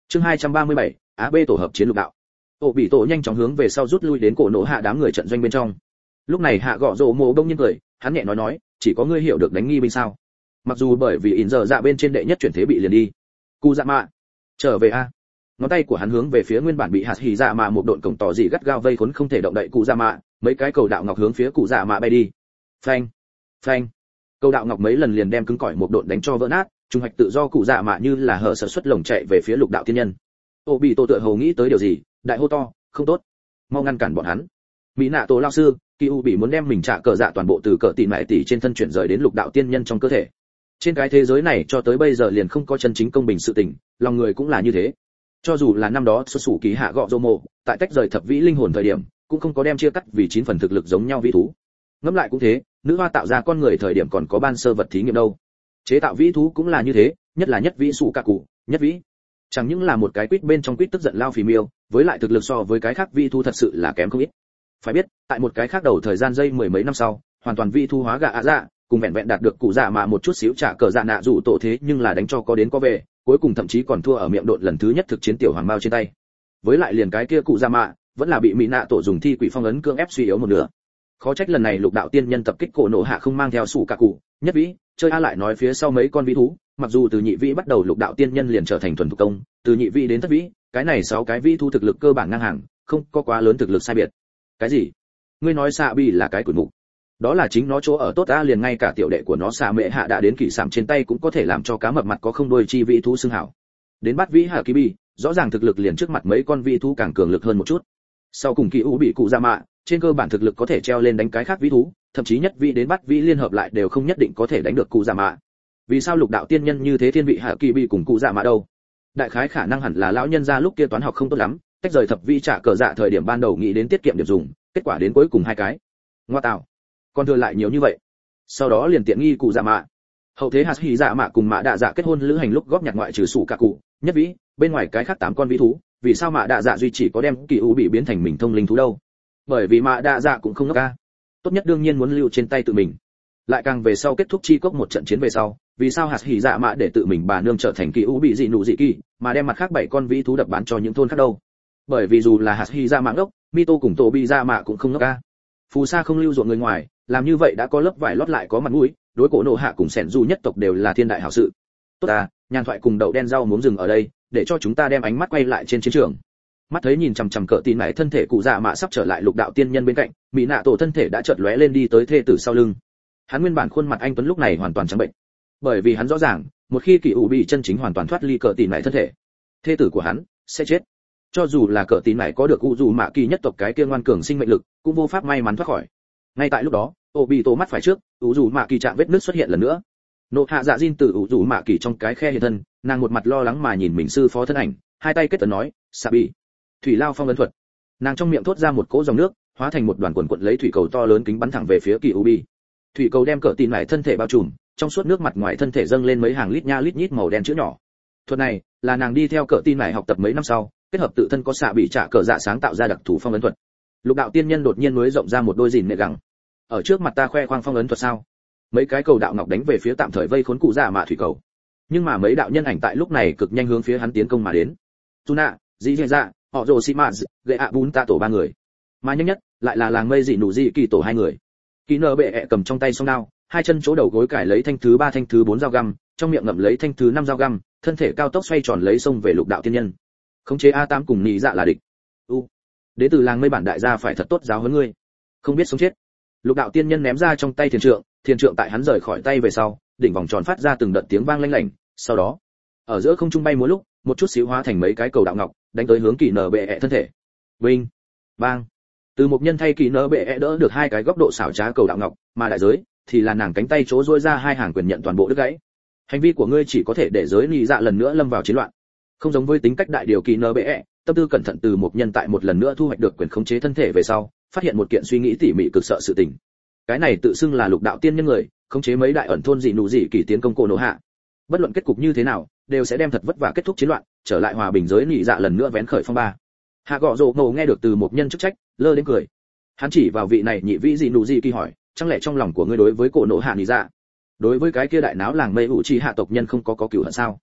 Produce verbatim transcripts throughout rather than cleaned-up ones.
Chương hai trăm ba mươi bảy, á bê tổ hợp chiến lục đạo. Ổ bị tổ nhanh chóng hướng về sau rút lui đến cổ nổ hạ đám người trận doanh bên trong. Lúc này hạ gọ rồ mồ đông nhiên cười, hắn nhẹ nói nói, chỉ có ngươi hiểu được đánh nghi binh sao? Mặc dù bởi vì ỉn giờ dạ bên trên đệ nhất chuyển thế bị liền đi. Cụ dạ mạ, trở về a. Ngón tay của hắn hướng về phía nguyên bản bị hạt hỉ dạ mạ một độn cổng tỏ dị gắt gao vây khốn không thể động đậy cụ dạ mạ, mấy cái cầu đạo ngọc hướng phía cụ dạ mạ bay đi. Phanh, phanh. Cầu đạo ngọc mấy lần liền đem cứng cỏi một độn đánh cho vỡ nát, trung hoạch tự do cụ dạ mạ như là hở sở xuất lồng chạy về phía lục đạo tiên nhân. Ô bị tổ tựa hồ nghĩ tới điều gì, đại hô to, không tốt, mau ngăn cản bọn hắn. Mỹ nạ tổ lao sư, kỳ u bị muốn đem mình trả cờ dạ toàn bộ từ cờ tỷ mại tỷ trên thân chuyển rời đến lục đạo tiên nhân trong cơ thể. Trên cái thế giới này cho tới bây giờ liền không có chân chính công bình sự tình, lòng người cũng là như thế. Cho dù là năm đó xuất sủ ký hạ gọ rô mộ, tại tách rời thập vĩ linh hồn thời điểm, cũng không có đem chia cắt vì chín phần thực lực giống nhau vĩ thú. Ngẫm lại cũng thế, nữ hoa tạo ra con người thời điểm còn có ban sơ vật thí nghiệm đâu. Chế tạo vĩ thú cũng là như thế, nhất là nhất vĩ sủ cả cụ, nhất vĩ. Chẳng những là một cái quýt bên trong quýt tức giận lao phì miêu, với lại thực lực so với cái khác vĩ thú thật sự là kém không ít. Phải biết, tại một cái khác đầu thời gian dây mười mấy năm sau, hoàn toàn vĩ thú hóa gạ ạ dạ, cùng vẹn vẹn đạt được cụ dạ mà một chút xíu trả cờ dạ nạ dụ tổ thế nhưng là đánh cho có đến có về, cuối cùng thậm chí còn thua ở miệng độn lần thứ nhất thực chiến tiểu hoàng mao trên tay. Với lại liền cái kia cụ dạ mạ, vẫn là bị mỹ nạ tổ dùng thi quỷ phong ấn cương ép suy yếu một nửa. Khó trách lần này lục đạo tiên nhân tập kích cổ nổ hạ không mang theo sủ cả cụ, nhất vĩ, chơi a lại nói phía sau mấy con vĩ thú, mặc dù từ nhị vĩ bắt đầu lục đạo tiên nhân liền trở thành thuần thủ công, từ nhị vĩ đến thất vĩ, cái này sáu cái vĩ thú thực lực cơ bản ngang hàng, không có quá lớn thực lực sai biệt. Cái gì? Ngươi nói xạ bi là cái quỷ mục? Đó là chính nó chỗ ở tốt a, liền ngay cả tiểu đệ của nó xạ mẹ hạ đã đến kỳ sảm trên tay cũng có thể làm cho cá mập mặt có không đôi chi vĩ thú xưng hảo. Đến bắt vĩ hạ kỳ bi, rõ ràng thực lực liền trước mặt mấy con vĩ thú càng cường lực hơn một chút. Sau cùng kỳ u bị cụ dạ mạ, trên cơ bản thực lực có thể treo lên đánh cái khác vĩ thú, thậm chí nhất vĩ đến bắt vĩ liên hợp lại đều không nhất định có thể đánh được cụ dạ mạ. Vì sao lục đạo tiên nhân như thế thiên vị hạ kỳ bi cùng cụ dạ mạ đâu? Đại khái khả năng hẳn là lão nhân gia lúc kia toán học không tốt lắm, tách rời thập vĩ trả cờ dạ thời điểm ban đầu nghĩ đến tiết kiệm điểm dùng, kết quả đến cuối cùng hai cái. Ngoa tạo, còn thừa lại nhiều như vậy. Sau đó liền tiện nghi cụ dạ mạ. Hậu thế hạt hỉ dạ mạ cùng mạ đạ dạ kết hôn lữ hành lúc góp nhặt ngoại trừ sủ cả cụ, nhất vĩ, bên ngoài cái khác tám con vĩ thú, vì sao mạ đạ dạ duy chỉ có đem kỳ u bị biến thành mình thông linh thú đâu? Bởi vì mạ đạ dạ cũng không ngốc ca. Tốt nhất đương nhiên muốn lưu trên tay tự mình. Lại càng về sau kết thúc chi cốc một trận chiến về sau, vì sao hạt hỉ dạ mạ để tự mình bà nương trở thành kỳ u bị dị nụ dị kỳ, mà đem mặt khác bảy con vĩ thú đập bán cho những thôn khác đâu? Bởi vì dù là hạt hỉ dạ mạ ngốc, Mito cùng Tô Bi dạ mạ cũng không ngốc ca. Phù sa không lưu ruộng người ngoài, làm như vậy đã có lớp vải lót lại có mặt mũi, đối cổ nộ hạ cùng sẻn du nhất tộc đều là thiên đại hảo sự. Tốt à, nhàn thoại cùng đậu đen rau muống dừng ở đây, để cho chúng ta đem ánh mắt quay lại trên chiến trường. Mắt thấy nhìn chằm chằm cỡ tin mãi thân thể cụ dạ mạ sắp trở lại lục đạo tiên nhân bên cạnh, mỹ nạ tổ thân thể đã chợt lóe lên đi tới thê tử sau lưng. Hắn nguyên bản khuôn mặt anh tuấn lúc này hoàn toàn trắng bệnh, bởi vì hắn rõ ràng, một khi kỳ ủ bị chân chính hoàn toàn thoát ly cỡ tin mãi thân thể, thê tử của hắn sẽ chết. Cho dù là cỡ tin mãi có được u dù mạ kỳ nhất tộc cái kia ngoan cường sinh mệnh lực, cũng vô pháp may mắn thoát khỏi. Ngay tại lúc đó, ô bị tổ mắt phải trước, u dù mạ kỳ chạm vết nứt xuất hiện lần nữa. Nộ hạ dạ Jin từ u dù mạ kỳ trong cái khe hiện thân, nàng một mặt lo lắng mà nhìn mình sư phó thân ảnh, hai tay kết ấn nói, Sabi, thủy lao phong ấn thuật. Nàng trong miệng thốt ra một cỗ dòng nước, hóa thành một đoàn quần quật lấy thủy cầu to lớn kính bắn thẳng về phía kỳ ubi. Thủy cầu đem cỡ tin lại thân thể bao trùm, trong suốt nước mặt ngoài thân thể dâng lên mấy hàng lít nha lít nhít màu đen chữ nhỏ. Thuật này là nàng đi theo cỡ tin lại học tập mấy năm sau, kết hợp tự thân có xạ bị trả cờ dạ sáng tạo ra đặc thù phong ấn thuật. Lục đạo tiên nhân đột nhiên mới rộng ra một đôi gìn nệ gẳng. Ở trước mặt ta khoe khoang phong ấn thuật sao? Mấy cái cầu đạo ngọc đánh về phía tạm thời vây khốn cụ dạ mạ thủy cầu. Nhưng mà mấy đạo nhân ảnh tại lúc này cực nhanh hướng phía hắn tiến công mà đến. Tuna, Dị Dạ, họ rồ xì mạt gậy ạ bún tạ tổ ba người, mà nhanh nhất lại là làng mây dị nụ dị kỳ tổ hai người. Kỳ nơ bệ ẹ cầm trong tay song đao, hai chân chỗ đầu gối cải lấy thanh thứ ba thanh thứ bốn dao găm, trong miệng ngậm lấy thanh thứ năm dao găm, thân thể cao tốc xoay tròn lấy sông về lục đạo tiên nhân. Khống chế a tám cùng nhị dạ là địch. U, đế từ làng mây bản đại gia phải thật tốt giáo huấn ngươi, không biết sống chết. Lục đạo tiên nhân ném ra trong tay thiền trượng, thiền trượng tại hắn rời khỏi tay về sau, đỉnh vòng tròn phát ra từng đợt tiếng vang lanh lảnh, sau đó ở giữa không trung bay múa lúc, một chút xíu hóa thành mấy cái cầu đạo ngọc, đánh tới hướng kỳ nở bệ ẹ thân thể. Vinh, bang. Từ một nhân thay kỳ nở bệ ẹ đỡ được hai cái góc độ xảo trá cầu đạo ngọc, mà đại giới thì là nàng cánh tay chỗ duỗi ra hai hàng quyền nhận toàn bộ đứt gãy. Hành vi của ngươi chỉ có thể để giới nhị dạ lần nữa lâm vào chiến loạn. Không giống với tính cách đại điều kỳ nở bệ ẹ, tâm tư cẩn thận từ một nhân tại một lần nữa thu hoạch được quyền khống chế thân thể về sau, phát hiện một kiện suy nghĩ tỉ mỉ cực sợ sự tình. Cái này tự xưng là lục đạo tiên nhân người, khống chế mấy đại ẩn thôn dị nụ dị kỳ tiến công cổ nổ hạ. Bất luận kết cục như thế nào, đều sẽ đem thật vất vả kết thúc chiến loạn, trở lại hòa bình giới nhị dạ lần nữa vén khởi phong ba. Hạ Gọ Rồ ngầu nghe được từ một nhân chức trách, lơ đến cười. Hắn chỉ vào vị này nhị vĩ dị nụ dị kỳ hỏi, chẳng lẽ trong lòng của ngươi đối với cổ nổ hạ nhị dạ, đối với cái kia đại náo làng mây ủ trì hạ tộc nhân không có có cửu hận sao?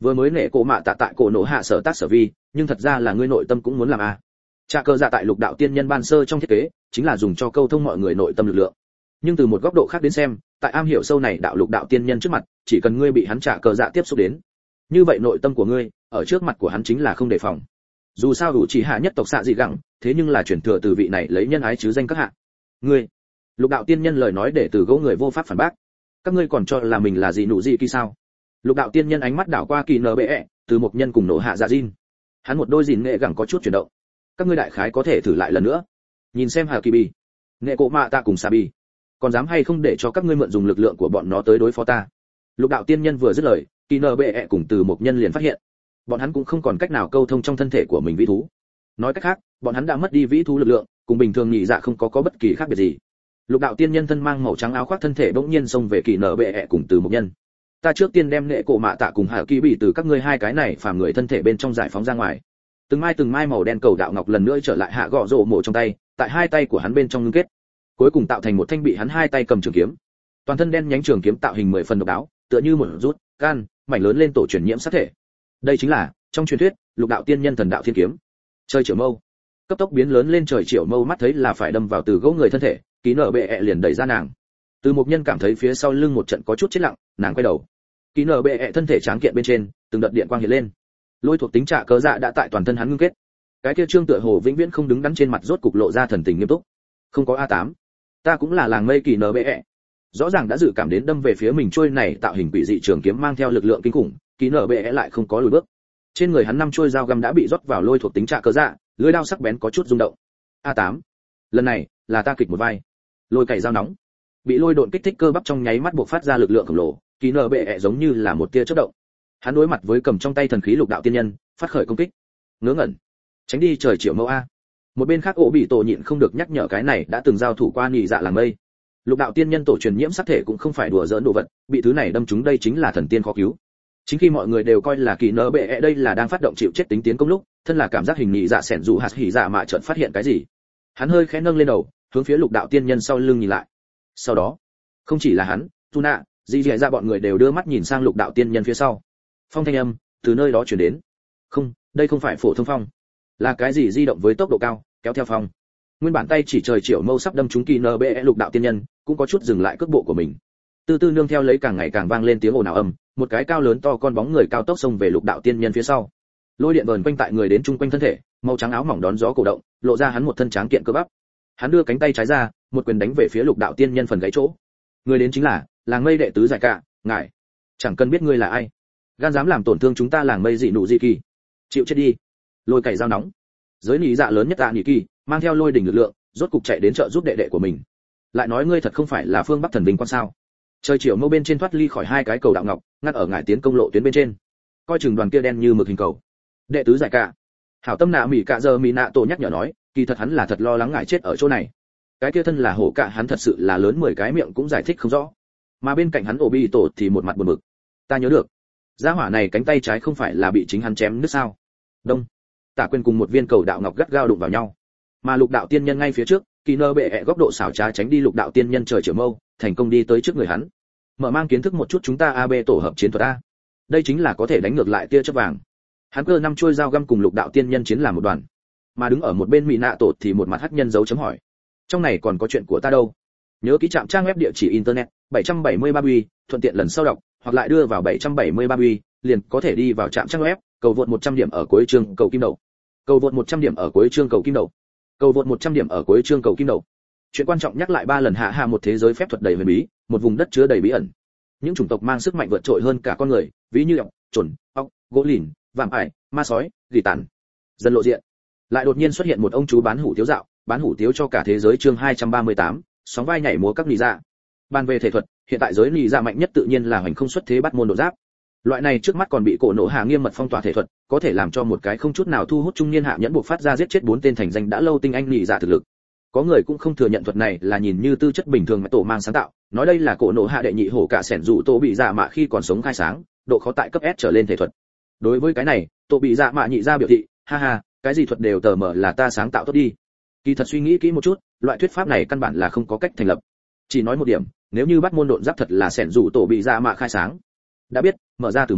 Vừa mới nệ cổ mạ tạ tại cổ nổ hạ sở tác sở vi, nhưng thật ra là ngươi nội tâm cũng muốn làm a. Trạ cờ dạ tại lục đạo tiên nhân ban sơ trong thiết kế, chính là dùng cho câu thông mọi người nội tâm lực lượng. Nhưng từ một góc độ khác đến xem, tại am hiểu sâu này đạo lục đạo tiên nhân trước mặt, chỉ cần ngươi bị hắn trạ cờ dạ tiếp xúc đến, như vậy nội tâm của ngươi ở trước mặt của hắn chính là không đề phòng. Dù sao đủ chỉ hạ nhất tộc xạ dị gặng, thế nhưng là chuyển thừa từ vị này lấy nhân ái chứ danh các hạ. Ngươi, lục đạo tiên nhân lời nói để từ gỗ người vô pháp phản bác. Các ngươi còn cho là mình là gì nụ gì kỳ sao? Lục đạo tiên nhân ánh mắt đảo qua kỳ nở bệ, từ một nhân cùng nổ hạ dạ Jin. Hắn một đôi gìn nghệ gẳng có chút chuyển động. Các ngươi đại khái có thể thử lại lần nữa. Nhìn xem Hà Kỳ Bì, nghệ cổ mạ ta cùng Sabi, còn dám hay không để cho các ngươi mượn dùng lực lượng của bọn nó tới đối phó ta? Lục đạo tiên nhân vừa dứt lời, kỳ nở bệ cùng từ một nhân liền phát hiện, bọn hắn cũng không còn cách nào câu thông trong thân thể của mình vĩ thú. Nói cách khác, bọn hắn đã mất đi vĩ thú lực lượng, cùng bình thường nhị dạ không có có bất kỳ khác biệt gì. Lục đạo tiên nhân thân mang màu trắng áo khoác thân thể bỗng nhiên xông về kỳ nở bệ cùng từ một nhân. Ta trước tiên đem nghệ cổ mạ tạ cùng Hà Kỳ Bì từ các ngươi hai cái này phàm người thân thể bên trong giải phóng ra ngoài. Từng mai từng mai màu đen cầu đạo ngọc lần nữa trở lại hạ gọ rổ mổ trong tay, tại hai tay của hắn bên trong ngưng kết, cuối cùng tạo thành một thanh bị hắn hai tay cầm trường kiếm. Toàn thân đen nhánh trường kiếm tạo hình mười phần độc đáo, tựa như một rút gan mảnh lớn lên tổ truyền nhiễm sát thể. Đây chính là trong truyền thuyết lục đạo tiên nhân thần đạo thiên kiếm. Trời triệu mâu cấp tốc biến lớn lên, trời triệu mâu mắt thấy là phải đâm vào từ gỗ người thân thể, ký nở bệ liền đẩy ra nàng. Từ một nhân cảm thấy phía sau lưng một trận có chút chết lặng, nàng quay đầu. Ký nở bệ thân thể tráng kiện bên trên, từng đợt điện quang hiện lên. Lôi thuộc tính trạ cớ dạ đã tại toàn thân hắn ngưng kết. Cái kia trương tựa hồ vĩnh viễn không đứng đắn trên mặt rốt cục lộ ra thần tình nghiêm túc. Không có a tám, ta cũng là làng mây kỳ nở bệ. Rõ ràng đã dự cảm đến đâm về phía mình trôi này tạo hình quỷ dị trường kiếm mang theo lực lượng kinh khủng, kỳ nở bệ lại không có lùi bước. Trên người hắn năm trôi dao găm đã bị rót vào lôi thuộc tính trạ cớ dạ, lưỡi dao sắc bén có chút rung động. a tám, lần này là ta kịch một vai. Lôi cày dao nóng, bị lôi độn kích thích cơ bắp trong nháy mắt buộc phát ra lực lượng khổng lồ, kỳ nở bệ giống như là một tia chớp động. Hắn đối mặt với cầm trong tay thần khí lục đạo tiên nhân, phát khởi công kích. Ngớ ngẩn, tránh đi trời triệu mâu a. Một bên khác ổ bị tổ nhịn không được nhắc nhở cái này đã từng giao thủ qua nhị dạ làng mây. Lục đạo tiên nhân tổ truyền nhiễm sát thể cũng không phải đùa giỡn đồ vật, bị thứ này đâm trúng đây chính là thần tiên khó cứu. Chính khi mọi người đều coi là kỳ nở bệ đây là đang phát động chịu chết tính tiến công lúc, thân là cảm giác hình nhị dạ sẻn dù hạt hỉ dạ mà chợt phát hiện cái gì. Hắn hơi khẽ nâng lên đầu, hướng phía lục đạo tiên nhân sau lưng nhìn lại. Sau đó, không chỉ là hắn, Tuna, Di Dẻ ra bọn người đều đưa mắt nhìn sang lục đạo tiên nhân phía sau. Phong thanh âm từ nơi đó truyền đến. Không, đây không phải phổ thông phong, là cái gì di động với tốc độ cao, kéo theo phong. Nguyên bản tay chỉ trời triệu mâu sắp đâm trúng kỳ nở bệ lục đạo tiên nhân, cũng có chút dừng lại cước bộ của mình. Từ từ nương theo lấy càng ngày càng vang lên tiếng ồn ào ầm, một cái cao lớn to con bóng người cao tốc xông về lục đạo tiên nhân phía sau. Lôi điện vờn quanh tại người đến chung quanh thân thể, màu trắng áo mỏng đón gió cổ động, lộ ra hắn một thân tráng kiện cơ bắp. Hắn đưa cánh tay trái ra, một quyền đánh về phía lục đạo tiên nhân phần gáy chỗ. Người đến chính là làng mây đệ tứ giải cả, ngài. Chẳng cần biết ngươi là ai, gan dám làm tổn thương chúng ta làng mây dị nụ dị kỳ, chịu chết đi. Lôi cày dao nóng, giới nị dạ lớn nhất tạ nị kỳ, mang theo lôi đỉnh lực lượng, rốt cục chạy đến trợ giúp đệ đệ của mình. Lại nói ngươi thật không phải là phương bắc thần vinh quan sao? Trời chiều mâu bên trên thoát ly khỏi hai cái cầu đạo ngọc, ngắt ở ngải tiến công lộ tuyến bên trên. Coi chừng đoàn kia đen như mực hình cầu. Đệ tứ giải cả. Hảo tâm nạ mỉ cả giờ mỉ nạ tổ nhắc nhở nói, kỳ thật hắn là thật lo lắng ngài chết ở chỗ này. Cái kia thân là hổ cả hắn thật sự là lớn mười cái miệng cũng giải thích không rõ. Mà bên cạnh hắn ổ bị tổ thì một mặt buồn bực. Ta nhớ được, gia hỏa này cánh tay trái không phải là bị chính hắn chém nứt sao? Đông. Tả quyền cùng một viên cầu đạo ngọc gắt gao đụng vào nhau. Mà lục đạo tiên nhân ngay phía trước, kỳ nơ bệ ẹ góc độ xảo trá tránh đi lục đạo tiên nhân trời chiều mâu, thành công đi tới trước người hắn. Mở mang kiến thức một chút chúng ta a bê tổ hợp chiến thuật a. Đây chính là có thể đánh ngược lại tia chớp vàng. Hắn cơ năm chuôi dao găm cùng lục đạo tiên nhân chiến làm một đoàn. Mà đứng ở một bên mỹ nạ tổ thì một mặt hắc nhân dấu chấm hỏi. Trong này còn có chuyện của ta đâu? Nhớ ký trạm trang web địa chỉ internet bảy trăm bảy mươi ba uy, thuận tiện lần sau đọc, hoặc lại đưa vào bảy trăm bảy mươi ba uy, liền có thể đi vào trạm trang web, cầu vượt một trăm điểm ở cuối chương cầu kim đậu. Cầu vượt một trăm điểm ở cuối chương cầu kim đậu. Cầu vượt một trăm điểm ở cuối chương cầu kim đậu. Chuyện quan trọng nhắc lại ba lần hạ hạ một thế giới phép thuật đầy huyền bí, một vùng đất chứa đầy bí ẩn. Những chủng tộc mang sức mạnh vượt trội hơn cả con người, ví như ọc, chuẩn, ọc, gỗ lìn, vạm ải, ma sói, gỉ tàn. Dần lộ diện. Lại đột nhiên xuất hiện một ông chú bán hủ tiếu dạo, bán hủ tiếu cho cả thế giới chương hai trăm ba mươi tám, sóng vai nhảy múa các nị dạ. Bàn về thể thuật, hiện tại giới nị dạ mạnh nhất tự nhiên là hành không xuất thế bắt môn độ giáp. Loại này trước mắt còn bị cổ nổ hạ nghiêm mật phong tỏa thể thuật, có thể làm cho một cái không chút nào thu hút trung niên hạ nhẫn buộc phát ra giết chết bốn tên thành danh đã lâu tinh anh nị dạ thực lực. Có người cũng không thừa nhận thuật này là nhìn như tư chất bình thường mà tổ mang sáng tạo, nói đây là cổ nổ hạ đệ nhị hổ cả sẻn dụ tổ bị dạ mạ khi còn sống khai sáng, độ khó tại cấp S trở lên thể thuật. Đối với cái này, tổ bị dạ mạ nhị ra biểu thị, ha ha, cái gì thuật đều tờ mở là ta sáng tạo tốt đi. Kỳ thật suy nghĩ kỹ một chút, loại thuyết pháp này căn bản là không có cách thành lập. Chỉ nói một điểm, nếu như bắt môn độn giáp thật là sẻn dụ tổ bị dạ mạ khai sáng, đã biết mở ra tử môn,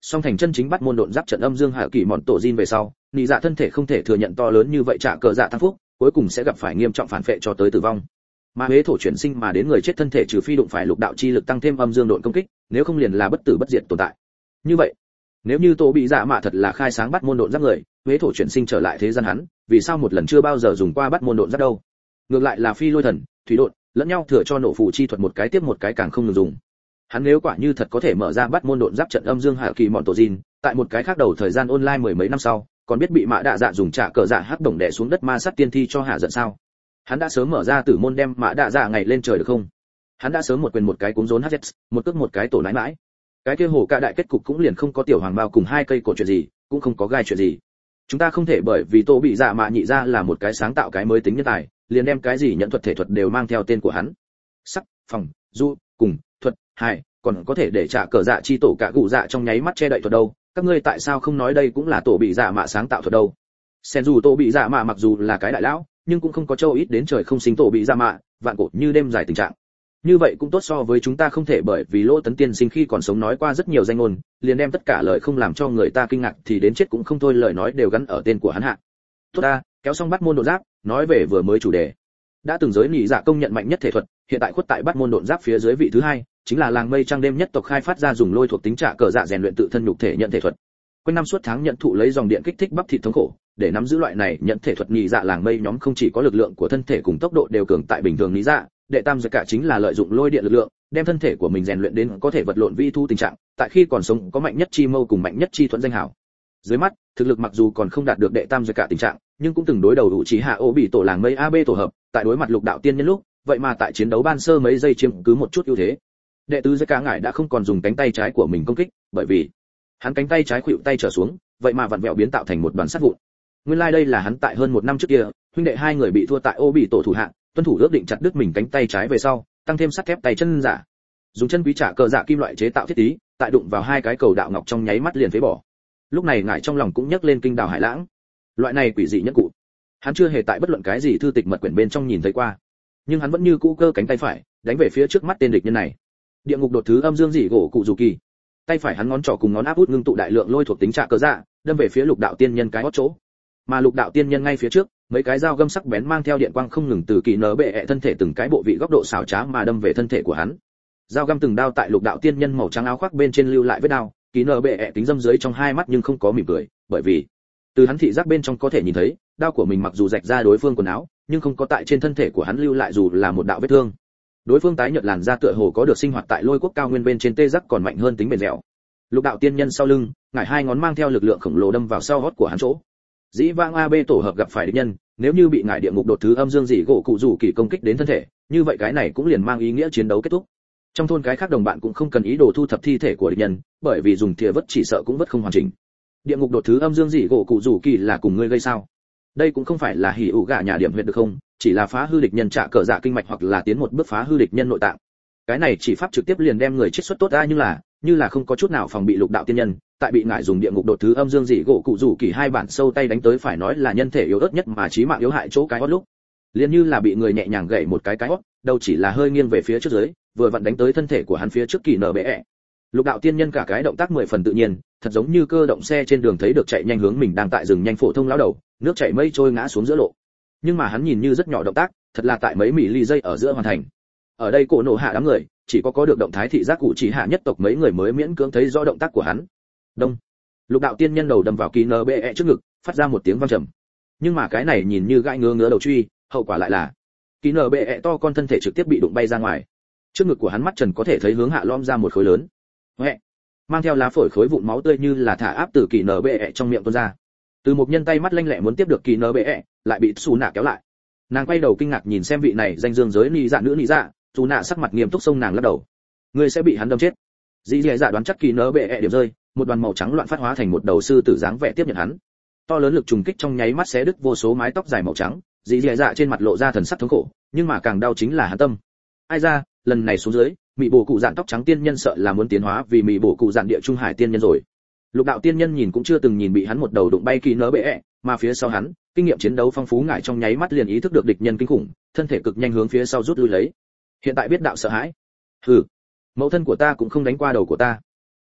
song thành chân chính bắt môn độn giáp trận âm dương hạ kỳ mọn tổ Jin về sau, nị dạ thân thể không thể thừa nhận to lớn như vậy trả cờ dạ tăng phúc, cuối cùng sẽ gặp phải nghiêm trọng phản phệ cho tới tử vong. Mà huế thổ chuyển sinh mà đến người chết thân thể trừ phi đụng phải lục đạo chi lực tăng thêm âm dương độn công kích, nếu không liền là bất tử bất diệt tồn tại. Như vậy, nếu như Tô bị dạ mạ thật là khai sáng bắt môn độn giáp người, huế thổ chuyển sinh trở lại thế gian hắn, vì sao một lần chưa bao giờ dùng qua bắt môn độn giáp đâu? Ngược lại là phi lôi thần, thủy độn, lẫn nhau thừa cho nổ phù chi thuật một cái tiếp một cái càng không ngừng dùng. Hắn nếu quả như thật có thể mở ra bắt môn độn giáp trận âm dương hạ kỳ mọn tổ Jin, tại một cái khác đầu thời gian online mười mấy năm sau, còn biết bị mã đạ dạ dùng trả cờ dạ hắc đồng đè xuống đất ma sát tiên thi cho hạ giận sao? Hắn đã sớm mở ra tử môn đem mã đạ dạ ngày lên trời được không? Hắn đã sớm một quyền một cái cúng rốn hz, một cước một cái tổ nãi mãi. Cái kia hồ ca đại kết cục cũng liền không có tiểu hoàng bao cùng hai cây cổ chuyện gì, cũng không có gai chuyện gì. Chúng ta không thể bởi vì Tô bị dạ mạ nhị ra là một cái sáng tạo cái mới tính nhân tài, liền đem cái gì nhận thuật thể thuật đều mang theo tên của hắn. Sắc, phòng, du, cùng, thuật, hài, còn có thể để trả cờ dạ chi tổ cả cụ dạ trong nháy mắt che đậy thuật đâu, các ngươi tại sao không nói đây cũng là tổ bị dạ mạ sáng tạo thuật đâu? Sen dù tổ bị dạ mạ mặc dù là cái đại lão, nhưng cũng không có châu ít đến trời không sinh tổ bị dạ mạ, vạn cổ như đêm dài tình trạng. Như vậy cũng tốt so với chúng ta không thể bởi vì Lỗ Tấn Tiên sinh khi còn sống nói qua rất nhiều danh ngôn, liền đem tất cả lời không làm cho người ta kinh ngạc thì đến chết cũng không thôi lời nói đều gắn ở tên của hắn hạ. Tốt ta, kéo xong bắt môn độn giáp, nói về vừa mới chủ đề. Đã từng giới nhị dạ công nhận mạnh nhất thể thuật, hiện tại khuất tại bắt môn độn giáp phía dưới vị thứ hai, chính là làng mây trăng đêm nhất tộc khai phát ra dùng lôi thuộc tính trả cờ dạ rèn luyện tự thân nhục thể nhận thể thuật. Quanh năm suốt tháng nhận thụ lấy dòng điện kích thích bắp thịt thống khổ, để nắm giữ loại này nhận thể thuật nhị dạ làng mây nhóm không chỉ có lực lượng của thân thể cùng tốc độ đều cường tại bình thường nhị dạ, đệ tam giai cả chính là lợi dụng lôi điện lực lượng, đem thân thể của mình rèn luyện đến có thể vật lộn vi thu tình trạng, tại khi còn sống có mạnh nhất chi mâu cùng mạnh nhất chi thuẫn danh hảo. Dưới mắt, thực lực mặc dù còn không đạt được đệ tam giai cả tình trạng, nhưng cũng từng đối đầu đủ trí hạ ô bị tổ làng mây a bê tổ hợp, tại đối mặt lục đạo tiên nhân lúc, vậy mà tại chiến đấu ban sơ mấy giây chiếm cứ một chút ưu thế. Đệ tứ giai cả ngải đã không còn dùng cánh tay trái của mình công kích, bởi vì hắn cánh tay trái khuỵu tay trở xuống, vậy mà vặn vẹo biến tạo thành một đoàn sắt vụn. Nguyên lai like đây là hắn tại hơn một năm trước kia, huynh đệ hai người bị thua tại ô bị tổ thủ hạ, tuân thủ ước định chặt đứt mình cánh tay trái về sau, tăng thêm sắt thép tay chân giả, dùng chân quý trả cờ dạ kim loại chế tạo thiết tí, tại đụng vào hai cái cầu đạo ngọc trong nháy mắt liền phế bỏ. Lúc này ngải trong lòng cũng nhấc lên kinh đào hải lãng. Loại này quỷ dị nhất cụ, hắn chưa hề tại bất luận cái gì thư tịch mật quyển bên trong nhìn thấy qua, nhưng hắn vẫn như cũ cơ cánh tay phải, đánh về phía trước mắt tên địch nhân này. Địa ngục đột thứ âm dương dị gỗ cụ dù kỳ. Tay phải hắn ngón trỏ cùng ngón áp út ngưng tụ đại lượng lôi thuộc tính trả cờ dạ, đâm về phía lục đạo tiên nhân cái hót chỗ. Mà lục đạo tiên nhân ngay phía trước, mấy cái dao găm sắc bén mang theo điện quang không ngừng từ kỳ nở bệ ẹ thân thể từng cái bộ vị góc độ xảo trá mà đâm về thân thể của hắn. Dao găm từng đao tại lục đạo tiên nhân màu trắng áo khoác bên trên lưu lại vết đao, kỳ nở bệ ẹ tính dâm dưới trong hai mắt nhưng không có mỉm cười, bởi vì từ hắn thị giác bên trong có thể nhìn thấy, đao của mình mặc dù rạch ra đối phương quần áo, nhưng không có tại trên thân thể của hắn lưu lại dù là một đạo vết thương. Đối phương tái nhợt làn da tựa hồ có được sinh hoạt tại lôi quốc cao nguyên bên trên tê giác còn mạnh hơn tính bền dẻo. Lục đạo tiên nhân sau lưng, ngải hai ngón mang theo lực lượng khổng lồ đâm vào sau hót của hắn chỗ. Dĩ vãng a bê tổ hợp gặp phải địch nhân, nếu như bị ngải địa ngục đột thứ âm dương dị gỗ cụ rủ kỳ công kích đến thân thể, như vậy cái này cũng liền mang ý nghĩa chiến đấu kết thúc. Trong thôn cái khác đồng bạn cũng không cần ý đồ thu thập thi thể của địch nhân, bởi vì dùng thìa vất chỉ sợ cũng vất không hoàn chỉnh. Địa ngục đột thứ âm dương dị gỗ cụ rủ kỳ là cùng ngươi gây sao? Đây cũng không phải là hỉ ủ gạ nhà điểm huyệt được không, chỉ là phá hư địch nhân trả cờ dạ kinh mạch hoặc là tiến một bước phá hư địch nhân nội tạng. Cái này chỉ pháp trực tiếp liền đem người chết xuất tốt ra, nhưng là như là không có chút nào phòng bị lục đạo tiên nhân, tại bị ngải dùng địa ngục đột thứ âm dương dị gỗ cụ rủ kỳ hai bản sâu tay đánh tới phải nói là nhân thể yếu ớt nhất mà chí mạng yếu hại chỗ cái hót lúc, liền như là bị người nhẹ nhàng gãy một cái cái hót, đâu chỉ là hơi nghiêng về phía trước dưới, vừa vặn đánh tới thân thể của hắn phía trước kỳ nở bệ ẹ. Lục đạo tiên nhân cả cái động tác mười phần tự nhiên, thật giống như cơ động xe trên đường thấy được chạy nhanh hướng mình đang tại rừng nhanh phổ thông lão đầu, nước chảy mây trôi ngã xuống giữa lộ. Nhưng mà hắn nhìn như rất nhỏ động tác, thật là tại mấy mỹ ly giây ở giữa hoàn thành. Ở đây cổ nổ hạ đám người, chỉ có có được động thái thị giác cụ chỉ hạ nhất tộc mấy người mới miễn cưỡng thấy rõ động tác của hắn. Đông. Lục đạo tiên nhân đầu đâm vào kỳ nở bệ ẹ trước ngực, phát ra một tiếng vang trầm. Nhưng mà cái này nhìn như gãi ngứa ngứa đầu truy, hậu quả lại là kỳ nở bệ ẹ to con thân thể trực tiếp bị đụng bay ra ngoài. Trước ngực của hắn mắt trần có thể thấy hướng hạ lõm ra một khối lớn. Huệ. Mang theo lá phổi khối vụn máu tươi như là thả áp từ kỳ nở bệ ẹ trong miệng tuôn ra. Từ một nhân tay mắt lanh lẹ muốn tiếp được kỳ nở bệ ẹ, lại bị Sú Nạ kéo lại. Nàng quay đầu kinh ngạc nhìn xem vị này danh dương giới nị dạ nữ nị dạ, Sú Nạ sắc mặt nghiêm túc xông nàng lắc đầu. Ngươi sẽ bị hắn đâm chết. Dĩ Dĩ Dạ đoán chắc kỳ nở bệ ẹ điểm rơi, một đoàn màu trắng loạn phát hóa thành một đầu sư tử dáng vẻ tiếp nhận hắn. To lớn lực trùng kích trong nháy mắt xé đứt vô số mái tóc dài màu trắng, Dĩ Dĩ Dạ trên mặt lộ ra thần sắc thống khổ, nhưng mà càng đau chính là hắn tâm. Ai ra, lần này xuống dưới, mị bổ cụ dạn tóc trắng tiên nhân sợ là muốn tiến hóa vì mị bổ cụ dạn địa trung hải tiên nhân rồi. Lục đạo tiên nhân nhìn cũng chưa từng nhìn bị hắn một đầu đụng bay kỳ nở bệ ẹ, mà phía sau hắn, kinh nghiệm chiến đấu phong phú ngải trong nháy mắt liền ý thức được địch nhân kinh khủng, thân thể cực nhanh hướng phía sau rút lui lấy. Hiện tại biết đạo sợ hãi. Hừ, mẫu thân của ta cũng không đánh qua đầu của ta.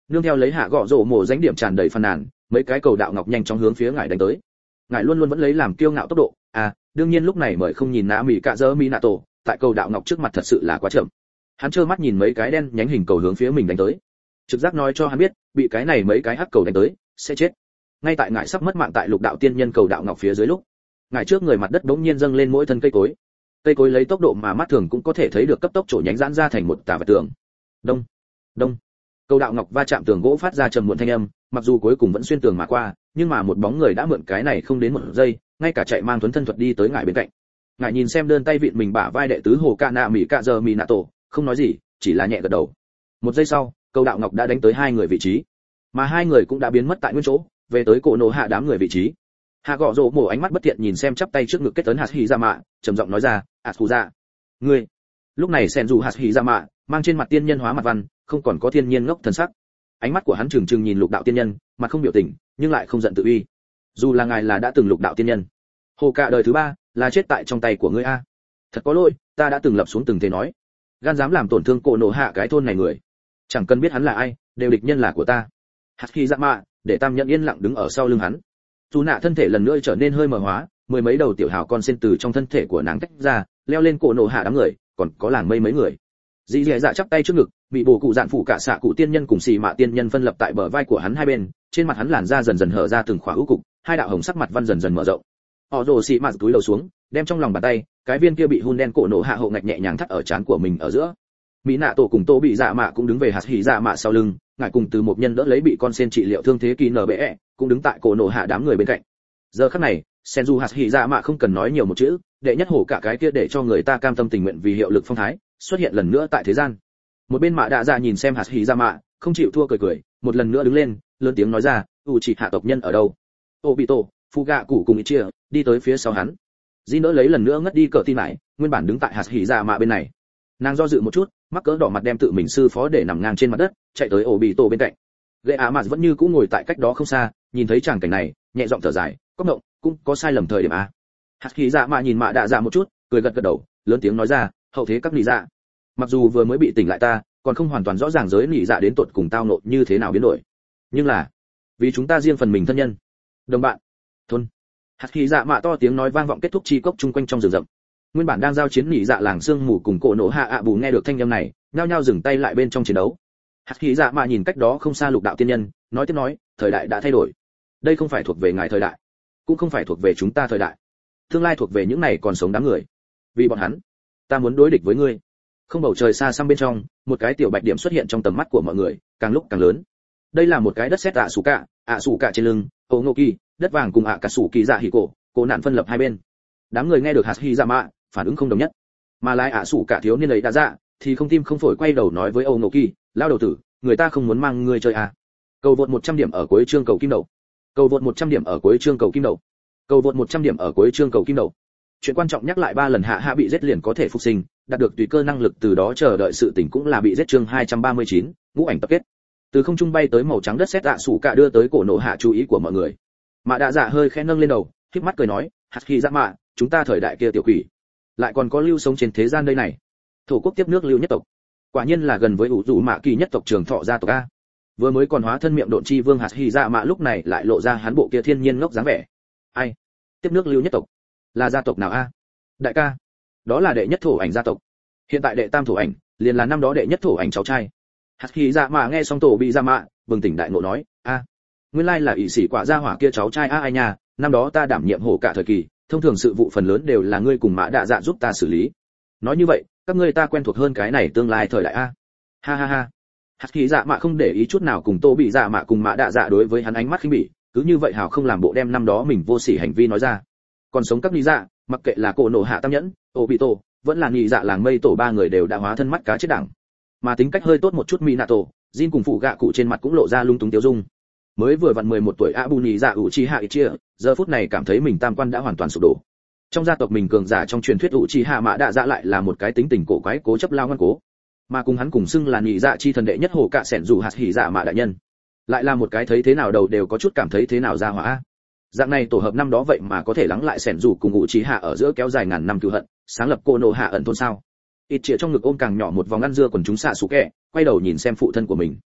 nương theo lấy hạ gọ rổ mổ danh điểm tràn đầy phàn nàn, mấy cái cầu đạo ngọc nhanh chóng hướng phía ngài đánh tới. Ngài luôn luôn vẫn lấy làm kiêu ngạo tốc độ, à, đương nhiên lúc này mời không nhìn nã mỹ cạ dơ mỹ nạ tổ, tại cầu đạo ngọc trước mặt thật sự là quá chậm. Hắn trơ mắt nhìn mấy cái đen nhánh hình cầu hướng phía mình đánh tới. Trực giác nói cho hắn biết, bị cái này mấy cái hắc cầu đánh tới, sẽ chết. Ngay tại ngài sắp mất mạng tại lục đạo tiên nhân cầu đạo ngọc phía dưới lúc, ngài trước người mặt đất bỗng nhiên dâng lên mỗi thân cây cối. Cây cối lấy tốc độ mà mắt thường cũng có thể thấy được cấp tốc trổ nhánh giãn ra thành một tà vách tường. Đông, đông. Cầu đạo ngọc va chạm tường gỗ phát ra trầm muộn thanh âm, mặc dù cuối cùng vẫn xuyên tường mà qua, nhưng mà một bóng người đã mượn cái này không đến một giây, ngay cả chạy mang thuấn thân thuật đi tới ngài bên cạnh. Ngài nhìn xem đơn tay vịn mình bả vai đệ tứ hồ ca nạ mỹ cạ giờ mỹ nạ tổ, không nói gì, chỉ là nhẹ gật đầu. Một giây sau, cầu đạo ngọc đã đánh tới hai người vị trí, mà hai người cũng đã biến mất tại nguyên chỗ, về tới cổ nổ hạ đám người vị trí. Hạ gọ rồ mổ ánh mắt bất thiện nhìn xem chắp tay trước ngực kết tấn hạt hỉ ra mạ, trầm giọng nói ra, "Ạt Thù Dạ, ngươi." Lúc này sen dù hạt hỉ ra mạ, mang trên mặt tiên nhân hóa mặt văn, không còn có thiên nhiên ngốc thần sắc. Ánh mắt của hắn trừng trừng nhìn lục đạo tiên nhân, mặt không biểu tình, nhưng lại không giận tự uy. Dù là ngài là đã từng lục đạo tiên nhân, hồ cả đời thứ ba là chết tại trong tay của ngươi a. Thật có lỗi, ta đã từng lập xuống từng thế nói, gan dám làm tổn thương cổ nổ hạ cái thôn này người, chẳng cần biết hắn là ai, đều địch nhân là của ta. Hạt hỉ ra mạ, để tam nhận yên lặng đứng ở sau lưng hắn. Dù nạ thân thể lần nữa trở nên hơi mờ hóa, mười mấy đầu tiểu hào con sen từ trong thân thể của nàng tách ra, leo lên cổ nổ hạ đám người, còn có làng mây mấy người. Dĩ Dẻ Dạ chắp tay trước ngực, bị bổ cụ dạn phủ cả xạ cụ tiên nhân cùng xì mạ tiên nhân phân lập tại bờ vai của hắn hai bên, trên mặt hắn làn da dần dần hở ra từng khỏa ưu cục, hai đạo hồng sắc mặt văn dần dần mở rộng. Họ rồ xì mạ túi đầu xuống, đem trong lòng bàn tay, cái viên kia bị hun đen cổ nổ hạ hậu ngạch nhẹ nhàng thắt ở trán của mình ở giữa. Mỹ nạ tổ cùng Tô bị dạ mạ cũng đứng về hạt hỉ dạ mạ sau lưng, ngài cùng từ một nhân đỡ lấy bị con sen trị liệu thương thế kỳ nở bệ, cũng đứng tại cổ nổ hạ đám người bên cạnh. Giờ khắc này, Senju hạt hỉ dạ mạ không cần nói nhiều một chữ, đệ nhất hổ cả cái kia để cho người ta cam tâm tình nguyện vì hiệu lực phong thái, xuất hiện lần nữa tại thế gian. Một bên mạ đạ dạ nhìn xem hạt hỉ dạ mạ, không chịu thua cười cười, một lần nữa đứng lên, lớn tiếng nói ra, "U chỉ hạ tộc nhân ở đâu?" Obito, Fuga cụ cùng Ichia đi tới phía sau hắn. Jin đỡ lấy lần nữa ngất đi cờ tin lại, nguyên bản đứng tại hạt hỉ dạ mạ bên này. Nàng do dự một chút, mắc cỡ đỏ mặt đem tự mình sư phó để nằm ngang trên mặt đất, chạy tới Obito bên cạnh. Gệ Á Mạt vẫn như cũ ngồi tại cách đó không xa, nhìn thấy tràng cảnh này, nhẹ giọng thở dài, có ngộng, cũng có sai lầm thời điểm a. Hạt hỉ dạ mạ nhìn mạ đạ dạ một chút, cười gật gật đầu, lớn tiếng nói ra, hậu thế các lý dạ. Mặc dù vừa mới bị tỉnh lại ta, còn không hoàn toàn rõ ràng giới lý dạ đến tột cùng tao nộ như thế nào biến đổi, nhưng là vì chúng ta riêng phần mình thân nhân, đồng bạn, thôn. Hạt hỉ dạ mạ to tiếng nói vang vọng kết thúc chi cốc chung quanh trong rừng rậm. Nguyên bản đang giao chiến lý dạ làng sương mù cùng cổ nổ hạ ạ bù nghe được thanh âm này, nhao nhao dừng tay lại bên trong chiến đấu. Hạt hỉ dạ mạ nhìn cách đó không xa lục đạo tiên nhân, nói tiếp nói, thời đại đã thay đổi, đây không phải thuộc về ngài thời đại, cũng không phải thuộc về chúng ta thời đại, tương lai thuộc về những này còn sống đám người. Vì bọn hắn, ta muốn đối địch với ngươi. Không bầu trời xa xăm bên trong, một cái tiểu bạch điểm xuất hiện trong tầm mắt của mọi người, càng lúc càng lớn. Đây là một cái đất sét ạ sủ cả, ạ sủ cả trên lưng, Ô Ngô Kỳ, đất vàng cùng ạ cả sủ kỳ dạ hỉ cổ, cổ nạn phân lập hai bên. Đám người nghe được hạt hỉ dạ mạ, phản ứng không đồng nhất. Mà lại ạ sủ cả thiếu niên ấy đã dạ, thì không tim không phổi quay đầu nói với Ô Ngô Kỳ, lao đầu tử, người ta không muốn mang ngươi chơi à? Cầu vượt một trăm điểm ở cuối chương cầu kim đậu. Cầu vượt một trăm điểm ở cuối chương cầu kim đậu. Cầu vượt một trăm điểm ở cuối chương cầu kim đậu. Chuyện quan trọng nhắc lại ba lần hạ hạ bị giết liền có thể phục sinh, đạt được tùy cơ năng lực từ đó chờ đợi sự tỉnh cũng là bị giết chương hai trăm ba mươi chín, ngũ ảnh tập kết. Từ không trung bay tới màu trắng đất sét ạ sủ cả đưa tới cổ nổ hạ chú ý của mọi người. Mạ đạ dạ hơi khẽ nâng lên đầu, khép mắt cười nói, hạt hỉ dạ mạ, chúng ta thời đại kia tiểu quỷ, lại còn có lưu sống trên thế gian đây này. Thổ quốc tiếp nước lưu nhất tộc, quả nhiên là gần với ủ dụ mạ kỳ nhất tộc trường thọ gia tộc a. Vừa mới còn hóa thân miệng độn chi vương hạt hỉ dạ mạ lúc này lại lộ ra hắn bộ kia thiên nhiên ngốc dáng vẻ. Ai? Tiếp nước lưu nhất tộc là gia tộc nào a? Đại ca, đó là đệ nhất thổ ảnh gia tộc, hiện tại đệ tam thổ ảnh liền là năm đó đệ nhất thổ ảnh cháu trai. Hạt hỉ dạ mạ nghe xong tổ bị dạ mạ bừng tỉnh đại ngộ nói, a, nguyên lai là ỷ sĩ quả gia hỏa kia cháu trai a ai nha, năm đó ta đảm nhiệm hổ cả thời kỳ, thông thường sự vụ phần lớn đều là ngươi cùng mã đạ dạ giúp ta xử lý. Nói như vậy, các ngươi ta quen thuộc hơn cái này tương lai thời đại a. Ha ha ha. Hạt hỉ dạ mạ không để ý chút nào cùng tô bị dạ mạ cùng mã đạ dạ đối với hắn ánh mắt khinh bỉ, cứ như vậy hào không làm bộ đem năm đó mình vô sỉ hành vi nói ra. Còn sống các lý dạ, mặc kệ là cổ nổ hạ tam nhẫn, Obito, vẫn là nhị dạ làng mây tổ ba người đều đã hóa thân mắt cá chết đẳng. Mà tính cách hơi tốt một chút Minato, Jin cùng phụ gạ cụ trên mặt cũng lộ ra lung túng tiêu dung. Mới vừa vặn mười một tuổi Abu nhị dạ Uchiha Itachi, giờ phút này cảm thấy mình tam quan đã hoàn toàn sụp đổ. Trong gia tộc mình cường giả trong truyền thuyết Uchiha Mã Đạ Dạ lại là một cái tính tình cổ quái cố chấp lao ngoan cố. Mà cùng hắn cùng xưng là nhị dạ chi thần đệ nhất hồ cạ sẻn dù hạt hỉ dạ mạ đại nhân, lại là một cái thấy thế nào đầu đều có chút cảm thấy thế nào ra hỏa. Dạng này tổ hợp năm đó vậy mà có thể lắng lại sẻn dù cùng Uchiha ở giữa kéo dài ngàn năm cừu hận, sáng lập cô nô hạ ẩn thôn sao. Ít chĩa trong ngực ôm càng nhỏ một vòng ăn dưa quần chúng xạ sủ kẹ, quay đầu nhìn xem phụ thân của mình.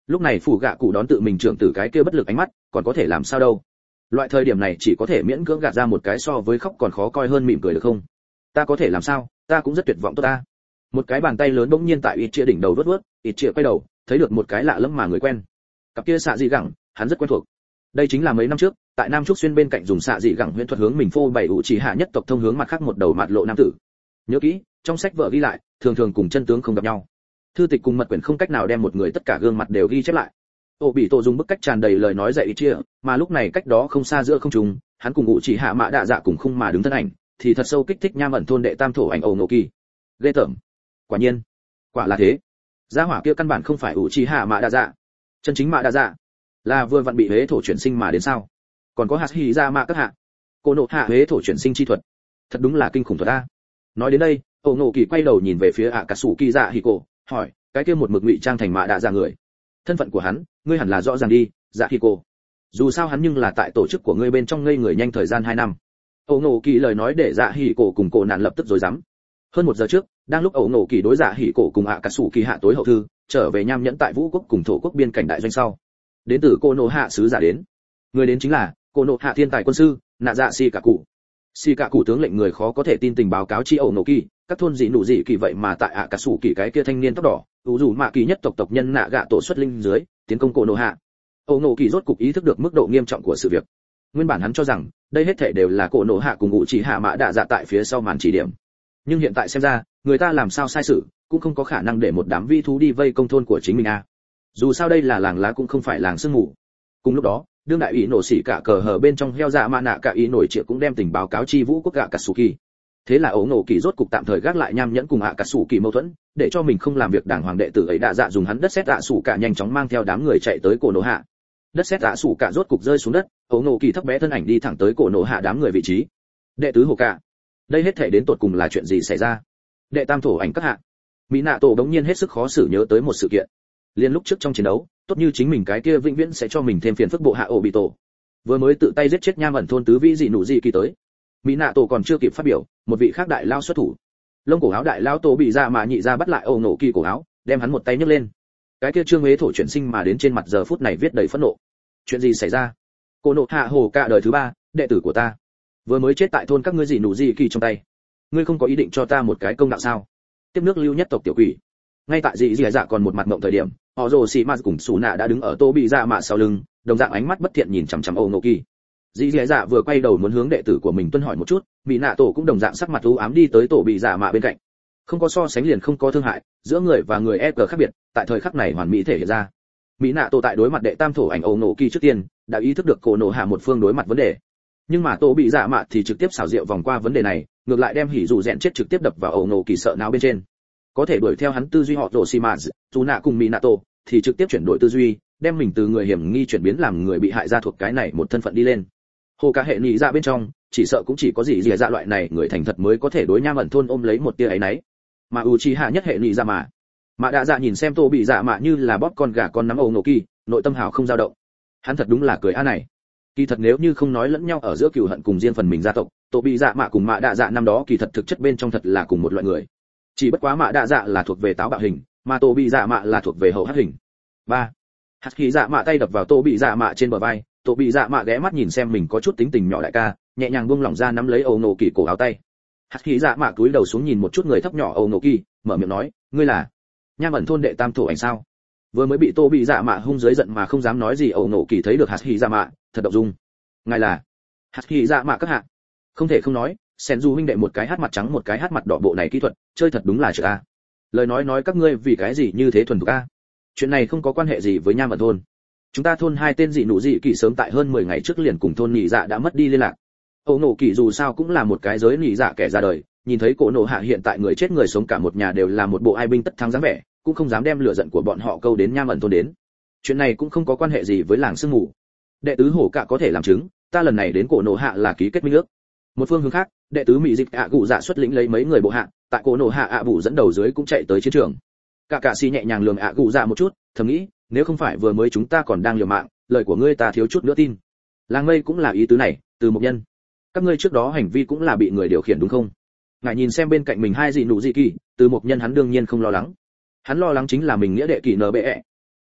Lúc này phủ gạ cụ đón tự mình trưởng tử cái kia bất lực ánh mắt, còn có thể làm sao đâu. Loại thời điểm này chỉ có thể miễn cưỡng gạt ra một cái so với khóc còn khó coi hơn mỉm cười được không? Ta có thể làm sao, ta cũng rất tuyệt vọng tốt ta. Một cái bàn tay lớn bỗng nhiên tại ít chia đỉnh đầu vớt vớt, ít chia quay đầu, thấy được một cái lạ lẫm mà người quen. Cặp kia xạ dị gẳng, hắn rất quen thuộc. Đây chính là mấy năm trước, tại Nam Trúc Xuyên bên cạnh dùng xạ dị gẳng huyễn thuật hướng mình phô bày ủ chỉ hạ nhất tộc thông hướng mặt khác một đầu mặt lộ nam tử. Nhớ kỹ, trong sách vở ghi lại, thường thường cùng chân tướng không gặp nhau. Thư tịch cùng mật quyển không cách nào đem một người tất cả gương mặt đều ghi chép lại. Ô bị tổ dùng bức cách tràn đầy lời nói dạy ít chia, mà lúc này cách đó không xa giữa không trung, hắn cùng ngụ chỉ hạ mã đạ dạ cùng khung mà đứng thân ảnh, thì thật sâu kích thích nham ẩn thôn đệ tam thổ ảnh ổ nổ kỳ. Ghê tởm. Quả nhiên, quả là thế. Gia hỏa kia căn bản không phải ngụ chỉ hạ mã đạ dạ, chân chính mã đạ dạ là vừa vặn bị hế thổ chuyển sinh mà đến sao? Còn có hạt hỉ ra mã các hạ, cô nộ hạ hế thổ chuyển sinh chi thuật, thật đúng là kinh khủng thuật a. Nói đến đây, ổ nổ kỳ quay đầu nhìn về phía ạ cà sủ kỳ dạ hỉ cổ, hỏi, cái kia một mực ngụy trang thành mã đạ dạ người, thân phận của hắn ngươi hẳn là rõ ràng đi, dạ hỉ cổ. Dù sao hắn nhưng là tại tổ chức của ngươi bên trong ngây người nhanh thời gian hai năm. Ổ nổ kỳ lời nói để dạ hỉ cổ cùng cổ nạn lập tức rối rắm. Hơn một giờ trước, đang lúc ổ nổ kỳ đối dạ hỉ cổ cùng ạ cà sủ kỳ hạ tối hậu thư trở về nham nhẫn tại vũ quốc cùng thổ quốc biên cảnh đại doanh sau, đến từ cô nộ hạ sứ giả đến. Người đến chính là cô nộ hạ thiên tài quân sư nạ dạ xì cả cụ. Xì cả cụ tướng lệnh người khó có thể tin tình báo cáo chi ổ nổ kỳ, các thôn dị nụ dị kỳ vậy mà tại ạ cà sủ kỳ cái kia thanh niên tóc đỏ ủ rủ mạ kỳ nhất tộc tộc nhân nạ gạ tổ xuất linh dưới tiến công cô nộ hạ. Ổ nổ kỳ rốt cục ý thức được mức độ nghiêm trọng của sự việc. Nguyên bản hắn cho rằng đây hết thảy đều là cô nộ hạ cùng ngụ chỉ hạ mã đạ dạ tại phía sau màn chỉ điểm, nhưng hiện tại xem ra người ta làm sao sai sự cũng không có khả năng để một đám vi thú đi vây công thôn của chính mình a. À. Dù sao đây là làng lá cũng không phải làng sương mù. Cùng lúc đó, đương đại ý nổ xỉ cả cờ hở bên trong heo dạ mạ nạ cả ý nổi triệu cũng đem tình báo cáo chi vũ quốc gạ Katsuki. Thế là ổ nổ kỳ rốt cục tạm thời gác lại nham nhẫn cùng ạ Katsuki mâu thuẫn, để cho mình không làm việc đảng hoàng đệ tử ấy đạ dạ dùng hắn đất sét ạ sủ cả nhanh chóng mang theo đám người chạy tới cổ nổ hạ. Đất sét ạ sủ cả rốt cục rơi xuống đất, ổ nổ kỳ thấp bé thân ảnh đi thẳng tới cổ nổ hạ đám người vị trí. Đệ tứ hồ cả, đây hết thể đến tột cùng là chuyện gì xảy ra? Đệ tam thổ ảnh các hạ, mỹ nạ tổ đống nhiên hết sức khó xử nhớ tới một sự kiện. Liên lúc trước trong chiến đấu, tốt như chính mình cái kia vĩnh viễn sẽ cho mình thêm phiền phức bộ hạ ổ bị tổ, vừa mới tự tay giết chết nham ẩn thôn tứ vĩ dị nụ dị kỳ tới. Mỹ nạ tổ còn chưa kịp phát biểu, một vị khác đại lao xuất thủ. Lông cổ áo đại lao tổ bị ra mà nhị ra bắt lại ổ nổ kỳ cổ áo, đem hắn một tay nhấc lên. Cái kia trương huế thổ chuyển sinh mà đến trên mặt giờ phút này viết đầy phẫn nộ. Chuyện gì xảy ra? Cô nộ hạ hồ cả đời thứ ba, đệ tử của ta, vừa mới chết tại thôn các ngươi dị nụ dị kỳ trong tay. Ngươi không có ý định cho ta một cái công đạo sao? Tiếp nước lưu nhất tộc tiểu quỷ. Ngay tại dị dị dạ còn một mặt ngậm thời điểm, họ rồ xì ma cùng xù nạ đã đứng ở tô bị dạ mạ sau lưng, đồng dạng ánh mắt bất thiện nhìn chằm chằm ổ nổ kỳ. Dị dị dạ vừa quay đầu muốn hướng đệ tử của mình tuân hỏi một chút, mỹ nạ tổ cũng đồng dạng sắc mặt u ám đi tới tổ bị dạ mạ bên cạnh. Không có so sánh liền không có thương hại, giữa người và người e cờ khác biệt, tại thời khắc này hoàn mỹ thể hiện ra. Mỹ nạ tổ tại đối mặt đệ tam thổ ảnh ổ nổ kỳ trước tiên, đã ý thức được cổ nổ hạ một phương đối mặt vấn đề. Nhưng mà tổ bị dạ mạ thì trực tiếp xảo diệu vòng qua vấn đề này, ngược lại đem hỉ dù rèn chết trực tiếp đập vào ổ nổ kỳ sợ não bên trên. Có thể đuổi theo hắn tư duy họ rồ xì ma dù nạ cùng mỹ nạ tổ thì trực tiếp chuyển đổi tư duy, đem mình từ người hiểm nghi chuyển biến làm người bị hại ra thuộc cái này một thân phận đi lên. Hồ cả hệ nhị dạ bên trong, chỉ sợ cũng chỉ có gì gì dạ loại này người thành thật mới có thể đối nham ẩn thôn ôm lấy một tia ấy nấy. Mà Uchiha nhất hệ nhị dạ mà, mà đã dạ nhìn xem tô bị dạ mạ như là bóp con gà con nắm ổ nổ kỳ, nội tâm hào không dao động. Hắn thật đúng là cười a này. Kỳ thật nếu như không nói lẫn nhau ở giữa cừu hận cùng riêng phần mình gia tộc, tô bị dạ mạ cùng mạ đạ dạ năm đó kỳ thật thực chất bên trong thật là cùng một loại người. Chỉ bất quá mạ đạ dạ là thuộc về táo bạo hình, mà tô bị dạ mạ là thuộc về hậu hắc hình. ba. Hạt khí dạ mạ tay đập vào tô bị dạ mạ trên bờ vai, tô bị dạ mạ ghé mắt nhìn xem mình có chút tính tình nhỏ đại ca, nhẹ nhàng buông lỏng ra nắm lấy âu nổ kỳ cổ áo tay. Hạt khí dạ mạ cúi đầu xuống nhìn một chút người thấp nhỏ âu nổ kỳ, mở miệng nói, ngươi là nham ẩn thôn đệ tam thổ ảnh sao? Vừa mới bị tô bị dạ mạ hung dưới giận mà không dám nói gì âu nổ kỳ thấy được hạt khí dạ mạ, thật động dung. Ngài là hạt khí dạ mạ các hạ? Không thể không nói, sen du huynh đệ một cái hát mặt trắng một cái hát mặt đỏ bộ này kỹ thuật chơi thật đúng là chữ a. Lời nói nói các ngươi vì cái gì như thế thuần thục a? Chuyện này không có quan hệ gì với nham ẩn thôn. Chúng ta thôn hai tên dị nụ dị kỳ sớm tại hơn mười ngày trước liền cùng thôn nhị dạ đã mất đi liên lạc. Âu nổ kỳ dù sao cũng là một cái giới nhị dạ kẻ ra đời, nhìn thấy cổ nổ hạ hiện tại người chết người sống cả một nhà đều là một bộ ai binh tất thắng dáng vẻ, cũng không dám đem lửa giận của bọn họ câu đến nham ẩn thôn đến. Chuyện này cũng không có quan hệ gì với làng sương mù. Đệ tứ hổ cả có thể làm chứng, ta lần này đến cổ nổ hạ là ký kết minh ước. Một phương hướng khác, đệ tứ mỹ dịch ạ cụ dạ xuất lĩnh lấy mấy người bộ hạ, tại cổ nổ hạ ạ vụ dẫn đầu dưới cũng chạy tới chiến trường. Cả cả xì nhẹ nhàng lườm ạ cụ dạ một chút, thầm nghĩ, nếu không phải vừa mới chúng ta còn đang liều mạng, lời của ngươi ta thiếu chút nữa tin. Làng mây cũng là ý tứ này, từ một nhân. Các ngươi trước đó hành vi cũng là bị người điều khiển đúng không? Ngài nhìn xem bên cạnh mình hai dị nụ dị kỳ, từ một nhân hắn đương nhiên không lo lắng. Hắn lo lắng chính là mình nghĩa đệ kỳ en bê e.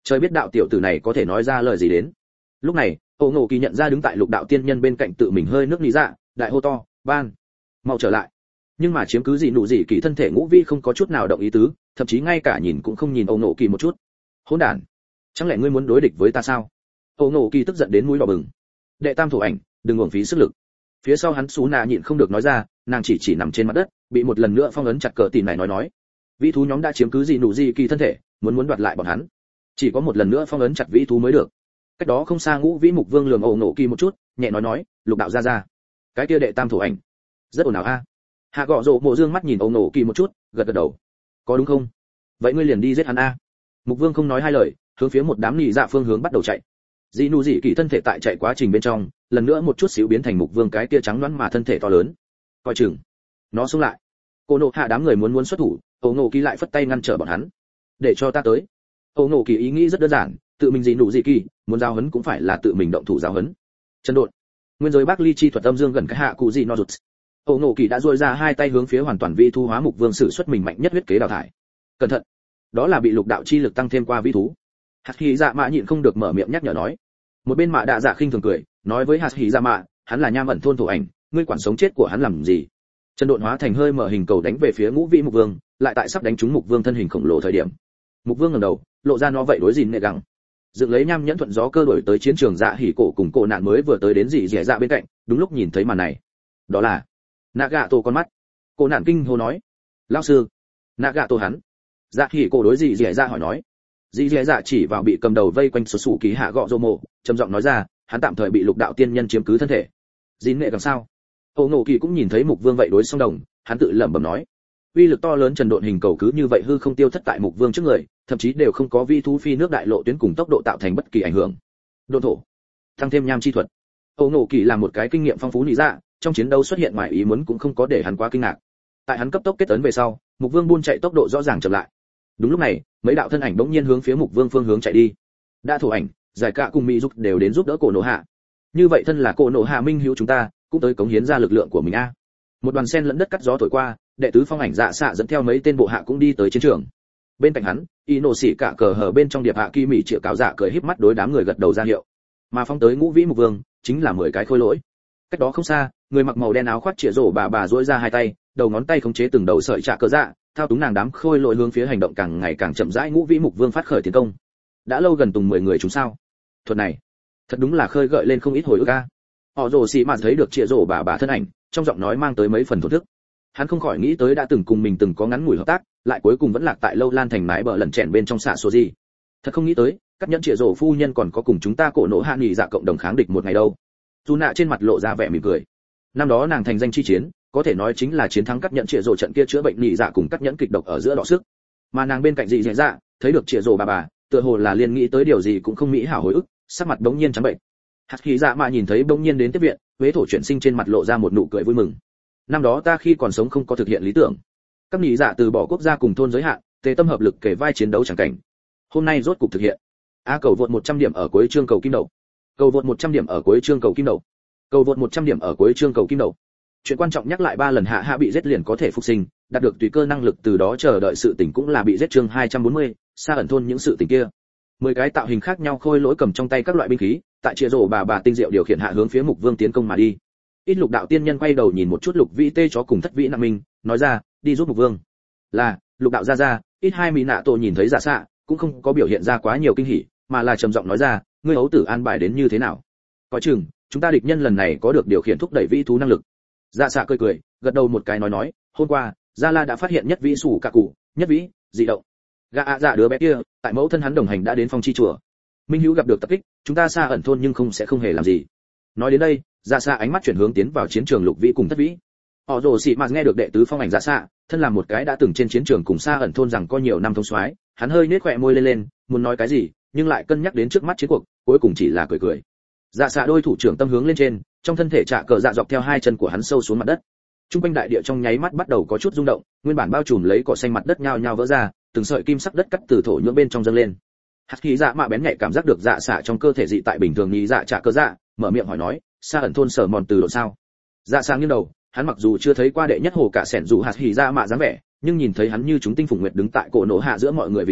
Trời biết đạo tiểu tử này có thể nói ra lời gì đến. Lúc này, Ô Ngộ Kỳ nhận ra đứng tại Lục đạo tiên nhân bên cạnh tự mình hơi nước lý dạ, đại hô to, "Ban, mau trở lại!" Nhưng mà chiếm cứ gì nụ gì kỳ thân thể ngũ vi không có chút nào động ý tứ, thậm chí ngay cả nhìn cũng không nhìn Ô Ngộ Kỳ một chút. Hỗn đản, chẳng lẽ ngươi muốn đối địch với ta sao? Ô Ngộ Kỳ tức giận đến mũi đỏ bừng. Đệ tam thủ ảnh, đừng uổng phí sức lực. Phía sau hắn Sú Na nhịn không được nói ra, nàng chỉ chỉ nằm trên mặt đất, bị một lần nữa phong ấn chặt cờ tỉ này nói nói. Vĩ thú nhóm đã chiếm cứ gì nụ gì kỳ thân thể, muốn muốn đoạt lại bọn hắn. Chỉ có một lần nữa phong ấn chặt vĩ thú mới được. Cách đó không xa Ngũ Vĩ Mục Vương lườm Ô Ngộ Kỳ một chút, nhẹ nói nói, Lục đạo ra ra. Cái kia đệ tam thủ ảnh, rất ồn ào a. Hạ Gọ Rồ Mộ Dương mắt nhìn Ô Ngộ Kỳ một chút, gật gật đầu. Có đúng không? Vậy ngươi liền đi giết hắn a. Mục Vương không nói hai lời, hướng phía một đám nị dạ phương hướng bắt đầu chạy. Dị nụ dị kỳ thân thể tại chạy quá trình bên trong, lần nữa một chút xíu biến thành Mục Vương cái kia trắng nõn mà thân thể to lớn. Coi chừng, nó xuống lại. Cô nộ hạ đám người muốn muốn xuất thủ, Ô Ngộ Kỳ lại phất tay ngăn trở bọn hắn. Để cho ta tới. Ô Ngộ Kỳ ý nghĩ rất đơn giản, tự mình dị nụ dị kỳ, muốn giao hấn cũng phải là tự mình động thủ giao hấn. Chân đột. Nguyên giới Bắc Ly chi thuật âm dương gần cái hạ cụ dị no rụt. Ô Ngộ Kỳ đã duỗi ra hai tay hướng phía hoàn toàn vi thu hóa Mục Vương sử xuất mình mạnh nhất huyết kế đào thải. Cẩn thận, đó là bị lục đạo chi lực tăng thêm qua vi thú. Hạt Hỉ Dạ Mạ nhịn không được mở miệng nhắc nhở nói. Một bên Mạ Đạ Dạ khinh thường cười, nói với Hạt Hỉ Dạ Mạ, hắn là nham ẩn thôn thủ ảnh, ngươi quản sống chết của hắn làm gì? Chân độn hóa thành hơi mở hình cầu đánh về phía Ngũ Vĩ Mục Vương, lại tại sắp đánh trúng Mục Vương thân hình khổng lồ thời điểm. Mục Vương ngẩng đầu, lộ ra nó vậy đối gìn nệ gẳng. Dựng lấy nham nhẫn thuận gió cơ đổi tới chiến trường Dạ Hỉ cổ cùng cổ nạn mới vừa tới đến dị dẻ dạ bên cạnh, đúng lúc nhìn thấy màn này. Đó là Nagato con mắt. Cổ nạn kinh hô nói, lão sư, Nagato hắn. Dạ Hỉ cổ đối dị dẻ dạ hỏi nói. Dị dẻ dạ chỉ vào bị cầm đầu vây quanh số sủ ký Hạ Gọ Rồ Mộ, trầm giọng nói ra, hắn tạm thời bị lục đạo tiên nhân chiếm cứ thân thể. Gìn nệ gẳng sao? Ô Ngộ Kỳ cũng nhìn thấy Mục Vương vậy đối song đồng, hắn tự lẩm bẩm nói, uy lực to lớn trần độn hình cầu cứ như vậy hư không tiêu thất tại Mục Vương trước người, thậm chí đều không có vi thú phi nước đại lộ tuyến cùng tốc độ tạo thành bất kỳ ảnh hưởng. Độn thổ, tăng thêm nham chi thuật. Ô Ngộ Kỳ là một cái kinh nghiệm phong phú lý dạ, trong chiến đấu xuất hiện ngoài ý muốn cũng không có để hắn quá kinh ngạc. Tại hắn cấp tốc kết ấn về sau, Mục Vương buôn chạy tốc độ rõ ràng chậm lại. Đúng lúc này, mấy đạo thân ảnh bỗng nhiên hướng phía Mục Vương phương hướng chạy đi. Đã thủ ảnh, giải cả cùng mỹ giúp đều đến giúp đỡ cổ nổ hạ. Như vậy thân là cổ nổ hạ minh hữu chúng ta, cũng tới cống hiến ra lực lượng của mình a. Một đoàn sen lẫn đất cắt gió thổi qua, đệ tứ phong ảnh dạ xạ dẫn theo mấy tên bộ hạ cũng đi tới chiến trường. Bên cạnh hắn, Ino xỉ cả cờ hở bên trong điệp hạ kỳ mỹ triệu cáo dạ cười híp mắt đối đám người gật đầu ra hiệu. Mà phong tới Ngũ Vĩ Mục Vương, chính là mười cái khôi lỗi. Cách đó không xa, người mặc màu đen áo khoác chĩa rổ bà bà duỗi ra hai tay, đầu ngón tay khống chế từng đầu sợi trạ cờ dạ, thao túng nàng đám khôi lỗi hướng phía hành động càng ngày càng chậm rãi Ngũ Vĩ Mục Vương phát khởi tiến công. Đã lâu gần tùng mười người chúng sao? Thuật này, thật đúng là khơi gợi lên không ít hồi ức a. Họ rồ xì mà thấy được chĩa rổ bà bà thân ảnh, trong giọng nói mang tới mấy phần thổn thức. Hắn không khỏi nghĩ tới đã từng cùng mình từng có ngắn ngủi hợp tác, lại cuối cùng vẫn lạc tại lâu lan thành mái bờ lần chèn bên trong xạ số gì. Thật không nghĩ tới, các nhẫn chĩa rổ phu nhân còn có cùng chúng ta cổ nổ hạ nghỉ dạ cộng đồng kháng địch một ngày đâu. Dù nạ trên mặt lộ ra vẻ mỉm cười. Năm đó nàng thành danh chi chiến, có thể nói chính là chiến thắng các nhẫn chĩa rổ trận kia chữa bệnh nghỉ dạ cùng các nhẫn kịch độc ở giữa đọ sức. Mà nàng bên cạnh dị dạ dạ, thấy được chĩa rổ bà bà, tựa hồ là liên nghĩ tới điều gì cũng không mỹ hảo hồi ức, sắc mặt bỗng nhiên trắng bệnh. Hạt Hỉ Dạ Mạ nhìn thấy bỗng nhiên đến tiếp viện, huế thổ chuyển sinh trên mặt lộ ra một nụ cười vui mừng. Năm đó ta khi còn sống không có thực hiện lý tưởng, các nhị dạ từ bỏ quốc gia cùng thôn giới hạn, tề tâm hợp lực kể vai chiến đấu chẳng cảnh. Hôm nay rốt cục thực hiện. A cầu vượt một trăm điểm ở cuối chương cầu kim đậu. Cầu vượt một trăm điểm ở cuối chương cầu kim đậu. Cầu vượt một trăm điểm ở cuối chương cầu kim đậu. Chuyện quan trọng nhắc lại ba lần hạ hạ bị giết liền có thể phục sinh, đạt được tùy cơ năng lực từ đó chờ đợi sự tỉnh cũng là bị giết chương hai trăm bốn mươi, xa ẩn thôn những sự tỉnh kia. Mười cái tạo hình khác nhau khôi lỗi cầm trong tay các loại binh khí, tại chia rổ bà bà tinh diệu điều khiển hạ hướng phía Mục Vương tiến công mà đi. Ít Lục đạo tiên nhân quay đầu nhìn một chút Lục Vĩ Tê chó cùng Thất Vĩ Nam Minh, nói ra, đi giúp Mục Vương. Là, Lục đạo ra ra, ít hai mỹ nạ tổ nhìn thấy Dạ Xạ, cũng không có biểu hiện ra quá nhiều kinh hỉ, mà là trầm giọng nói ra, ngươi ấu tử an bài đến như thế nào? Coi chừng, chúng ta địch nhân lần này có được điều khiển thúc đẩy vĩ thú năng lực. Dạ Xạ cười cười, gật đầu một cái nói nói, hôm qua, Gia La đã phát hiện nhất vĩ sủ cả cụ, nhất vĩ, dị động. Gã ạ dạ đứa bé kia, tại mẫu thân hắn đồng hành đã đến phong chi chùa. Minh Hữu gặp được tập kích, chúng ta xa ẩn thôn nhưng không sẽ không hề làm gì. Nói đến đây, Dạ Xạ ánh mắt chuyển hướng tiến vào chiến trường Lục Vĩ cùng Thất Vĩ. Họ rồ xị mà nghe được đệ tứ phong ảnh Dạ Xạ, thân là một cái đã từng trên chiến trường cùng xa ẩn thôn rằng có nhiều năm thông soái, hắn hơi nết khóe môi lên lên, muốn nói cái gì, nhưng lại cân nhắc đến trước mắt chiến cuộc, cuối cùng chỉ là cười cười. Dạ Xạ đôi thủ trưởng tâm hướng lên trên, trong thân thể trạ cờ dạ dọc theo hai chân của hắn sâu xuống mặt đất. Trung quanh đại địa trong nháy mắt bắt đầu có chút rung động, nguyên bản bao trùm lấy cỏ xanh mặt đất nhao nhao vỡ ra, từng sợi kim sắc đất cắt từ thổ nhưỡng bên trong dâng lên. Hạt Hỉ Dạ Mạ bén nhạy cảm giác được Dạ Xạ trong cơ thể dị tại bình thường nhị dạ trạ cờ dạ, mở miệng hỏi nói, xa ẩn thôn sở mòn từ độ sao? Dạ Xạ nghiêng đầu, hắn mặc dù chưa thấy qua đệ nhất hồ cả sẻn dù Hạt Hỉ Dạ Mạ dáng vẻ, nhưng nhìn thấy hắn như chúng tinh phùng nguyệt đứng tại cổ nổ hạ giữa mọi người vị trí,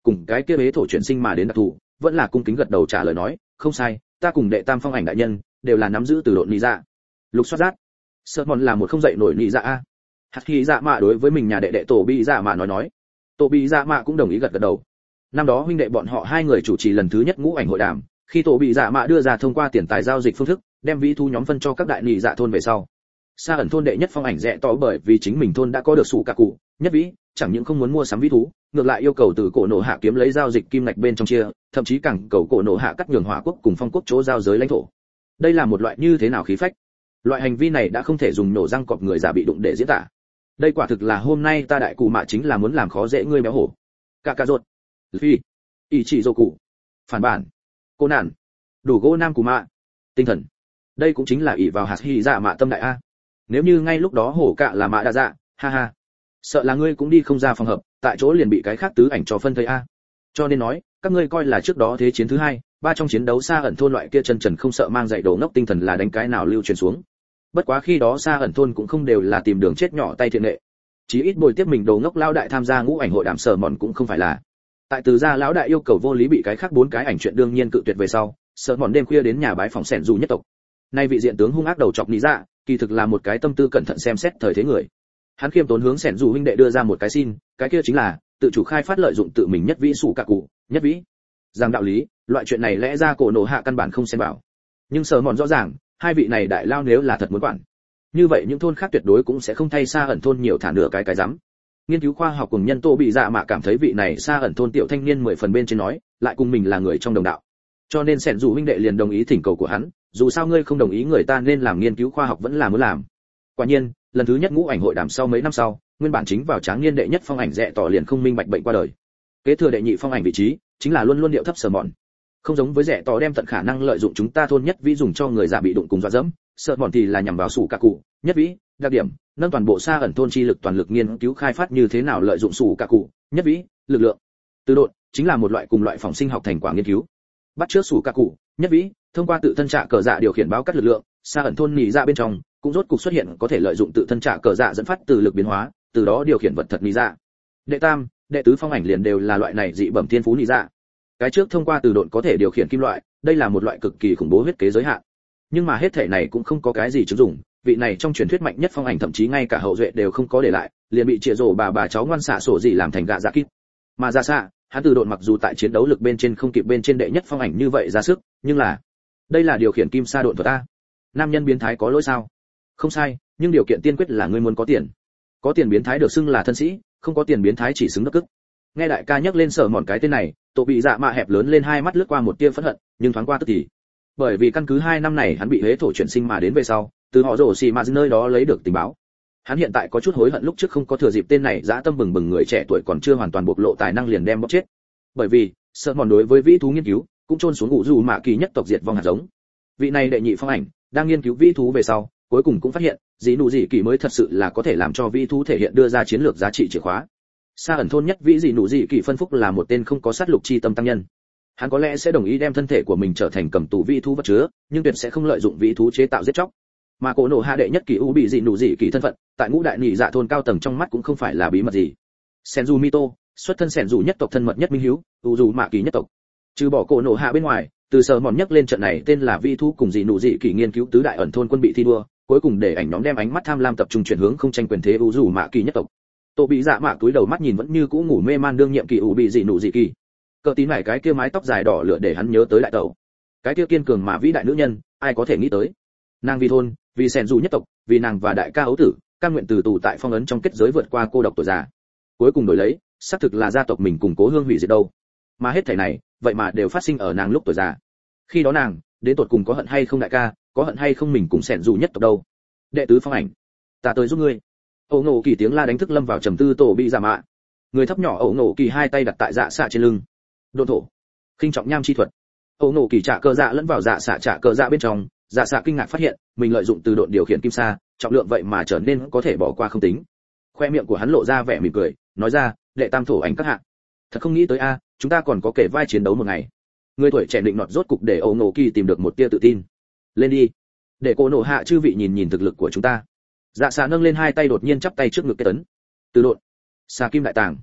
cùng cái kia hế thổ chuyển sinh mà đến đặc thù, vẫn là cung kính gật đầu trả lời nói, không sai, ta cùng đệ tam phong ảnh đại nhân đều là nắm giữ từ độn nị dạ. Lục soát rát, sợ mòn là một không dậy nổi nị dạ a. Hạt khí dạ mạ đối với mình nhà đệ đệ tổ bị dạ mạ nói nói, tổ bị dạ mạ cũng đồng ý gật gật đầu. Năm đó huynh đệ bọn họ hai người chủ trì lần thứ nhất ngũ ảnh hội đàm, khi tổ bị dạ mạ đưa ra thông qua tiền tài giao dịch phương thức, đem vĩ thú nhóm phân cho các đại nị dạ thôn về sau. Sa ẩn thôn đệ nhất phong ảnh rẽ tỏ bởi vì chính mình thôn đã có được sủ cả cụ, nhất vĩ, chẳng những không muốn mua sắm vĩ thú, ngược lại yêu cầu từ cổ nổ hạ kiếm lấy giao dịch kim ngạch bên trong chia, thậm chí càng cầu cổ nổ hạ cắt nhường hỏa quốc cùng phong quốc chỗ giao giới lãnh thổ. Đây là một loại như thế nào khí phách? Loại hành vi này đã không thể dùng nổ răng cọp người già bị đụng để diễn tả. Đây quả thực là hôm nay ta đại cụ mạ chính là muốn làm khó dễ ngươi béo hổ. Cả cả ruột. Phi. Ý chỉ dô cụ. Phản bản. Cô nạn. Đủ gỗ nam cụ mạ. Tinh thần. Đây cũng chính là ỷ vào hạt hy dạ mạ tâm đại a. Nếu như ngay lúc đó hổ cạ là mạ đa dạ, ha ha. Sợ là ngươi cũng đi không ra phòng hợp, tại chỗ liền bị cái khác tứ ảnh cho phân thây a. Cho nên nói, các ngươi coi là trước đó thế chiến thứ hai, ba trong chiến đấu Sa ẩn thôn loại kia chân trần không sợ mang dạy đồ ngốc tinh thần là đánh cái nào lưu truyền xuống. Bất quá khi đó Sa ẩn thôn cũng không đều là tìm đường chết nhỏ tay thiện nghệ. Chí ít bồi tiếp mình đồ ngốc lao đại tham gia ngũ ảnh hội đàm sở mòn cũng không phải là. Tại từ gia lão đại yêu cầu vô lý bị cái khác bốn cái ảnh chuyện đương nhiên cự tuyệt về sau, sở mòn đêm khuya đến nhà bái phòng sẻn dù nhất tộc. Nay vị diện tướng hung ác đầu chọc lý dạ, kỳ thực là một cái tâm tư cẩn thận xem xét thời thế người. Hắn khiêm tốn hướng sẻn dù huynh đệ đưa ra một cái xin, cái kia chính là tự chủ khai phát lợi dụng tự mình nhất vĩ sủ cả cụ, nhất vĩ. Rằng đạo lý, loại chuyện này lẽ ra cổ nổ hạ căn bản không xen vào. Nhưng sở mòn rõ ràng, hai vị này đại lao nếu là thật muốn quản, như vậy những thôn khác tuyệt đối cũng sẽ không thay Sa ẩn thôn nhiều thả nửa cái cái rắm. Nghiên cứu khoa học cùng nhân tô bị dạ mạ cảm thấy vị này Sa ẩn thôn tiểu thanh niên mười phần bên trên nói, lại cùng mình là người trong đồng đạo. Cho nên sẻn dù huynh đệ liền đồng ý thỉnh cầu của hắn, dù sao ngươi không đồng ý người ta nên làm nghiên cứu khoa học vẫn là muốn làm. Quả nhiên, lần thứ nhất ngũ ảnh hội đàm sau mấy năm sau, nguyên bản chính vào tráng niên đệ nhất phong ảnh rẽ tỏ liền không minh bạch bệnh qua đời. Kế thừa đệ nhị phong ảnh vị trí, chính là luôn luôn điệu thấp sờ mòn. Không giống với rẽ tỏ đem tận khả năng lợi dụng chúng ta thôn nhất vĩ dùng cho người già bị đụng cùng dọa dẫm, sợ mòn thì là nhằm vào sủ cả cụ, nhất vĩ, đặc điểm, nâng toàn bộ Sa ẩn thôn chi lực toàn lực nghiên cứu khai phát như thế nào lợi dụng sủ cả cụ, nhất vĩ, lực lượng. Từ độn, chính là một loại cùng loại phòng sinh học thành quả nghiên cứu. Bắt trước sủ cả cụ, nhất vĩ, thông qua tự thân trạ cờ dạ điều khiển báo cắt lực lượng, Sa ẩn thôn nhị dạ bên trong cũng rốt cục xuất hiện có thể lợi dụng tự thân trạ cờ dạ dẫn phát từ lực biến hóa, từ đó điều khiển vật thật nhị dạ. Đệ tam, đệ tứ phong ảnh liền đều là loại này dị bẩm thiên phú nhị dạ. Cái trước thông qua từ độn có thể điều khiển kim loại, đây là một loại cực kỳ khủng bố huyết kế giới hạn. Nhưng mà hết thể này cũng không có cái gì chứng dụng, vị này trong truyền thuyết mạnh nhất phong ảnh thậm chí ngay cả hậu duệ đều không có để lại, liền bị chia rổ bà bà cháu ngoan xạ sổ gì làm thành gạ dạ kít. Mà ra xạ, hắn từ độn mặc dù tại chiến đấu lực bên trên không kịp bên trên đệ nhất phong ảnh như vậy ra sức, nhưng là đây là điều khiển kim sa độn thuật a. Nam nhân biến thái có lỗi sao? Không sai, nhưng điều kiện tiên quyết là ngươi muốn có tiền. Có tiền biến thái được xưng là thân sĩ, không có tiền biến thái chỉ xứng đất cức. Nghe đại ca nhắc lên sở mòn cái tên này, tổ bị dạ mạ hẹp lớn lên hai mắt lướt qua một tia phẫn hận, nhưng thoáng qua tức thì. Bởi vì căn cứ hai năm này hắn bị hế thổ chuyển sinh mà đến về sau, từ họ rổ xì mà nơi đó lấy được tình báo. Hắn hiện tại có chút hối hận lúc trước không có thừa dịp tên này dã tâm bừng bừng người trẻ tuổi còn chưa hoàn toàn bộc lộ tài năng liền đem bóc chết. Bởi vì, sợ mòn đối với vĩ thú nghiên cứu, cũng chôn xuống ngụ dù mạ kỳ nhất tộc diệt vong hạt giống. Vị này đệ nhị phong ảnh, đang nghiên cứu vĩ thú về sau, cuối cùng cũng phát hiện, dĩ nụ dị kỳ mới thật sự là có thể làm cho vĩ thú thể hiện đưa ra chiến lược giá trị chìa khóa. Sa ẩn thôn nhất vĩ dị nụ dị kỳ phân phúc là một tên không có sát lục chi tâm tăng nhân. Hắn có lẽ sẽ đồng ý đem thân thể của mình trở thành cầm tù vĩ thú vật chứa, nhưng tuyệt sẽ không lợi dụng vĩ thú chế tạo giết chóc. Mà cổ nổ hạ đệ nhất kỳ u bị dị nụ dị kỳ thân phận, tại ngũ đại nhị dạ thôn cao tầng trong mắt cũng không phải là bí mật gì. Senju Mito, xuất thân Senju nhất tộc thân mật nhất minh hiếu, u dù mạ kỳ nhất tộc. Trừ bỏ cổ nổ hạ bên ngoài, từ sở mòn nhắc lên trận này tên là vĩ thú cùng dị nụ dị kỳ nghiên cứu tứ đại ẩn thôn quân bị thi đua, cuối cùng để ảnh nhóm đem ánh mắt tham lam tập trung chuyển hướng không tranh quyền thế u dù mạ kỳ nhất tộc. Tô bị dạ mạ túi đầu mắt nhìn vẫn như cũ ngủ mê man đương nhiệm kỳ u bị dị nụ dị kỳ. Cờ tín này cái kia mái tóc dài đỏ lửa để hắn nhớ tới đại tẩu. Cái kia kiên cường mà vĩ đại nữ nhân, ai có thể nghĩ tới. Nàng vì thôn, vì sẻn dù nhất tộc, vì nàng và đại ca ấu tử, cam nguyện từ tù tại phong ấn trong kết giới vượt qua cô độc tuổi già. Cuối cùng đổi lấy, xác thực là gia tộc mình cùng cố hương hủy diệt đâu. Mà hết thảy này, vậy mà đều phát sinh ở nàng lúc tuổi già. Khi đó nàng, đến tột cùng có hận hay không đại ca, có hận hay không mình cùng sẻn dù nhất tộc đâu. Đệ tứ phong ảnh, ta tới giúp ngươi. Âu Ngộ Kỳ tiếng la đánh thức lâm vào trầm tư tổ bị giả mạ. Người thấp nhỏ Âu Ngộ Kỳ hai tay đặt tại dạ xạ trên lưng. Độn thổ, khinh trọng nham chi thuật. Âu Ngộ Kỳ trả cơ dạ lẫn vào dạ xạ trả cơ dạ bên trong, dạ xạ kinh ngạc phát hiện mình lợi dụng từ độn điều khiển kim sa, trọng lượng vậy mà trở nên có thể bỏ qua không tính. Khoe miệng của hắn lộ ra vẻ mỉm cười, nói ra, đệ tam thổ ảnh các hạ, thật không nghĩ tới a, chúng ta còn có kể vai chiến đấu một ngày. Người tuổi trẻ định nọt rốt cục để Âu Ngộ Kỳ tìm được một tia tự tin. Lên đi, để cô nổ hạ chư vị nhìn nhìn thực lực của chúng ta. Dạ xạ nâng lên hai tay đột nhiên chắp tay trước ngực cái tấn. Từ độn, xà kim đại tàng.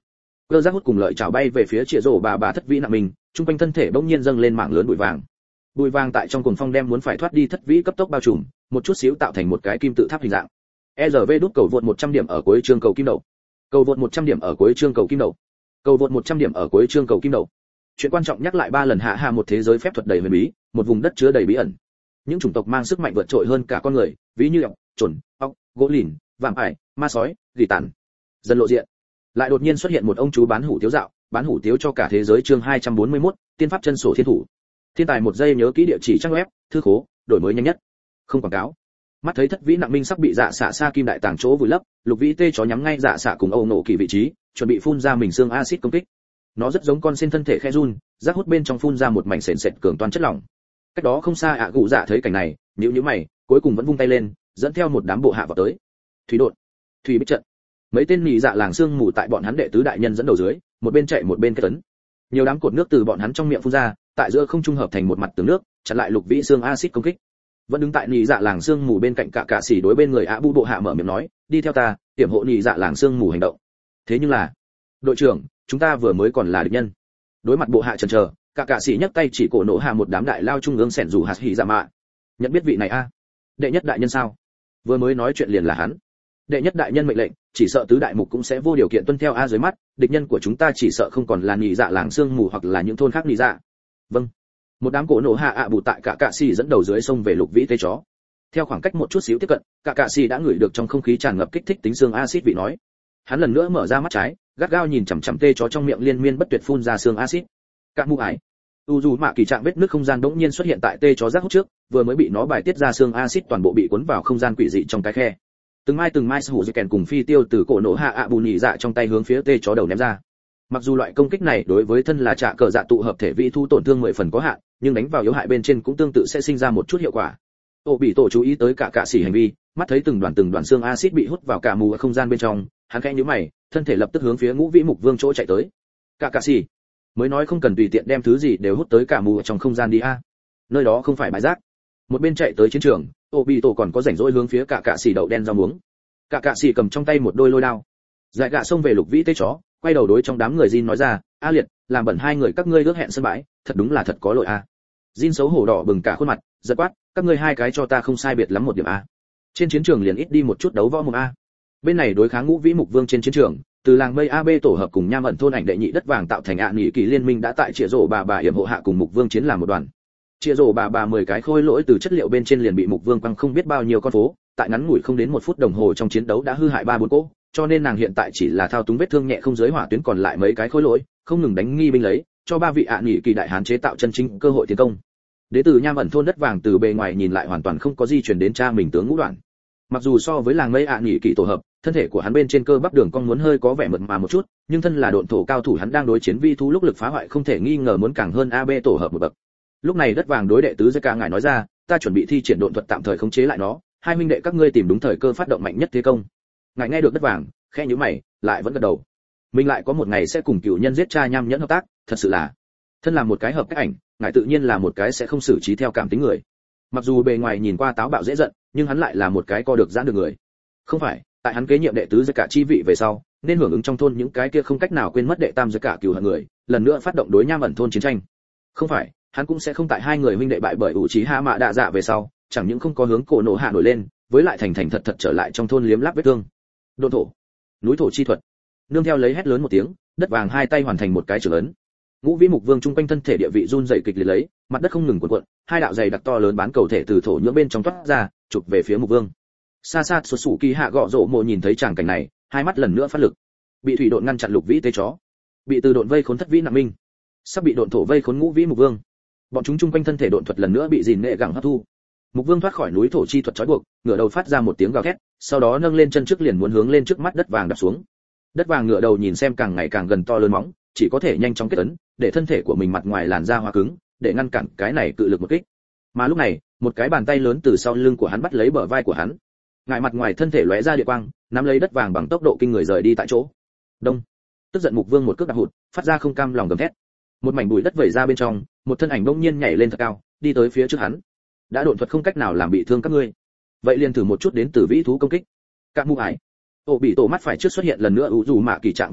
cơ giác hút cùng lợi chảo bay về phía Triệu Rồ bà bà thất vĩ nặng mình, trung quanh thân thể bỗng nhiên dâng lên mảng lớn bụi vàng. Bụi vàng tại trong cuồng phong đem muốn phải thoát đi thất vĩ cấp tốc bao trùm, một chút xíu tạo thành một cái kim tự tháp hình dạng. e rờ vê đút cầu vượt một trăm điểm ở cuối chương cầu kim đậu. Cầu vượt một trăm điểm ở cuối chương cầu kim đậu. Cầu vượt một trăm điểm ở cuối chương cầu kim đậu. Chuyện quan trọng nhắc lại ba lần hạ hạ một thế giới phép thuật đầy huyền bí, một vùng đất chứa đầy bí ẩn. Những chủng tộc mang sức mạnh vượt trội hơn cả con người, ví như ọc, chuẩn, ọc, gỗ lìn, vạm ải, ma sói, gỉ tàn. Dần lộ diện. Lại đột nhiên xuất hiện một ông chú bán hủ tiếu dạo, bán hủ tiếu cho cả thế giới chương hai trăm bốn mươi mốt, tiên pháp chân sổ thiên thủ. Thiên tài một giây nhớ kỹ địa chỉ trang web, thư khố, đổi mới nhanh nhất. Không quảng cáo. Mắt thấy thất vĩ nặng minh sắp bị dạ xạ xa kim đại tàng chỗ vùi lấp, lục vĩ tê chó nhắm ngay dạ xạ cùng âu nổ kỳ vị trí, chuẩn bị phun ra mình xương axit công kích. Nó rất giống con sen thân thể khe run, rác hút bên trong phun ra một mảnh sền sệt cường toan chất lỏng. Cách đó không xa ạ gụ dạ thấy cảnh này, nhíu nhíu mày, cuối cùng vẫn vung tay lên, dẫn theo một đám bộ hạ vào tới. Thủy đột, thủy bích trận. Mấy tên nhị dạ làng xương mù tại bọn hắn đệ tứ đại nhân dẫn đầu dưới, một bên chạy một bên kết tấn. Nhiều đám cột nước từ bọn hắn trong miệng phun ra, tại giữa không trung hợp thành một mặt tường nước, chặn lại lục vĩ xương axit công kích. Vẫn đứng tại nhị dạ làng xương mù bên cạnh cả cạ sĩ đối bên người ạ bu bộ hạ mở miệng nói, đi theo ta, tiểm hộ nhị dạ làng xương mù hành động. Thế nhưng là, đội trưởng, chúng ta vừa mới còn là địch nhân. Đối mặt bộ hạ chần chờ, cả cạ sĩ nhấc tay chỉ cổ nổ hạ một đám đại lao trung ương sẻn rủ hạt hỉ dạ mạ. Nhận biết vị này a? Đệ nhất đại nhân sao? Vừa mới nói chuyện liền là hắn. Đệ nhất đại nhân mệnh lệnh, chỉ sợ tứ đại mục cũng sẽ vô điều kiện tuân theo a dưới mắt, địch nhân của chúng ta chỉ sợ không còn là nhị dạ làng xương mù hoặc là những thôn khác nhị dạ. Vâng. Một đám cổ nổ hạ ạ bù tại cả cạ xì dẫn đầu dưới sông về lục vĩ tê chó. Theo khoảng cách một chút xíu tiếp cận, cả cạ xì đã ngửi được trong không khí tràn ngập kích thích tính xương axit vị nói. Hắn lần nữa mở ra mắt trái, gắt gao nhìn chằm chằm tê chó trong miệng liên miên bất tuyệt phun ra xương axit. Cả mụ ải. U dù mạ kỳ trạng vết nước không gian đống nhiên xuất hiện tại tê chó rác hút trước, vừa mới bị nó bài tiết ra xương axit toàn bộ bị cuốn vào không gian quỷ dị trong cái khe. Từng mai từng mai hủ dây kèn cùng phi tiêu từ cổ nổ hạ ạ bù nhị dạ trong tay hướng phía tê chó đầu ném ra. Mặc dù loại công kích này đối với thân là trạ cờ dạ tụ hợp thể vị thu tổn thương mười phần có hạn, nhưng đánh vào yếu hại bên trên cũng tương tự sẽ sinh ra một chút hiệu quả. Ô bị tổ chú ý tới cả cạ xỉ hành vi, mắt thấy từng đoàn từng đoàn xương axit bị hút vào cả mù ở không gian bên trong, hắn khẽ nhíu mày, thân thể lập tức hướng phía ngũ vĩ mục vương chỗ chạy tới. Cả cạ xỉ, mới nói không cần tùy tiện đem thứ gì đều hút tới cả mù ở trong không gian đi a. Nơi đó không phải bãi rác. Một bên chạy tới chiến trường, ô bị tổ còn có rảnh rỗi hướng phía cả cạ xỉ đậu đen rau muống. Cả cạ xỉ cầm trong tay một đôi lôi đao, dại gạ xông về lục vĩ tê chó, quay đầu đối trong đám người Jin nói ra, a liệt, làm bẩn hai người các ngươi ước hẹn sân bãi, thật đúng là thật có lỗi a. Jin xấu hổ đỏ bừng cả khuôn mặt, giật quát, các ngươi hai cái cho ta không sai biệt lắm một điểm a. Trên chiến trường liền ít đi một chút đấu võ mồm a. Bên này đối kháng ngũ vĩ mục vương trên chiến trường, từ làng mây a bê tổ hợp cùng nham ẩn thôn ảnh đệ nhị đất vàng tạo thành ạ nghỉ kỳ liên minh đã tại Triệu Rồ bà bà yểm hộ hạ cùng mục vương chiến làm một đoàn. Triệu Rồ bà bà mười cái khôi lỗi từ chất liệu bên trên liền bị mục vương quăng không biết bao nhiêu con phố, tại ngắn ngủi không đến một phút đồng hồ trong chiến đấu đã hư hại ba bốn cỗ, cho nên nàng hiện tại chỉ là thao túng vết thương nhẹ không giới hỏa tuyến còn lại mấy cái khối lỗi, không ngừng đánh nghi binh lấy, cho ba vị ạ nghỉ kỳ đại hán chế tạo chân chính cơ hội tiến công. Đế tử nham ẩn thôn đất vàng từ bề ngoài nhìn lại hoàn toàn không có di chuyển đến cha mình tướng ngũ đoạn. Mặc dù so với làng mây ạ nghỉ kỳ tổ hợp, thân thể của hắn bên trên cơ bắp đường cong muốn hơi có vẻ mượt mà một chút, nhưng thân là độn thổ cao thủ hắn đang đối chiến vi thú lúc lực phá hoại không thể nghi ngờ muốn càng hơn a bê tổ hợp một bậc. Lúc này đất vàng đối đệ tứ Zeka ngài nói ra, ta chuẩn bị thi triển độn thuật tạm thời khống chế lại nó, hai huynh đệ các ngươi tìm đúng thời cơ phát động mạnh nhất thế công. Ngài nghe được đất vàng, khẽ nhíu mày, lại vẫn gật đầu. Mình lại có một ngày sẽ cùng cựu nhân giết cha nham nhẫn hợp tác, thật sự là thân là một cái hợp cách ảnh, ngài tự nhiên là một cái sẽ không xử trí theo cảm tính người. Mặc dù bề ngoài nhìn qua táo bạo dễ giận, nhưng hắn lại là một cái co được giãn được người. Không phải, tại hắn kế nhiệm đệ tứ Zeka chi vị về sau, nên hưởng ứng trong thôn những cái kia không cách nào quên mất đệ tam Zeka cừu hận người, lần nữa phát động đối nham ẩn thôn chiến tranh. Không phải, hắn cũng sẽ không tại hai người huynh đệ bại bởi ủ trí hạ mạ đạ dạ về sau, chẳng những không có hướng cổ nổ hạ nổi lên, với lại thành thành thật thật trở lại trong thôn liếm láp vết thương. Độn thổ, núi thổ chi thuật. Nương theo lấy hét lớn một tiếng, đất vàng hai tay hoàn thành một cái chưởng ấn. Ngũ vĩ mục vương trung quanh thân thể địa vị run rẩy kịch liệt lấy, mặt đất không ngừng cuộn cuộn, hai đạo dày đặc to lớn bán cầu thể từ thổ nhưỡng bên trong toát ra, chụp về phía mục vương. Xa xa xuất sủ kỳ hạ gọ rộ mộ nhìn thấy tràng cảnh này, hai mắt lần nữa phát lực. Bị thủy độn ngăn chặn lục vĩ tê chó, bị từ độn vây khốn thất vĩ nặng minh, sắp bị độn thổ vây khốn ngũ vĩ mục vương. Bọn chúng trung quanh thân thể độn thuật lần nữa bị dìn nệ gẳng hấp thu. Mục vương thoát khỏi núi thổ chi thuật trói buộc, ngửa đầu phát ra một tiếng gào thét, sau đó nâng lên chân trước liền muốn hướng lên trước mắt đất vàng đập xuống. Đất vàng ngửa đầu nhìn xem càng ngày càng gần to lớn móng, chỉ có thể nhanh chóng kết ấn, để thân thể của mình mặt ngoài làn da hóa cứng, để ngăn cản cái này cự lực một kích. Mà lúc này, một cái bàn tay lớn từ sau lưng của hắn bắt lấy bờ vai của hắn. Ngại mặt ngoài thân thể lóe ra địa quang, nắm lấy đất vàng bằng tốc độ kinh người rời đi tại chỗ. Đông. Tức giận mục vương một cước đạp hụt, phát ra không cam lòng gầm thét. Một mảnh bụi đất vẩy ra bên trong, một thân ảnh bỗng nhiên nhảy lên thật cao, đi tới phía trước hắn. Đã độn thuật không cách nào làm bị thương các ngươi, vậy liền thử một chút đến từ vĩ thú công kích. Các mụ ải. Tổ bị tổ mắt phải trước xuất hiện lần nữa ủ dù mạ kỳ trạng vết nứt,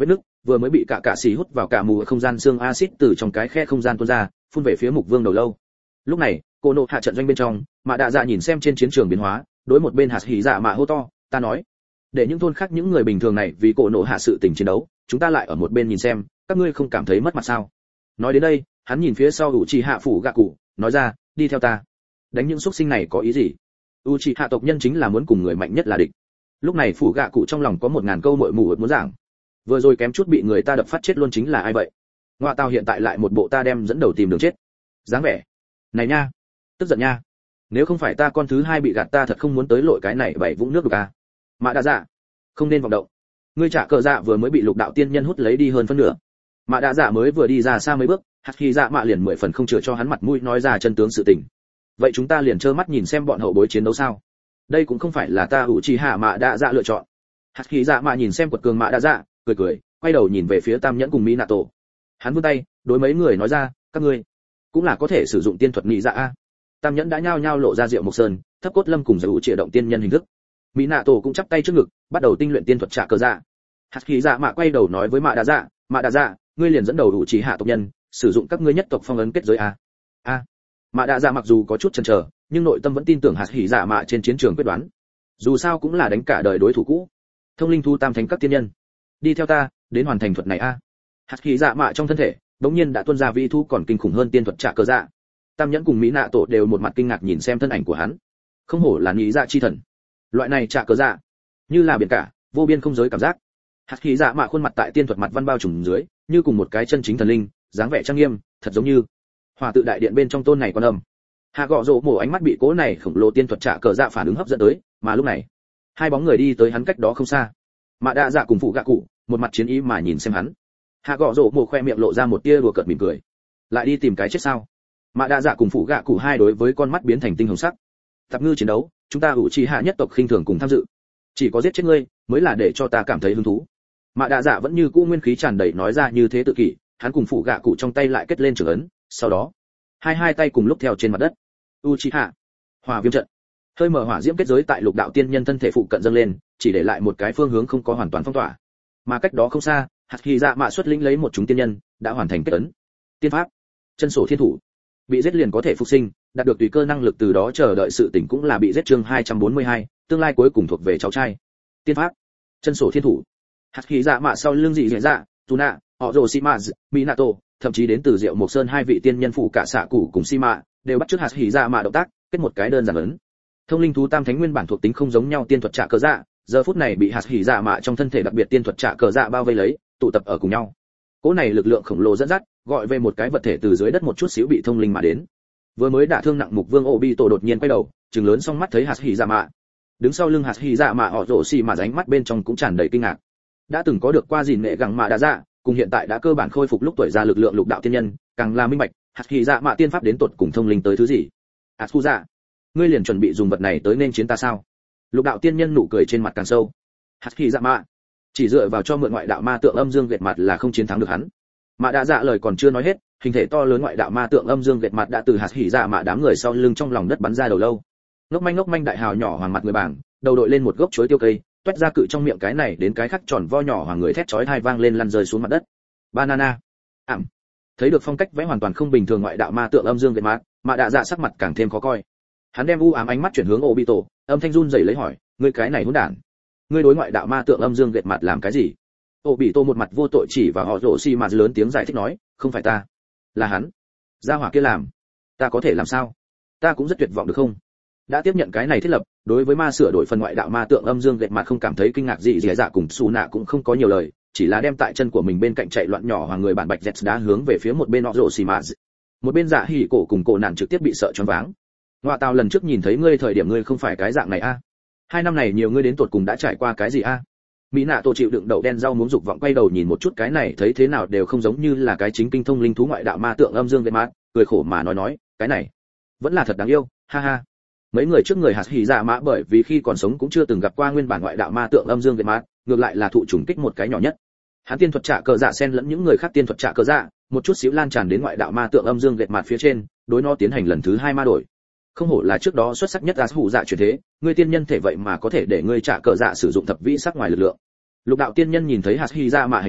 vừa mới bị cả cạ xì hút vào cả mù không gian xương axit từ trong cái khe không gian tuôn ra, phun về phía mục vương đầu lâu. Lúc này, cô nộ hạ trận doanh bên trong, Mạ Đạ Dạ nhìn xem trên chiến trường biến hóa, đối một bên hạt hỉ dạ mạ hô to, ta nói, để những thôn khác những người bình thường này vì cô nộ hạ sự tình chiến đấu, chúng ta lại ở một bên nhìn xem, các ngươi không cảm thấy mất mặt sao? Nói đến đây, hắn nhìn phía sau Uchiha phủ gạ cụ, nói ra, đi theo ta. Đánh những xuất sinh này có ý gì? Uchiha tộc nhân chính là muốn cùng người mạnh nhất là địch. Lúc này phủ gạ cụ trong lòng có một ngàn câu muội mù muốn giảng. Vừa rồi kém chút bị người ta đập phát chết luôn chính là ai vậy? Ngoại tao hiện tại lại một bộ ta đem dẫn đầu tìm đường chết. Dáng vẻ. Này nha, tức giận nha. Nếu không phải ta con thứ hai bị gạt ta thật không muốn tới lội cái này bảy vũng nước được à? Mạ Đạ Dạ, không nên vọng động. Ngươi trả cờ dạ vừa mới bị lục đạo tiên nhân hút lấy đi hơn phân nửa. Mạ Đạ Dạ mới vừa đi ra xa mấy bước, hạt khi dạ mạ liền mười phần không chừa cho hắn mặt mũi nói ra chân tướng sự tình. Vậy chúng ta liền trơ mắt nhìn xem bọn hậu bối chiến đấu sao? Đây cũng không phải là ta Uchiha Mạ Đạ Dạ lựa chọn. Hạt khi dạ mạ nhìn xem quật cường Mạ Đạ Dạ, cười cười, quay đầu nhìn về phía Tam Nhẫn cùng Minato. Hắn vươn tay, đối mấy người nói ra, các ngươi cũng là có thể sử dụng tiên thuật nhị dạ a. Tam Nhẫn đã nhao nhao lộ ra Diệu Mộc Sơn, Thấp Cốt Lâm cùng giải hữu triệu động tiên nhân hình thức. Minato cũng chắp tay trước ngực, bắt đầu tinh luyện tiên thuật trả cờ dạ. Hạt khí dạ mạ quay đầu nói với Mạ Đạ Dạ, Mạ Đạ Dạ, ngươi liền dẫn đầu đủ chỉ hạ tộc nhân, sử dụng các ngươi nhất tộc phong ấn kết giới a. A. Mạ Đạ Dạ mặc dù có chút chần chờ, nhưng nội tâm vẫn tin tưởng hạt khí dạ mạ trên chiến trường quyết đoán. Dù sao cũng là đánh cả đời đối thủ cũ. Thông linh thu tam thánh các tiên nhân, đi theo ta, đến hoàn thành thuật này a. Hạt khí dạ mạ trong thân thể, đống nhiên đã tuôn ra vi thu còn kinh khủng hơn tiên thuật trả cờ dạ. Tam Nhẫn cùng Mỹ Nạ Tổ đều một mặt kinh ngạc nhìn xem thân ảnh của hắn. Không hổ là nhị dạ chi thần. Loại này trả cờ dạ, như là biển cả, vô biên không giới cảm giác. Hạt khí dạ mạ khuôn mặt tại tiên thuật mặt văn bao trùm dưới, như cùng một cái chân chính thần linh, dáng vẻ trang nghiêm, thật giống như hòa tự đại điện bên trong tôn này quan âm. Hạ Gọ Rồ mổ ánh mắt bị cố này khổng lồ tiên thuật trả cờ dạ phản ứng hấp dẫn tới, mà lúc này, hai bóng người đi tới hắn cách đó không xa. Mạ Đạ Dạ cùng phụ gạ cụ, một mặt chiến ý mà nhìn xem hắn. Hạ Gọ Rồ mổ khoe miệng lộ ra một tia đùa cợt mỉm cười. Lại đi tìm cái chết sao? Mạ Đạ Dạ cùng phụ gạ cụ hai đối với con mắt biến thành tinh hồng sắc. Tập ngư chiến đấu, chúng ta ủ trì hạ nhất tộc khinh thường cùng tham dự. Chỉ có giết chết ngươi, mới là để cho ta cảm thấy hứng thú. Mạ Đạ Dạ vẫn như cũ nguyên khí tràn đầy nói ra như thế tự kỷ, hắn cùng phụ gạ cụ trong tay lại kết lên trường ấn, sau đó, hai hai tay cùng lúc theo trên mặt đất. Uchiha, Hỏa Viêm trận. Hơi mở hỏa diễm kết giới tại lục đạo tiên nhân thân thể phụ cận dâng lên, chỉ để lại một cái phương hướng không có hoàn toàn phong tỏa. Mà cách đó không xa, hạt khí dạ mạ xuất lĩnh lấy một chúng tiên nhân, đã hoàn thành kết ấn. Tiên pháp, chân sổ thiên thủ. Bị giết liền có thể phục sinh, đạt được tùy cơ năng lực từ đó chờ đợi sự tỉnh cũng là bị giết chương hai trăm bốn mươi hai, tương lai cuối cùng thuộc về cháu trai. Tiên pháp, chân sổ thiên thủ. Hạt khí dạ mạ sau lưng dị dạ dạ, Tuna, họ rồ Shimaz, Minato, thậm chí đến từ Diệu Mộc Sơn hai vị tiên nhân phụ cả xạ cụ cùng Shima, đều bắt chước hạt khí dạ mạ động tác, kết một cái đơn giản ấn. Thông linh thú tam thánh nguyên bản thuộc tính không giống nhau tiên thuật trả cờ dạ, giờ phút này bị hạt khí dạ mạ trong thân thể đặc biệt tiên thuật trả cờ dạ bao vây lấy, tụ tập ở cùng nhau. Cỗ này lực lượng khổng lồ dẫn dắt, gọi về một cái vật thể từ dưới đất một chút xíu bị thông linh mà đến. Vừa mới đả thương nặng mục vương Obito đột nhiên quay đầu, trừng lớn song mắt thấy hạt khí dạ mạ. Đứng sau lưng hạt khí dạ mạ họ rồ xì mà ánh mắt bên trong cũng tràn đầy kinh ngạc. Đã từng có được qua gìn nệ gẳng mạ đã dạ, cùng hiện tại đã cơ bản khôi phục lúc tuổi già lực lượng lục đạo tiên nhân, càng là minh bạch, hạt khí dạ mạ tiên pháp đến tột cùng thông linh tới thứ gì. Asuza, ngươi liền chuẩn bị dùng vật này tới nên chiến ta sao? Lục đạo tiên nhân nụ cười trên mặt càng sâu. Hạt khí dạ mạ, chỉ dựa vào cho mượn ngoại đạo ma tượng âm dương gệt mặt là không chiến thắng được hắn. Mạ đã dạ lời còn chưa nói hết, hình thể to lớn ngoại đạo ma tượng âm dương gệt mặt đã từ hạt khí dạ mạ đám người sau lưng trong lòng đất bắn ra đầu lâu. Ngốc manh ngốc manh đại hào nhỏ hoàng mặt người bảng, đầu đội lên một gốc chuối tiêu cây, toét ra cự trong miệng cái này đến cái khác tròn vo nhỏ hoàng người thét chói tai vang lên lăn rơi xuống mặt đất. Banana. Ảm. Thấy được phong cách vẽ hoàn toàn không bình thường ngoại đạo ma tượng âm dương gệt mặt, Mạ Đạ Dạ sắc mặt càng thêm khó coi. Hắn đem u ám ánh mắt chuyển hướng Obito, âm thanh run rẩy lấy hỏi, ngươi cái này hỗn đản, ngươi đối ngoại đạo ma tượng âm dương gệt mặt làm cái gì? Obito một mặt vô tội chỉ vào họ rồ xi mà lớn tiếng giải thích nói, không phải ta, là hắn, gia hỏa kia làm, ta có thể làm sao? Ta cũng rất tuyệt vọng được không? Đã tiếp nhận cái này thiết lập, đối với ma sửa đổi phần ngoại đạo ma tượng âm dương gệt mặt không cảm thấy kinh ngạc gì gì dạ cùng Su Nạ cũng không có nhiều lời, chỉ là đem tại chân của mình bên cạnh chạy loạn nhỏ hoàng người bản bạch Jets đá hướng về phía một bên họ rồ xi mà. Một bên Dạ Hỉ cổ cùng cổ nạn trực tiếp bị sợ choáng váng. Ngoại tao lần trước nhìn thấy ngươi thời điểm ngươi không phải cái dạng này a. Hai năm này nhiều ngươi đến tuột cùng đã trải qua cái gì a? Mỹ nạ tổ chịu đựng đậu đen rau muống dục vọng quay đầu nhìn một chút cái này thấy thế nào đều không giống như là cái chính kinh thông linh thú ngoại đạo ma tượng âm dương gệt mặt, cười khổ mà nói nói, cái này vẫn là thật đáng yêu, ha ha. Mấy người trước người hạt hỉ dạ mã bởi vì khi còn sống cũng chưa từng gặp qua nguyên bản ngoại đạo ma tượng âm dương gệt mặt, ngược lại là thụ trùng kích một cái nhỏ nhất. Hắn tiên thuật trả cờ dạ xen lẫn những người khác tiên thuật trả cờ dạ, một chút xíu lan tràn đến ngoại đạo ma tượng âm dương gệt mặt phía trên, đối nó tiến hành lần thứ hai ma đổi. Không hổ là trước đó xuất sắc nhất Asuza dạ chuyển thế, ngươi tiên nhân thể vậy mà có thể để ngươi trả cờ dạ sử dụng thập vĩ sắc ngoài lực lượng. Lục đạo tiên nhân nhìn thấy hạt hy dạ mạ hành vi,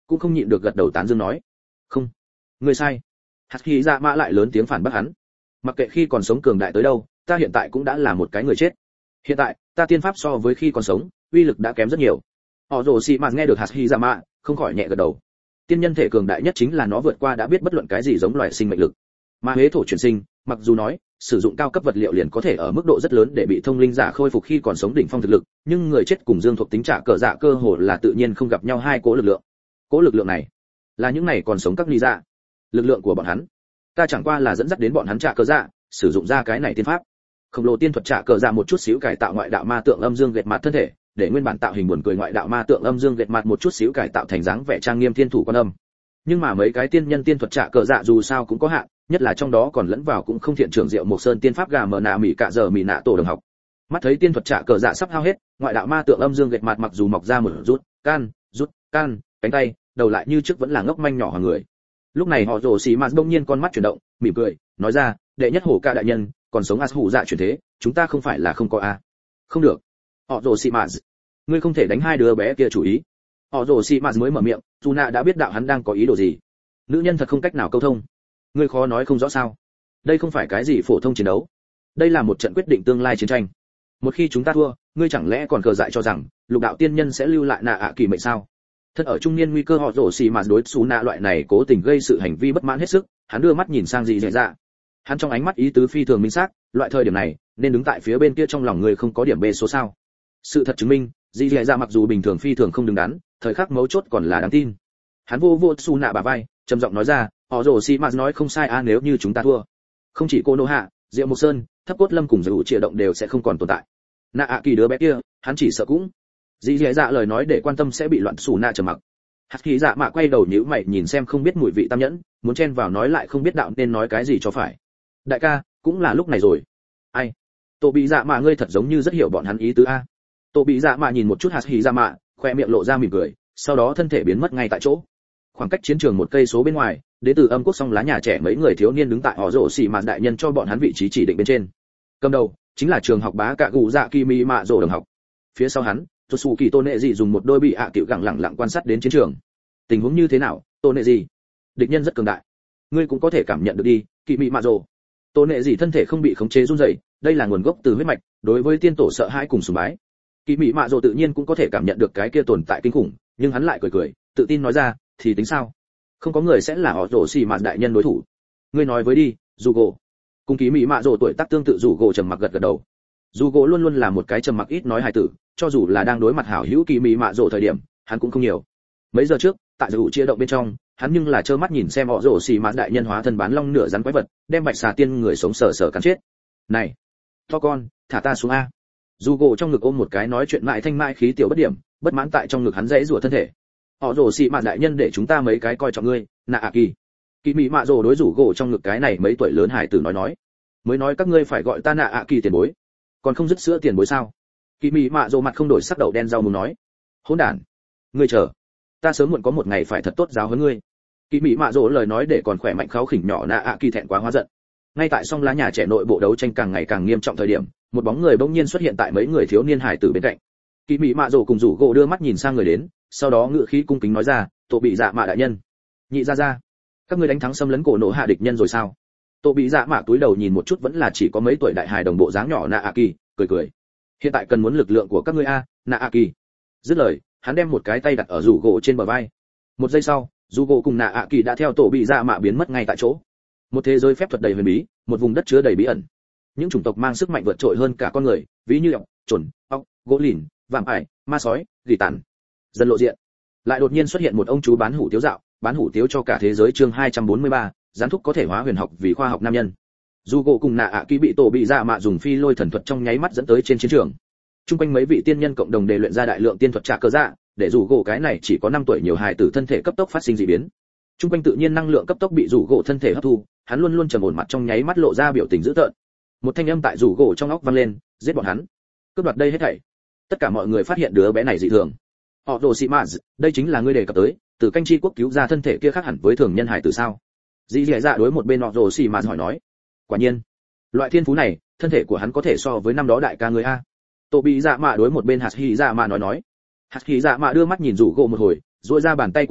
cũng không nhịn được gật đầu tán dương nói. Không, ngươi sai. Hạt Hy Dạ Mạ lại lớn tiếng phản bác hắn. Mặc kệ khi còn sống cường đại tới đâu, ta hiện tại cũng đã là một cái người chết. Hiện tại, ta tiên pháp so với khi còn sống, uy lực đã kém rất nhiều. Họ rồ xì mạt nghe được Hạt Hy Dạ Mạ, không khỏi nhẹ gật đầu. Tiên nhân thể cường đại nhất chính là nó vượt qua đã biết bất luận cái gì giống loài sinh mệnh lực. Mà huế thổ chuyển sinh, mặc dù nói sử dụng cao cấp vật liệu liền có thể ở mức độ rất lớn để bị thông linh giả khôi phục khi còn sống đỉnh phong thực lực, nhưng người chết cùng dương thuộc tính trả cờ dạ cơ hồ là tự nhiên không gặp nhau hai cố lực lượng. Cố lực lượng này là những này còn sống các ly dạ. Lực lượng của bọn hắn, ta chẳng qua là dẫn dắt đến bọn hắn trả cờ dạ, sử dụng ra cái này tiên pháp. Khổng lồ tiên thuật trả cờ dạ một chút xíu cải tạo ngoại đạo ma tượng âm dương gệt mặt thân thể, để nguyên bản tạo hình buồn cười ngoại đạo ma tượng âm dương gệt mặt một chút xíu cải tạo thành dáng vẻ trang nghiêm thiên thủ quan âm. Nhưng mà mấy cái tiên nhân tiên thuật trả cờ dạ dù sao cũng có hạn, nhất là trong đó còn lẫn vào cũng không thiện trưởng diệu một sơn tiên pháp gà mờ nạ mỉ cạ giờ mỉ nạ tổ đồng học. Mắt thấy tiên thuật trả cờ dạ sắp hao hết, ngoại đạo ma tượng âm dương gệt mặt mặc dù mọc ra một rút can rút can cánh tay, đầu lại như trước vẫn là ngốc manh nhỏ hàng người. Lúc này họ rồ xì mạt đông nhiên con mắt chuyển động, mỉm cười nói ra, đệ nhất hổ ca đại nhân còn sống as hủ dạ chuyển thế, chúng ta không phải là không có a à. Không được, họ rồ xì mạt, ngươi không thể đánh hai đứa bé kia chủ ý. Họ rồ xì mạt mới mở miệng, dù nạ đã biết đạo hắn đang có ý đồ gì. Nữ nhân thật không cách nào câu thông, ngươi khó nói không rõ sao? Đây không phải cái gì phổ thông chiến đấu, đây là một trận quyết định tương lai chiến tranh. Một khi chúng ta thua, ngươi chẳng lẽ còn cờ dại cho rằng lục đạo tiên nhân sẽ lưu lại nạ ạ kỳ mệnh sao? Thật ở trung niên nguy cơ họ rồ xì mạt đối xú nạ loại này cố tình gây sự hành vi bất mãn hết sức, hắn đưa mắt nhìn sang dì dẻ dạ. Hắn trong ánh mắt ý tứ phi thường minh xác, loại thời điểm này nên đứng tại phía bên kia trong lòng người không có điểm bê số sao? Sự thật chứng minh, dì dẻ dạ mặc dù bình thường phi thường không đứng đắn, thời khắc mấu chốt còn là đáng tin. Hắn vô vô xú nạ bả vai, trầm giọng nói ra, họ rồ xì mạt nói không sai a, nếu như chúng ta thua, không chỉ cô nô hạ, diệu mộc sơn, thấp cốt lâm cùng dữ triệu động đều sẽ không còn tồn tại. Nạ ạ kỳ đứa bé kia, hắn chỉ sợ cũng. Dì dẻ dạ lời nói để quan tâm sẽ bị loạn xù nạ trầm mặc. Hạt Kỳ Dạ Mạ quay đầu nhíu mày nhìn xem không biết mùi vị tam nhẫn, muốn chen vào nói lại không biết đạo nên nói cái gì cho phải. Đại ca, cũng là lúc này rồi. Ai? Tổ Bị Dạ Mạ ngươi thật giống như rất hiểu bọn hắn ý tứ a. Tổ Bị Dạ Mạ nhìn một chút Hạt Kỳ Dạ Mạ, khoe miệng lộ ra mỉm cười, sau đó thân thể biến mất ngay tại chỗ. Khoảng cách chiến trường một cây số bên ngoài, đến từ âm quốc song lá nhà trẻ mấy người thiếu niên đứng tại họ rổ xì mạt đại nhân cho bọn hắn vị trí chỉ định bên trên. Cầm đầu chính là trường học bá cạ gù dạ Kimi Mạ Dỗ đồng học. Phía sau hắn, Tsu Kỳ Tôn Nệ Dị dùng một đôi bị ạ à cựu gẳng lẳng lặng quan sát đến chiến trường. Tình huống như thế nào, Tôn Nệ Dị? Địch nhân rất cường đại, ngươi cũng có thể cảm nhận được đi, Kimi Mạ Dỗ. Tôn Nệ Dị thân thể không bị khống chế run rẩy, đây là nguồn gốc từ huyết mạch, đối với tiên tổ sợ hãi cùng sùng bái. Kimi Mạ Dỗ tự nhiên cũng có thể cảm nhận được cái kia tồn tại kinh khủng, nhưng hắn lại cười cười, tự tin nói ra, thì tính sao? Không có người sẽ là họ rổ xì mạt đại nhân đối thủ. Ngươi nói với đi, dù gỗ. Cùng ký mỹ mạ rổ tuổi tác tương tự, dù gỗ trầm mặc gật gật đầu. Dù gỗ luôn luôn là một cái trầm mặc ít nói hài tử, cho dù là đang đối mặt hảo hữu kỳ mỹ mạ rổ thời điểm, hắn cũng không nhiều. Mấy giờ trước, tại dụ chia động bên trong, hắn nhưng là trơ mắt nhìn xem họ rổ xì mạt đại nhân hóa thân bán long nửa rắn quái vật, đem bạch xà tiên người sống sờ sờ cắn chết. Này, to con, thả ta xuống a. Dù gỗ trong ngực ôm một cái nói chuyện mãi thanh mãi khí tiểu bất điểm, bất mãn tại trong ngực hắn dãy rủa thân thể. Họ rồ xì mạt đại nhân để chúng ta mấy cái coi trọng ngươi, nạ ạ kỳ. Kỳ mỹ mạ rồ đối rủ gỗ trong ngực cái này mấy tuổi lớn hải tử nói nói, mới nói các ngươi phải gọi ta nạ ạ kỳ tiền bối, còn không dứt sữa tiền bối sao? Kỳ mỹ mạ rồ mặt không đổi sắc đầu đen rau muốn nói, hỗn đản, ngươi chờ, ta sớm muộn có một ngày phải thật tốt giáo huấn ngươi. Kỳ mỹ mạ rồ lời nói để còn khỏe mạnh kháo khỉnh nhỏ nạ ạ kỳ thẹn quá hóa giận. Ngay tại song lá nhà trẻ nội bộ đấu tranh càng ngày càng nghiêm trọng thời điểm, một bóng người bỗng nhiên xuất hiện tại mấy người thiếu niên hải tử bên cạnh. Kỳ mỹ mạ rồ cùng rủ gỗ đưa mắt nhìn sang người đến, sau đó ngự khí cung kính nói ra, Tổ Bị Dạ Mạ đại nhân. Nhị ra ra, các ngươi đánh thắng xâm lấn cổ nổ hạ địch nhân rồi sao? Tổ Bị Dạ Mạ túi đầu nhìn một chút vẫn là chỉ có mấy tuổi đại hài đồng bộ dáng nhỏ nạ a kỳ, cười cười. Hiện tại cần muốn lực lượng của các ngươi a, nạ a kỳ. Dứt lời, hắn đem một cái tay đặt ở rủ gỗ trên bờ vai. Một giây sau, rủ gỗ cùng nạ a kỳ đã theo Tổ Bị Dạ Mạ biến mất ngay tại chỗ. Một thế giới phép thuật đầy huyền bí, một vùng đất chứa đầy bí ẩn. Những chủng tộc mang sức mạnh vượt trội hơn cả con người, ví như ọc, chuẩn, ọc, gỗ lìn, vạm ải, ma sói, gỉ tàn. Dần lộ diện, lại đột nhiên xuất hiện một ông chú bán hủ tiếu dạo, bán hủ tiếu cho cả thế giới. Chương hai trăm bốn mươi ba, gián thúc có thể hóa huyền học vì khoa học nam nhân. Dù gỗ cùng nạ ạ kỳ bị Tổ Bị Dạ Mạ dùng phi lôi thần thuật trong nháy mắt dẫn tới trên chiến trường. Trung quanh mấy vị tiên nhân cộng đồng đề luyện ra đại lượng tiên thuật trả cơ dạ, để dù gỗ cái này chỉ có năm tuổi nhiều hài tử thân thể cấp tốc phát sinh dị biến. Trung quanh tự nhiên năng lượng cấp tốc bị rủ gỗ thân thể hấp thu, hắn luôn luôn trầm ổn mặt trong nháy mắt lộ ra biểu tình dữ tợn. Một thanh âm tại rủ gỗ trong óc vang lên, giết bọn hắn, cướp đoạt đây hết thảy. Tất cả mọi người phát hiện đứa bé này dị thường. Họ rồ xì mạt, đây chính là ngươi đề cập tới, từ canh chi quốc cứu ra thân thể kia khác hẳn với thường nhân hải tử sao? Dĩ dẻ dạ đối một bên họ rồ xì mạt hỏi nói. Quả nhiên, loại thiên phú này, thân thể của hắn có thể so với năm đó đại ca ngươi a. Tổ Bị Dạ Mạ đối một bên hạt hỉ dạ mạ nói nói. Hạt hỉ dạ mạ đưa mắt nhìn rủ gỗ một hồi, duỗi ra bàn tay của mình,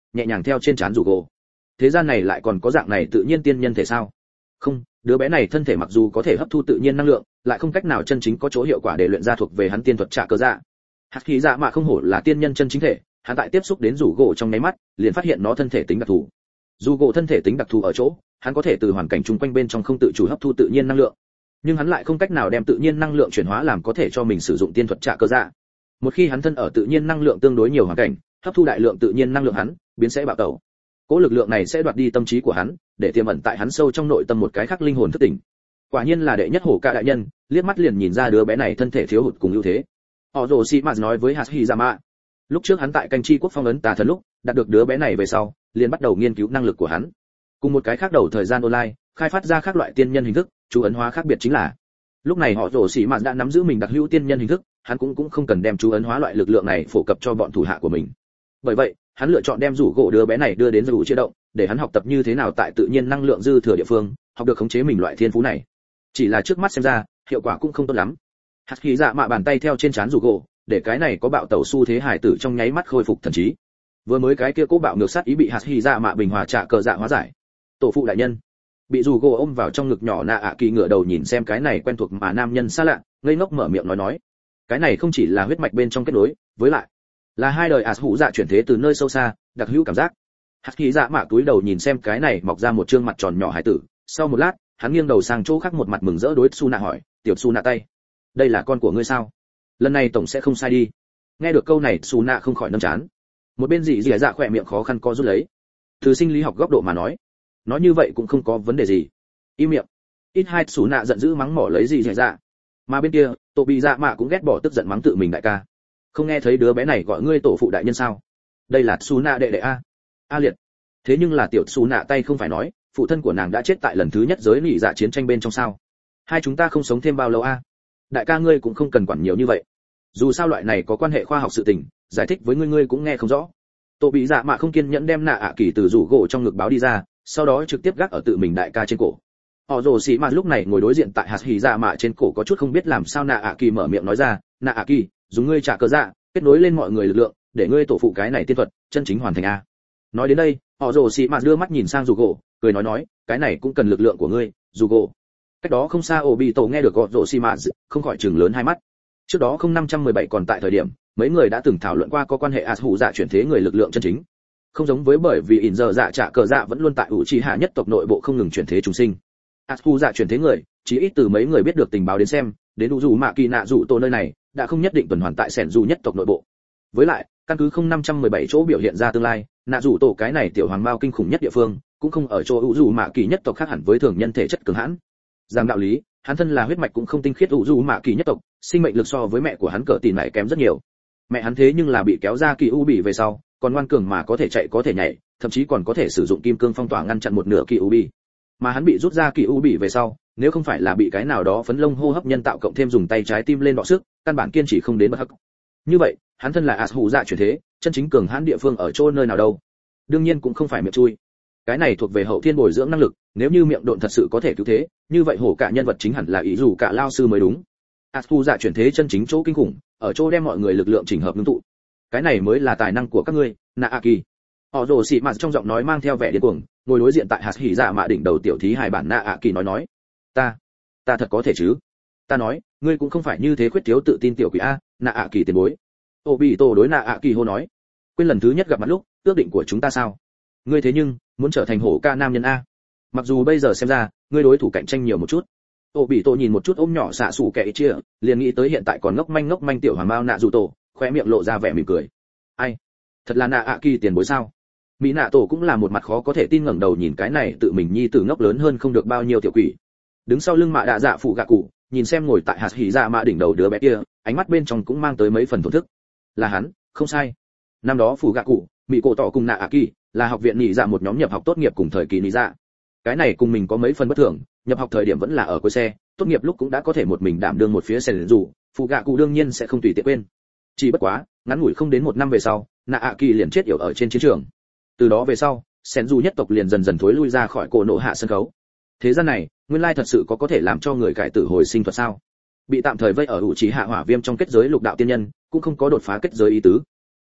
nhẹ nhàng theo trên trán rủ gỗ. Thế gian này lại còn có dạng này tự nhiên tiên nhân thể sao? Không, đứa bé này thân thể mặc dù có thể hấp thu tự nhiên năng lượng, lại không cách nào chân chính có chỗ hiệu quả để luyện ra thuộc về hắn tiên thuật trả cơ dạ. Hạt khí dạ mạ không hổ là tiên nhân chân chính thể, hắn tại tiếp xúc đến rủ gỗ trong nháy mắt, liền phát hiện nó thân thể tính đặc thù. Dù gỗ thân thể tính đặc thù ở chỗ, hắn có thể từ hoàn cảnh chung quanh bên trong không tự chủ hấp thu tự nhiên năng lượng, nhưng hắn lại không cách nào đem tự nhiên năng lượng chuyển hóa làm có thể cho mình sử dụng tiên thuật trả cơ dạ. Một khi hắn thân ở tự nhiên năng lượng tương đối nhiều hoàn cảnh, hấp thu đại lượng tự nhiên năng lượng hắn biến sẽ bạo tẩu. Cỗ lực lượng này sẽ đoạt đi tâm trí của hắn, để tiềm ẩn tại hắn sâu trong nội tâm một cái khác linh hồn thức tỉnh. Quả nhiên là đệ nhất hổ ca đại nhân, liếc mắt liền nhìn ra đứa bé này thân thể thiếu hụt cùng ưu thế. Orochimaru nói với Hashirama. Lúc trước hắn tại canh chi quốc phong ấn tà thần lúc, đạt được đứa bé này về sau, liền bắt đầu nghiên cứu năng lực của hắn. Cùng một cái khác đầu thời gian online, khai phát ra các loại tiên nhân hình thức, chú ấn hóa khác biệt chính là, lúc này họ Orochimaru đã nắm giữ mình đặc hữu tiên nhân hình thức, hắn cũng cũng không cần đem chú ấn hóa loại lực lượng này phổ cập cho bọn thủ hạ của mình. Bởi vậy, hắn lựa chọn đem rủ gỗ đứa bé này đưa đến rủ chia động, để hắn học tập như thế nào tại tự nhiên năng lượng dư thừa địa phương, học được khống chế mình loại thiên phú này. Chỉ là trước mắt xem ra, hiệu quả cũng không tốt lắm. Hạt khí dạ mạ bàn tay theo trên trán rủ gỗ, để cái này có bạo tẩu xu thế hải tử trong nháy mắt khôi phục thần trí. Vừa mới cái kia cố bạo ngược sát ý bị hạt khí dạ mạ bình hòa trả cờ dạ hóa giải. Tổ phụ đại nhân, bị rủ gỗ ôm vào trong ngực nhỏ nạ ạ kỳ ngửa đầu nhìn xem cái này quen thuộc mà nam nhân xa lạ, ngây ngốc mở miệng nói nói, cái này không chỉ là huyết mạch bên trong kết nối, với lại là hai đời ạt hữu dạ chuyển thế từ nơi sâu xa, đặc hữu cảm giác. Hạt khí dạ mạ túi đầu nhìn xem cái này mọc ra một trương mặt tròn nhỏ hải tử, sau một lát, hắn nghiêng đầu sang chỗ khác một mặt mừng rỡ đối Su nạ hỏi, tiểu Su nạ tay, đây là con của ngươi sao? Lần này tổng sẽ không sai đi. Nghe được câu này, Su nạ không khỏi nâng chán. Một bên dị dị dạ khỏe miệng khó khăn co rút lấy. Từ sinh lý học góc độ mà nói, nói như vậy cũng không có vấn đề gì. Im miệng. Ít hai Su nạ giận dữ mắng mỏ lấy dị dị dạ. Mà bên kia, tổ bị dạ mạ cũng ghét bỏ tức giận mắng tự mình đại ca. Không nghe thấy đứa bé này gọi ngươi tổ phụ đại nhân sao? Đây là Su nạ đệ đệ a. A liệt. Thế nhưng là tiểu Su nạ tay không phải nói, phụ thân của nàng đã chết tại lần thứ nhất giới nị dạ chiến tranh bên trong sao? Hai chúng ta không sống thêm bao lâu a? Đại ca ngươi cũng không cần quản nhiều như vậy. Dù sao loại này có quan hệ khoa học sự tình, giải thích với ngươi ngươi cũng nghe không rõ. Tổ bị dạ mạ không kiên nhẫn đem nạ ạ kỳ từ rủ gỗ trong ngực báo đi ra, sau đó trực tiếp gác ở tự mình đại ca trên cổ. Họ rồ xì mà lúc này ngồi đối diện tại hạt hỉ dạ mạ trên cổ có chút không biết làm sao nạ ạ kỳ mở miệng nói ra, nạ ạ kỳ, dùng ngươi trả cờ dạ, kết nối lên mọi người lực lượng, để ngươi tổ phụ cái này tiên thuật chân chính hoàn thành a. Nói đến đây, họ rồ xì mà đưa mắt nhìn sang rủ gỗ, cười nói nói, cái này cũng cần lực lượng của ngươi, rủ gỗ. Cách đó không xa ổ bị tổ nghe được gọt rồ xì mà không khỏi chừng lớn hai mắt. Trước đó không năm trăm mười bảy còn tại thời điểm, mấy người đã từng thảo luận qua có quan hệ ạt hủ dạ chuyển thế người lực lượng chân chính. Không giống với bởi vì ỉn giờ dạ trả cờ dạ vẫn luôn tại ủ trì hạ nhất tộc nội bộ không ngừng chuyển thế trùng sinh. ạt hủ dạ chuyển thế người, chỉ ít từ mấy người biết được tình báo đến xem, đến đủ dù mạ kỳ nạ dù tổ nơi này, đã không nhất định tuần hoàn tại sẻn dù nhất tộc nội bộ. Với lại, căn cứ không năm trăm mười bảy chỗ biểu hiện ra tương lai, nạ dù tổ cái này tiểu hoàng mao kinh khủng nhất địa phương, cũng không ở chỗ ủ dù mạ kỳ nhất tộc khác hẳn với thường nhân thể chất cường hãn. Rằng đạo lý, hắn thân là huyết mạch cũng không tinh khiết ủ dù mạ kỳ nhất tộc, sinh mệnh lực so với mẹ của hắn cỡ tỷ này kém rất nhiều. Mẹ hắn thế nhưng là bị kéo ra kỳ u bị về sau, còn ngoan cường mà có thể chạy có thể nhảy, thậm chí còn có thể sử dụng kim cương phong tỏa ngăn chặn một nửa kỳ u bị. Mà hắn bị rút ra kỳ u bị về sau, nếu không phải là bị cái nào đó phấn lông hô hấp nhân tạo cộng thêm dùng tay trái tim lên đọ sức, căn bản kiên trì không đến bất hắc. Như vậy, hắn thân là ạt hủ dạ chuyển thế, chân chính cường hãn địa phương ở chỗ nơi nào đâu? Đương nhiên cũng không phải miệng chui. Cái này thuộc về hậu thiên bồi dưỡng năng lực, nếu như miệng độn thật sự có thể cứu thế, như vậy hổ cả nhân vật chính hẳn là ý dù cả lao sư mới đúng. ạt hủ dạ chuyển thế chân chính chỗ kinh khủng, ở chỗ đem mọi người lực lượng chỉnh hợp ngưng tụ. Cái này mới là tài năng của các ngươi, Naaki. Họ rồ xị mạt trong giọng nói mang theo vẻ điên cuồng, ngồi đối diện tại hạt hỉ dạ mạ đỉnh đầu tiểu thí hài bản Naaki nói nói, ta, ta thật có thể chứ? Ta nói, ngươi cũng không phải như thế khuyết thiếu tự tin tiểu quỷ a, Naaki tiền bối. Obito đối Naaki hô nói, quên lần thứ nhất gặp mặt lúc, ước định của chúng ta sao? Ngươi thế nhưng muốn trở thành hổ ca nam nhân a? Mặc dù bây giờ xem ra, ngươi đối thủ cạnh tranh nhiều một chút. Obito nhìn một chút ôm nhỏ xạ sủ kẻ chia, liền nghĩ tới hiện tại còn ngốc manh ngốc manh tiểu hoàng mao nạ dù tổ, khóe miệng lộ ra vẻ mỉm cười. Ai? Thật là Naaki tiền bối sao? Mỹ nạ tổ cũng là một mặt khó có thể tin ngẩng đầu nhìn cái này tự mình nhi tử ngốc lớn hơn không được bao nhiêu tiểu quỷ. Đứng sau lưng mạ đạ dạ phụ gạ cụ, nhìn xem ngồi tại hạt hỉ dạ mạ đỉnh đầu đứa bé kia, ánh mắt bên trong cũng mang tới mấy phần thổn thức. Là hắn, không sai. Năm đó phụ gạ cụ, mỹ cổ tỏ cùng Naaki, là học viện nhị dạ một nhóm nhập học tốt nghiệp cùng thời kỳ nhị dạ. Cái này cùng mình có mấy phần bất thường, nhập học thời điểm vẫn là ở cuối xe, tốt nghiệp lúc cũng đã có thể một mình đảm đương một phía xe dù, phụ gạ cụ đương nhiên sẽ không tùy tiện quên. Chỉ bất quá, ngắn ngủi không đến một năm về sau, Naaki liền chết yểu ở trên chiến trường. Từ đó về sau, sen dù nhất tộc liền dần dần thối lui ra khỏi cổ nộ hạ sân khấu. Thế gian này, nguyên lai thật sự có có thể làm cho người cải tử hồi sinh thuật sao? Bị tạm thời vây ở ủ trí hạ hỏa viêm trong kết giới lục đạo tiên nhân, cũng không có đột phá kết giới ý tứ.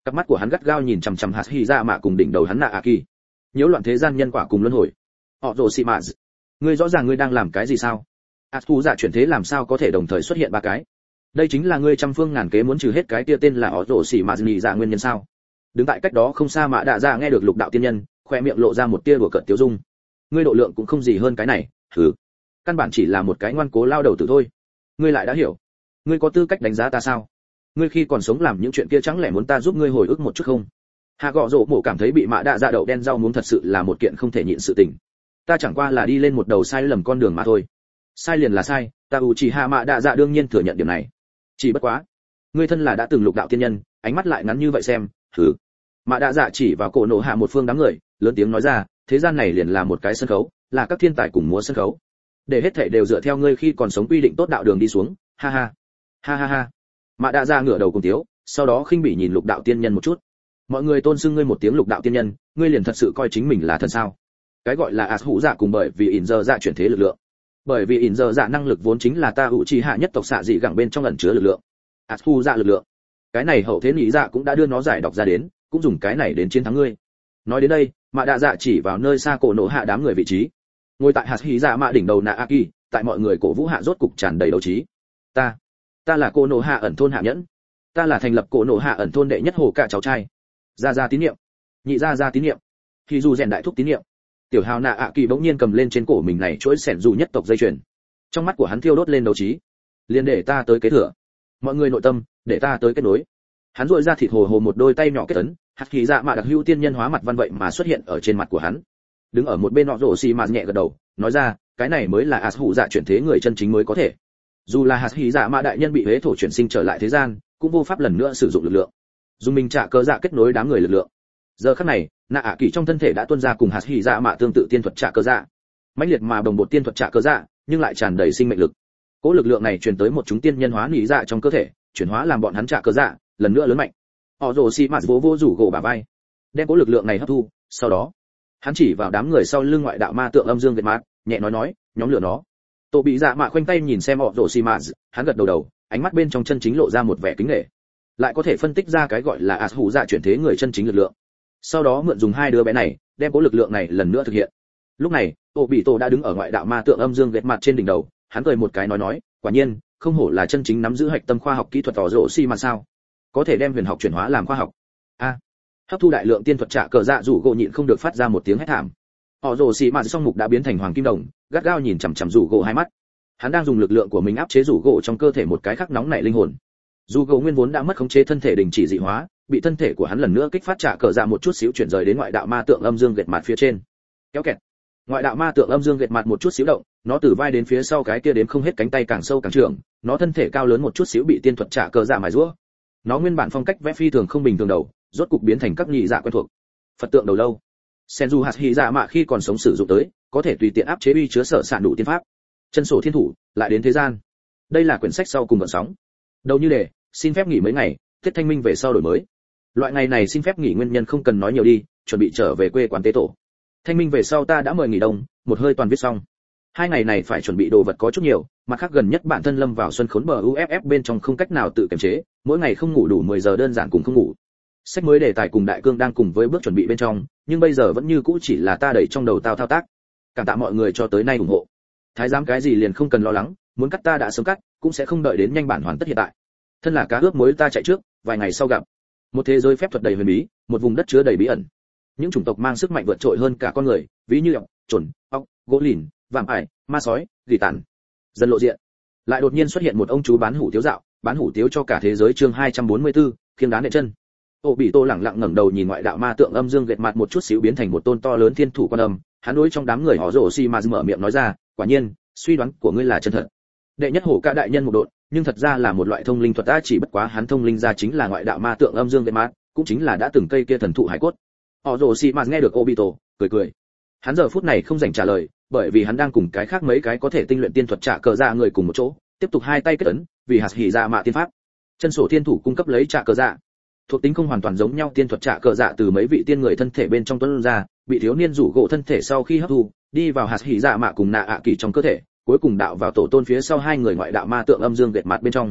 Cặp mắt của hắn gắt gao nhìn chằm chằm hạt hy dạ mạ cùng đỉnh đầu hắn nạ ạ kỳ, nhiễu loạn thế gian nhân quả cùng luân hồi. Họ rồ xì mạ, ngươi rõ ràng ngươi đang làm cái gì sao? ạt thù dạ chuyển thế làm sao có thể đồng thời xuất hiện ba cái? Đây chính là ngươi trăm phương ngàn kế muốn trừ hết cái kia tên là họ rồ xì mạ nhị dạ nguyên nhân sao? Đứng tại cách đó không xa Mạ Đạ Dạ nghe được lục đạo tiên nhân, khoe miệng lộ ra một tia đùa cợt tiêu dung. Ngươi độ lượng cũng không gì hơn cái này, hừ, căn bản chỉ là một cái ngoan cố lao đầu tử thôi. Ngươi lại đã hiểu? Ngươi có tư cách đánh giá ta sao? Ngươi khi còn sống làm những chuyện kia chẳng lẽ muốn ta giúp ngươi hồi ức một chút không? Hạ Gọ Rồ Mộ cảm thấy bị Mạ Đạ Dạ đậu đen rau muống thật sự là một kiện không thể nhịn sự tình. Ta chẳng qua là đi lên một đầu sai lầm con đường mà thôi. Sai liền là sai, ta Uchiha Mạ Đạ Dạ đương nhiên thừa nhận điểm này. Chỉ bất quá, ngươi thân là đã từng lục đạo tiên nhân, ánh mắt lại ngắn như vậy xem, thử. Mạ Đạ Dạ chỉ vào cổ nổ hạ một phương đám người, lớn tiếng nói ra, thế gian này liền là một cái sân khấu, là các thiên tài cùng múa sân khấu. Để hết thảy đều dựa theo ngươi khi còn sống quy định tốt đạo đường đi xuống, ha ha. Ha ha ha. Mạ Đạ Dạ ngửa đầu cùng tiếu, sau đó khinh bỉ nhìn lục đạo tiên nhân một chút. Mọi người tôn xưng ngươi một tiếng lục đạo tiên nhân, ngươi liền thật sự coi chính mình là thần sao? Cái gọi là ạt hữu dạ cùng bởi vì ỉn giờ dạ chuyển thế lực lượng. Bởi vì ỉn giờ dạ năng lực vốn chính là ta hữu chi hạ nhất tộc xạ dị gẳng bên trong ẩn chứa lực lượng. ạt hữu dạ lực lượng. Cái này hậu thế nghĩ dạ cũng đã đưa nó giải đọc ra đến, cũng dùng cái này đến chiến thắng ngươi. Nói đến đây, Mạ Đạ Dạ chỉ vào nơi xa cổ nổ hạ đám người vị trí. Ngồi tại hạt hí dạ mạ đỉnh đầu nạ a kỳ, tại mọi người cổ vũ hạ rốt cục tràn đầy đấu trí. Ta, ta là cổ nổ hạ ẩn thôn hạ nhẫn. Ta là thành lập cổ nổ hạ ẩn thôn đệ nhất hồ cả cháu trai. Gia gia tín niệm, nhị gia gia tín niệm, khi dù rèn đại thúc tín niệm. Tiểu hào nạ ạ kỳ bỗng nhiên cầm lên trên cổ mình này chuỗi sẻn dù nhất tộc dây chuyền. Trong mắt của hắn thiêu đốt lên đấu trí. Liền để ta tới kế thừa. Mọi người nội tâm, để ta tới kết nối. Hắn duỗi ra thịt hồ hồ một đôi tay nhỏ kết ấn, hạt khí dạ mạ đặc hữu tiên nhân hóa mặt văn vậy mà xuất hiện ở trên mặt của hắn. Đứng ở một bên nọ rổ xì mà nhẹ gật đầu, nói ra, cái này mới là ạt hữu dạ chuyển thế người chân chính mới có thể. Dù là hạt khí dạ mạ đại nhân bị huế thổ chuyển sinh trở lại thế gian, cũng vô pháp lần nữa sử dụng lực lượng. Dùng mình trả cơ dạ kết nối đám người lực lượng. Giờ khắc này, nạ ạ kỳ trong thân thể đã tuôn ra cùng hạt khí dạ mạ tương tự tiên thuật trả cơ dạ. Mãnh liệt mà đồng bộ tiên thuật trả cơ dạ, nhưng lại tràn đầy sinh mệnh lực. Cỗ lực lượng này truyền tới một chúng tiên nhân hóa nhị dạ trong cơ thể, chuyển hóa làm bọn hắn trả cơ dạ, lần nữa lớn mạnh. Họ rồ xì mạt vô vô rủ gỗ bả vai, đem cỗ lực lượng này hấp thu, sau đó hắn chỉ vào đám người sau lưng ngoại đạo ma tượng âm dương việt mát, nhẹ nói nói, nhóm lửa nó. Tổ bị dạ mạ khoanh tay nhìn xem họ rồ xì mạt, hắn gật đầu đầu, ánh mắt bên trong chân chính lộ ra một vẻ kính nể, lại có thể phân tích ra cái gọi là ạt hủ dạ chuyển thế người chân chính lực lượng. Sau đó mượn dùng hai đứa bé này, đem cỗ lực lượng này lần nữa thực hiện. Lúc này, tổ bị tổ đã đứng ở ngoại đạo ma tượng âm dương việt mặt trên đỉnh đầu, hắn cười một cái nói nói, quả nhiên, không hổ là chân chính nắm giữ hạch tâm khoa học kỹ thuật tỏ rồ xì mà sao? Có thể đem huyền học chuyển hóa làm khoa học. A. Hấp thu đại lượng tiên thuật trả cờ dạ rủ gỗ nhịn không được phát ra một tiếng hét thảm. Họ rồ xì mà song mục đã biến thành hoàng kim đồng, gắt gao nhìn chằm chằm rủ gỗ hai mắt. Hắn đang dùng lực lượng của mình áp chế rủ gỗ trong cơ thể một cái khắc nóng nảy linh hồn. Rủ gỗ nguyên vốn đã mất khống chế thân thể đình chỉ dị hóa, bị thân thể của hắn lần nữa kích phát trả cờ dạ một chút xíu chuyển rời đến ngoại đạo ma tượng âm dương gệt mặt phía trên. Kéo kẹt. Ngoại đạo ma tượng âm dương gệt mặt một chút xíu động, nó từ vai đến phía sau cái kia đến không hết cánh tay càng sâu càng trưởng, nó thân thể cao lớn một chút xíu bị tiên thuật trả cờ dạ mài giũa. Nó nguyên bản phong cách vẽ phi thường không bình thường đầu, rốt cục biến thành các nhị dạ quen thuộc. Phật tượng đầu lâu. Senju hạt hỉ dạ mạ khi còn sống sử dụng tới, có thể tùy tiện áp chế uy chứa sở sản đủ tiên pháp. Chân sổ thiên thủ, lại đến thế gian. Đây là quyển sách sau cùng vận sóng. Đầu như đề, xin phép nghỉ mấy ngày, Tết Thanh Minh về sau đổi mới. Loại ngày này xin phép nghỉ nguyên nhân không cần nói nhiều đi, chuẩn bị trở về quê quán tế tổ. Thanh Minh về sau ta đã mời nghỉ đông, một hơi toàn viết xong. Hai ngày này phải chuẩn bị đồ vật có chút nhiều, mặt khác gần nhất bản thân lâm vào xuân khốn bờ u ép ép bên trong không cách nào tự kiềm chế, mỗi ngày không ngủ đủ mười giờ đơn giản cùng không ngủ. Sách mới đề tài cùng đại cương đang cùng với bước chuẩn bị bên trong, nhưng bây giờ vẫn như cũ chỉ là ta đẩy trong đầu tao thao tác. Cảm tạ mọi người cho tới nay ủng hộ. Thái giám cái gì liền không cần lo lắng, muốn cắt ta đã sớm cắt, cũng sẽ không đợi đến nhanh bản hoàn tất hiện tại. Thân là cá ướp muối ta chạy trước, vài ngày sau gặp. Một thế giới phép thuật đầy huyền bí, một vùng đất chứa đầy bí ẩn. Những chủng tộc mang sức mạnh vượt trội hơn cả con người, ví như ọc, chuẩn, ọc, gỗ lìn, vạm ải, ma sói, gỉ tản. Dần lộ diện. Lại đột nhiên xuất hiện một ông chú bán hủ tiếu dạo, bán hủ tiếu cho cả thế giới chương hai trăm bốn mươi tư, khiêng đá nệ chân. Ô bị Tô lẳng lặng ngẩng đầu nhìn ngoại đạo ma tượng âm dương gệt mặt một chút xíu biến thành một tôn to lớn thiên thủ quan âm, hắn đối trong đám người họ rồ xi mà mở miệng nói ra, quả nhiên, suy đoán của ngươi là chân thật. Đệ nhất hổ ca đại nhân một độn, nhưng thật ra là một loại thông linh thuật ta chỉ bất quá hắn thông linh ra chính là ngoại đạo ma tượng âm dương gệt mặt, cũng chính là đã từng cây kia thần thụ hải cốt. Họ rồ xi mà nghe được Obito, cười cười. Hắn giờ phút này không dành trả lời, bởi vì hắn đang cùng cái khác mấy cái có thể tinh luyện tiên thuật trả cờ dạ người cùng một chỗ, tiếp tục hai tay kết ấn, vì hạt hỉ dạ mạ tiên pháp. Chân sổ thiên thủ cung cấp lấy trả cờ dạ. Thuộc tính không hoàn toàn giống nhau tiên thuật trả cờ dạ từ mấy vị tiên người thân thể bên trong tuôn ra, bị thiếu niên rủ gỗ thân thể sau khi hấp thu, đi vào hạt hỉ dạ mạ cùng nạ ạ kỳ trong cơ thể, cuối cùng đạo vào tổ tôn phía sau hai người ngoại đạo ma tượng âm dương gệt mặt bên trong.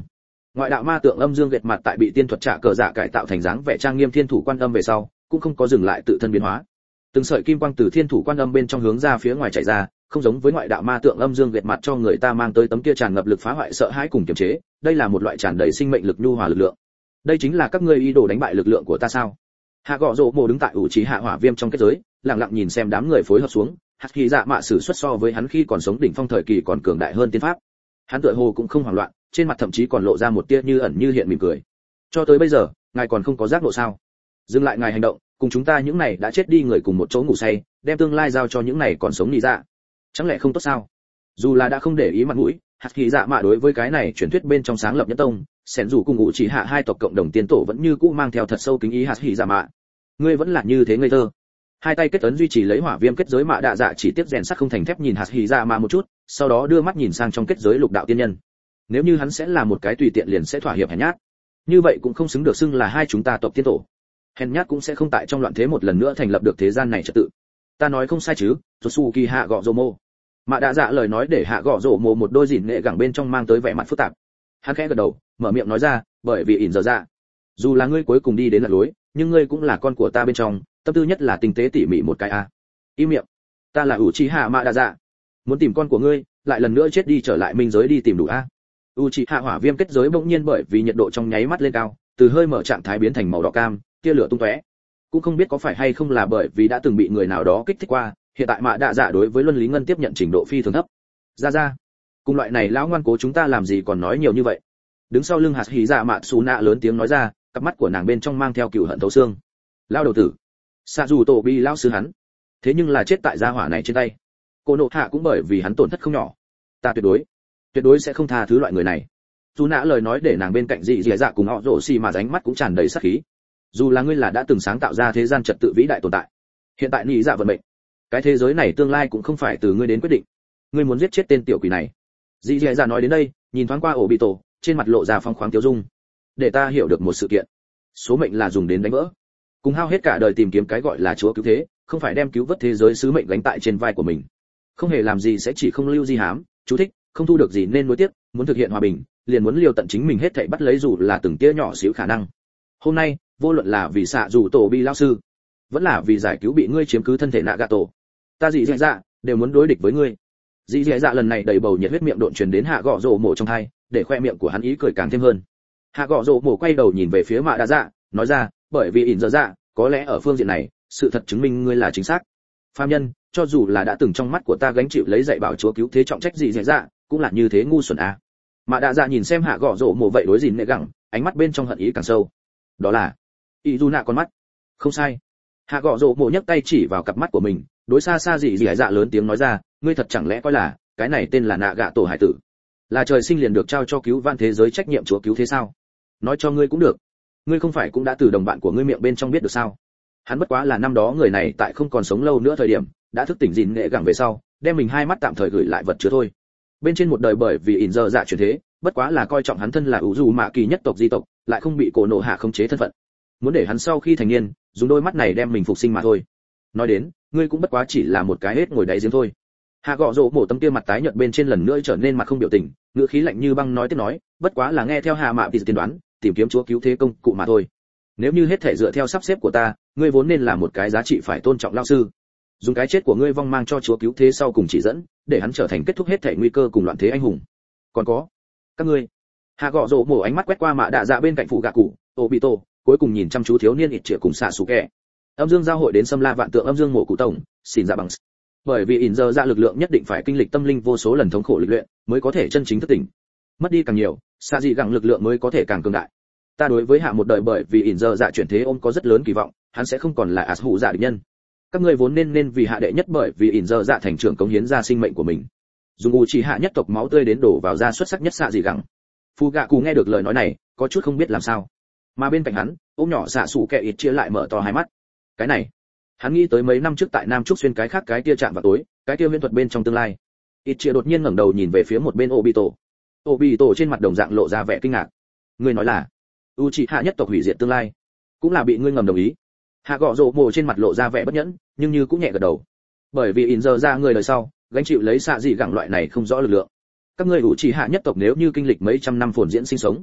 Ngoại đạo ma tượng âm dương gệt mặt tại bị tiên thuật trả cờ dạ cải tạo thành dáng vẻ trang nghiêm thiên thủ quan âm về sau, cũng không có dừng lại tự thân biến hóa. Từng sợi kim quang từ thiên thủ quan âm bên trong hướng ra phía ngoài chạy ra, không giống với ngoại đạo ma tượng âm dương gệt mặt cho người ta mang tới tấm kia tràn ngập lực phá hoại sợ hãi cùng kiềm chế, đây là một loại tràn đầy sinh mệnh lực nhu hòa lực lượng. Đây chính là các ngươi ý đồ đánh bại lực lượng của ta sao? Hạ Gọ Rồ Mộ đứng tại ủ trí hạ hỏa viêm trong kết giới, lặng lặng nhìn xem đám người phối hợp xuống, hắc khí dạ mạ sử xuất so với hắn khi còn sống đỉnh phong thời kỳ còn cường đại hơn tiên pháp. Hắn tựa hồ cũng không hoảng loạn, trên mặt thậm chí còn lộ ra một tia như ẩn như hiện mỉm cười. Cho tới bây giờ, ngài còn không có giác ngộ sao? Dừng lại ngài hành động, cùng chúng ta những này đã chết đi người cùng một chỗ ngủ say, đem tương lai giao cho những này còn sống nhị dạ. Chẳng lẽ không tốt sao? Dù là đã không để ý mặt mũi, hắc khí dạ mạ đối với cái này truyền thuyết bên trong sáng lập nhất tông, xẻn dù cùng ngụ chỉ hạ hai tộc cộng đồng tiên tổ vẫn như cũ mang theo thật sâu kính ý hắc khí dạ mạ. Ngươi vẫn là như thế ngây thơ. Hai tay kết ấn duy trì lấy hỏa viêm kết giới mạ đạ dạ chỉ tiếp rèn sắt không thành thép nhìn hắc khí dạ mạ một chút, sau đó đưa mắt nhìn sang trong kết giới lục đạo tiên nhân. Nếu như hắn sẽ là một cái tùy tiện liền sẽ thỏa hiệp hèn nhát, như vậy cũng không xứng được xưng là hai chúng ta tộc tiên tổ. Hèn nhát cũng sẽ không tại trong loạn thế một lần nữa thành lập được thế gian này trật tự. Ta nói không sai chứ? Josuke Hạ Gọ Rồ Mộ. Mạ đạ dạ lời nói để Hạ Gọ Rồ Mộ một đôi dỉn nghệ gẳng bên trong mang tới vẻ mặt phức tạp. Hắn khẽ gật đầu, mở miệng nói ra, bởi vì ỉn giờ dạ, dù là ngươi cuối cùng đi đến lạc lối, nhưng ngươi cũng là con của ta bên trong, tâm tư nhất là tinh tế tỉ mỉ một cái a. Im miệng. Ta là Uchiha Mạ đạ dạ, muốn tìm con của ngươi, lại lần nữa chết đi trở lại minh giới đi tìm đủ a. Uchiha hỏa viêm kết giới bỗng nhiên bởi vì nhiệt độ trong nháy mắt lên cao, từ hơi mở trạng thái biến thành màu đỏ cam, tia lửa tung tóe. Cũng không biết có phải hay không là bởi vì đã từng bị người nào đó kích thích qua, hiện tại Mạ đạ dạ đối với luân lý ngân tiếp nhận trình độ phi thường thấp. Ra ra, cùng loại này lão ngoan cố chúng ta làm gì còn nói nhiều như vậy. Đứng sau lưng hạt hí dạ mạ xù nạ lớn tiếng nói ra, cặp mắt của nàng bên trong mang theo cừu hận thấu xương. Lao đầu tử, xạ dù tổ bi lão sư hắn, thế nhưng là chết tại gia hỏa này trên tay. Cô nộ hạ cũng bởi vì hắn tổn thất không nhỏ. Ta tuyệt đối tuyệt đối sẽ không tha thứ loại người này. Dù nã lời nói để nàng bên cạnh dị dị dạ cùng họ rổ xì mà ránh mắt cũng tràn đầy sát khí. Dù là ngươi là đã từng sáng tạo ra thế gian trật tự vĩ đại tồn tại, hiện tại nghĩ dạ vận mệnh, cái thế giới này tương lai cũng không phải từ ngươi đến quyết định. Ngươi muốn giết chết tên tiểu quỷ này. Dị dị dạ nói đến đây, nhìn thoáng qua ổ bị tổ, trên mặt lộ ra phong khoáng tiêu dung. Để ta hiểu được một sự kiện, số mệnh là dùng đến đánh vỡ. Cùng hao hết cả đời tìm kiếm cái gọi là chúa cứu thế, không phải đem cứu vớt thế giới sứ mệnh gánh tại trên vai của mình. Không hề làm gì sẽ chỉ không lưu di hám, chú thích, không thu được gì nên nuối tiếc, muốn thực hiện hòa bình, liền muốn liều tận chính mình hết thảy bắt lấy dù là từng tia nhỏ xíu khả năng. Hôm nay, vô luận là vì xạ dù tổ bi lão sư, vẫn là vì giải cứu bị ngươi chiếm cứ thân thể Nagato, ta dị dị dạ đều muốn đối địch với ngươi. Dị dị dạ lần này đầy bầu nhiệt huyết miệng độn truyền đến Hạ Gọ Rồ Mộ trong tai, để khoe miệng của hắn ý cười càng thêm hơn. Hạ Gọ Rồ Mộ quay đầu nhìn về phía Mạ Đạ Dạ, nói ra, bởi vì ỉn giờ dạ, có lẽ ở phương diện này, sự thật chứng minh ngươi là chính xác. Phàm nhân, cho dù là đã từng trong mắt của ta gánh chịu lấy dạy bảo chúa cứu thế trọng trách dị dị dạ, cũng là như thế ngu xuẩn à. Mạ Đạ Dạ nhìn xem Hạ Gọ Rồ Mộ vậy đối gìn nệ gẳng, ánh mắt bên trong hận ý càng sâu. Đó là ý du nạ con mắt. Không sai. Hạ Gọ Rồ Mộ nhấc tay chỉ vào cặp mắt của mình, đối xa xa dị dị dạ lớn tiếng nói ra, ngươi thật chẳng lẽ coi là cái này tên là nạ gạ tổ hải tử, là trời sinh liền được trao cho cứu vãn thế giới trách nhiệm chúa cứu thế sao? Nói cho ngươi cũng được, ngươi không phải cũng đã từ đồng bạn của ngươi miệng bên trong biết được sao? Hắn bất quá là năm đó người này tại không còn sống lâu nữa thời điểm, đã thức tỉnh gìn nghệ gẳng về sau, đem mình hai mắt tạm thời gửi lại vật chứa thôi. Bên trên một đời bởi vì ỉn giờ dạ chuyển thế, bất quá là coi trọng hắn thân là ủ dù mạ kỳ nhất tộc di tộc, lại không bị cổ nộ hạ khống chế thân phận, muốn để hắn sau khi thành niên, dùng đôi mắt này đem mình phục sinh mà thôi. Nói đến, ngươi cũng bất quá chỉ là một cái hết ngồi đáy giếng thôi. Hạ Gọ Rồ Mộ tấm kia mặt tái nhợt bên trên lần nữa trở nên mặt không biểu tình, ngữ khí lạnh như băng nói tiếp nói, bất quá là nghe theo Hạ Mạ Tỷ tiên đoán, tìm kiếm chúa cứu thế công cụ mà thôi. Nếu như hết thể dựa theo sắp xếp của ta, ngươi vốn nên là một cái giá trị phải tôn trọng lão sư. Dùng cái chết của ngươi vong mang cho chúa cứu thế sau cùng chỉ dẫn, để hắn trở thành kết thúc hết thể nguy cơ cùng loạn thế anh hùng. Còn có, các ngươi. Hạ Gọ Rồ Mộ ánh mắt quét qua Mạ Đạ Dạ bên cạnh phụ gạ cụ, Obito, cuối cùng nhìn chăm chú thiếu niên ít trịa cùng xạ sủ kẹ. Âm dương giao hội đến xâm la vạn tượng âm dương mộ cụ tổng, xin dạ bằng. Bởi vì ỉn giờ dạ lực lượng nhất định phải kinh lịch tâm linh vô số lần thống khổ lịch luyện, mới có thể chân chính thức tỉnh. Mất đi càng nhiều, xạ dị gẳng lực lượng mới có thể càng cường đại. Ta đối với hạ một đời bởi vì ỉn giờ dạ chuyển thế ôm có rất lớn kỳ vọng, hắn sẽ không còn là ạt hủ dạ địch nhân. Các ngươi vốn nên nên vì hạ đệ nhất bởi vì ỉn giờ dạ thành trưởng cống hiến ra sinh mệnh của mình, dùng u chỉ hạ nhất tộc máu tươi đến đổ vào ra xuất sắc nhất xạ dị gẳng. Phu gạ cù nghe được lời nói này, có chút không biết làm sao. Mà bên cạnh hắn, ôm nhỏ xạ sủ kẹ ít chia lại mở to hai mắt. Cái này, hắn nghĩ tới mấy năm trước tại Nam Trúc xuyên cái khác cái kia chạm vào tối, cái kia viễn thuật bên trong tương lai. Ít chia đột nhiên ngẩng đầu nhìn về phía một bên Obito. Obito trên mặt đồng dạng lộ ra vẻ kinh ngạc. Ngươi nói là Uchiha nhất tộc hủy diệt tương lai, cũng là bị ngươi ngầm đồng ý. Hạ Gọ Rồ Mộ trên mặt lộ ra vẻ bất nhẫn, nhưng như cũng nhẹ gật đầu. Bởi vì ỉn giờ ra người đời sau, gánh chịu lấy xạ dị gẳng loại này không rõ lực lượng. Các ngươi Uchiha nhất tộc nếu như kinh lịch mấy trăm năm phồn diễn sinh sống,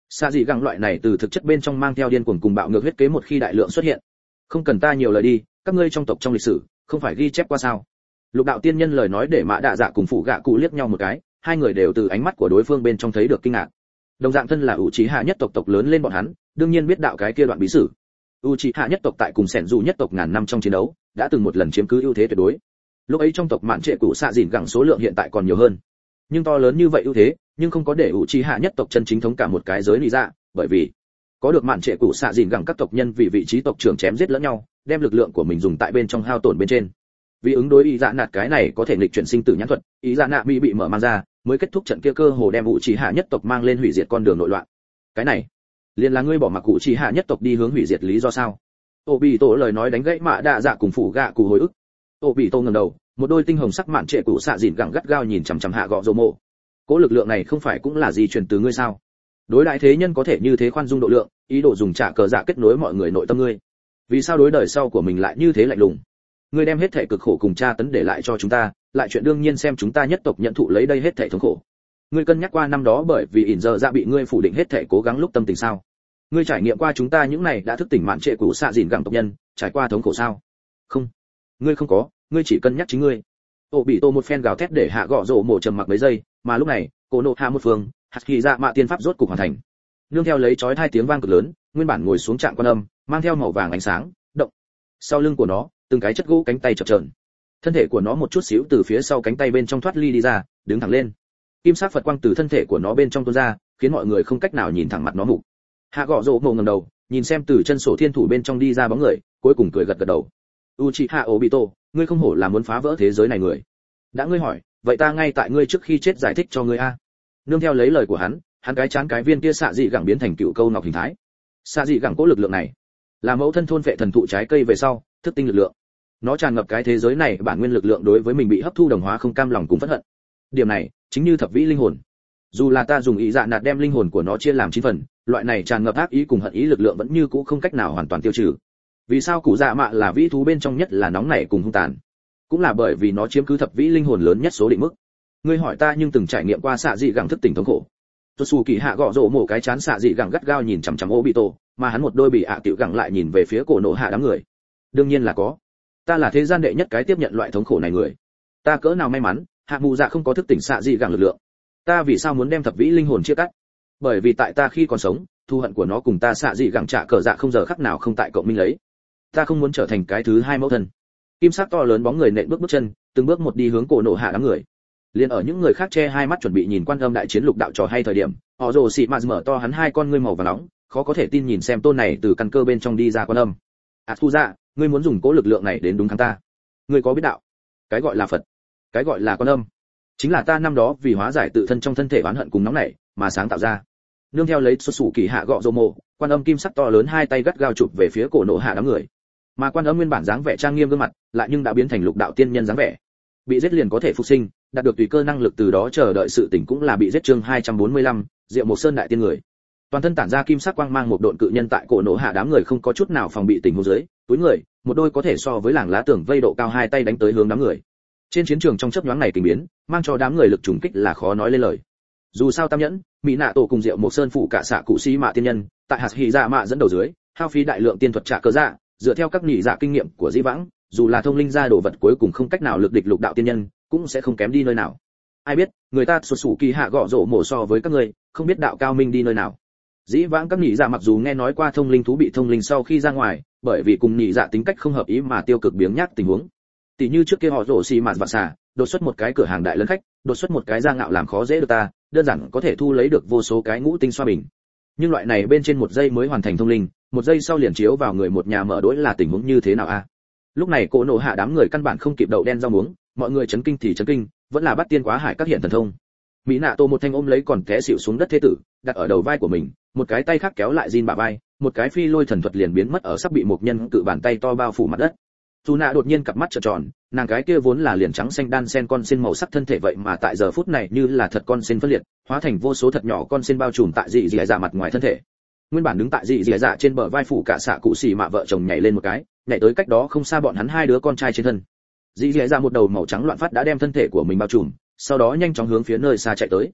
xạ dị gẳng loại này từ thực chất bên trong mang theo điên cuồng cùng bạo ngược huyết kế một khi đại lượng xuất hiện. Không cần ta nhiều lời đi, các ngươi trong tộc trong lịch sử không phải ghi chép qua sao? Lục đạo tiên nhân lời nói để Mã Đạ Dạ cùng Phụ Gạ Cụ liếc nhau một cái, hai người đều từ ánh mắt của đối phương bên trong thấy được kinh ngạc. Đồng dạng thân là Uchiha nhất tộc tộc lớn lên bọn hắn, đương nhiên biết đạo cái kia đoạn bí sử. Uchiha nhất tộc tại cùng Sẻn Dù nhất tộc ngàn năm trong chiến đấu, đã từng một lần chiếm cứ ưu thế tuyệt đối. Lúc ấy trong tộc Mạn Trệ Cụ xạ dìn gẳng số lượng hiện tại còn nhiều hơn. Nhưng to lớn như vậy ưu thế, nhưng không có để Uchiha nhất tộc chân chính thống cả một cái giới lý ra, bởi vì có được Mạn Trệ Cụ xạ dìn gẳng các tộc nhân vì vị trí tộc trưởng chém giết lẫn nhau, đem lực lượng của mình dùng tại bên trong hao tổn bên trên. Vì ứng đối ý dạ nạt cái này có thể nghịch chuyển sinh tử nhãn thuật, ý dạ nạt bị bị mở mang ra, mới kết thúc trận kia cơ hồ đem Uchiha nhất tộc mang lên hủy diệt con đường nội loạn. Cái này, liền là ngươi bỏ mặc Uchiha nhất tộc đi hướng hủy diệt lý do sao? Obito lời nói đánh gãy Mã Đạ Dạ cùng Phụ Gạ Cụ hồi ức. Obito ngẩng đầu, một đôi tinh hồng sắc Mạn Trệ Cụ xạ dìn gẳng gắt gao nhìn chằm chằm Hạ Gọ Dỗ Mộ. Cố lực lượng này không phải cũng là di truyền từ ngươi sao? Đối đại thế nhân có thể như thế khoan dung độ lượng, ý đồ dùng trả cờ dạ kết nối mọi người nội tâm ngươi. Vì sao đối đời sau của mình lại như thế lạnh lùng? Ngươi đem hết thảy cực khổ cùng tra tấn để lại cho chúng ta, lại chuyện đương nhiên xem chúng ta nhất tộc nhận thụ lấy đây hết thảy thống khổ. Ngươi cân nhắc qua năm đó bởi vì ỉn giờ dạ bị ngươi phủ định hết thảy cố gắng lúc tâm tình sao? Ngươi trải nghiệm qua chúng ta những này đã thức tỉnh Mạn Trệ Cụ xạ dìn gẳng tộc nhân, trải qua thống khổ sao? Không, ngươi không có, ngươi chỉ cân nhắc chính ngươi. Obito một phen gào thét để Hạ Gọ Dỗ Mộ trầm mặc mấy giây, mà lúc này, Cổ Nộ Hạ một phương, Hạt Kỳ Dạ Mạ tiên pháp rốt cục hoàn thành. Nương theo lấy chói tai tiếng vang cực lớn, nguyên bản ngồi xuống trạng quan âm, mang theo màu vàng ánh sáng, động. Sau lưng của nó, từng cái chất gỗ cánh tay chập chờn. Thân thể của nó một chút xíu từ phía sau cánh tay bên trong thoát ly đi ra, đứng thẳng lên. Kim sắc Phật quang từ thân thể của nó bên trong tuôn ra, khiến mọi người không cách nào nhìn thẳng mặt nó mục. Hạ Gọ Dỗ Mộ ngẩng đầu, nhìn xem từ chân sổ thiên thủ bên trong đi ra bóng người, cuối cùng cười gật gật đầu. Uchiha Obito, ngươi không hổ là muốn phá vỡ thế giới này người. Đã ngươi hỏi, vậy ta ngay tại ngươi trước khi chết giải thích cho ngươi a. Nương theo lấy lời của hắn, hắn cái chán cái viên kia xạ dị gẳng biến thành cựu câu ngọc hình thái. Xạ dị gẳng cố lực lượng này, là mẫu thân thôn vệ thần thụ trái cây về sau, thức tinh lực lượng. Nó tràn ngập cái thế giới này bản nguyên lực lượng đối với mình bị hấp thu đồng hóa không cam lòng cùng phẫn hận. Điểm này, chính như thập vĩ linh hồn. Dù là ta dùng ý dạ nạt đem linh hồn của nó chia làm chín phần, loại này tràn ngập ác ý cùng hận ý lực lượng vẫn như cũ không cách nào hoàn toàn tiêu trừ. Vì sao cụ dạ mạ là vĩ thú bên trong nhất là nóng nảy cùng hung tàn? Cũng là bởi vì nó chiếm cứ thập vĩ linh hồn lớn nhất số định mức. Ngươi hỏi ta nhưng từng trải nghiệm qua xạ dị gẳng thức tỉnh thống khổ. Tosu Kỳ Hạ Gọ Dỗ Mộ cái chán xạ dị gẳng gắt gao nhìn chằm chằm Obito, mà hắn một đôi bị ạ tiểu gẳng lại nhìn về phía Cổ Nộ Hạ đám người. Đương nhiên là có. Ta là thế gian đệ nhất cái tiếp nhận loại thống khổ này người. Ta cỡ nào may mắn, Hạ Mù Dạ không có thức tỉnh xạ dị gẳng lực lượng. Ta vì sao muốn đem thập vĩ linh hồn chia cắt? Bởi vì tại ta khi còn sống, thù hận của nó cùng ta xạ dị gẳng trả cờ dạ không giờ khắc nào không tại cộng minh lấy. Ta không muốn trở thành cái thứ hai mẫu thân. Kim sắc to lớn bóng người nện bước bước chân, từng bước một đi hướng Cổ Nộ Hạ đám người. Liên ở những người khác che hai mắt chuẩn bị nhìn Quan Âm đại chiến lục đạo trò hay thời điểm, họ rồ xị mạt mở to hắn hai con ngươi màu vàng nóng, khó có thể tin nhìn xem tôn này từ căn cơ bên trong đi ra Quan Âm. Asuza, ngươi muốn dùng cố lực lượng này đến đúng thắng ta? Ngươi có biết đạo? Cái gọi là Phật, cái gọi là Quan Âm, chính là ta năm đó vì hóa giải tự thân trong thân thể oán hận cùng nóng nảy mà sáng tạo ra. Nương theo lấy xuất sủ kỳ Hạ Gọ Dỗ Mộ, Quan Âm kim sắc to lớn hai tay gắt gao chụp về phía Cổ Nộ Hạ đám người. Mà Quan Âm nguyên bản dáng vẻ trang nghiêm gương mặt, lại nhưng đã biến thành lục đạo tiên nhân dáng vẻ. Bị giết liền có thể phục sinh, đạt được tùy cơ năng lực từ đó chờ đợi sự tỉnh cũng là bị giết chương hai trăm bốn mươi lăm, Diệu Mộc Sơn đại tiên người. Toàn thân tản ra kim sắc quang mang một độn cự nhân tại Cổ Nộ Hạ đám người không có chút nào phòng bị tình huống dưới, túi người, một đôi có thể so với làng lá tường vây độ cao hai tay đánh tới hướng đám người. Trên chiến trường trong chớp nhoáng này kinh biến, mang cho đám người lực trùng kích là khó nói lên lời. Dù sao Tam Nhẫn, Mỹ Nạ Tổ cùng Diệu Mộc Sơn phụ cả xạ cụ sĩ mạ tiên nhân, tại hạt hỉ dạ mạ dẫn đầu dưới, hao phí đại lượng tiên thuật trả cơ dạ, dựa theo các nhị dạ kinh nghiệm của Dĩ Vãng, dù là thông linh ra đồ vật cuối cùng không cách nào lực địch lục đạo tiên nhân, cũng sẽ không kém đi nơi nào. Ai biết, người ta xuất sủ kỳ Hạ Gọ Dỗ Mộ so với các ngươi, không biết đạo cao minh đi nơi nào. Dĩ Vãng các nhị dạ mặc dù nghe nói qua thông linh thú bị thông linh sau khi ra ngoài, bởi vì cùng nhị dạ tính cách không hợp ý mà tiêu cực biếng nhác tình huống. Tỷ như trước kia họ rổ xì mạt vạ xà, đột xuất một cái cửa hàng đại lớn khách, đột xuất một cái gia ngạo làm khó dễ được ta, đơn giản có thể thu lấy được vô số cái ngũ tinh xoa bình. Nhưng loại này bên trên một giây mới hoàn thành thông linh, một giây sau liền chiếu vào người một nhà mở đối là tình huống như thế nào a? Lúc này Cổ Nộ Hạ đám người căn bản không kịp đậu đen rau muống, mọi người chấn kinh thì chấn kinh, vẫn là bắt tiên quá hải các hiện thần thông. Mỹ Nạ Tô một thanh ôm lấy còn té xỉu xuống đất thế tử, đặt ở đầu vai của mình, một cái tay khác kéo lại Jin bả vai, một cái phi lôi thần thuật liền biến mất ở sắp bị một nhân cự bàn tay to bao phủ mặt đất. Dù nạ đột nhiên cặp mắt trợn tròn, nàng cái kia vốn là liền trắng xanh đan sen con sen màu sắc thân thể vậy mà tại giờ phút này như là thật con sen phân liệt, hóa thành vô số thật nhỏ con sen bao trùm tại dị dị dạ mặt ngoài thân thể. Nguyên bản đứng tại dị dị dạ trên bờ vai phủ cả xạ cụ xì mạ vợ chồng nhảy lên một cái, nhảy tới cách đó không xa bọn hắn hai đứa con trai trên thân. Dị dị dạ một đầu màu trắng loạn phát đã đem thân thể của mình bao trùm, sau đó nhanh chóng hướng phía nơi xa chạy tới.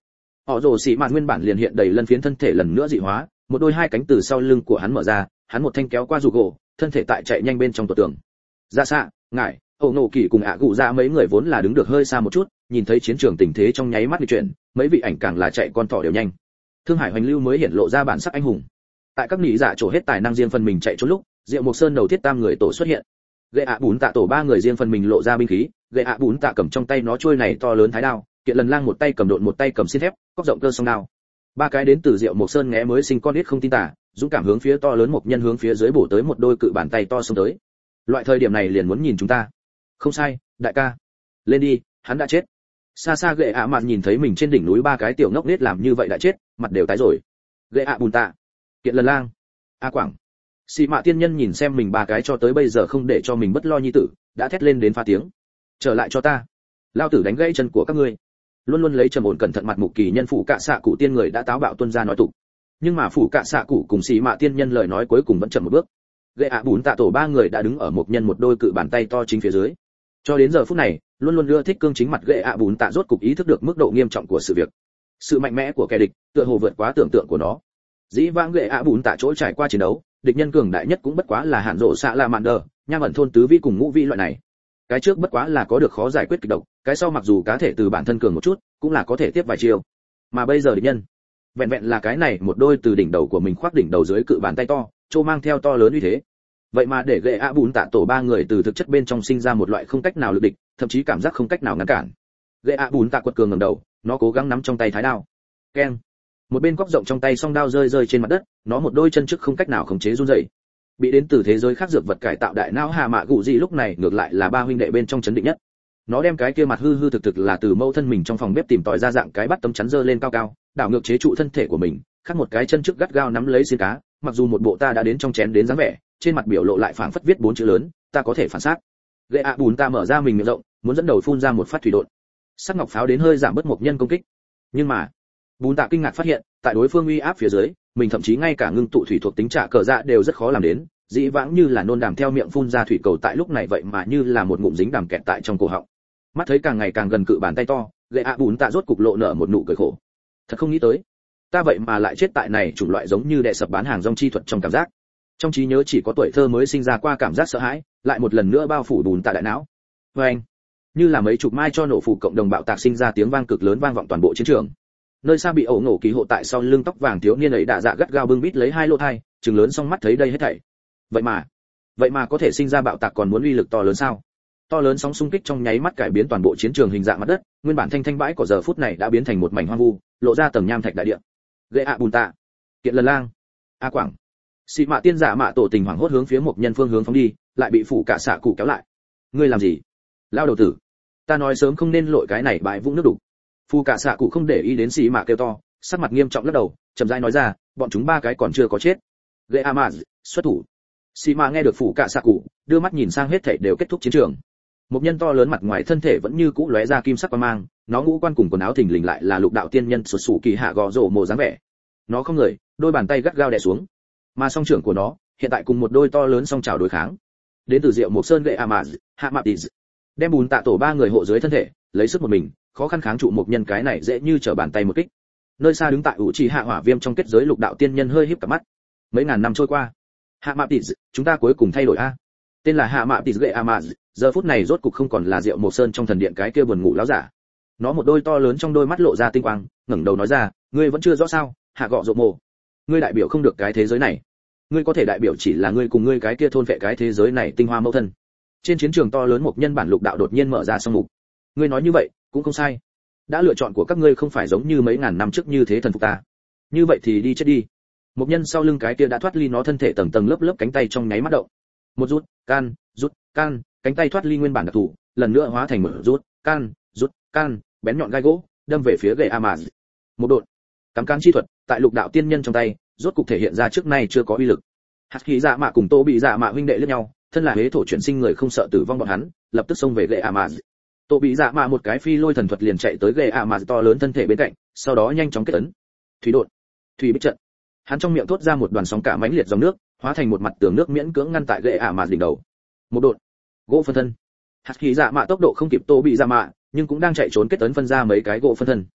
họ rồ xì mạt nguyên bản liền hiện đầy lân phiến thân thể lần nữa dị hóa, một đôi hai cánh từ sau lưng của hắn mở ra, hắn một thanh kéo qua dù gỗ, thân thể tại chạy nhanh bên trong tổ tường. Ra xạ, ngải, ổ nổ kỳ cùng ạ gụ ra mấy người vốn là đứng được hơi xa một chút, nhìn thấy chiến trường tình thế trong nháy mắt di chuyển, mấy vị ảnh càng là chạy con thỏ đều nhanh. Thương Hải Hoành Lưu mới hiện lộ ra bản sắc anh hùng. Tại các nị dạ trổ hết tài năng riêng phần mình chạy trốn lúc, Diệu Mộc Sơn đầu thiết tam người tổ xuất hiện. Gệ ạ bún tạ tổ ba người riêng phần mình lộ ra binh khí, Gệ ạ bún tạ cầm trong tay nó trôi này to lớn thái đao, Kiện Lần Lang một tay cầm độn một tay cầm xiên thép, cóc rộng cơ song đao. Ba cái đến từ Diệu Mộc Sơn ngẽ mới sinh con ít không tin tả, dũng cảm hướng phía to lớn một nhân hướng phía dưới bổ tới một đôi cự bàn tay to xông tới. Loại thời điểm này liền muốn nhìn chúng ta. Không sai, đại ca. Lên đi, hắn đã chết. Xa xa Gệ ạ mạn nhìn thấy mình trên đỉnh núi ba cái tiểu ngốc nết làm như vậy đã chết, mặt đều tái rồi. Gệ ạ bùn tạ, Kiện Lần Lang, A Quảng. Xì Mạ tiên nhân nhìn xem mình ba cái cho tới bây giờ không để cho mình bất lo nhi tử, đã thét lên đến phá tiếng. Trở lại cho ta. Lao tử đánh gãy chân của các ngươi. Luôn luôn lấy trầm ổn cẩn thận mặt mục kỳ nhân phụ cạ xạ cụ tiên người đã táo bạo tuân ra nói tục. Nhưng mà phụ cạ xạ cụ cùng Xì Mạ tiên nhân lời nói cuối cùng vẫn chậm một bước. Gệ ạ bùn tạ tổ ba người đã đứng ở một nhân một đôi cự bàn tay to chính phía dưới. Cho đến giờ phút này, luôn luôn ưa thích cương chính mặt Gệ ạ bùn tạ rốt cục ý thức được mức độ nghiêm trọng của sự việc. Sự mạnh mẽ của kẻ địch, tựa hồ vượt quá tưởng tượng của nó. Dĩ vãng Gệ ạ bùn tạ chỗ trải qua chiến đấu, địch nhân cường đại nhất cũng bất quá là hạn rộ xạ la mạn đờ, nham ẩn thôn tứ vi cùng ngũ vi loại này. Cái trước bất quá là có được khó giải quyết kịch độc, cái sau mặc dù cá thể từ bản thân cường một chút, cũng là có thể tiếp vài chiêu. Mà bây giờ địch nhân, vẹn vẹn là cái này một đôi từ đỉnh đầu của mình khoác đỉnh đầu dưới cự bàn tay to, trô mang theo to lớn uy thế. Vậy mà để Gệ ạ bùn tạ tổ ba người từ thực chất bên trong sinh ra một loại không cách nào lực địch, thậm chí cảm giác không cách nào ngăn cản. Gệ ạ bùn tạ quật cường ngẩng đầu, nó cố gắng nắm trong tay thái đao. Keng. Một bên cóc rộng trong tay song đao rơi rơi trên mặt đất, nó một đôi chân trước không cách nào khống chế run rẩy. Bị đến từ thế giới khác dược vật cải tạo đại não Hà Mạ Gụ Dị lúc này ngược lại là ba huynh đệ bên trong chấn định nhất. Nó đem cái kia mặt hư hư thực thực là từ mâu thân mình trong phòng bếp tìm tòi ra dạng cái bắt tấm chắn dơ lên cao cao, đảo ngược chế trụ thân thể của mình, khác một cái chân trước gắt gao nắm lấy xiên cá, mặc dù một bộ ta đã đến trong chén đến dáng vẻ, trên mặt biểu lộ lại phảng phất viết bốn chữ lớn, ta có thể phản sát. Gệ ạ bùn ta mở ra mình miệng rộng, muốn dẫn đầu phun ra một phát thủy độn. Sắc ngọc pháo đến hơi giảm bớt một nhân công kích. Nhưng mà, bùn tạ kinh ngạc phát hiện, tại đối phương uy áp phía dưới, mình thậm chí ngay cả ngưng tụ thủy thuộc tính trả cờ dạ đều rất khó làm đến, dĩ vãng như là nôn đàm theo miệng phun ra thủy cầu tại lúc này vậy mà như là một ngụm dính đàm kẹt tại trong cổ họng. Mắt thấy càng ngày càng gần cự bàn tay to, Gệ ạ bùn tạ rốt cục lộ nở một nụ cười khổ. Thật không nghĩ tới, ta vậy mà lại chết tại này chủng loại giống như đệ sập bán hàng rong chi thuật trong cảm giác. Trong trí nhớ chỉ có tuổi thơ mới sinh ra qua cảm giác sợ hãi, lại một lần nữa bao phủ bùn tạ đại não. Và anh, như là mấy chục mai cho nổ phủ cộng đồng bạo tạc sinh ra tiếng vang cực lớn vang vọng toàn bộ chiến trường. Nơi xa bị ổ nổ ký hộ tại sau lưng tóc vàng thiếu niên ấy đã dạ gắt gao bưng bít lấy hai lỗ thai, trừng lớn song mắt thấy đây hết thảy. Vậy mà, vậy mà có thể sinh ra bạo tạc còn muốn uy lực to lớn sao? To lớn sóng xung kích trong nháy mắt cải biến toàn bộ chiến trường hình dạng mặt đất, nguyên bản thanh thanh bãi cỏ giờ phút này đã biến thành một mảnh hoang vu, lộ ra tầng nham thạch đại địa. Gệ ạ bùn tạ, Kiện Lần Lang, A Quảng. Xị Mạ tiên giả mạ tổ tình hoảng hốt hướng phía một nhân phương hướng phóng đi, lại bị phủ cả xạ cụ kéo lại. Ngươi làm gì? Lao đầu tử, ta nói sớm không nên lội cái này bãi vũng nước đục. Phu cả xạ cụ không để ý đến Xị Mạ kêu to, sắc mặt nghiêm trọng lắc đầu, chậm rãi nói ra, bọn chúng ba cái còn chưa có chết. Gệ ạ mạ, xuất thủ. Xị Mạ nghe được phủ cả xạ cụ, đưa mắt nhìn sang hết thảy đều kết thúc chiến trường. Một nhân to lớn mặt ngoài thân thể vẫn như cũ lóe ra kim sắc quang mang, nó ngũ quan cùng quần áo thình lình lại là lục đạo tiên nhân sụt sù kỳ hạ gò rổ mồ dáng vẻ. Nó không người, đôi bàn tay gắt gao đè xuống, mà song trưởng của nó hiện tại cùng một đôi to lớn song chảo đối kháng. Đến từ Diệu Mộc Sơn Gệ Amaz, Hạ Mạp Tỷ, đem bùn tạ tổ ba người hộ dưới thân thể, lấy sức một mình, khó khăn kháng trụ một nhân cái này dễ như trở bàn tay một kích. Nơi xa đứng tại ủ trì hạ hỏa viêm trong kết giới lục đạo tiên nhân hơi híp cả mắt. Mấy ngàn năm trôi qua, Hạ Mạp Tỷ, chúng ta cuối cùng thay đổi a. Tên là Hạ Mạp Tỷ Gệ Amaz, giờ phút này rốt cục không còn là Diệu Mộc Sơn trong thần điện cái kia buồn ngủ láo giả. Nó một đôi to lớn trong đôi mắt lộ ra tinh quang, ngẩng đầu nói ra, ngươi vẫn chưa rõ sao, Hạ Gọ Rộ Mồ, ngươi đại biểu không được cái thế giới này. Ngươi có thể đại biểu chỉ là ngươi cùng ngươi cái kia thôn vệ cái thế giới này tinh hoa mẫu thân. Trên chiến trường to lớn một nhân bản lục đạo đột nhiên mở ra song mục. Ngươi nói như vậy, cũng không sai. Đã lựa chọn của các ngươi không phải giống như mấy ngàn năm trước như thế thần phục ta. Như vậy thì đi chết đi. Một nhân sau lưng cái kia đã thoát ly nó thân thể tầng tầng lớp lớp cánh tay trong nháy mắt động. Một rút, can, rút, can, cánh tay thoát ly nguyên bản đặc thù, lần nữa hóa thành một rút, can, rút, can, bén nhọn gai gỗ, đâm về phía Gệ Amaz. Một đột, cắm can chi thuật, tại lục đạo tiên nhân trong tay, rốt cục thể hiện ra trước nay chưa có uy lực. Hạt khí dạ mạ cùng Tô bị dạ mạ huynh đệ liếc nhau, thân là hế thổ chuyển sinh người không sợ tử vong bọn hắn, lập tức xông về Gệ Amaz. Tô bị dạ mạ một cái phi lôi thần thuật liền chạy tới Gệ Amaz to lớn thân thể bên cạnh, sau đó nhanh chóng kết ấn. Thủy đột, thủy bích trận. Hắn trong miệng thốt ra một đoàn sóng cả mãnh liệt dòng nước, hóa thành một mặt tường nước miễn cưỡng ngăn tại Gệ Amaz đỉnh đầu. Một đột, gỗ phân thân. Hạt khí dạ mạ tốc độ không kịp Tô bị dạ mạ, nhưng cũng đang chạy trốn kết ấn phân ra mấy cái gỗ phân thân.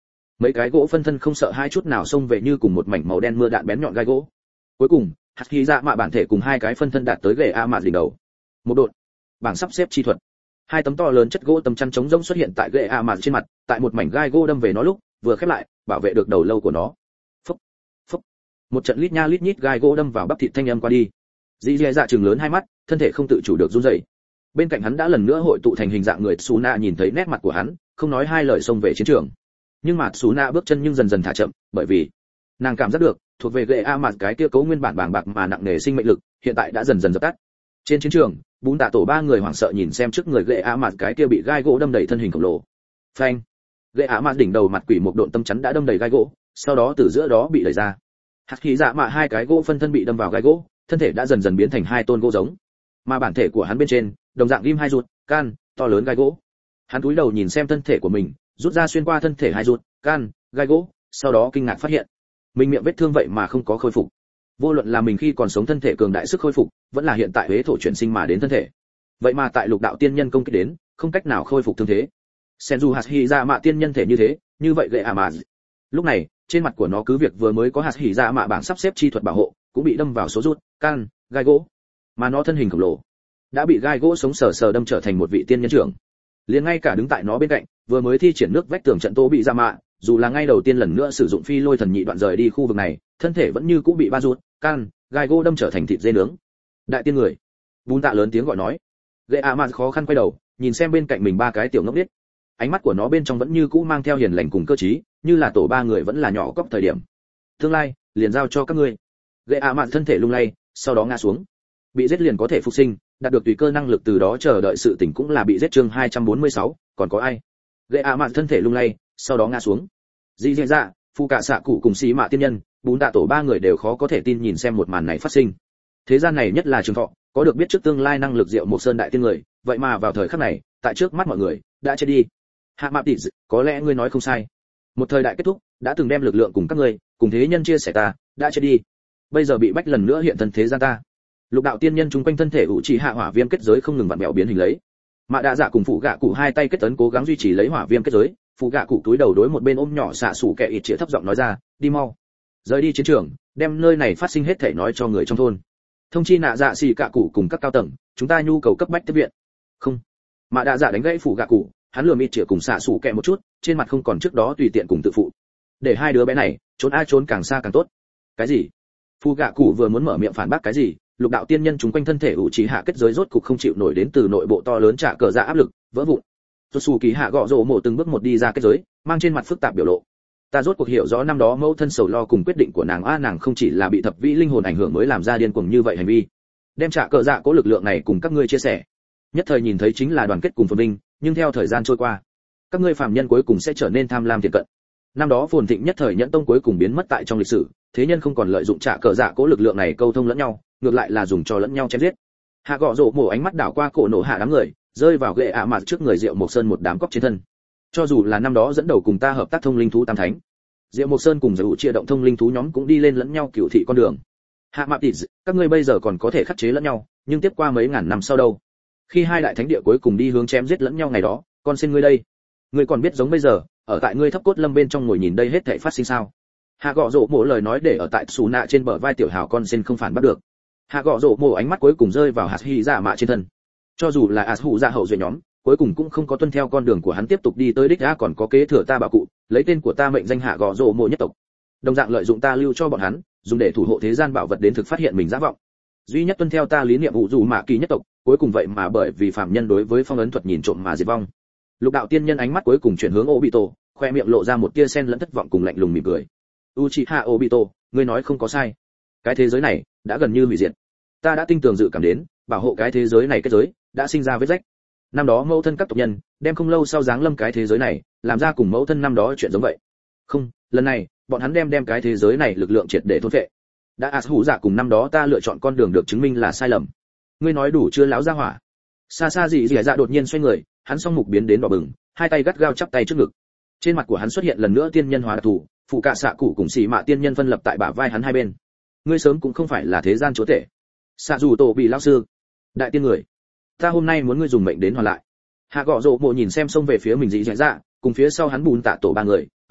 mấy cái gỗ phân thân không sợ hai chút nào xông về như cùng một mảnh màu đen mưa đạn bén nhọn gai gỗ. Cuối cùng hạt khí dạ mạ bản thể cùng hai cái phân thân đạt tới ghệ a mạt đỉnh đầu. Một đột, bảng sắp xếp chi thuật, hai tấm to lớn chất gỗ tấm chắn chống rỗng xuất hiện tại ghệ a mạt trên mặt, tại một mảnh gai gỗ đâm về nó lúc vừa khép lại, bảo vệ được đầu lâu của nó. Phốc, phốc, một trận lít nha lít nhít gai gỗ đâm vào bắp thịt thanh âm qua đi. Dì dì dạ trừng lớn hai mắt, thân thể không tự chủ được run rẩy. Bên cạnh hắn đã lần nữa hội tụ thành hình dạng người Tsuna nhìn thấy nét mặt của hắn, không nói hai lời xông về chiến trường. Nhưng mà Tsuna bước chân nhưng dần dần thả chậm, bởi vì nàng cảm giác được thuộc về ghệ a mạt cái kia cấu nguyên bản bàng bạc mà nặng nề sinh mệnh lực hiện tại đã dần dần dập tắt. Trên chiến trường, Bún Tạ Tổ ba người hoảng sợ nhìn xem trước người ghệ a mạt cái kia bị gai gỗ đâm đầy thân hình khổng lồ. Phanh! Ghệ a mạt đỉnh đầu mặt quỷ một độn tâm chắn đã đâm đầy gai gỗ, sau đó từ giữa đó bị đẩy ra. Hạt khí dạ mạ hai cái gỗ phân thân bị đâm vào gai gỗ, thân thể đã dần dần biến thành hai tôn gỗ giống. Mà bản thể của hắn bên trên, đồng dạng ghim hai ruột, can, to lớn gai gỗ. Hắn cúi đầu nhìn xem thân thể của mình, rút ra xuyên qua thân thể hai ruột, can, gai gỗ, sau đó kinh ngạc phát hiện, mình miệng vết thương vậy mà không có khôi phục. Vô luận là mình khi còn sống thân thể cường đại sức khôi phục, vẫn là hiện tại huế thổ chuyển sinh mà đến thân thể, vậy mà tại lục đạo tiên nhân công kích đến, không cách nào khôi phục thương thế. Senju Hashi ra mạ tiên nhân thể như thế, như vậy gệ à mà. Lúc này, trên mặt của nó cứ việc vừa mới có Hashi ra mạ bảng sắp xếp chi thuật bảo hộ, cũng bị đâm vào số rút, can, gai gỗ, mà nó thân hình khổng lồ đã bị gai gỗ sống sờ sờ đâm trở thành một vị tiên nhân trưởng. Liền ngay cả đứng tại nó bên cạnh, vừa mới thi triển nước vách tường trận Tô bị ra mạ, dù là ngay đầu tiên lần nữa sử dụng phi lôi thần nhị đoạn rời đi khu vực này, thân thể vẫn như cũng bị ba rút, can, gai gỗ đâm trở thành thịt dê nướng. Đại tiên người, Bún Tạ lớn tiếng gọi nói. Ghệ a mạt khó khăn quay đầu, nhìn xem bên cạnh mình ba cái tiểu ngốc điếc. Ánh mắt của nó bên trong vẫn như cũ mang theo hiền lành cùng cơ trí, như là tổ ba người vẫn là nhỏ cóc thời điểm. Tương lai, liền giao cho các ngươi. Ghệ a mạt thân thể lung lay, sau đó ngã xuống. Bị giết liền có thể phục sinh, đạt được tùy cơ năng lực từ đó chờ đợi sự tỉnh cũng là bị giết chương hai trăm bốn mươi sáu, còn có ai? Ghệ a mạt thân thể lung lay, sau đó ngã xuống. Dì dì dạ, Phu Cả Xạ Cụ cùng Xí Mạ tiên nhân, Bún Tạ Tổ ba người đều khó có thể tin nhìn xem một màn này phát sinh. Thế gian này nhất là Trường Thọ, có được biết trước tương lai năng lực Diệu Mộc Sơn đại tiên người, vậy mà vào thời khắc này, tại trước mắt mọi người, đã chết đi. Hạ Mạ Tỷ, có lẽ ngươi nói không sai. Một thời đại kết thúc, đã từng đem lực lượng cùng các ngươi, cùng thế nhân chia sẻ ta, đã chết đi. Bây giờ bị bách lần nữa hiện thân thế gian ta. Lục đạo tiên nhân chúng quanh thân thể ủ trì hạ hỏa viêm kết giới không ngừng vặn vẹo biến hình lấy. Mạ Đa Dạ cùng Phụ Gạ Cụ hai tay kết ấn cố gắng duy trì lấy hỏa viêm kết giới. Phụ Gạ Cụ túi đầu đối một bên ôm nhỏ xạ sủ kẻ ít chĩa thấp giọng nói ra, đi mau, rời đi chiến trường, đem nơi này phát sinh hết thể nói cho người trong thôn. Thông chi Nạ Dạ xì Cạ Cụ cùng các cao tầng, chúng ta nhu cầu cấp bách tiếp viện. Không. Mạ Đa Dạ đánh gãy Phụ Gạ Cụ, hắn lườm ít chĩa cùng xạ sủ kẻ một chút, trên mặt không còn trước đó tùy tiện cùng tự phụ. Để hai đứa bé này trốn ai trốn càng xa càng tốt. Cái gì? Phụ Gạ Cụ vừa muốn mở miệng phản bác cái gì, lục đạo tiên nhân chúng quanh thân thể ủ trì hạ kết giới rốt cục không chịu nổi đến từ nội bộ to lớn trả cờ dạ áp lực, vỡ vụn. Rốt sủ kỳ hạ gõ rổ mổ từng bước một đi ra kết giới, mang trên mặt phức tạp biểu lộ. Ta rốt cuộc hiểu rõ năm đó mẫu thân sầu lo cùng quyết định của nàng a, nàng không chỉ là bị thập vĩ linh hồn ảnh hưởng mới làm ra điên cuồng như vậy hành vi, đem trả cờ dạ cố lực lượng này cùng các ngươi chia sẻ. Nhất thời nhìn thấy chính là đoàn kết cùng phồn vinh, nhưng theo thời gian trôi qua, các ngươi phàm nhân cuối cùng sẽ trở nên tham lam thiện cận. Năm đó phồn thịnh nhất thời nhẫn tông cuối cùng biến mất tại trong lịch sử, thế nhân không còn lợi dụng trả cờ dạ cố lực lượng này câu thông lẫn nhau, ngược lại là dùng cho lẫn nhau chém giết. Hạ gõ rổ mổ ánh mắt đảo qua cổ nổ hạ đám người, rơi vào ghệ ạ mạt trước người Diệu Mộc Sơn một đám cóc trên thân. Cho dù là năm đó dẫn đầu cùng ta hợp tác thông linh thú tam thánh, Diệu Mộc Sơn cùng Dụ chia động thông linh thú nhóm cũng đi lên lẫn nhau cửu thị con đường. Hạ Mạt Tỷ, các ngươi bây giờ còn có thể khắc chế lẫn nhau, nhưng tiếp qua mấy ngàn năm sau đâu? Khi hai đại thánh địa cuối cùng đi hướng chém giết lẫn nhau ngày đó, con xin ngươi đây, ngươi còn biết giống bây giờ, ở tại ngươi thấp cốt lâm bên trong ngồi nhìn đây hết thảy phát sinh sao? Hạ gõ rổ mổ lời nói để ở tại xù nạ trên bờ vai tiểu hào con xin không phản bắt được. Hạ gõ rổ mổ ánh mắt cuối cùng rơi vào hạt hy dạ mạ trên thân. Cho dù là ạt hủ dạ hậu duệ nhóm, cuối cùng cũng không có tuân theo con đường của hắn tiếp tục đi tới đích đã còn có kế thừa ta bảo cụ, lấy tên của ta mệnh danh hạ gõ rổ mổ nhất tộc. Đồng dạng lợi dụng ta lưu cho bọn hắn, dùng để thủ hộ thế gian bảo vật đến thực phát hiện mình giả vọng. Duy nhất tuân theo ta lý niệm vụ dù mạ kỳ nhất tộc, cuối cùng vậy mà bởi vì phạm nhân đối với phong ấn thuật nhìn trộm mà diệt vong. Lục đạo tiên nhân ánh mắt cuối cùng chuyển hướng Obito, khoe miệng lộ ra một tia sen lẫn thất vọng cùng lạnh lùng mỉm cười. Uchiha Obito, ngươi nói không có sai. Cái thế giới này đã gần như hủy diệt. Ta đã tinh tường dự cảm đến, bảo hộ cái thế giới này kết giới đã sinh ra vết rách. Năm đó mẫu thân các tộc nhân đem không lâu sau giáng lâm cái thế giới này, làm ra cùng mẫu thân năm đó chuyện giống vậy. Không, lần này, bọn hắn đem đem cái thế giới này lực lượng triệt để thôn phệ. Đã ạt hủ dạ cùng năm đó ta lựa chọn con đường được chứng minh là sai lầm. Ngươi nói đủ chưa lão gia hỏa? Xa xa dị dị dạ đột nhiên xoay người, hắn song mục biến đến đỏ bừng, hai tay gắt gao chắp tay trước ngực. Trên mặt của hắn xuất hiện lần nữa tiên nhân hóa đặc thù, phụ cạ xạ cụ cùng xì mạ tiên nhân phân lập tại bả vai hắn hai bên. Ngươi sớm cũng không phải là thế gian chúa tể. Xạ dù tổ bị lão sư, đại tiên người, ta hôm nay muốn ngươi dùng mệnh đến hoàn lại. Hạ gọ rộ mộ nhìn xem xông về phía mình dị dạ dạ, cùng phía sau hắn bùn tạ tổ ba người,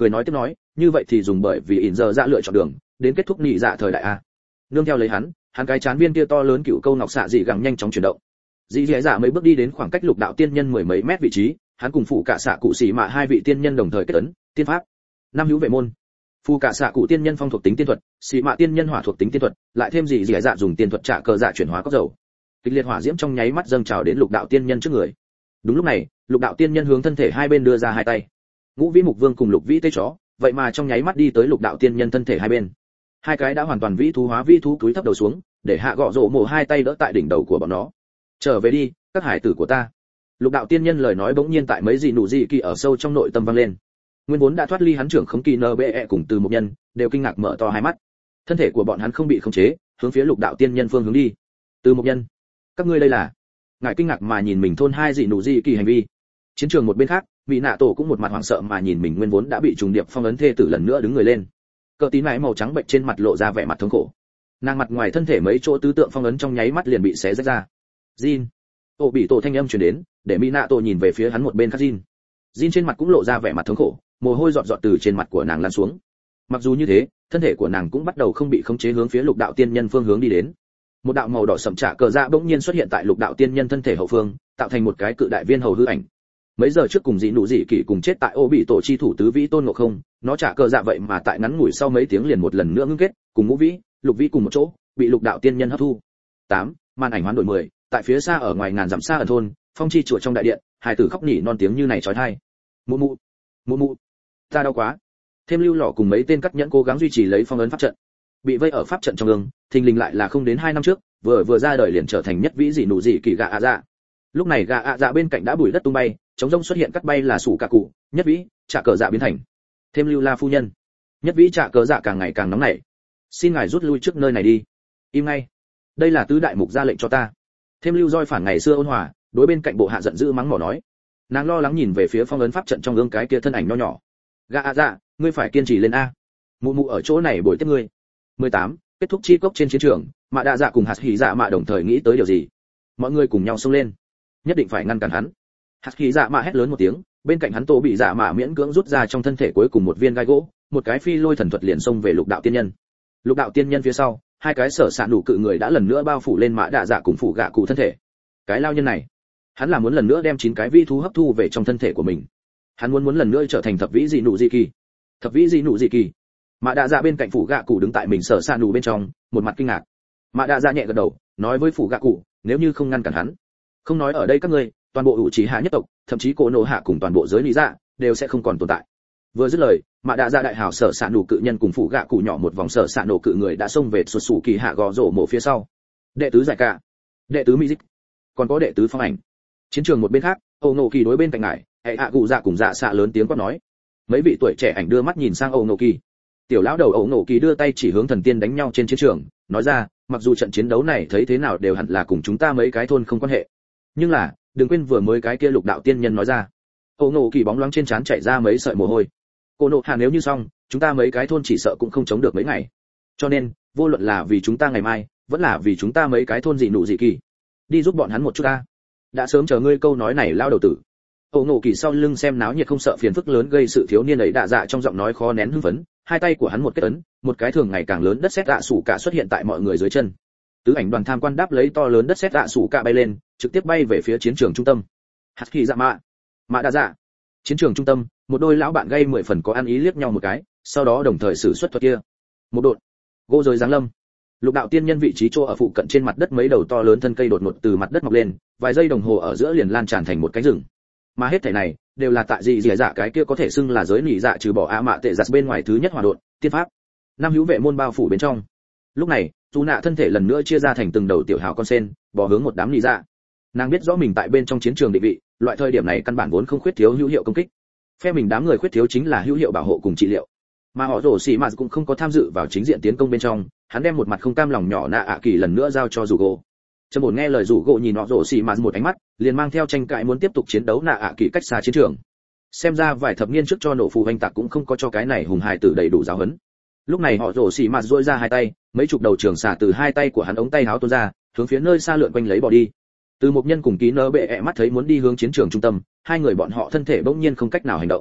cười nói tiếp nói, như vậy thì dùng bởi vì ỉn giờ dạ lựa chọn đường, đến kết thúc nhị dạ thời đại a. Nương theo lấy hắn, hắn cái chán viên kia to lớn cựu câu ngọc xạ dị gẳng nhanh chóng chuyển động. Dị dẻ dạ mấy bước đi đến khoảng cách lục đạo tiên nhân mười mấy mét vị trí, hắn cùng phụ cả xạ cụ xỉ mạ hai vị tiên nhân đồng thời kết ấn, tiên pháp. Năm hữu vệ môn. Phụ cả xạ cụ tiên nhân phong thuộc tính tiên thuật, xỉ mạ tiên nhân hỏa thuộc tính tiên thuật, lại thêm dị dẻ dạ dùng tiên thuật trả cờ dạ chuyển hóa cốc dầu. Kịch liệt hỏa diễm trong nháy mắt dâng trào đến lục đạo tiên nhân trước người. Đúng lúc này, lục đạo tiên nhân hướng thân thể hai bên đưa ra hai tay. Ngũ vĩ mục vương cùng lục vĩ tê chó, vậy mà trong nháy mắt đi tới lục đạo tiên nhân thân thể hai bên. Hai cái đã hoàn toàn vĩ thú hóa vĩ thú cúi thấp đầu xuống, để hạ gọ rổ mồ hai tay đỡ tại đỉnh đầu của bọn nó. Trở về đi, các hải tử của ta. Lục đạo tiên nhân lời nói bỗng nhiên tại mấy dị nụ dị kỳ ở sâu trong nội tâm vang lên. Nguyên vốn đã thoát ly hắn trưởng khống kỳ nơ bệ -E cùng từ một nhân, đều kinh ngạc mở to hai mắt. Thân thể của bọn hắn không bị khống chế, hướng phía lục đạo tiên nhân phương hướng đi. Từ một nhân, các ngươi đây là? Ngài kinh ngạc mà nhìn mình thôn hai dị nụ dị kỳ hành vi. Chiến trường một bên khác, Mỹ Nạ Tổ cũng một mặt hoảng sợ mà nhìn mình nguyên vốn đã bị trùng điệp phong ấn thê tử lần nữa đứng người lên. Cờ tín mái màu trắng bệnh trên mặt lộ ra vẻ mặt thống khổ. Nàng mặt ngoài thân thể mấy chỗ tứ tượng phong ấn trong nháy mắt liền bị xé rách ra. Jin, Tổ bị tổ thanh âm truyền đến, để Mỹ Nạ Tổ nhìn về phía hắn một bên khác Jin. Jin trên mặt cũng lộ ra vẻ mặt thống khổ, mồ hôi giọt giọt từ trên mặt của nàng lan xuống. Mặc dù như thế, thân thể của nàng cũng bắt đầu không bị khống chế hướng phía lục đạo tiên nhân phương hướng đi đến. Một đạo màu đỏ sẫm trả cờ dạ bỗng nhiên xuất hiện tại lục đạo tiên nhân thân thể hậu phương, tạo thành một cái cự đại viên hầu hư ảnh. Mấy giờ trước cùng dị nụ dị kỷ cùng chết tại ô bị tổ chi thủ tứ vĩ tôn ngộ không, nó trả cờ dạ vậy mà tại ngắn ngủi sau mấy tiếng liền một lần nữa ngưng kết, cùng ngũ vĩ, lục vĩ cùng một chỗ, bị lục đạo tiên nhân hấp thu. Tám, màn ảnh hoán đổi mười, tại phía xa ở ngoài ngàn dặm xa ở thôn, phong chi chùa trong đại điện, hài tử khóc nỉ non tiếng như này chói tai. Mụ mụ, mụ mụ, ta đau quá. Thêm lưu lọ cùng mấy tên cắt nhẫn cố gắng duy trì lấy phong ấn pháp trận. Bị vây ở pháp trận trong gương, thình lình lại là không đến hai năm trước, vừa vừa ra đời liền trở thành nhất vĩ dị nụ dị kỳ gà ạ dạ. Lúc này gà ạ dạ bên cạnh đã bụi đất tung bay, chống rông xuất hiện cắt bay là sủ cả cụ, nhất vĩ trả cờ dạ biến thành. Thêm lưu la phu nhân, nhất vĩ trả cờ dạ càng ngày càng nóng nảy. Xin ngài rút lui trước nơi này đi. Im ngay. Đây là tứ đại mục ra lệnh cho ta. Thêm lưu roi phản ngày xưa ôn hòa, đối bên cạnh bộ hạ giận dữ mắng mỏ nói. Nàng lo lắng nhìn về phía phong ấn pháp trận trong gương cái kia thân ảnh nho nhỏ. Gà ạ dạ, ngươi phải kiên trì lên a. Mụ mụ ở chỗ này bồi tiếp ngươi. mười tám, kết thúc chi cốc trên chiến trường, Mạ Đa Dạ cùng Hạt Hỉ Dạ Mạ đồng thời nghĩ tới điều gì. Mọi người cùng nhau xông lên, nhất định phải ngăn cản hắn. Hạt Hỉ Dạ Mạ hét lớn một tiếng, bên cạnh hắn Tô bị Dạ Mạ miễn cưỡng rút ra trong thân thể cuối cùng một viên gai gỗ, một cái phi lôi thần thuật liền xông về Lục Đạo Tiên Nhân. Lục Đạo Tiên Nhân phía sau, hai cái sở sạn đủ cự người đã lần nữa bao phủ lên Mạ Đa Dạ cùng phủ gạ cụ thân thể. Cái lao nhân này, hắn là muốn lần nữa đem chín cái vi thú hấp thu về trong thân thể của mình. Hắn muốn muốn lần nữa trở thành thập vĩ dị nụ dị kỳ. Thập vĩ dị nụ dị kỳ. Mạ Đa Dạ bên cạnh phủ gạ cụ đứng tại mình sở sạn đủ bên trong, một mặt kinh ngạc. Mạ Đa Dạ nhẹ gật đầu, nói với phủ gạ cụ, nếu như không ngăn cản hắn, không nói ở đây các ngươi, toàn bộ ủ trí hạ nhất tộc, thậm chí cổ nổ hạ cùng toàn bộ giới lý dạ đều sẽ không còn tồn tại. Vừa dứt lời, Mạ Đa Dạ đại hào sở sạn đủ cự nhân cùng phủ gạ cụ nhỏ một vòng sở sạn nổ cự người đã xông về xuất sủ kỳ hạ gò rổ mổ phía sau. Đệ tứ giải cả, đệ tứ Mizik, còn có đệ tứ phong ảnh. Chiến trường một bên khác, Âu Nộ Kỳ đối bên cạnh ngải, hệ hạ cụ dạ cùng dạ xạ lớn tiếng quát nói. Mấy vị tuổi trẻ ảnh đưa mắt nhìn sang Âu Nộ Kỳ. Tiểu lão đầu Âu Nộ Kỳ đưa tay chỉ hướng thần tiên đánh nhau trên chiến trường, nói ra, mặc dù trận chiến đấu này thấy thế nào đều hẳn là cùng chúng ta mấy cái thôn không quan hệ, nhưng là đừng quên vừa mới cái kia Lục Đạo Tiên Nhân nói ra. Âu Nộ Kỳ bóng loáng trên trán chảy ra mấy sợi mồ hôi. Cô nộ hạ nếu như xong, chúng ta mấy cái thôn chỉ sợ cũng không chống được mấy ngày. Cho nên, vô luận là vì chúng ta ngày mai, vẫn là vì chúng ta mấy cái thôn dị nụ dị kỳ, đi giúp bọn hắn một chút ta. Đã sớm chờ ngươi câu nói này lao đầu tử. Âu Nộ Kỳ sau lưng xem náo nhiệt không sợ phiền phức lớn gây sự thiếu niên ấy đạ dạ trong giọng nói khó nén hưng phấn, hai tay của hắn một kết ấn, một cái thường ngày càng lớn đất sét dạ sủ cả xuất hiện tại mọi người dưới chân. Tứ ảnh đoàn tham quan đáp lấy to lớn đất sét dạ sủ cả bay lên, trực tiếp bay về phía chiến trường trung tâm. Hạt Kỳ Dạ Mạ, Mạ Đa Dạ. Chiến trường trung tâm, một đôi lão bạn gây mười phần có ăn ý liếc nhau một cái, sau đó đồng thời sử xuất thuật kia. Một đột, gỗ rồi giáng lâm. Lục Đạo Tiên Nhân vị trí chỗ ở phụ cận trên mặt đất mấy đầu to lớn thân cây đột ngột từ mặt đất mọc lên, vài giây đồng hồ ở giữa liền lan tràn thành một cánh rừng. Mà hết thảy này đều là tại gì dẻ dạ cái kia có thể xưng là giới nỉ dạ trừ bỏ a mạ tệ giặt bên ngoài thứ nhất hỏa đột, tiên pháp. Năm hữu vệ môn bao phủ bên trong. Lúc này, dù nạ thân thể lần nữa chia ra thành từng đầu tiểu hào con sen, bò hướng một đám nỉ dạ. Nàng biết rõ mình tại bên trong chiến trường định vị, loại thời điểm này căn bản vốn không khuyết thiếu hữu hiệu công kích. Phe mình đám người khuyết thiếu chính là hữu hiệu bảo hộ cùng trị liệu. Mà họ rồ xì mà cũng không có tham dự vào chính diện tiến công bên trong, hắn đem một mặt không cam lòng nhỏ nạ ạ kỳ lần nữa giao cho rủ gỗ. Trầm ổn nghe lời rủ gỗ nhìn họ rồ xì mà một ánh mắt, liền mang theo tranh cãi muốn tiếp tục chiến đấu nạ ạ kỳ cách xa chiến trường. Xem ra vài thập niên trước cho nổ phù hành tạc cũng không có cho cái này hùng hài tử đầy đủ giáo huấn. Lúc này họ rồ xì mà duỗi ra hai tay, mấy chục đầu trường xả từ hai tay của hắn ống tay háo tuôn ra, hướng phía nơi xa lượn quanh lấy bỏ đi. Từ một nhân cùng ký nơ bệ ẹ mắt thấy muốn đi hướng chiến trường trung tâm, hai người bọn họ thân thể bỗng nhiên không cách nào hành động.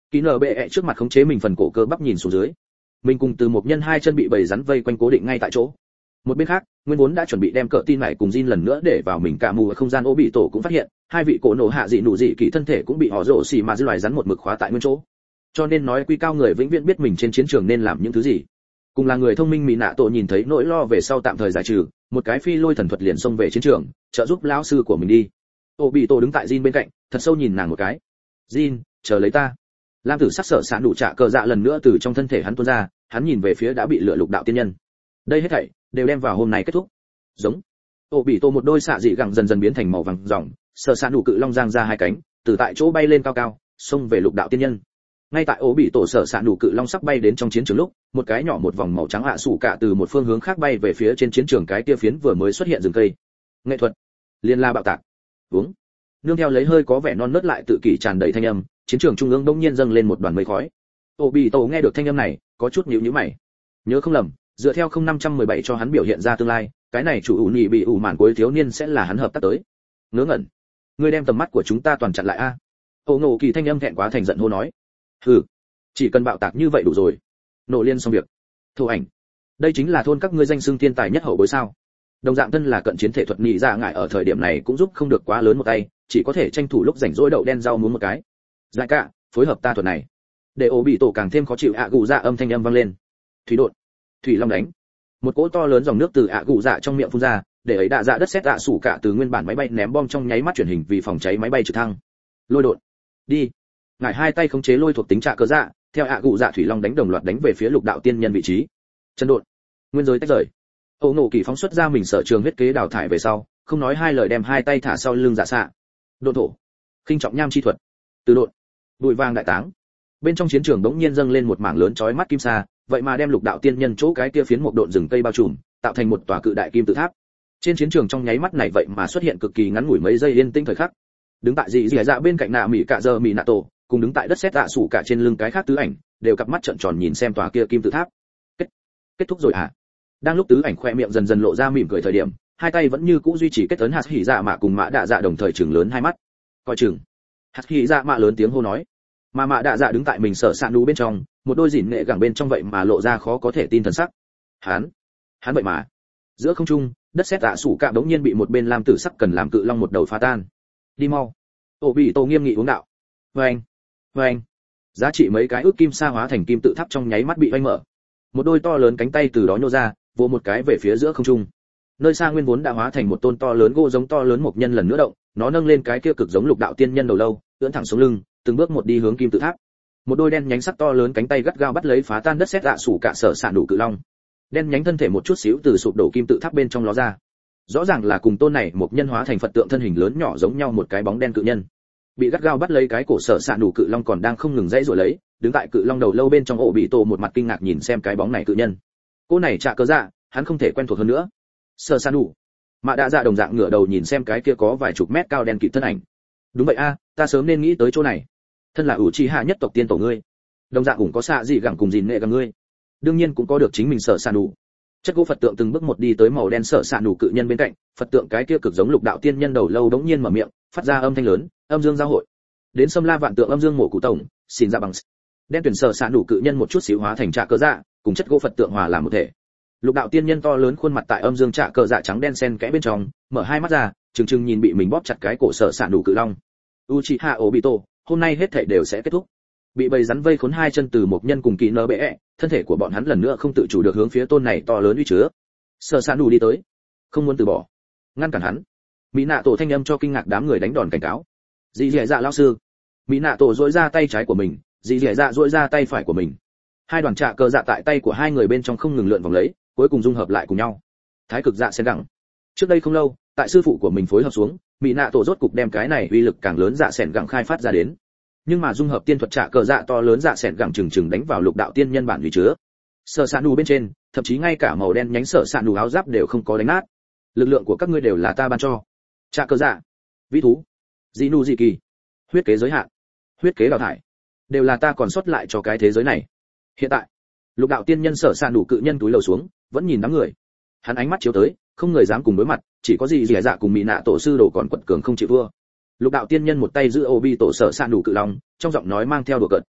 Kỹ nở bệ ẹ trước mặt khống chế mình phần cổ cơ bắp nhìn xuống dưới. Mình cùng từ một nhân hai chân bị bầy rắn vây quanh cố định ngay tại chỗ. Một bên khác, nguyên vốn đã chuẩn bị đem cỡ tin này cùng Jin lần nữa để vào mình cả mù ở không gian ô bị tổ cũng phát hiện, hai vị cổ nổ hạ dị nụ dị kỳ thân thể cũng bị họ rổ xì mà dư loài rắn một mực khóa tại nguyên chỗ. Cho nên nói quy cao người vĩnh viễn biết mình trên chiến trường nên làm những thứ gì. Cùng là người thông minh Mỹ Nạ Tổ nhìn thấy nỗi lo về sau tạm thời giải trừ, một cái phi lôi thần thuật liền xông về chiến trường, trợ giúp lão sư của mình đi. Ô bị tổ đứng tại Jin bên cạnh, thật sâu nhìn nàng một cái. Jin, chờ lấy ta. Lam tử sắc sợ sạn đủ trả cờ dạ lần nữa từ trong thân thể hắn tuôn ra, hắn nhìn về phía đã bị lửa lục đạo tiên nhân. Đây hết thảy đều đem vào hôm nay kết thúc. Giống. Ô bị tổ một đôi xạ dị gẳng dần dần biến thành màu vàng ròng, sợ sạn đủ cự long giang ra hai cánh, từ tại chỗ bay lên cao cao, xông về lục đạo tiên nhân. Ngay tại ố bị tổ sở sạn đủ cự long sắp bay đến trong chiến trường lúc, một cái nhỏ một vòng màu trắng hạ sủ cả từ một phương hướng khác bay về phía trên chiến trường cái kia phiến vừa mới xuất hiện rừng cây. Nghệ thuật, liên la bạo tạc. Uống. Nương theo lấy hơi có vẻ non nớt lại tự kỷ tràn đầy thanh âm, chiến trường trung ương đông nhiên dâng lên một đoàn mây khói. Ố bị tổ nghe được thanh âm này, có chút nhíu nhíu mày. Nhớ không lầm, dựa theo không năm trăm mười bảy cho hắn biểu hiện ra tương lai, cái này chủ ủ nhị bị ủ mạn cuối thiếu niên sẽ là hắn hợp tác tới. Ngớ ngẩn, ngươi đem tầm mắt của chúng ta toàn chặn lại a. Ổ Ngộ Kỳ thanh âm thẹn quá thành giận hô nói. Hừ, chỉ cần bạo tạc như vậy đủ rồi. Nổ liên xong việc. Thổ ảnh, đây chính là thôn các ngươi danh xưng thiên tài nhất hậu bối sao? Đồng dạng thân là cận chiến thể thuật nhị ra ngại ở thời điểm này cũng giúp không được quá lớn một tay, chỉ có thể tranh thủ lúc rảnh rỗi đậu đen rau muống một cái. Giải cả, phối hợp ta thuật này. Để ổ bị tổ càng thêm khó chịu ạ gù dạ âm thanh âm vang lên. Thủy đột, thủy long đánh. Một cỗ to lớn dòng nước từ ạ gù dạ trong miệng phun ra, để ấy đạ dạ đất sét ạ sủ cả từ nguyên bản máy bay ném bom trong nháy mắt chuyển hình vì phòng cháy máy bay trực thăng. Lôi đột, đi. Ngải hai tay khống chế lôi thuộc tính trạ cơ dạ, theo ạ gù dạ thủy long đánh đồng loạt đánh về phía lục đạo tiên nhân vị trí. Chân đột, nguyên giới tách rời. Ổ Nổ Kỳ phóng xuất ra mình sở trường huyết kế đào thải về sau, không nói hai lời đem hai tay thả sau lưng dạ xạ. Độn thổ, khinh trọng nham chi thuật. Từ độn, bụi vàng đại táng. Bên trong chiến trường đống nhiên dâng lên một mảng lớn chói mắt kim sa, vậy mà đem lục đạo tiên nhân chỗ cái kia phiến một độn rừng cây bao trùm, tạo thành một tòa cự đại kim tự tháp. Trên chiến trường trong nháy mắt này vậy mà xuất hiện cực kỳ ngắn ngủi mấy giây yên tĩnh thời khắc. Đứng tại dị dị dạ bên cạnh nạ mỹ cạ giờ mỹ nạ tổ, cùng đứng tại đất sét dạ sủ cả trên lưng cái khác tứ ảnh, đều cặp mắt trợn tròn nhìn xem tòa kia kim tự tháp. Kết, kết thúc rồi à? Đang lúc tứ ảnh khoe miệng dần dần lộ ra mỉm cười thời điểm, hai tay vẫn như cũ duy trì kết ấn hạt hỉ dạ mạ cùng mạ đạ dạ đồng thời trừng lớn hai mắt. Coi chừng. Hạt hỉ dạ mạ lớn tiếng hô nói. Mà mạ đạ dạ đứng tại mình sở sạn đú bên trong, một đôi dỉn nghệ gẳng bên trong vậy mà lộ ra khó có thể tin thần sắc. Hắn, hắn vậy mà. Giữa không trung, đất sét dạ sủ cả đống nhiên bị một bên lam tử sắc cần làm cự long một đầu phá tan. Đi mau. Tổ bị tổ nghiêm nghị uống đạo. Vâng, vâng. Giá trị mấy cái ước kim sa hóa thành kim tự tháp trong nháy mắt bị vanh mở. Một đôi to lớn cánh tay từ đó nhô ra, vỗ một cái về phía giữa không trung. Nơi xa nguyên vốn đã hóa thành một tôn to lớn gỗ giống to lớn một nhân lần nữa động, nó nâng lên cái kia cực giống lục đạo tiên nhân đầu lâu, ưỡn thẳng xuống lưng, từng bước một đi hướng kim tự tháp. Một đôi đen nhánh sắc to lớn cánh tay gắt gao bắt lấy phá tan đất sét dạ sủ cả sở sạn đủ cự long. Đen nhánh thân thể một chút xíu từ sụp đổ kim tự tháp bên trong ló ra. Rõ ràng là cùng tôn này một nhân hóa thành Phật tượng thân hình lớn nhỏ giống nhau một cái bóng đen cự nhân. Bị gắt gao bắt lấy cái cổ sở sạn đủ cự long còn đang không ngừng dãy rồi lấy, đứng tại cự long đầu lâu bên trong ổ bị tổ một mặt kinh ngạc nhìn xem cái bóng này cự nhân. Cô này trả cớ dạ, hắn không thể quen thuộc hơn nữa. Sở sạn đủ. Mạ đã dạ đồng dạng ngửa đầu nhìn xem cái kia có vài chục mét cao đen kịt thân ảnh. Đúng vậy a, ta sớm nên nghĩ tới chỗ này. Thân là ủ chi hạ nhất tộc tiên tổ ngươi, đồng dạng cũng có xạ gì gẳng cùng gìn nghệ gẳng ngươi, đương nhiên cũng có được chính mình sở sạn đủ. Chất gỗ Phật tượng từng bước một đi tới màu đen sở sạn đủ cự nhân bên cạnh, Phật tượng cái kia cực giống lục đạo tiên nhân đầu lâu đống nhiên mở miệng, phát ra âm thanh lớn, âm dương giao hội. Đến xâm la vạn tượng âm dương mổ cụ tổng, xin ra bằng. Đen tuyển sở sạn đủ cự nhân một chút xíu hóa thành trạ cơ dạ, cùng chất gỗ Phật tượng hòa làm một thể. Lục đạo tiên nhân to lớn khuôn mặt tại âm dương trạ cơ dạ trắng đen xen kẽ bên trong, mở hai mắt ra, trừng trừng nhìn bị mình bóp chặt cái cổ sở sạn đủ cự long. Uchiha Obito, hôm nay hết thảy đều sẽ kết thúc. Bị bầy rắn vây khốn hai chân từ một nhân cùng kỳ nơ bệ, thân thể của bọn hắn lần nữa không tự chủ được hướng phía tôn này to lớn uy chứa. Sở sạn đủ đi tới, không muốn từ bỏ, ngăn cản hắn. Mỹ nạ tổ thanh âm cho kinh ngạc đám người đánh đòn cảnh cáo. Dì dẻ dạ lão sư. Mỹ nạ tổ duỗi ra tay trái của mình, dì dẻ dạ duỗi ra tay phải của mình. Hai đoàn trạ cơ dạ tại tay của hai người bên trong không ngừng lượn vòng lấy, cuối cùng dung hợp lại cùng nhau. Thái cực dạ sen gẳng. Trước đây không lâu, tại sư phụ của mình phối hợp xuống, Mỹ nạ tổ rốt cục đem cái này uy lực càng lớn dạ sẻn gẳng khai phát ra đến. Nhưng mà dung hợp tiên thuật trạ cờ dạ to lớn dạ sẻn gẳng chừng chừng đánh vào lục đạo tiên nhân bản uy chứa. Sở sạn đủ bên trên, thậm chí ngay cả màu đen nhánh sở sạn đủ áo giáp đều không có đánh nát. Lực lượng của các ngươi đều là ta ban cho. Trạ cờ dạ, vĩ thú, dị nụ dị kỳ, huyết kế giới hạn, huyết kế đào thải, đều là ta còn sót lại cho cái thế giới này. Hiện tại, lục đạo tiên nhân sở sạn đủ cự nhân túi lầu xuống, vẫn nhìn đám người. Hắn ánh mắt chiếu tới, không người dám cùng đối mặt, chỉ có gì dẻ dạ cùng Mỹ nạ tổ sư đồ còn quật cường không chịu thua. Lục đạo tiên nhân một tay giữ Obi tổ sở sạn đủ cự long, trong giọng nói mang theo đùa cợt.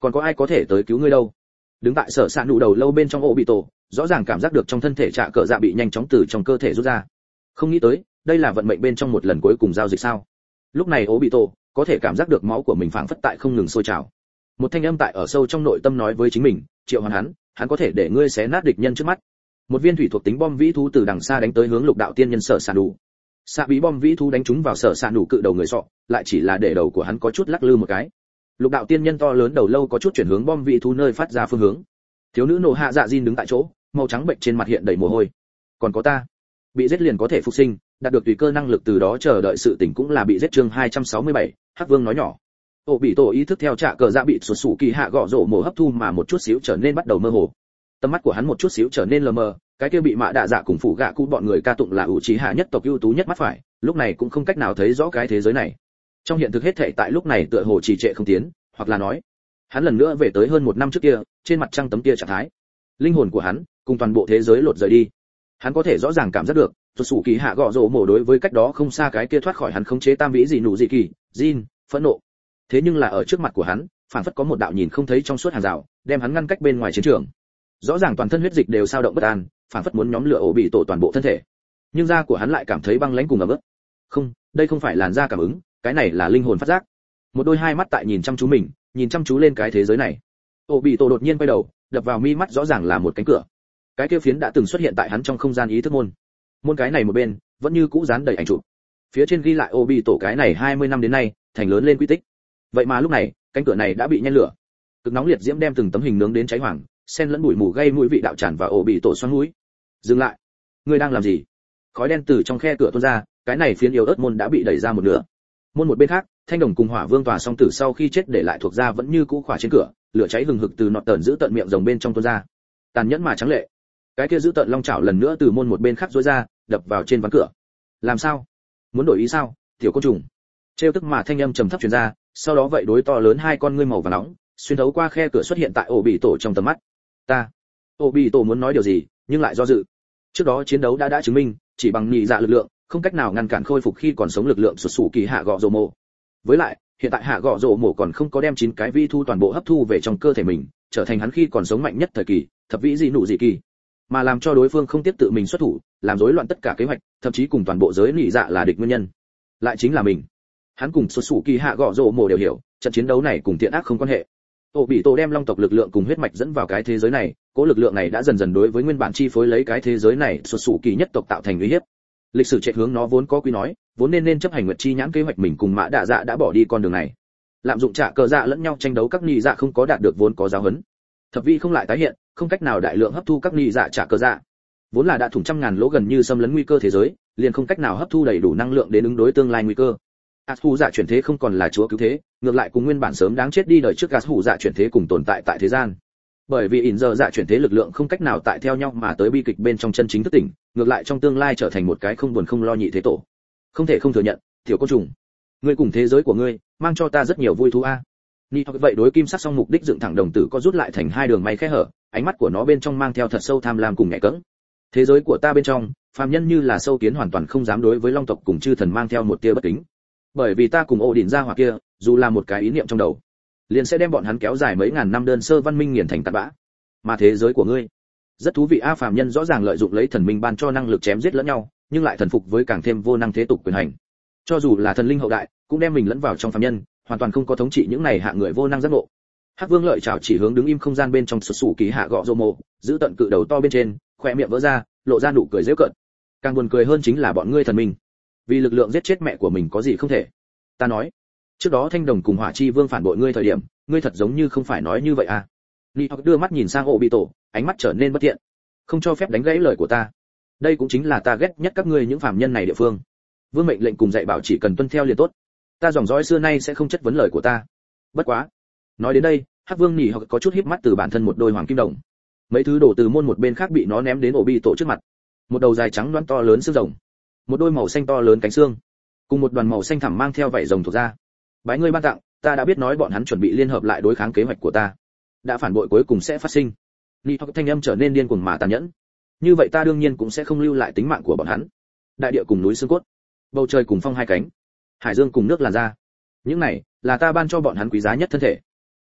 còn có ai có thể tới cứu ngươi đâu? Đứng tại sở sạn nụ đầu lâu bên trong ổ bị tổ, rõ ràng cảm giác được trong thân thể trạ cờ dạ bị nhanh chóng từ trong cơ thể rút ra. Không nghĩ tới, đây là vận mệnh bên trong một lần cuối cùng giao dịch sao? Lúc này ổ bị tổ có thể cảm giác được máu của mình phảng phất tại không ngừng sôi trào. Một thanh âm tại ở sâu trong nội tâm nói với chính mình, triệu hoàn hắn, hắn có thể để ngươi xé nát địch nhân trước mắt. Một viên thủy thuộc tính bom vĩ thú từ đằng xa đánh tới hướng lục đạo tiên nhân sở sạn nụ. Xạ bí bom vĩ thú đánh trúng vào sở sạn nụ cự đầu người sọ, lại chỉ là để đầu của hắn có chút lắc lư một cái. Lục đạo tiên nhân to lớn đầu lâu có chút chuyển hướng bom vĩ thú nơi phát ra phương hướng. Thiếu nữ nổ hạ dạ Jin đứng tại chỗ, màu trắng bệnh trên mặt hiện đầy mồ hôi. Còn có ta, bị giết liền có thể phục sinh, đạt được tùy cơ năng lực từ đó chờ đợi sự tỉnh cũng là bị giết. Chương hai trăm sáu mươi bảy, Hắc Vương nói nhỏ. Ổ bị tổ ý thức theo trạ cờ dạ bị sụt sủ kỳ hạ gọ rổ mồ hấp thu mà một chút xíu trở nên bắt đầu mơ hồ. Tầm mắt của hắn một chút xíu trở nên lờ mờ, cái kia bị mạ đạ dạ cùng phụ gạ cụ bọn người ca tụng là ủ trí hạ nhất tộc ưu tú nhất mắt phải, lúc này cũng không cách nào thấy rõ cái thế giới này. Trong hiện thực hết thảy tại lúc này tựa hồ trì trệ không tiến, hoặc là nói, hắn lần nữa về tới hơn một năm trước kia, trên mặt trăng tấm kia trạng thái. Linh hồn của hắn cùng toàn bộ thế giới lột rời đi. Hắn có thể rõ ràng cảm giác được, sụt sủ kỳ hạ gọ rổ mồ đối với cách đó không xa cái kia thoát khỏi hắn khống chế tam vĩ gì nụ gì kỳ, Jin, phẫn nộ. Thế nhưng là ở trước mặt của hắn, phản phất có một đạo nhìn không thấy trong suốt hàng rào, đem hắn ngăn cách bên ngoài chiến trường. Rõ ràng toàn thân huyết dịch đều dao động bất an, phản phất muốn nhóm lửa ổ bị tổ toàn bộ thân thể. Nhưng da của hắn lại cảm thấy băng lãnh cùng ẩm ướt. Không, đây không phải làn da cảm ứng, cái này là linh hồn phát giác. Một đôi hai mắt tại nhìn chăm chú mình, nhìn chăm chú lên cái thế giới này. Ổ bị tổ đột nhiên quay đầu, đập vào mi mắt rõ ràng là một cánh cửa. Cái kia phiến đã từng xuất hiện tại hắn trong không gian ý thức môn. Môn cái này một bên, vẫn như cũ dán đầy ảnh chụp. Phía trên ghi lại ổ bị tổ cái này hai mươi năm đến nay, thành lớn lên quy tích. Vậy mà lúc này, cánh cửa này đã bị nhen lửa. Cực nóng liệt diễm đem từng tấm hình nướng đến cháy hoàng, xen lẫn bụi mù gây mũi vị đạo tràn vào ổ bị tổ xoắn mũi. Dừng lại, ngươi đang làm gì? Khói đen từ trong khe cửa tuôn ra, cái này phiến yếu ớt môn đã bị đẩy ra một nửa. Môn một bên khác, thanh đồng cùng hỏa vương tòa song tử sau khi chết để lại thuộc ra vẫn như cũ khỏa trên cửa, lửa cháy hừng hực từ nọt tờn giữ tận miệng rồng bên trong tuôn ra. Tàn nhẫn mà trắng lệ. Cái kia giữ tận long chảo lần nữa từ môn một bên khác rối ra, đập vào trên ván cửa. Làm sao? Muốn đổi ý sao, tiểu côn trùng? Trêu tức mà thanh âm trầm thấp truyền ra, sau đó vậy đối to lớn hai con ngươi màu vàng nóng, xuyên thấu qua khe cửa xuất hiện tại ổ bị tổ trong tầm mắt. Ta. Ổ bị tổ muốn nói điều gì, nhưng lại do dự. Trước đó chiến đấu đã đã chứng minh, chỉ bằng nhị dạ lực lượng, không cách nào ngăn cản khôi phục khi còn sống lực lượng sụt sủ kỳ hạ gọ rồ mộ. Với lại, hiện tại hạ gọ rồ mộ còn không có đem chín cái vi thu toàn bộ hấp thu về trong cơ thể mình, trở thành hắn khi còn sống mạnh nhất thời kỳ, thập vĩ dị nụ dị kỳ, mà làm cho đối phương không tiếp tự mình xuất thủ, làm rối loạn tất cả kế hoạch, thậm chí cùng toàn bộ giới nhị dạ là địch nguyên nhân, lại chính là mình. Hắn cùng sụt sủ kỳ hạ gọ rồ mộ đều hiểu, trận chiến đấu này cùng thiện ác không quan hệ. Ổ bị tổ đem long tộc lực lượng cùng huyết mạch dẫn vào cái thế giới này, cỗ lực lượng này đã dần dần đối với nguyên bản chi phối lấy cái thế giới này sụt sủ kỳ nhất tộc tạo thành uy hiếp. Lịch sử chạy hướng nó vốn có quy nói, vốn nên nên chấp hành nguyệt chi nhãn kế hoạch mình cùng mã đạ dạ đã bỏ đi con đường này. Lạm dụng trả cờ dạ lẫn nhau tranh đấu các nhị dạ không có đạt được vốn có giáo huấn. Thập vi không lại tái hiện, không cách nào đại lượng hấp thu các nhị dạ trả cờ dạ. Vốn là đã thủng trăm ngàn lỗ gần như xâm lấn nguy cơ thế giới, liền không cách nào hấp thu đầy đủ năng lượng để ứng đối tương lai nguy cơ. Atu dạ chuyển thế không còn là chúa cứu thế, ngược lại cùng nguyên bản sớm đáng chết đi đời trước Atu dạ chuyển thế cùng tồn tại tại thế gian. Bởi vì ỉn giờ dạ chuyển thế lực lượng không cách nào tại theo nhau mà tới bi kịch bên trong chân chính thức tỉnh, ngược lại trong tương lai trở thành một cái không buồn không lo nhị thế tổ. Không thể không thừa nhận, tiểu côn trùng, ngươi cùng thế giới của ngươi mang cho ta rất nhiều vui thú a. Ni hoặc vậy đối kim sắc song mục đích dựng thẳng đồng tử có rút lại thành hai đường may khẽ hở, ánh mắt của nó bên trong mang theo thật sâu tham lam cùng nhẹ cẫng. Thế giới của ta bên trong, phàm nhân như là sâu kiến hoàn toàn không dám đối với long tộc cùng chư thần mang theo một tia bất kính. Bởi vì ta cùng ổ đỉnh ra hỏa kia, dù là một cái ý niệm trong đầu, liền sẽ đem bọn hắn kéo dài mấy ngàn năm đơn sơ văn minh nghiền thành tạt bã. Mà thế giới của ngươi, rất thú vị a. Phàm nhân rõ ràng lợi dụng lấy thần minh ban cho năng lực chém giết lẫn nhau, nhưng lại thần phục với càng thêm vô năng thế tục quyền hành. Cho dù là thần linh hậu đại, cũng đem mình lẫn vào trong phàm nhân, hoàn toàn không có thống trị những này hạ người vô năng giác ngộ. Hắc Vương lợi chảo chỉ hướng đứng im không gian bên trong sụt sủ kỳ hạ gọ rô mộ, giữ tận cự đầu to bên trên, khóe miệng vỡ ra, lộ ra nụ cười giễu cợt. Càng buồn cười hơn chính là bọn ngươi thần minh, vì lực lượng giết chết mẹ của mình có gì không thể. Ta nói, trước đó thanh đồng cùng hỏa chi vương phản bội ngươi thời điểm, ngươi thật giống như không phải nói như vậy à. Nị hoặc đưa mắt nhìn sang ổ bị tổ, ánh mắt trở nên bất thiện. Không cho phép đánh gãy lời của ta. Đây cũng chính là ta ghét nhất các ngươi những phàm nhân này địa phương. Vương mệnh lệnh cùng dạy bảo chỉ cần tuân theo liền tốt. Ta dòng dõi xưa nay sẽ không chất vấn lời của ta. Bất quá, nói đến đây, Hắc Vương Nị hoặc có chút híp mắt từ bản thân một đôi hoàng kim đồng. Mấy thứ đổ từ môn một bên khác bị nó ném đến ổ bị tổ trước mặt. Một đầu dài trắng loáng to lớn xương rồng, một đôi màu xanh to lớn cánh xương, cùng một đoàn màu xanh thẳm mang theo vảy rồng thuộc ra. Bái ngươi ban tặng, ta đã biết nói bọn hắn chuẩn bị liên hợp lại đối kháng kế hoạch của ta. Đã phản bội cuối cùng sẽ phát sinh. Nị hoặc thanh âm trở nên điên cuồng mà tàn nhẫn. Như vậy ta đương nhiên cũng sẽ không lưu lại tính mạng của bọn hắn. Đại địa cùng núi xương cốt, bầu trời cùng phong hai cánh, hải dương cùng nước làn da. Những này là ta ban cho bọn hắn quý giá nhất thân thể. A,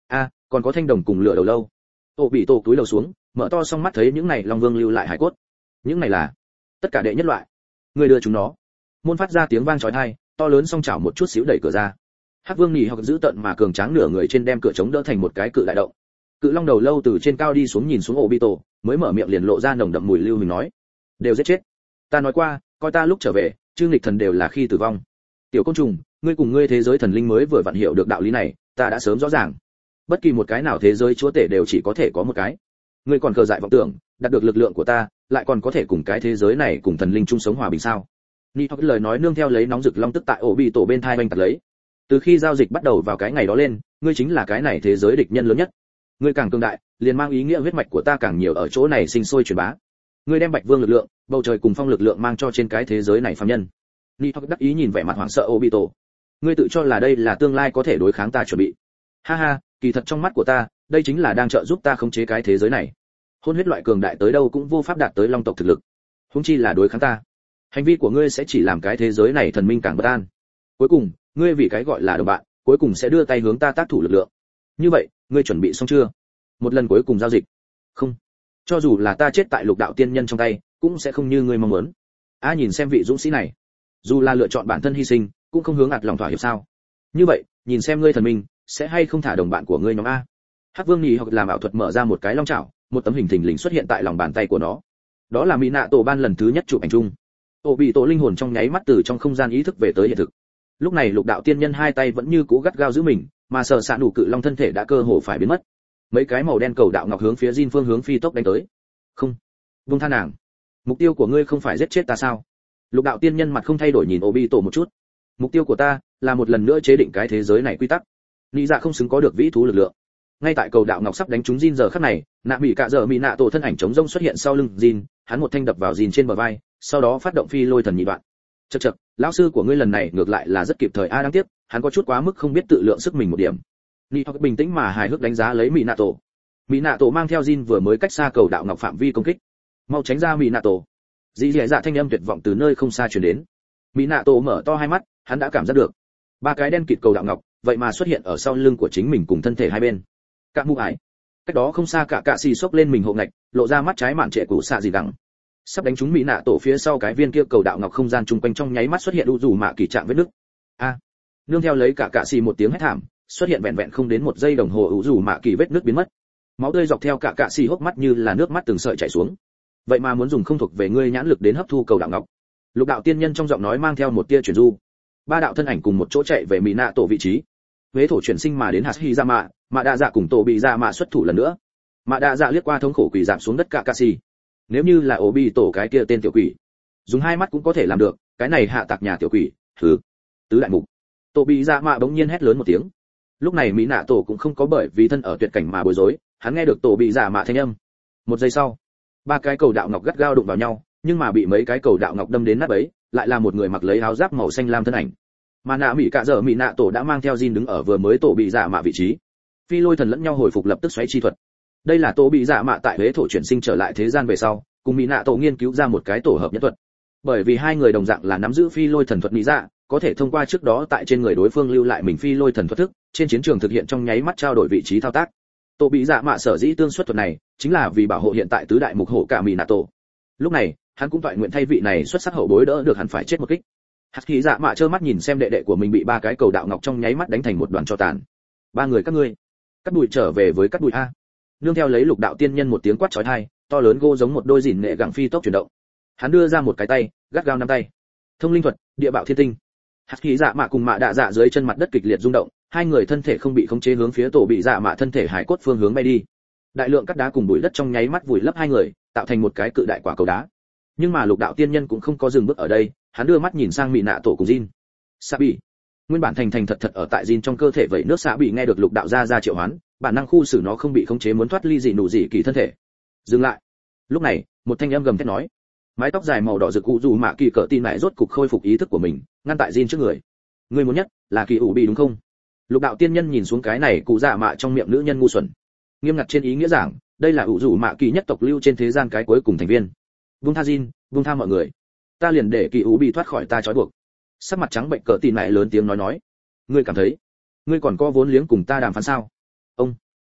còn có thanh đồng cùng lửa đầu lâu. Ô bị tổ túi đầu xuống, mở to song mắt thấy những này long vương lưu lại hải cốt. Những này là tất cả đệ nhất loại. Người đưa chúng nó. Môn phát ra tiếng vang chói tai, to lớn song chảo một chút xíu đẩy cửa ra. Hắc Vương nhị học giữ tận mà cường tráng nửa người trên đem cửa chống đỡ thành một cái cự đại động. Cự long đầu lâu từ trên cao đi xuống nhìn xuống Obito, mới mở miệng liền lộ ra nồng đậm mùi lưu mình nói: "Đều giết chết. Ta nói qua, coi ta lúc trở về, chư nghịch thần đều là khi tử vong. Tiểu côn trùng, ngươi cùng ngươi thế giới thần linh mới vừa vặn hiểu được đạo lý này, ta đã sớm rõ ràng. Bất kỳ một cái nào thế giới chúa tể đều chỉ có thể có một cái. Ngươi còn khờ dại vọng tưởng, đạt được lực lượng của ta, lại còn có thể cùng cái thế giới này cùng thần linh chung sống hòa bình sao?" Nị hoặc lời nói nương theo lấy nóng rực long tức tại Obito bên thai oanh tạc lấy. Từ khi giao dịch bắt đầu vào cái ngày đó lên, ngươi chính là cái này thế giới địch nhân lớn nhất. Ngươi càng cường đại, liền mang ý nghĩa huyết mạch của ta càng nhiều ở chỗ này sinh sôi truyền bá. Ngươi đem Bạch Vương lực lượng, bầu trời cùng phong lực lượng mang cho trên cái thế giới này phàm nhân. Nị hoặc đắc ý nhìn vẻ mặt hoảng sợ Obito. Ngươi tự cho là đây là tương lai có thể đối kháng ta chuẩn bị. Ha ha, kỳ thật trong mắt của ta, đây chính là đang trợ giúp ta khống chế cái thế giới này. Hôn huyết loại cường đại tới đâu cũng vô pháp đạt tới long tộc thực lực. Huống chi là đối kháng ta. Hành vi của ngươi sẽ chỉ làm cái thế giới này thần minh càng bất an. Cuối cùng, ngươi vì cái gọi là đồng bạn, cuối cùng sẽ đưa tay hướng ta tác thủ lực lượng. Như vậy, ngươi chuẩn bị xong chưa? Một lần cuối cùng giao dịch. Không. Cho dù là ta chết tại lục đạo tiên nhân trong tay, cũng sẽ không như ngươi mong muốn. A nhìn xem vị dũng sĩ này, dù là lựa chọn bản thân hy sinh, cũng không hướng ạt lòng thỏa hiệp sao? Như vậy, nhìn xem ngươi thần minh sẽ hay không thả đồng bạn của ngươi nhóm a. Hắc Vương nhị hoặc làm ảo thuật mở ra một cái long chảo, một tấm hình thình lình xuất hiện tại lòng bàn tay của nó. Đó là mỹ nạ tổ ban lần thứ nhất chụp ảnh chung. Tổ bị tổ linh hồn trong nháy mắt từ trong không gian ý thức về tới hiện thực. Lúc này lục đạo tiên nhân hai tay vẫn như cũ gắt gao giữ mình, mà sở sạn đủ cự long thân thể đã cơ hồ phải biến mất. Mấy cái màu đen cầu đạo ngọc hướng phía Jin phương hướng phi tốc đánh tới. Không, buông tha nàng. Mục tiêu của ngươi không phải giết chết ta sao? Lục đạo tiên nhân mặt không thay đổi nhìn Obito một chút. Mục tiêu của ta là một lần nữa chế định cái thế giới này quy tắc. Lý dạ không xứng có được vĩ thú lực lượng. Ngay tại cầu đạo ngọc sắp đánh trúng Jin giờ khắc này, nạ mỹ cạ giờ mỹ nạ tổ thân ảnh chống rông xuất hiện sau lưng Jin, hắn một thanh đập vào Jin trên bờ vai, sau đó phát động phi lôi thần nhị đoạn. Chậc chậc, lão sư của ngươi lần này ngược lại là rất kịp thời a, đáng tiếc, hắn có chút quá mức không biết tự lượng sức mình một điểm. Lý Hoặc bình tĩnh mà hài hước đánh giá lấy Mỹ Nạ Tổ. Mỹ Nạ Tổ mang theo Jin vừa mới cách xa cầu đạo ngọc phạm vi công kích. Mau tránh ra Mỹ Nạ Tổ. Dĩ dẻ dạ thanh âm tuyệt vọng từ nơi không xa truyền đến. Mỹ Nạ Tổ mở to hai mắt, hắn đã cảm giác được ba cái đen kịt cầu đạo ngọc, vậy mà xuất hiện ở sau lưng của chính mình cùng thân thể hai bên. Cả mũ ải. Cách đó không xa cả cạ xì xốc lên mình hộ ngạch, lộ ra mắt trái mạn trệ cũ xạ gì đắng. Sắp đánh trúng Mỹ Nạ Tổ phía sau cái viên kia cầu đạo ngọc không gian chung quanh trong nháy mắt xuất hiện u dù mạ kỳ trạng vết nứt. A. Nương theo lấy cả cạ xì một tiếng hét thảm, xuất hiện vẹn vẹn không đến một giây đồng hồ u dù mạ kỳ vết nứt biến mất. Máu tươi dọc theo cả cạ xì hốc mắt như là nước mắt từng sợi chảy xuống. Vậy mà muốn dùng không thuộc về ngươi nhãn lực đến hấp thu cầu đạo ngọc. Lục đạo tiên nhân trong giọng nói mang theo một tia chuyển du. Ba đạo thân ảnh cùng một chỗ chạy về Mỹ Nạ Tổ vị trí. Huế thổ chuyển sinh mà đến hạt hy ra mạ, mà đa dạ cùng tổ bị ra mạ xuất thủ lần nữa. Mà đa dạ liếc qua thống khổ quỳ giảm xuống đất cả cạ xì. Nếu như là ổ bị tổ cái kia tên tiểu quỷ, dùng hai mắt cũng có thể làm được, cái này hạ tạc nhà tiểu quỷ, thứ tứ đại mục. Tổ bị ra mạ bỗng nhiên hét lớn một tiếng. Lúc này Mỹ Nạ Tổ cũng không có bởi vì thân ở tuyệt cảnh mà bối rối, hắn nghe được tổ bị giả mạ thanh âm. Một giây sau, ba cái cầu đạo ngọc gắt gao đụng vào nhau, nhưng mà bị mấy cái cầu đạo ngọc đâm đến nát bấy, lại là một người mặc lấy áo giáp màu xanh lam thân ảnh. Mà nạ Mỹ cả giờ Mỹ Nạ Tổ đã mang theo Jin đứng ở vừa mới tổ bị giả mạ vị trí. Phi lôi thần lẫn nhau hồi phục lập tức xoáy chi thuật. Đây là tổ bị giả mạ tại huế thổ chuyển sinh trở lại thế gian về sau, cùng Mỹ Nạ Tổ nghiên cứu ra một cái tổ hợp nhất thuật. Bởi vì hai người đồng dạng là nắm giữ phi lôi thần thuật mỹ dạ, có thể thông qua trước đó tại trên người đối phương lưu lại mình phi lôi thần thuật thức, trên chiến trường thực hiện trong nháy mắt trao đổi vị trí thao tác. Tổ bị giả mạ sở dĩ tương xuất thuật này, chính là vì bảo hộ hiện tại tứ đại mục hổ cả Mỹ Nạ Tổ. Lúc này, hắn cũng toại nguyện thay vị này xuất sắc hậu bối đỡ được hắn phải chết một kích. Hắc khí dạ mạ trơ mắt nhìn xem đệ đệ của mình bị ba cái cầu đạo ngọc trong nháy mắt đánh thành một đoàn tro tàn. Ba người các ngươi, cắt đùi trở về với cắt đùi a. Nương theo lấy lục đạo tiên nhân một tiếng quát chói tai, to lớn gô giống một đôi gìn nghệ gẳng phi tốc chuyển động. Hắn đưa ra một cái tay, gắt gao nắm tay. Thông linh thuật, địa bạo thiên tinh. Hắc khí dạ mạ cùng mạ đạ dạ dưới chân mặt đất kịch liệt rung động, hai người thân thể không bị khống chế hướng phía tổ bị dạ mạ thân thể hải cốt phương hướng bay đi. Đại lượng cắt đá cùng bụi đất trong nháy mắt vùi lấp hai người, tạo thành một cái cự đại quả cầu đá. Nhưng mà lục đạo tiên nhân cũng không có dừng bước ở đây, hắn đưa mắt nhìn sang Mỹ Nạ Tổ cùng Jin. Sa bị nguyên bản thành thành thật thật ở tại Jin trong cơ thể vậy nước Sa bị nghe được lục đạo ra ra triệu hoán, bản năng khu xử nó không bị khống chế muốn thoát ly dị nụ dị kỳ thân thể. Dừng lại. Lúc này, một thanh âm gầm thét nói. Mái tóc dài màu đỏ rực cụ dù mạ kỳ cỡ tin lại rốt cục khôi phục ý thức của mình, ngăn tại Jin trước người. Người muốn nhất là kỳ ủ bị đúng không? Lục đạo tiên nhân nhìn xuống cái này cụ dạ mạ trong miệng nữ nhân ngu xuẩn. Nghiêm ngặt trên ý nghĩa giảng, đây là ủ dù mạ kỳ nhất tộc lưu trên thế gian cái cuối cùng thành viên. Vung tha Jin, vung tha mọi người. Ta liền để kỳ ủ bị thoát khỏi ta trói buộc. Sắc mặt trắng bệnh cỡ tin lại lớn tiếng nói nói. Ngươi cảm thấy, ngươi còn có vốn liếng cùng ta đàm phán sao? Ông.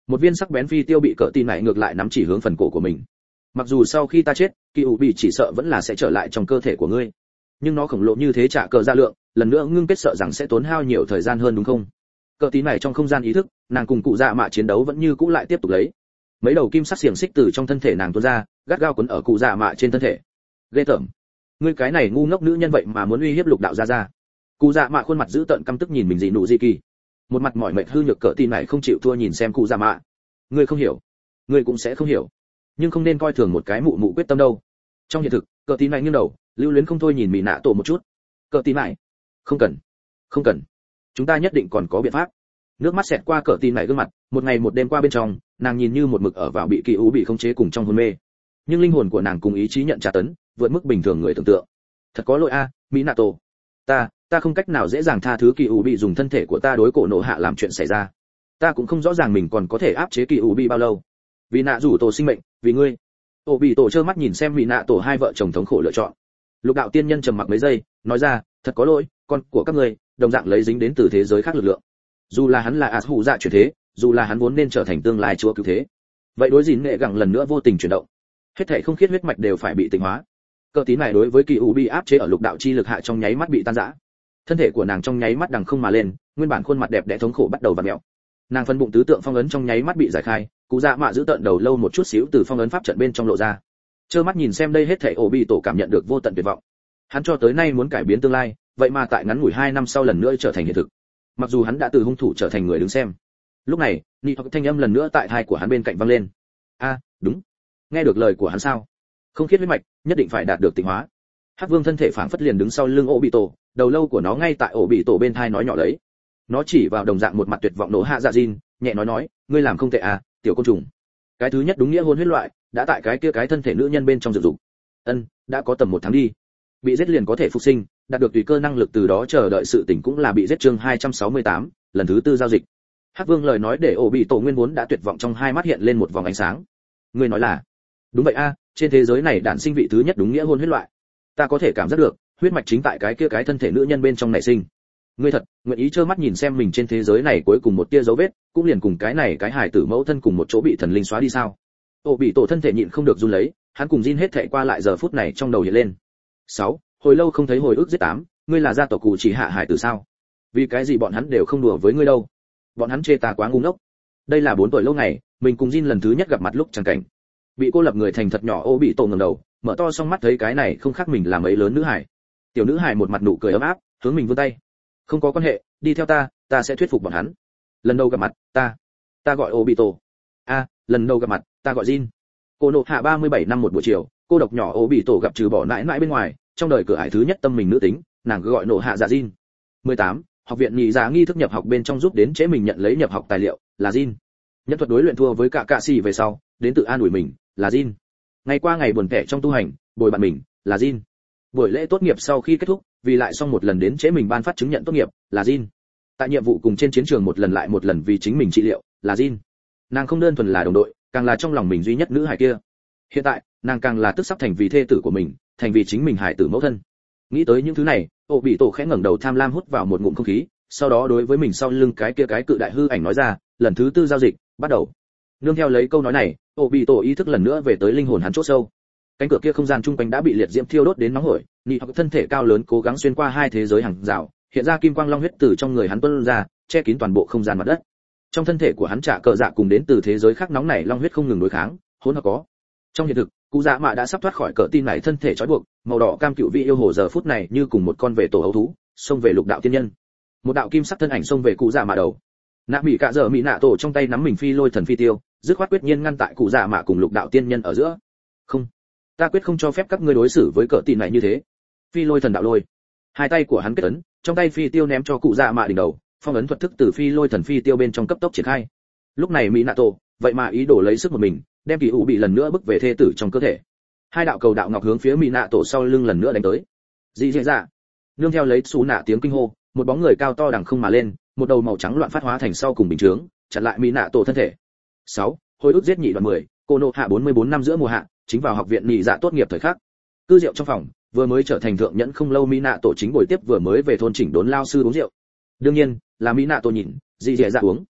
Một viên sắc bén phi tiêu bị cỡ tin này ngược lại nắm chỉ hướng phần cổ của mình. Mặc dù sau khi ta chết, kỳ ủ bị chỉ sợ vẫn là sẽ trở lại trong cơ thể của ngươi, nhưng nó khổng lồ như thế trả cờ ra lượng, lần nữa ngưng kết sợ rằng sẽ tốn hao nhiều thời gian hơn đúng không? Cỡ tí này trong không gian ý thức, nàng cùng cụ dạ mạ chiến đấu vẫn như cũ lại tiếp tục lấy. Mấy đầu kim sắc xiềng xích từ trong thân thể nàng tuôn ra, gắt gao quấn ở cụ dạ mạ trên thân thể. Ghê tởm, ngươi cái này ngu ngốc nữ nhân vậy mà muốn uy hiếp lục đạo gia gia. Cụ dạ mạ khuôn mặt dữ tợn căm tức nhìn mình dị nụ dị kỳ, một mặt mỏi mệt hư nhược cỡ tin này không chịu thua nhìn xem cụ dạ mạ. Ngươi không hiểu, ngươi cũng sẽ không hiểu, nhưng không nên coi thường một cái mụ mụ quyết tâm đâu. Trong hiện thực, cỡ tin này nghiêng đầu, lưu luyến không thôi nhìn mỹ nạ tổ một chút. Cỡ tin này, không cần, không cần, chúng ta nhất định còn có biện pháp. Nước mắt xẹt qua cỡ tin này gương mặt, một ngày một đêm qua bên trong, nàng nhìn như một mực ở vào bị kỳ ú bị khống chế cùng trong hôn mê, nhưng linh hồn của nàng cùng ý chí nhận tra tấn vượt mức bình thường người tưởng tượng. Thật có lỗi a, mỹ nạ tổ, ta ta không cách nào dễ dàng tha thứ kỳ ủ bị dùng thân thể của ta đối cổ nộ hạ làm chuyện xảy ra. Ta cũng không rõ ràng mình còn có thể áp chế kỳ ủ bị bao lâu. Vì nạ rủ tổ sinh mệnh, vì ngươi. Tổ bị tổ trơ mắt nhìn xem mỹ nạ tổ hai vợ chồng thống khổ lựa chọn. Lục đạo tiên nhân trầm mặc mấy giây, nói ra, thật có lỗi, con của các ngươi đồng dạng lấy dính đến từ thế giới khác lực lượng. Dù là hắn là ạt hủ dạ chuyển thế, dù là hắn vốn nên trở thành tương lai chúa cứu thế, vậy đối dìn nghệ gẳng lần nữa vô tình chuyển động, hết thảy không khiết huyết mạch đều phải bị tịnh hóa. Cơ tí này đối với kỳ u bị áp chế ở lục đạo chi lực hạ trong nháy mắt bị tan rã, thân thể của nàng trong nháy mắt đằng không mà lên, nguyên bản khuôn mặt đẹp đẽ thống khổ bắt đầu vặn mèo. Nàng phân bụng tứ tượng phong ấn trong nháy mắt bị giải khai, cụ dạ mạ giữ tận đầu lâu một chút xíu từ phong ấn pháp trận bên trong lộ ra. Trơ mắt nhìn xem đây hết thảy, ổ bị tổ cảm nhận được vô tận tuyệt vọng. Hắn cho tới nay muốn cải biến tương lai, vậy mà tại ngắn ngủi hai năm sau lần nữa trở thành hiện thực. Mặc dù hắn đã từ hung thủ trở thành người đứng xem. Lúc này, nị hoặc thanh âm lần nữa tại tai của hắn bên cạnh vang lên. A, đúng. Nghe được lời của hắn sao? Không khiết huyết mạch, nhất định phải đạt được tịnh hóa. Hắc Vương thân thể phảng phất liền đứng sau lưng ổ bị tổ, đầu lâu của nó ngay tại ổ bị tổ bên tai nói nhỏ đấy. Nó chỉ vào đồng dạng một mặt tuyệt vọng nổ hạ dạ Jin, nhẹ nói nói, ngươi làm không tệ à, tiểu côn trùng. Cái thứ nhất đúng nghĩa hôn huyết loại, đã tại cái kia cái thân thể nữ nhân bên trong dự dụng. Ân, đã có tầm một tháng đi. Bị giết liền có thể phục sinh, đạt được tùy cơ năng lực từ đó chờ đợi sự tỉnh cũng là bị giết chương hai trăm sáu mươi tám, lần thứ tư giao dịch. Hắc Vương lời nói để ổ bị tổ nguyên vốn đã tuyệt vọng trong hai mắt hiện lên một vòng ánh sáng. Ngươi nói là? Đúng vậy a, trên thế giới này đản sinh vị thứ nhất đúng nghĩa hôn huyết loại. Ta có thể cảm giác được, huyết mạch chính tại cái kia cái thân thể nữ nhân bên trong nảy sinh. Ngươi thật, nguyện ý trơ mắt nhìn xem mình trên thế giới này cuối cùng một tia dấu vết, cũng liền cùng cái này cái hài tử mẫu thân cùng một chỗ bị thần linh xóa đi sao? Ổ bị tổ thân thể nhịn không được run lấy, hắn cùng Jin hết thảy qua lại giờ phút này trong đầu hiện lên. Sáu, hồi lâu không thấy hồi ức giết tám, ngươi là gia tộc cụ chỉ hạ hải tử sao? Vì cái gì bọn hắn đều không đùa với ngươi đâu? Bọn hắn chê ta quá ngu ngốc. Đây là bốn tuổi lâu ngày, mình cùng Jin lần thứ nhất gặp mặt lúc chẳng cảnh. Bị cô lập người thành thật nhỏ ô bị tổ ngẩng đầu, mở to song mắt thấy cái này không khác mình là mấy lớn nữ hải. Tiểu nữ hải một mặt nụ cười ấm áp, hướng mình vươn tay. Không có quan hệ, đi theo ta, ta sẽ thuyết phục bọn hắn. Lần đầu gặp mặt, ta, ta gọi ô bị tổ. A, lần đầu gặp mặt, ta gọi Jin. Cô nộ hạ ba mươi bảy năm một buổi chiều, cô độc nhỏ ô bị tổ gặp trừ bỏ nãi nãi bên ngoài, trong đời cửa ải thứ nhất tâm mình nữ tính, nàng cứ gọi nộ hạ dạ Jin. mười tám, học viện nhị giá nghi thức nhập học bên trong giúp đến chế mình nhận lấy nhập học tài liệu, là Jin. Nhân thuật đối luyện thua với cả cạ sĩ về sau, đến tự an ủi mình, là Jin. Ngày qua ngày buồn tẻ trong tu hành, bồi bạn mình, là Jin. Buổi lễ tốt nghiệp sau khi kết thúc, vì lại xong một lần đến chế mình ban phát chứng nhận tốt nghiệp, là Jin. Tại nhiệm vụ cùng trên chiến trường một lần lại một lần vì chính mình trị liệu, là Jin. Nàng không đơn thuần là đồng đội, càng là trong lòng mình duy nhất nữ hài kia. Hiện tại, nàng càng là tức sắp thành vì thê tử của mình, thành vì chính mình hài tử mẫu thân. Nghĩ tới những thứ này, Ổ bị tổ khẽ ngẩng đầu tham lam hút vào một ngụm không khí, sau đó đối với mình sau lưng cái kia cái cự đại hư ảnh nói ra, lần thứ tư giao dịch, bắt đầu. Nương theo lấy câu nói này, Ổ bị tổ ý thức lần nữa về tới linh hồn hắn chỗ sâu. Cánh cửa kia không gian trung quanh đã bị liệt diễm thiêu đốt đến nóng hổi, nị hoặc thân thể cao lớn cố gắng xuyên qua hai thế giới hàng rào, hiện ra kim quang long huyết từ trong người hắn tuôn ra, che kín toàn bộ không gian mặt đất. Trong thân thể của hắn trả cờ dạ cùng đến từ thế giới khác nóng nảy long huyết không ngừng đối kháng, hỗn hợp có. Trong hiện thực, cụ dạ mạ đã sắp thoát khỏi cỡ tin này thân thể trói buộc, màu đỏ cam cựu vị yêu hồ giờ phút này như cùng một con về tổ ấu thú, xông về lục đạo tiên nhân. Một đạo kim sắc thân ảnh xông về cụ dạ mạ đầu. Nạ mỹ cạ dở mỹ nạ tổ trong tay nắm mình phi lôi thần phi tiêu, dứt khoát quyết nhiên ngăn tại cụ dạ mạ cùng lục đạo tiên nhân ở giữa. Không, ta quyết không cho phép các ngươi đối xử với cỡ tin này như thế. Phi lôi thần đạo lôi. Hai tay của hắn kết ấn, trong tay phi tiêu ném cho cụ dạ mạ đỉnh đầu, phong ấn thuật thức từ phi lôi thần phi tiêu bên trong cấp tốc triển khai. Lúc này mỹ nạ tổ, vậy mà ý đồ lấy sức một mình, đem kỳ ủ bị lần nữa bức về thê tử trong cơ thể. Hai đạo cầu đạo ngọc hướng phía mỹ nạ tổ sau lưng lần nữa đánh tới. Dị dị dạ. Nương theo lấy xú nạ tiếng kinh hô, một bóng người cao to đằng không mà lên, một đầu màu trắng loạn phát hóa thành sau cùng bình chướng, chặn lại mỹ nạ tổ thân thể. Sáu, hồi ức giết nhị đoạn mười, cô nộ hạ bốn mươi bốn năm giữa mùa hạ, chính vào học viện nhị dạ tốt nghiệp thời khắc. Cư rượu trong phòng, vừa mới trở thành thượng nhẫn không lâu mỹ nạ tổ chính buổi tiếp vừa mới về thôn chỉnh đốn lao sư uống rượu. Đương nhiên, là mỹ nạ tổ nhìn, dị dị dạ uống.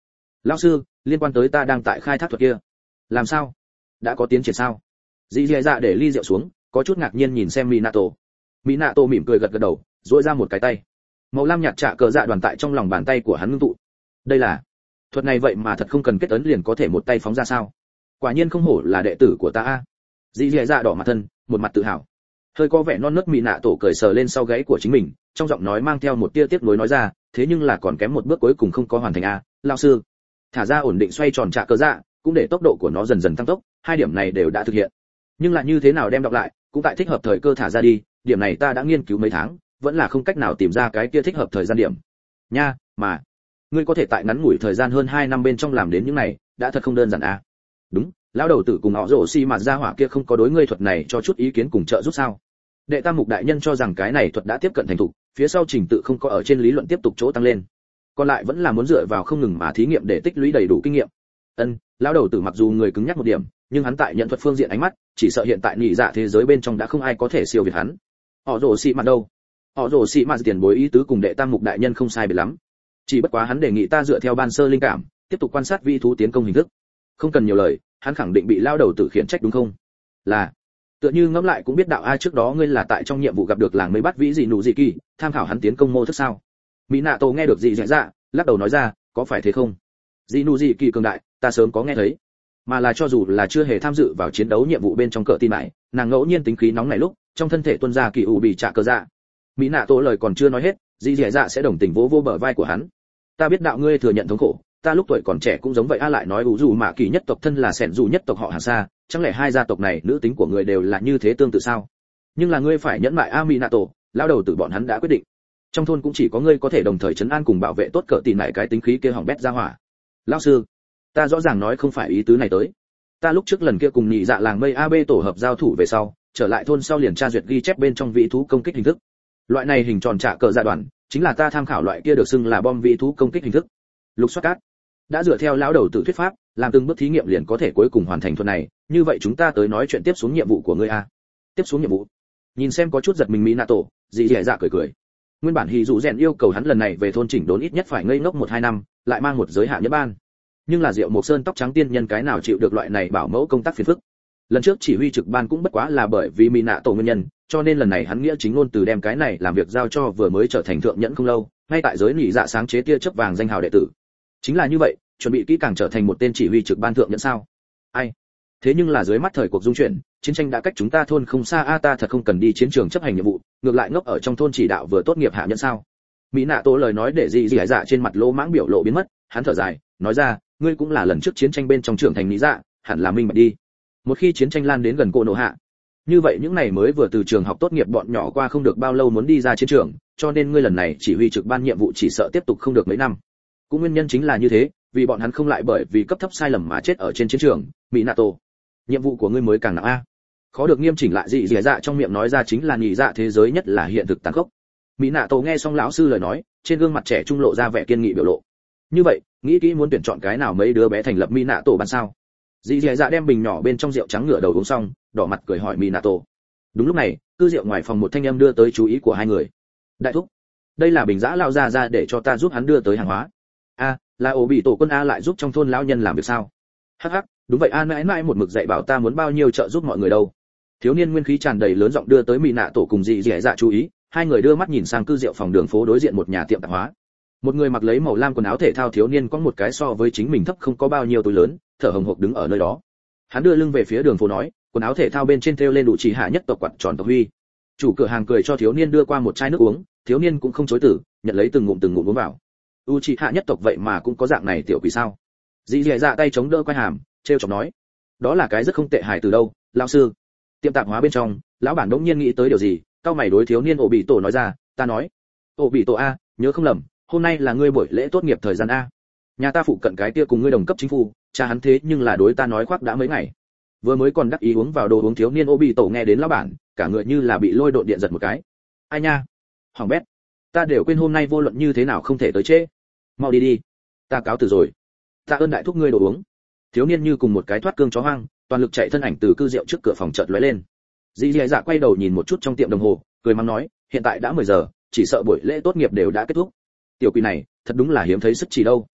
Lão sư, liên quan tới ta đang tại khai thác thuật kia, làm sao, đã có tiến triển sao? Dì dì dạ để ly rượu xuống, có chút ngạc nhiên nhìn xem Minato. Minato mỉm cười gật gật đầu, duỗi ra một cái tay, màu lam nhạt trả cờ dạ đoàn tại trong lòng bàn tay của hắn ngưng tụ. Đây là thuật này vậy mà thật không cần kết ấn liền có thể một tay phóng ra sao? Quả nhiên không hổ là đệ tử của ta a. Dì dì dạ đỏ mặt thân, một mặt tự hào, hơi có vẻ non nớt. Minato cởi sờ lên sau gáy của chính mình, trong giọng nói mang theo một tia tiếc nuối nói ra, thế nhưng là còn kém một bước cuối cùng không có hoàn thành a, lão sư. Thả ra ổn định xoay tròn trả cờ dạ, cũng để tốc độ của nó dần dần tăng tốc, hai điểm này đều đã thực hiện. Nhưng là như thế nào đem đọc lại, cũng tại thích hợp thời cơ thả ra đi, điểm này ta đã nghiên cứu mấy tháng, vẫn là không cách nào tìm ra cái kia thích hợp thời gian điểm. Nha, mà ngươi có thể tại ngắn ngủi thời gian hơn hai năm bên trong làm đến những này, đã thật không đơn giản à? Đúng, lão đầu tử cùng họ rồ xi mà ra hỏa kia không có đối ngươi thuật này cho chút ý kiến cùng trợ giúp sao? Đệ tam mục đại nhân cho rằng cái này thuật đã tiếp cận thành thục, phía sau trình tự không có ở trên lý luận tiếp tục chỗ tăng lên, còn lại vẫn là muốn dựa vào không ngừng mà thí nghiệm để tích lũy đầy đủ kinh nghiệm. Ân, lão đầu tử mặc dù người cứng nhắc một điểm, nhưng hắn tại nhận thuật phương diện ánh mắt, chỉ sợ hiện tại nhị dạ thế giới bên trong đã không ai có thể siêu việt hắn. Họ rồ xi mà đâu? Họ rồ xi mà tiền bối ý tứ cùng đệ tam mục đại nhân không sai biệt lắm, chỉ bất quá hắn đề nghị ta dựa theo ban sơ linh cảm, tiếp tục quan sát vi thú tiến công hình thức. Không cần nhiều lời, hắn khẳng định bị lão đầu tử khiển trách đúng không? Là. Tựa như ngẫm lại cũng biết đạo ai trước đó ngươi là tại trong nhiệm vụ gặp được làng mây bắt vĩ gì nụ gì kỳ, tham khảo hắn tiến công mô thức sao? Minato nghe được gì dễ dạ, lắc đầu nói ra, có phải thế không? Dị nụ gì kỳ cường đại, ta sớm có nghe thấy, mà là cho dù là chưa hề tham dự vào chiến đấu nhiệm vụ bên trong cỡ tin mãi, nàng ngẫu nhiên tính khí nóng này lúc, trong thân thể tuôn ra kỳ ủ bị trả cờ dạ. Minato lời còn chưa nói hết, dị dễ dạ sẽ đồng tình vỗ vỗ bờ vai của hắn. Ta biết đạo ngươi thừa nhận thống khổ, ta lúc tuổi còn trẻ cũng giống vậy. A lại nói ủ dù mạ kỳ nhất tộc thân là sẻn dù nhất tộc họ hàng xa, chẳng lẽ hai gia tộc này nữ tính của người đều là như thế tương tự sao? Nhưng là ngươi phải nhẫn mại a Minato, lão đầu tử bọn hắn đã quyết định, trong thôn cũng chỉ có ngươi có thể đồng thời trấn an cùng bảo vệ tốt cỡ tin mãi cái tính khí kia hỏng bét ra hỏa. Lão sư, ta rõ ràng nói không phải ý tứ này tới. Ta lúc trước lần kia cùng nhị dạ làng mây a bê tổ hợp giao thủ về sau, trở lại thôn sau liền tra duyệt ghi chép bên trong vị thú công kích hình thức. Loại này hình tròn trả cờ dạ đoàn, chính là ta tham khảo loại kia được xưng là bom vị thú công kích hình thức. Lục soát cát đã dựa theo lão đầu tự thuyết pháp, làm từng bước thí nghiệm liền có thể cuối cùng hoàn thành thuật này. Như vậy chúng ta tới nói chuyện tiếp xuống nhiệm vụ của ngươi a. Tiếp xuống nhiệm vụ. Nhìn xem có chút giật mình Minato, dị dẻ dạ cười cười. Nguyên bản hỉ dụ rèn yêu cầu hắn lần này về thôn chỉnh đốn ít nhất phải ngây ngốc một hai năm, lại mang một giới hạn nhất ban. Nhưng là Diệu Mộc Sơn tóc trắng tiên nhân cái nào chịu được loại này bảo mẫu công tác phiền phức. Lần trước chỉ huy trực ban cũng bất quá là bởi vì Minato nguyên nhân, cho nên lần này hắn nghĩa chính ngôn từ đem cái này làm việc giao cho vừa mới trở thành thượng nhẫn không lâu, ngay tại giới nhị dạ sáng chế tia chớp vàng danh hào đệ tử. Chính là như vậy, chuẩn bị kỹ càng trở thành một tên chỉ huy trực ban thượng nhẫn sao? Ai? Thế nhưng là dưới mắt thời cuộc dung chuyển, chiến tranh đã cách chúng ta thôn không xa a, ta thật không cần đi chiến trường chấp hành nhiệm vụ, ngược lại ngốc ở trong thôn chỉ đạo vừa tốt nghiệp hạ nhẫn sao? Minato lời nói để dị dị dạ trên mặt lỗ mãng biểu lộ biến mất, hắn thở dài, nói ra, ngươi cũng là lần trước chiến tranh bên trong trưởng thành lý dạ, hẳn là minh bạch đi. Một khi chiến tranh lan đến gần Cô Nô Hạ, như vậy những này mới vừa từ trường học tốt nghiệp bọn nhỏ qua không được bao lâu muốn đi ra chiến trường, cho nên ngươi lần này chỉ huy trực ban nhiệm vụ chỉ sợ tiếp tục không được mấy năm. Cũng nguyên nhân chính là như thế, vì bọn hắn không lại bởi vì cấp thấp sai lầm mà chết ở trên chiến trường. Minato, nhiệm vụ của ngươi mới càng nặng a. Khó được nghiêm chỉnh lại dị dị dạ trong miệng nói ra chính là nhị dạ thế giới nhất là hiện thực tàn khốc. Minato nghe xong lão sư lời nói, trên gương mặt trẻ trung lộ ra vẻ kiên nghị biểu lộ. Như vậy, nghĩ kỹ muốn tuyển chọn cái nào mấy đứa bé thành lập Minato ban sao? Dị dị dạ đem bình nhỏ bên trong rượu trắng ngửa đầu uống xong, đỏ mặt cười hỏi Minato. Đúng lúc này, cư rượu ngoài phòng một thanh âm đưa tới chú ý của hai người. Đại thúc, đây là bình giã lao ra ra để cho ta giúp hắn đưa tới hàng hóa. A, là ổ bị tổ quân a lại giúp trong thôn lão nhân làm việc sao? Hắc hắc, đúng vậy a, mãi mãi một mực dạy bảo ta muốn bao nhiêu trợ giúp mọi người đâu. Thiếu niên nguyên khí tràn đầy lớn giọng đưa tới Minato cùng dị dị dạ chú ý, hai người đưa mắt nhìn sang cư rượu phòng đường phố đối diện một nhà tiệm tạp hóa. Một người mặc lấy màu lam quần áo thể thao thiếu niên có một cái so với chính mình thấp không có bao nhiêu túi lớn, thở hồng hộc đứng ở nơi đó. Hắn đưa lưng về phía đường phố nói, quần áo thể thao bên trên thêu lên đủ chỉ hạ nhất tộc quạt tròn tộc huy. Chủ cửa hàng cười cho thiếu niên đưa qua một chai nước uống, thiếu niên cũng không chối từ, nhận lấy từng ngụm từng ngụm uống vào. U chỉ hạ nhất tộc vậy mà cũng có dạng này tiểu quỷ sao? Dĩ dẻ dạ tay chống đỡ quai hàm, trêu chọc nói, đó là cái rất không tệ hài từ đâu, lão sư. Tiệm tạp hóa bên trong, lão bản đống nhiên nghĩ tới điều gì, cao mày đối thiếu niên ổ bị tổ nói ra, ta nói, ổ bị tổ a, nhớ không lầm, hôm nay là ngươi buổi lễ tốt nghiệp thời gian a. Nhà ta phụ cận cái kia cùng ngươi đồng cấp chính phủ, cha hắn thế nhưng là đối ta nói khoác đã mấy ngày. Vừa mới còn đắc ý uống vào đồ uống thiếu niên ổ bị tổ nghe đến lão bản, cả người như là bị lôi độn điện giật một cái. Ai nha, hỏng bét, ta đều quên hôm nay vô luận như thế nào không thể tới trễ. Mau đi đi, ta cáo từ rồi. Tạ ơn đại thúc ngươi đồ uống. Thiếu niên như cùng một cái thoát cương chó hoang, toàn lực chạy thân ảnh từ cư rượu trước cửa phòng chợt lóe lên. Dĩ Dĩ Dạ quay đầu nhìn một chút trong tiệm đồng hồ, cười mắng nói, hiện tại đã mười giờ, chỉ sợ buổi lễ tốt nghiệp đều đã kết thúc. Tiểu quỷ này, thật đúng là hiếm thấy sức chỉ đâu.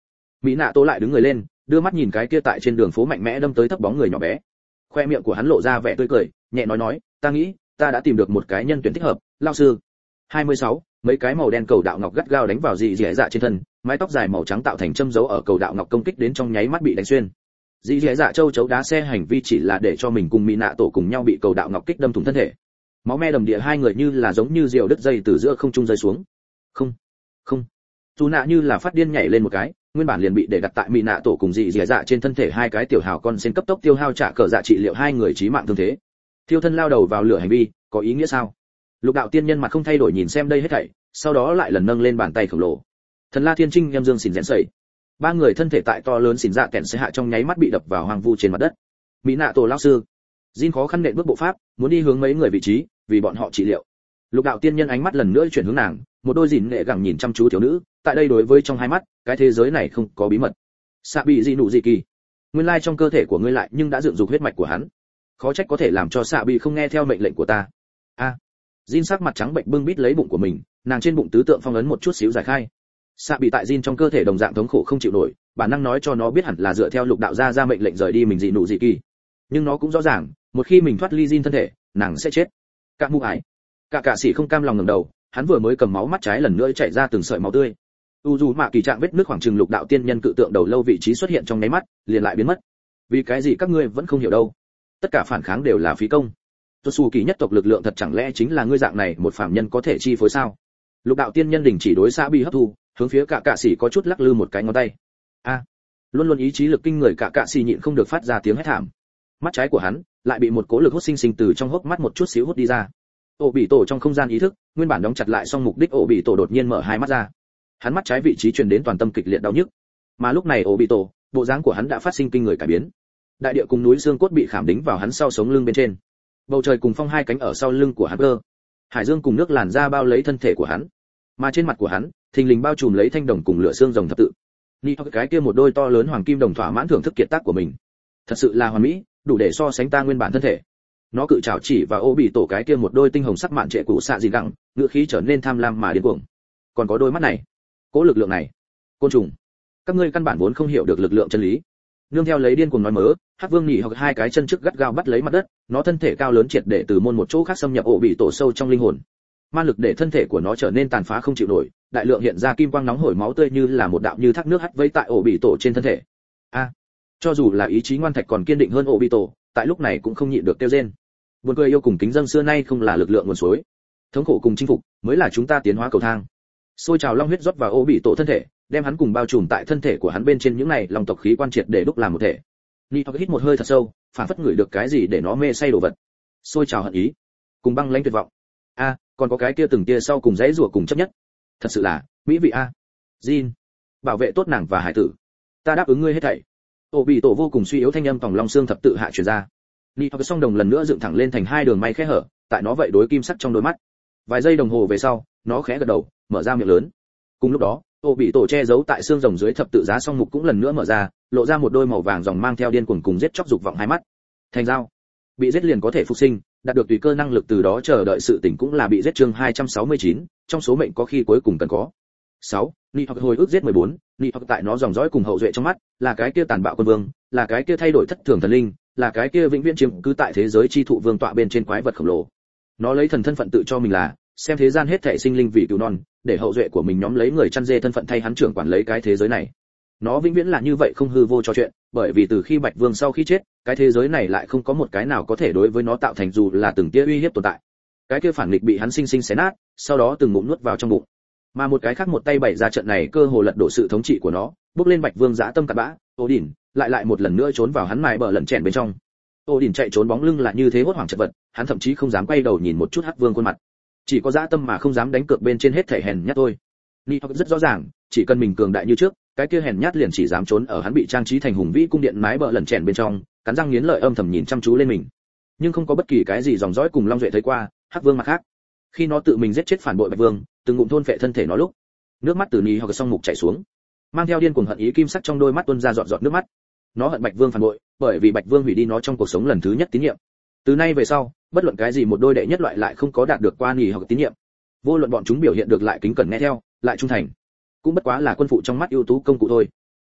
mỹ nạ tổ lại đứng người lên, đưa mắt nhìn cái kia tại trên đường phố mạnh mẽ đâm tới thấp bóng người nhỏ bé. Khoe miệng của hắn lộ ra vẻ tươi cười, nhẹ nói nói, ta nghĩ ta đã tìm được một cái nhân tuyển thích hợp, lão sư. hai mươi sáu, mấy cái màu đen cầu đạo ngọc gắt gao đánh vào dị dẻ dạ trên thân, mái tóc dài màu trắng tạo thành châm dấu ở cầu đạo ngọc công kích đến trong nháy mắt bị đánh xuyên. Dị dẻ dạ châu chấu đá xe hành vi chỉ là để cho mình cùng mỹ nạ tổ cùng nhau bị cầu đạo ngọc kích đâm thủng thân thể. Máu me đầm địa, hai người như là giống như diều đứt dây từ giữa không trung rơi xuống. Không, không. Dù nạ như là phát điên nhảy lên một cái, nguyên bản liền bị để đặt tại mỹ nạ tổ cùng dị dẻ dạ trên thân thể hai cái tiểu hào con sen cấp tốc tiêu hao trả cờ dạ trị liệu hai người chí mạng thương thế. Thiêu thân lao đầu vào lửa hành vi, có ý nghĩa sao? Lục đạo tiên nhân mặt không thay đổi nhìn xem đây hết thảy, sau đó lại lần nâng lên bàn tay khổng lồ. Thần La Thiên Trinh em dương xỉn rẽn sẩy. Ba người thân thể tại to lớn xỉn dạ kẹn sẽ hạ trong nháy mắt bị đập vào hoang vu trên mặt đất. Mỹ nạ tổ lão sư, Jin khó khăn nện bước bộ pháp, muốn đi hướng mấy người vị trí, vì bọn họ trị liệu. Lục đạo tiên nhân ánh mắt lần nữa chuyển hướng nàng, một đôi dìn nghệ gẳng nhìn chăm chú thiếu nữ, tại đây đối với trong hai mắt, cái thế giới này không có bí mật. Xạ bị gì nụ gì kỳ, nguyên lai trong cơ thể của ngươi lại nhưng đã dựng dục huyết mạch của hắn. Khó trách có thể làm cho xạ bị không nghe theo mệnh lệnh của ta. A. À, Jin sắc mặt trắng bệnh bưng bít lấy bụng của mình, nàng trên bụng tứ tượng phong ấn một chút xíu giải khai. Xạ bị tại Jin trong cơ thể đồng dạng thống khổ không chịu nổi, bản năng nói cho nó biết hẳn là dựa theo lục đạo ra ra mệnh lệnh rời đi mình dị nụ dị kỳ. Nhưng nó cũng rõ ràng, một khi mình thoát ly Jin thân thể, nàng sẽ chết. Cả mụ ải. Cả cả sĩ không cam lòng ngẩng đầu, hắn vừa mới cầm máu mắt trái lần nữa chảy ra từng sợi máu tươi. U dù mạ kỳ trạng vết nước khoảng chừng lục đạo tiên nhân cự tượng đầu lâu vị trí xuất hiện trong nháy mắt, liền lại biến mất. Vì cái gì các ngươi vẫn không hiểu đâu? Tất cả phản kháng đều là phí công. Tosu kỳ nhất tộc lực lượng thật chẳng lẽ chính là ngươi dạng này một phàm nhân có thể chi phối sao? Lục đạo tiên nhân đình chỉ đối xã bị hấp thu, hướng phía cả cạ sĩ có chút lắc lư một cái ngón tay. A, à, luôn luôn ý chí lực kinh người cả cạ sĩ nhịn không được phát ra tiếng hét thảm. Mắt trái của hắn lại bị một cỗ lực hút sinh sinh từ trong hốc mắt một chút xíu hút đi ra. Ổ bị tổ trong không gian ý thức, nguyên bản đóng chặt lại xong mục đích ổ bị tổ đột nhiên mở hai mắt ra. Hắn mắt trái vị trí truyền đến toàn tâm kịch liệt đau nhức. Mà lúc này ổ bị tổ, bộ dáng của hắn đã phát sinh kinh người cải biến. Đại địa cùng núi xương cốt bị khảm đính vào hắn sau sống lưng bên trên. Bầu trời cùng phong hai cánh ở sau lưng của hắn cơ. Hải dương cùng nước làn ra bao lấy thân thể của hắn. Mà trên mặt của hắn, thình lình bao trùm lấy thanh đồng cùng lửa xương rồng thập tự. Ni cái kia một đôi to lớn hoàng kim đồng thỏa mãn thưởng thức kiệt tác của mình. Thật sự là hoàn mỹ, đủ để so sánh ta nguyên bản thân thể. Nó cự trảo chỉ và ô bị tổ cái kia một đôi tinh hồng sắc mạn trệ cụ xạ gì gặng, ngựa khí trở nên tham lam mà điên cuồng. Còn có đôi mắt này, cố lực lượng này, côn trùng, các ngươi căn bản vốn không hiểu được lực lượng chân lý. Nương theo lấy điên cuồng nói mớ, Hắc Vương nhị hoặc hai cái chân trước gắt gao bắt lấy mặt đất, nó thân thể cao lớn triệt để từ môn một chỗ khác xâm nhập ổ bị tổ sâu trong linh hồn. Ma lực để thân thể của nó trở nên tàn phá không chịu nổi, đại lượng hiện ra kim quang nóng hổi máu tươi như là một đạo như thác nước hắt vây tại ổ bị tổ trên thân thể. A, à, cho dù là ý chí ngoan thạch còn kiên định hơn ổ bị tổ, tại lúc này cũng không nhịn được kêu rên. Buồn cười yêu cùng kính dâng xưa nay không là lực lượng nguồn suối, thống khổ cùng chinh phục mới là chúng ta tiến hóa cầu thang. Sôi trào long huyết rót vào ổ bị tổ thân thể, đem hắn cùng bao trùm tại thân thể của hắn bên trên những này lòng tộc khí quan triệt để đúc làm một thể. Ni hít một hơi thật sâu, phản phất ngửi được cái gì để nó mê say đồ vật. Sôi trào hận ý, cùng băng lãnh tuyệt vọng. A, à, còn có cái kia từng tia sau cùng dãy rủa cùng chấp nhất. Thật sự là mỹ vị a. À. Jin, bảo vệ tốt nàng và hải tử. Ta đáp ứng ngươi hết thảy. Ổ bị tổ vô cùng suy yếu thanh âm tòng long xương thập tự hạ truyền ra. Ni hít song đồng lần nữa dựng thẳng lên thành hai đường may khẽ hở, tại nó vậy đối kim sắc trong đôi mắt. Vài giây đồng hồ về sau, nó khẽ gật đầu, mở ra miệng lớn. Cùng lúc đó, ổ bị tổ che giấu tại xương rồng dưới thập tự giá song mục cũng lần nữa mở ra, lộ ra một đôi màu vàng dòng mang theo điên cuồng cùng giết chóc dục vọng hai mắt. Thành dao, bị giết liền có thể phục sinh, đạt được tùy cơ năng lực từ đó chờ đợi sự tỉnh cũng là bị giết chương hai trăm sáu mươi chín, trong số mệnh có khi cuối cùng cần có. sáu. Ni hoặc hồi ức giết mười bốn, Ni hoặc tại nó dòng dõi cùng hậu duệ trong mắt, là cái kia tàn bạo quân vương, là cái kia thay đổi thất thường thần linh, là cái kia vĩnh viễn chiếm cứ tại thế giới chi thụ vương tọa bên trên quái vật khổng lồ. Nó lấy thần thân phận tự cho mình là, xem thế gian hết thảy sinh linh vì cứu non, để hậu duệ của mình nhóm lấy người chăn dê thân phận thay hắn trưởng quản lấy cái thế giới này. Nó vĩnh viễn là như vậy không hư vô cho chuyện, bởi vì từ khi Bạch Vương sau khi chết, cái thế giới này lại không có một cái nào có thể đối với nó tạo thành dù là từng tia uy hiếp tồn tại. Cái kia phản nghịch bị hắn sinh sinh xé nát, sau đó từng ngụm nuốt vào trong bụng. Mà một cái khác một tay bày ra trận này cơ hồ lật đổ sự thống trị của nó, bước lên Bạch Vương dã tâm cặn bã, Odin lại lại một lần nữa trốn vào hắn mài bờ lẩn chèn bên trong. Odin chạy trốn bóng lưng là như thế hốt hoảng chật vật, hắn thậm chí không dám quay đầu nhìn một chút Hắc Vương khuôn mặt. Chỉ có dã tâm mà không dám đánh cược bên trên hết thể hèn nhát thôi. Ni rất rõ ràng, chỉ cần mình cường đại như trước, cái kia hèn nhát liền chỉ dám trốn ở hắn bị trang trí thành hùng vĩ cung điện mái bờ lẩn chèn bên trong, cắn răng nghiến lợi âm thầm nhìn chăm chú lên mình. Nhưng không có bất kỳ cái gì dòng dõi cùng Long Duệ thấy qua, Hắc Vương mặt khác. Khi nó tự mình giết chết phản bội Bạch Vương, từng ngụm thôn phệ thân thể nó lúc, nước mắt từ Ni hoặc song mục chảy xuống, mang theo điên cuồng hận ý kim sắc trong đôi mắt tuôn ra giọt giọt nước mắt. Nó hận Bạch Vương phản bội, bởi vì Bạch Vương hủy đi nó trong cuộc sống lần thứ nhất tín nhiệm. Từ nay về sau, bất luận cái gì một đôi đệ nhất loại lại không có đạt được qua Ni hoặc tín nhiệm. Vô luận bọn chúng biểu hiện được lại kính cẩn nghe theo, lại trung thành, cũng bất quá là quân phụ trong mắt ưu tú công cụ thôi.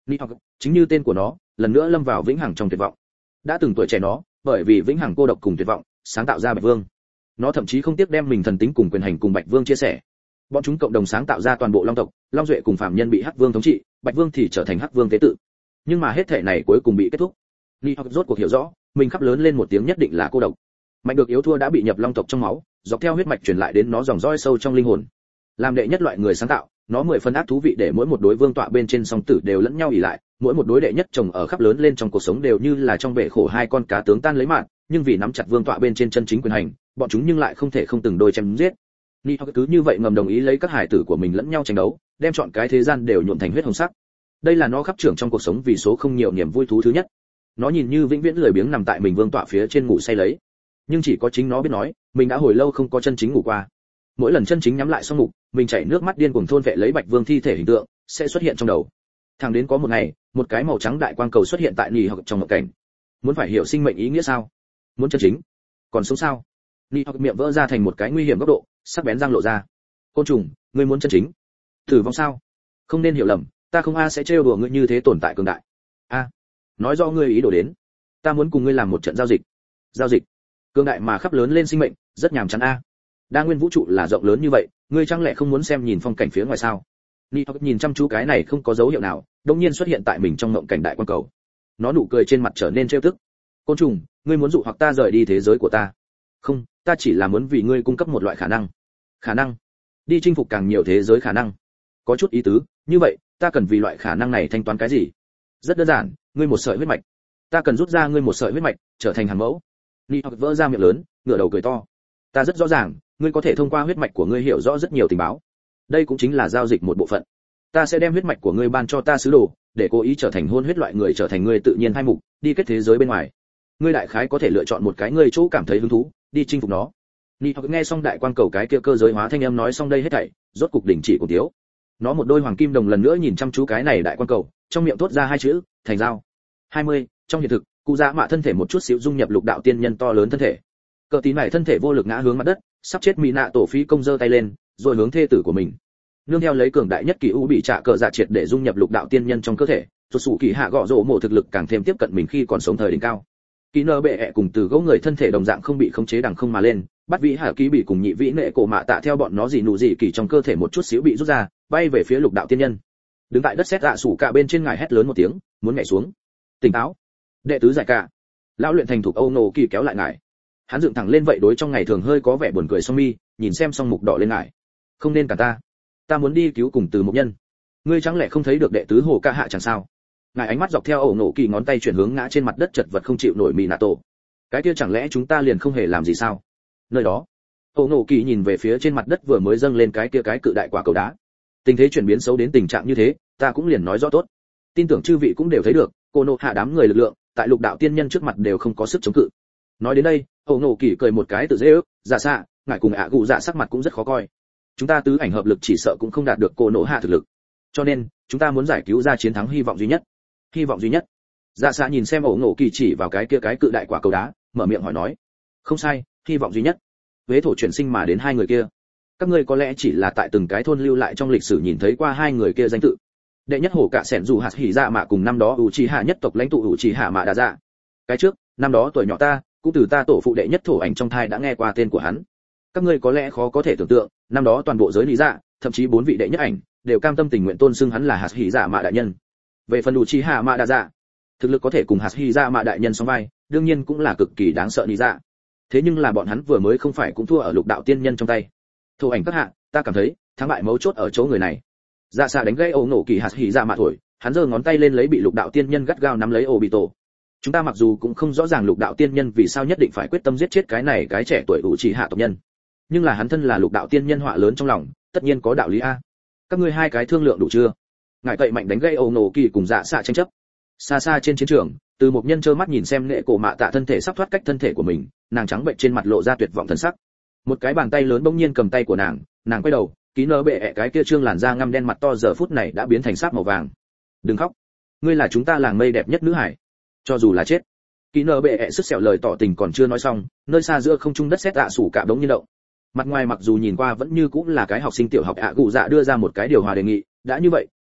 Ni học chính như tên của nó, lần nữa lâm vào vĩnh hằng trong tuyệt vọng. Đã từng tuổi trẻ nó, bởi vì vĩnh hằng cô độc cùng tuyệt vọng, sáng tạo ra Bạch Vương. Nó thậm chí không tiếc đem mình thần tính cùng quyền hành cùng Bạch Vương chia sẻ. Bọn chúng cộng đồng sáng tạo ra toàn bộ Long tộc, Long Duệ cùng phàm nhân bị Hắc Vương thống trị, Bạch Vương thì trở thành Hắc Vương tế tự. Nhưng mà hết thể này cuối cùng bị kết thúc. Ni học rốt cuộc hiểu rõ, mình khắp lớn lên một tiếng nhất định là cô độc. Mạnh được yếu thua đã bị nhập Long tộc trong máu, dọc theo huyết mạch truyền lại đến nó dòng dõi sâu trong linh hồn. Làm đệ nhất loại người sáng tạo, nó mười phần ác thú vị để mỗi một đối vương tọa bên trên song tử đều lẫn nhau ỉ lại, mỗi một đối đệ nhất chồng ở khắp lớn lên trong cuộc sống đều như là trong bể khổ hai con cá tướng tan lấy mạng, nhưng vì nắm chặt vương tọa bên trên chân chính quyền hành, bọn chúng nhưng lại không thể không từng đôi chém giết. Ni học cứ như vậy ngầm đồng ý lấy các hải tử của mình lẫn nhau tranh đấu, đem chọn cái thế gian đều nhuộm thành huyết hồng sắc. Đây là nó khắp trưởng trong cuộc sống vì số không nhiều niềm vui thú thứ nhất. Nó nhìn như vĩnh viễn lười biếng nằm tại mình vương tọa phía trên ngủ say lấy, nhưng chỉ có chính nó biết nói, mình đã hồi lâu không có chân chính ngủ qua. Mỗi lần chân chính nhắm lại xong mục, mình chảy nước mắt điên cuồng thôn vệ lấy Bạch Vương thi thể hình tượng sẽ xuất hiện trong đầu. Thẳng đến có một ngày, một cái màu trắng đại quang cầu xuất hiện tại Ni học trong mộng cảnh. Muốn phải hiểu sinh mệnh ý nghĩa sao? Muốn chân chính, còn sống sao? Ni học miệng vỡ ra thành một cái nguy hiểm góc độ, sắc bén răng lộ ra. Côn trùng, ngươi muốn chân chính tử vong sao? Không nên hiểu lầm, ta không a sẽ trêu đùa ngươi như thế tồn tại cường đại. A, nói rõ ngươi ý đồ đến. Ta muốn cùng ngươi làm một trận giao dịch. Giao dịch? Cường đại mà khắp lớn lên sinh mệnh, rất nhàm chán a. Đa nguyên vũ trụ là rộng lớn như vậy, ngươi chẳng lẽ không muốn xem nhìn phong cảnh phía ngoài sao? Ni học nhìn chăm chú cái này không có dấu hiệu nào, đột nhiên xuất hiện tại mình trong mộng cảnh đại quan cầu. Nó nụ cười trên mặt trở nên trêu tức. Côn trùng, ngươi muốn dụ hoặc ta rời đi thế giới của ta? Không, ta chỉ là muốn vì ngươi cung cấp một loại khả năng. Khả năng? Đi chinh phục càng nhiều thế giới khả năng. Có chút ý tứ, như vậy, ta cần vì loại khả năng này thanh toán cái gì? Rất đơn giản, ngươi một sợi huyết mạch. Ta cần rút ra ngươi một sợi huyết mạch, trở thành hàn mẫu. Ni học vỡ ra miệng lớn, ngửa đầu cười to. Ta rất rõ ràng, ngươi có thể thông qua huyết mạch của ngươi hiểu rõ rất nhiều tình báo. Đây cũng chính là giao dịch một bộ phận. Ta sẽ đem huyết mạch của ngươi ban cho ta sứ đồ, để cố ý trở thành hôn huyết loại người trở thành ngươi tự nhiên hai mục, đi kết thế giới bên ngoài. Ngươi đại khái có thể lựa chọn một cái ngươi chỗ cảm thấy hứng thú, đi chinh phục nó. Ni học nghe xong đại quan cầu cái kia cơ giới hóa thanh âm nói xong đây hết thảy, rốt cục đình chỉ của tiếu. Nó một đôi hoàng kim đồng lần nữa nhìn chăm chú cái này đại quan cầu, trong miệng thốt ra hai chữ, thành giao. hai mươi, trong hiện thực, cụ dạ mạ thân thể một chút xíu dung nhập lục đạo tiên nhân to lớn thân thể. Cờ tí này thân thể vô lực ngã hướng mặt đất, sắp chết mỹ nạ tổ phí công giơ tay lên, rồi hướng thê tử của mình. Nương theo lấy cường đại nhất kỳ u bị trả cờ dạ triệt để dung nhập lục đạo tiên nhân trong cơ thể, rốt sủ kỳ hạ gọ rổ mổ thực lực càng thêm tiếp cận mình khi còn sống thời đỉnh cao. Kỳ nơ bệ ẹ cùng từ gỗ người thân thể đồng dạng không bị khống chế đằng không mà lên, bắt vĩ hạ ký bị cùng nhị vĩ nệ cổ mạ tạ theo bọn nó gì nụ gì kỳ trong cơ thể một chút xíu bị rút ra, bay về phía lục đạo tiên nhân. Đứng tại đất sét dạ sủ cả bên trên ngài hét lớn một tiếng, muốn nhảy xuống. Tỉnh táo, đệ tứ giải cả. Lão luyện thành thục Âu Nô Kỳ kéo lại ngài. Hắn dựng thẳng lên vậy đối trong ngày thường hơi có vẻ buồn cười song mi, nhìn xem song mục đỏ lên ngài. Không nên cả ta, ta muốn đi cứu cùng từ một nhân. Ngươi chẳng lẽ không thấy được đệ tứ hồ ca hạ chẳng sao? Ngài ánh mắt dọc theo Âu Nô Kỳ ngón tay chuyển hướng ngã trên mặt đất chật vật không chịu nổi Minato. Cái kia chẳng lẽ chúng ta liền không hề làm gì sao? Nơi đó, Âu Nô Kỳ nhìn về phía trên mặt đất vừa mới dâng lên cái kia cái cự đại quả cầu đá. Tình thế chuyển biến xấu đến tình trạng như thế, ta cũng liền nói rõ tốt. Tin tưởng chư vị cũng đều thấy được, cô nô hạ đám người lực lượng, tại lục đạo tiên nhân trước mặt đều không có sức chống cự. Nói đến đây, Âu Nô Kỳ cười một cái tự dễ ước, giả xạ, ngài cùng ạ gù dạ sắc mặt cũng rất khó coi. Chúng ta tứ ảnh hợp lực chỉ sợ cũng không đạt được cô nô hạ thực lực. Cho nên, chúng ta muốn giải cứu ra chiến thắng hy vọng duy nhất. Hy vọng duy nhất. Dạ xạ nhìn xem Âu Nô Kỳ chỉ vào cái kia cái cự đại quả cầu đá, mở miệng hỏi nói. Không sai, hy vọng duy nhất. Huế thổ chuyển sinh mà đến hai người kia. Các ngươi có lẽ chỉ là tại từng cái thôn lưu lại trong lịch sử nhìn thấy qua hai người kia danh tự. Đệ nhất hổ cạ sẻn dù hạt hỉ dạ mạ cùng năm đó ủ trì hạ nhất tộc lãnh tụ ủ trì hạ mạ đa dạ. Cái trước, năm đó tuổi nhỏ ta, cũng từ ta tổ phụ đệ nhất thổ ảnh trong thai đã nghe qua tên của hắn. Các ngươi có lẽ khó có thể tưởng tượng, năm đó toàn bộ giới lý dạ, thậm chí bốn vị đệ nhất ảnh, đều cam tâm tình nguyện tôn xưng hắn là hạt hỉ dạ mạ đại nhân. Về phần ủ trì hạ mạ đa dạ, thực lực có thể cùng hạt hỉ dạ mạ đại nhân song vai, đương nhiên cũng là cực kỳ đáng sợ lý dạ. Thế nhưng là bọn hắn vừa mới không phải cũng thua ở lục đạo tiên nhân trong tay. Thổ ảnh các hạ, ta cảm thấy thắng bại mấu chốt ở chỗ người này. Dạ xạ đánh gãy Âu Nô Kỳ hạt hỉ dạ mạ thổi, hắn giơ ngón tay lên lấy bị lục đạo tiên nhân gắt gao nắm lấy Obito. Chúng ta mặc dù cũng không rõ ràng lục đạo tiên nhân vì sao nhất định phải quyết tâm giết chết cái này cái trẻ tuổi ủ trì hạ tộc nhân, nhưng là hắn thân là lục đạo tiên nhân họa lớn trong lòng, tất nhiên có đạo lý a. Các ngươi hai cái thương lượng đủ chưa? Ngài cậy mạnh đánh gãy Âu Nô Kỳ cùng dạ xạ tranh chấp. Xa xa trên chiến trường, từ một nhân trơ mắt nhìn xem nghệ cổ mạ tạ thân thể sắp thoát cách thân thể của mình, nàng trắng bệnh trên mặt lộ ra tuyệt vọng thần sắc. Một cái bàn tay lớn bỗng nhiên cầm tay của nàng, nàng quay đầu, ký nơ bệ ẹ cái kia trương làn da ngăm đen mặt to giờ phút này đã biến thành sáp màu vàng. Đừng khóc, ngươi là chúng ta làng mây đẹp nhất nữ hải, cho dù là chết. Ký nơ bệ ẹ sức sẹo lời tỏ tình còn chưa nói xong, nơi xa giữa không trung đất sét ạ sủ cả đống nhiên động. Mặt ngoài mặc dù nhìn qua vẫn như cũng là cái học sinh tiểu học ạ gù dạ đưa ra một cái điều hòa đề nghị, đã như vậy,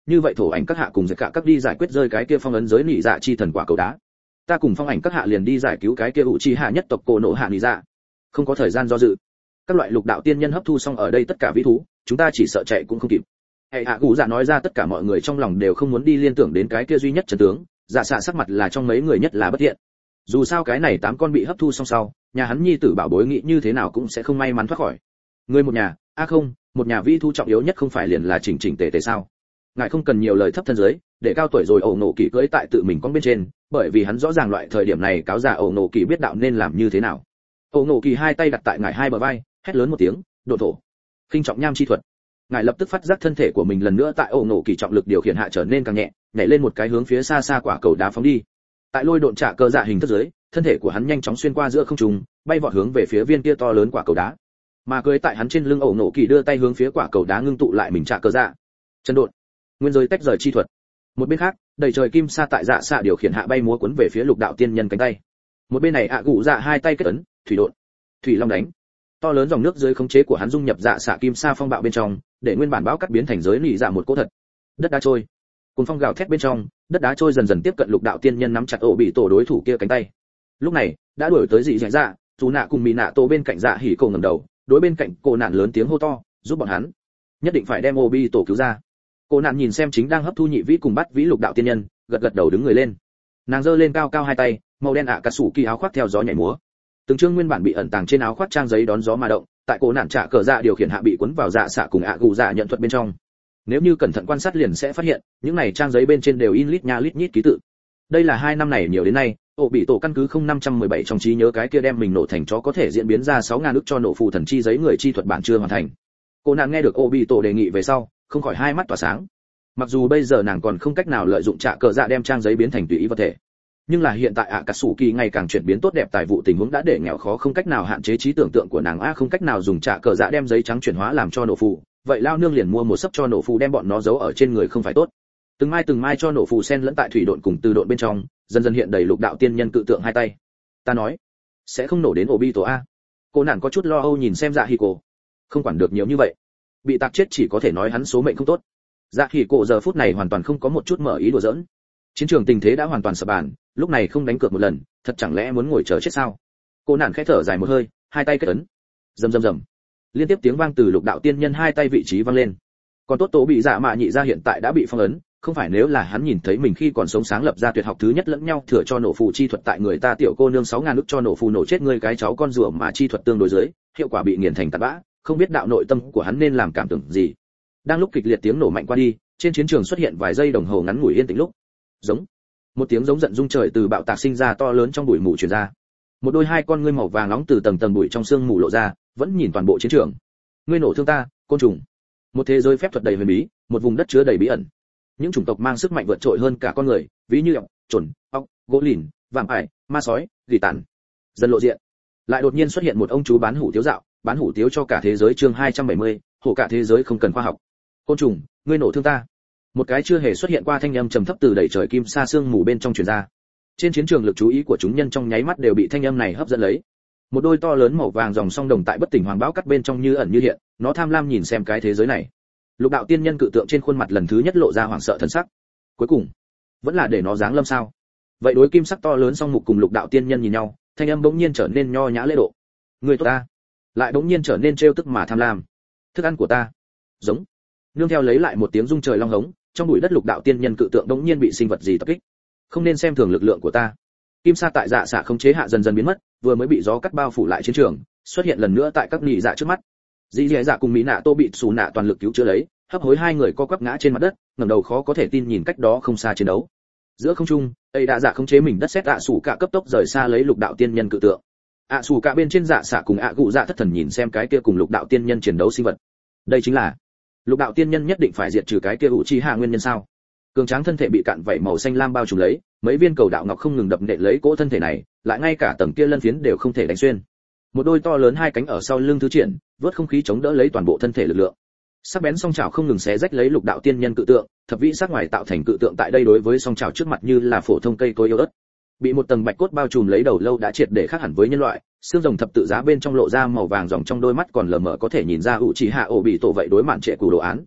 như vậy thổ ảnh các hạ cùng giặc cả các đi giải quyết rơi cái kia phong ấn giới nỉ dạ chi thần quả cầu đá, ta cùng phong ảnh các hạ liền đi giải cứu cái kia ủ chi hạ nhất tộc cổ nộ hạ nỉ dạ. Không có thời gian do dự, các loại lục đạo tiên nhân hấp thu xong ở đây tất cả vĩ thú, chúng ta chỉ sợ chạy cũng không kịp. Hệ hạ cụ dạ nói ra tất cả mọi người trong lòng đều không muốn đi liên tưởng đến cái kia duy nhất chân tướng, dạ xạ sắc mặt là trong mấy người nhất là bất thiện. Dù sao cái này tám con bị hấp thu xong sau, nhà hắn nhi tử bảo bối nghĩ như thế nào cũng sẽ không may mắn thoát khỏi. Người một nhà, a à không, một nhà vĩ thú trọng yếu nhất không phải liền là chỉnh chỉnh tề tề sao? Ngài không cần nhiều lời thấp thân dưới, để cao tuổi rồi ổ nổ kỳ cưỡi tại tự mình con bên trên, bởi vì hắn rõ ràng loại thời điểm này cáo già ổ nổ kỳ biết đạo nên làm như thế nào. Ổ nổ kỳ hai tay đặt tại ngài hai bờ vai, hét lớn một tiếng, độ thổ, khinh trọng nham chi thuật. Ngài lập tức phát giác thân thể của mình lần nữa tại ổ nổ kỳ trọng lực điều khiển hạ trở nên càng nhẹ, nhảy lên một cái hướng phía xa xa quả cầu đá phóng đi. Tại lôi độn trả cơ dạ hình thức dưới, thân thể của hắn nhanh chóng xuyên qua giữa không trung, bay vọt hướng về phía viên kia to lớn quả cầu đá. Mà cưỡi tại hắn trên lưng ổ nổ kỳ đưa tay hướng phía quả cầu đá ngưng tụ lại mình trả cơ dạ. Chân độn, nguyên giới tách rời chi thuật. Một bên khác, đầy trời kim sa tại dạ xạ điều khiển hạ bay múa cuốn về phía lục đạo tiên nhân cánh tay. Một bên này ạ gù dạ hai tay kết ấn, thủy độn, thủy long đánh. To lớn dòng nước dưới khống chế của hắn dung nhập dạ xạ kim sa phong bạo bên trong, để nguyên bản bão cắt biến thành giới nỉ dạ một cỗ thật. Đất đá trôi, cùng phong gào thét bên trong, đất đá trôi dần dần tiếp cận lục đạo tiên nhân nắm chặt ổ bị tổ đối thủ kia cánh tay. Lúc này, đã đuổi tới dị dạ dạ, dù nạ cùng mì nạ tổ bên cạnh dạ hỉ cổ ngẩng đầu, đối bên cạnh cô nạn lớn tiếng hô to, giúp bọn hắn, nhất định phải đem ổ bị tổ cứu ra. Cô nạn nhìn xem chính đang hấp thu nhị vĩ cùng bắt vĩ lục đạo tiên nhân, gật gật đầu đứng người lên. Nàng giơ lên cao cao hai tay, màu đen ạ cà sủ kỳ áo khoác theo gió nhảy múa. Từng chương nguyên bản bị ẩn tàng trên áo khoác trang giấy đón gió mà động, tại cô nạn trả cờ dạ điều khiển hạ bị cuốn vào dạ xạ cùng ạ gù dạ nhận thuật bên trong. Nếu như cẩn thận quan sát liền sẽ phát hiện, những này trang giấy bên trên đều in lít nha lít nhít ký tự. Đây là hai năm này nhiều đến nay, ổ bị tổ căn cứ không năm một bảy trong trí nhớ cái kia đem mình nổ thành chó có thể diễn biến ra sáu ngàn ức cho nổ phù thần chi giấy người chi thuật bản chưa hoàn thành. Cô nàng nghe được ổ bị tổ đề nghị về sau, không khỏi hai mắt tỏa sáng. Mặc dù bây giờ nàng còn không cách nào lợi dụng trả cờ dạ đem trang giấy biến thành tùy ý vật thể, nhưng là hiện tại ạ cà sủ kỳ ngày càng chuyển biến tốt đẹp tài vụ tình huống đã để nghèo khó không cách nào hạn chế trí tưởng tượng của nàng a không cách nào dùng trả cờ dạ đem giấy trắng chuyển hóa làm cho nổ phù, vậy lao nương liền mua một sấp cho nổ phù đem bọn nó giấu ở trên người không phải tốt. Từng mai từng mai cho nổ phù sen lẫn tại thủy độn cùng từ độn bên trong, dần dần hiện đầy lục đạo tiên nhân cự tượng hai tay. Ta nói, sẽ không nổ đến ổ bi tổ a. Cô nàng có chút lo âu nhìn xem dạ hỉ cổ. Không quản được nhiều như vậy, bị tạc chết chỉ có thể nói hắn số mệnh không tốt. Dạ hỉ cổ giờ phút này hoàn toàn không có một chút mở ý đùa giỡn. Chiến trường tình thế đã hoàn toàn sập bàn, lúc này không đánh cược một lần, thật chẳng lẽ muốn ngồi chờ chết sao? Cô nàng khẽ thở dài một hơi, hai tay kết ấn. Rầm rầm rầm. Liên tiếp tiếng vang từ lục đạo tiên nhân hai tay vị trí vang lên. Còn tốt tố bị dạ mạ nhị ra hiện tại đã bị phong ấn, không phải nếu là hắn nhìn thấy mình khi còn sống sáng lập ra tuyệt học thứ nhất lẫn nhau thừa cho nổ phù chi thuật tại người ta tiểu cô nương sáu ngàn ức cho nổ phù nổ chết ngươi cái cháu con rùa mà chi thuật tương đối dưới, hiệu quả bị nghiền thành tạt bã, không biết đạo nội tâm của hắn nên làm cảm tưởng gì. Đang lúc kịch liệt tiếng nổ mạnh qua đi, trên chiến trường xuất hiện vài giây đồng hồ ngắn ngủi yên tĩnh lúc. Giống. Một tiếng giống giận rung trời từ bạo tạc sinh ra to lớn trong bụi mù truyền ra. Một đôi hai con ngươi màu vàng nóng từ tầng tầng bụi trong sương mù lộ ra, vẫn nhìn toàn bộ chiến trường. Ngươi nổ thương ta, côn trùng. Một thế giới phép thuật đầy huyền bí, một vùng đất chứa đầy bí ẩn. Những chủng tộc mang sức mạnh vượt trội hơn cả con người, ví như ọc, chuẩn, ọc, gỗ lìn, vạm ải, ma sói, gỉ tàn. Dần lộ diện. Lại đột nhiên xuất hiện một ông chú bán hủ tiếu dạo, bán hủ tiếu cho cả thế giới chương hai trăm bảy mươi, hổ cả thế giới không cần khoa học. Côn trùng, ngươi nổ thương ta. Một cái chưa hề xuất hiện qua thanh âm trầm thấp từ đầy trời kim sa sương mù bên trong truyền ra. Trên chiến trường lực chú ý của chúng nhân trong nháy mắt đều bị thanh âm này hấp dẫn lấy. Một đôi to lớn màu vàng dòng song đồng tại bất tỉnh hoàng bão cắt bên trong như ẩn như hiện, nó tham lam nhìn xem cái thế giới này. Lục đạo tiên nhân cự tượng trên khuôn mặt lần thứ nhất lộ ra hoảng sợ thần sắc. Cuối cùng, vẫn là để nó giáng lâm sao? Vậy đối kim sắc to lớn song mục cùng lục đạo tiên nhân nhìn nhau, thanh âm bỗng nhiên trở nên nho nhã lễ độ. Người tốt ta, lại bỗng nhiên trở nên trêu tức mà tham lam. Thức ăn của ta. Giống. Nương theo lấy lại một tiếng rung trời long hống, trong bụi đất lục đạo tiên nhân cự tượng bỗng nhiên bị sinh vật gì tập kích. Không nên xem thường lực lượng của ta. Kim sa tại dạ xạ không chế hạ dần dần biến mất, vừa mới bị gió cắt bao phủ lại chiến trường, xuất hiện lần nữa tại các nhị dạ trước mắt. Dĩ Dĩ Dạ cùng Mỹ Nạ Tô bị xù nạ toàn lực cứu chữa lấy, hấp hối hai người co quắp ngã trên mặt đất, ngẩng đầu khó có thể tin nhìn cách đó không xa chiến đấu. Giữa không trung, ấy đã dạ không chế mình đất sét ạ sủ cả cấp tốc rời xa lấy lục đạo tiên nhân cự tượng. ạ sủ cả bên trên dạ xạ cùng ạ gụ dạ thất thần nhìn xem cái kia cùng lục đạo tiên nhân chiến đấu sinh vật. Đây chính là lục đạo tiên nhân nhất định phải diệt trừ cái kia ủ chi hạ nguyên nhân sao? Cường tráng thân thể bị cạn vảy màu xanh lam bao trùm lấy, mấy viên cầu đạo ngọc không ngừng đập nện lấy cỗ thân thể này, lại ngay cả tầng kia lân phiến đều không thể đánh xuyên. Một đôi to lớn hai cánh ở sau lưng thứ triển, vớt không khí chống đỡ lấy toàn bộ thân thể lực lượng. Sắc bén song chảo không ngừng xé rách lấy lục đạo tiên nhân cự tượng, thập vĩ sắc ngoài tạo thành cự tượng tại đây đối với song chảo trước mặt như là phổ thông cây cối yếu ớt. Bị một tầng bạch cốt bao trùm lấy đầu lâu đã triệt để khác hẳn với nhân loại, xương rồng thập tự giá bên trong lộ ra màu vàng ròng trong đôi mắt còn lờ mờ có thể nhìn ra ủ chỉ hạ ổ bị tổ vậy đối mạn trệ cù đồ án.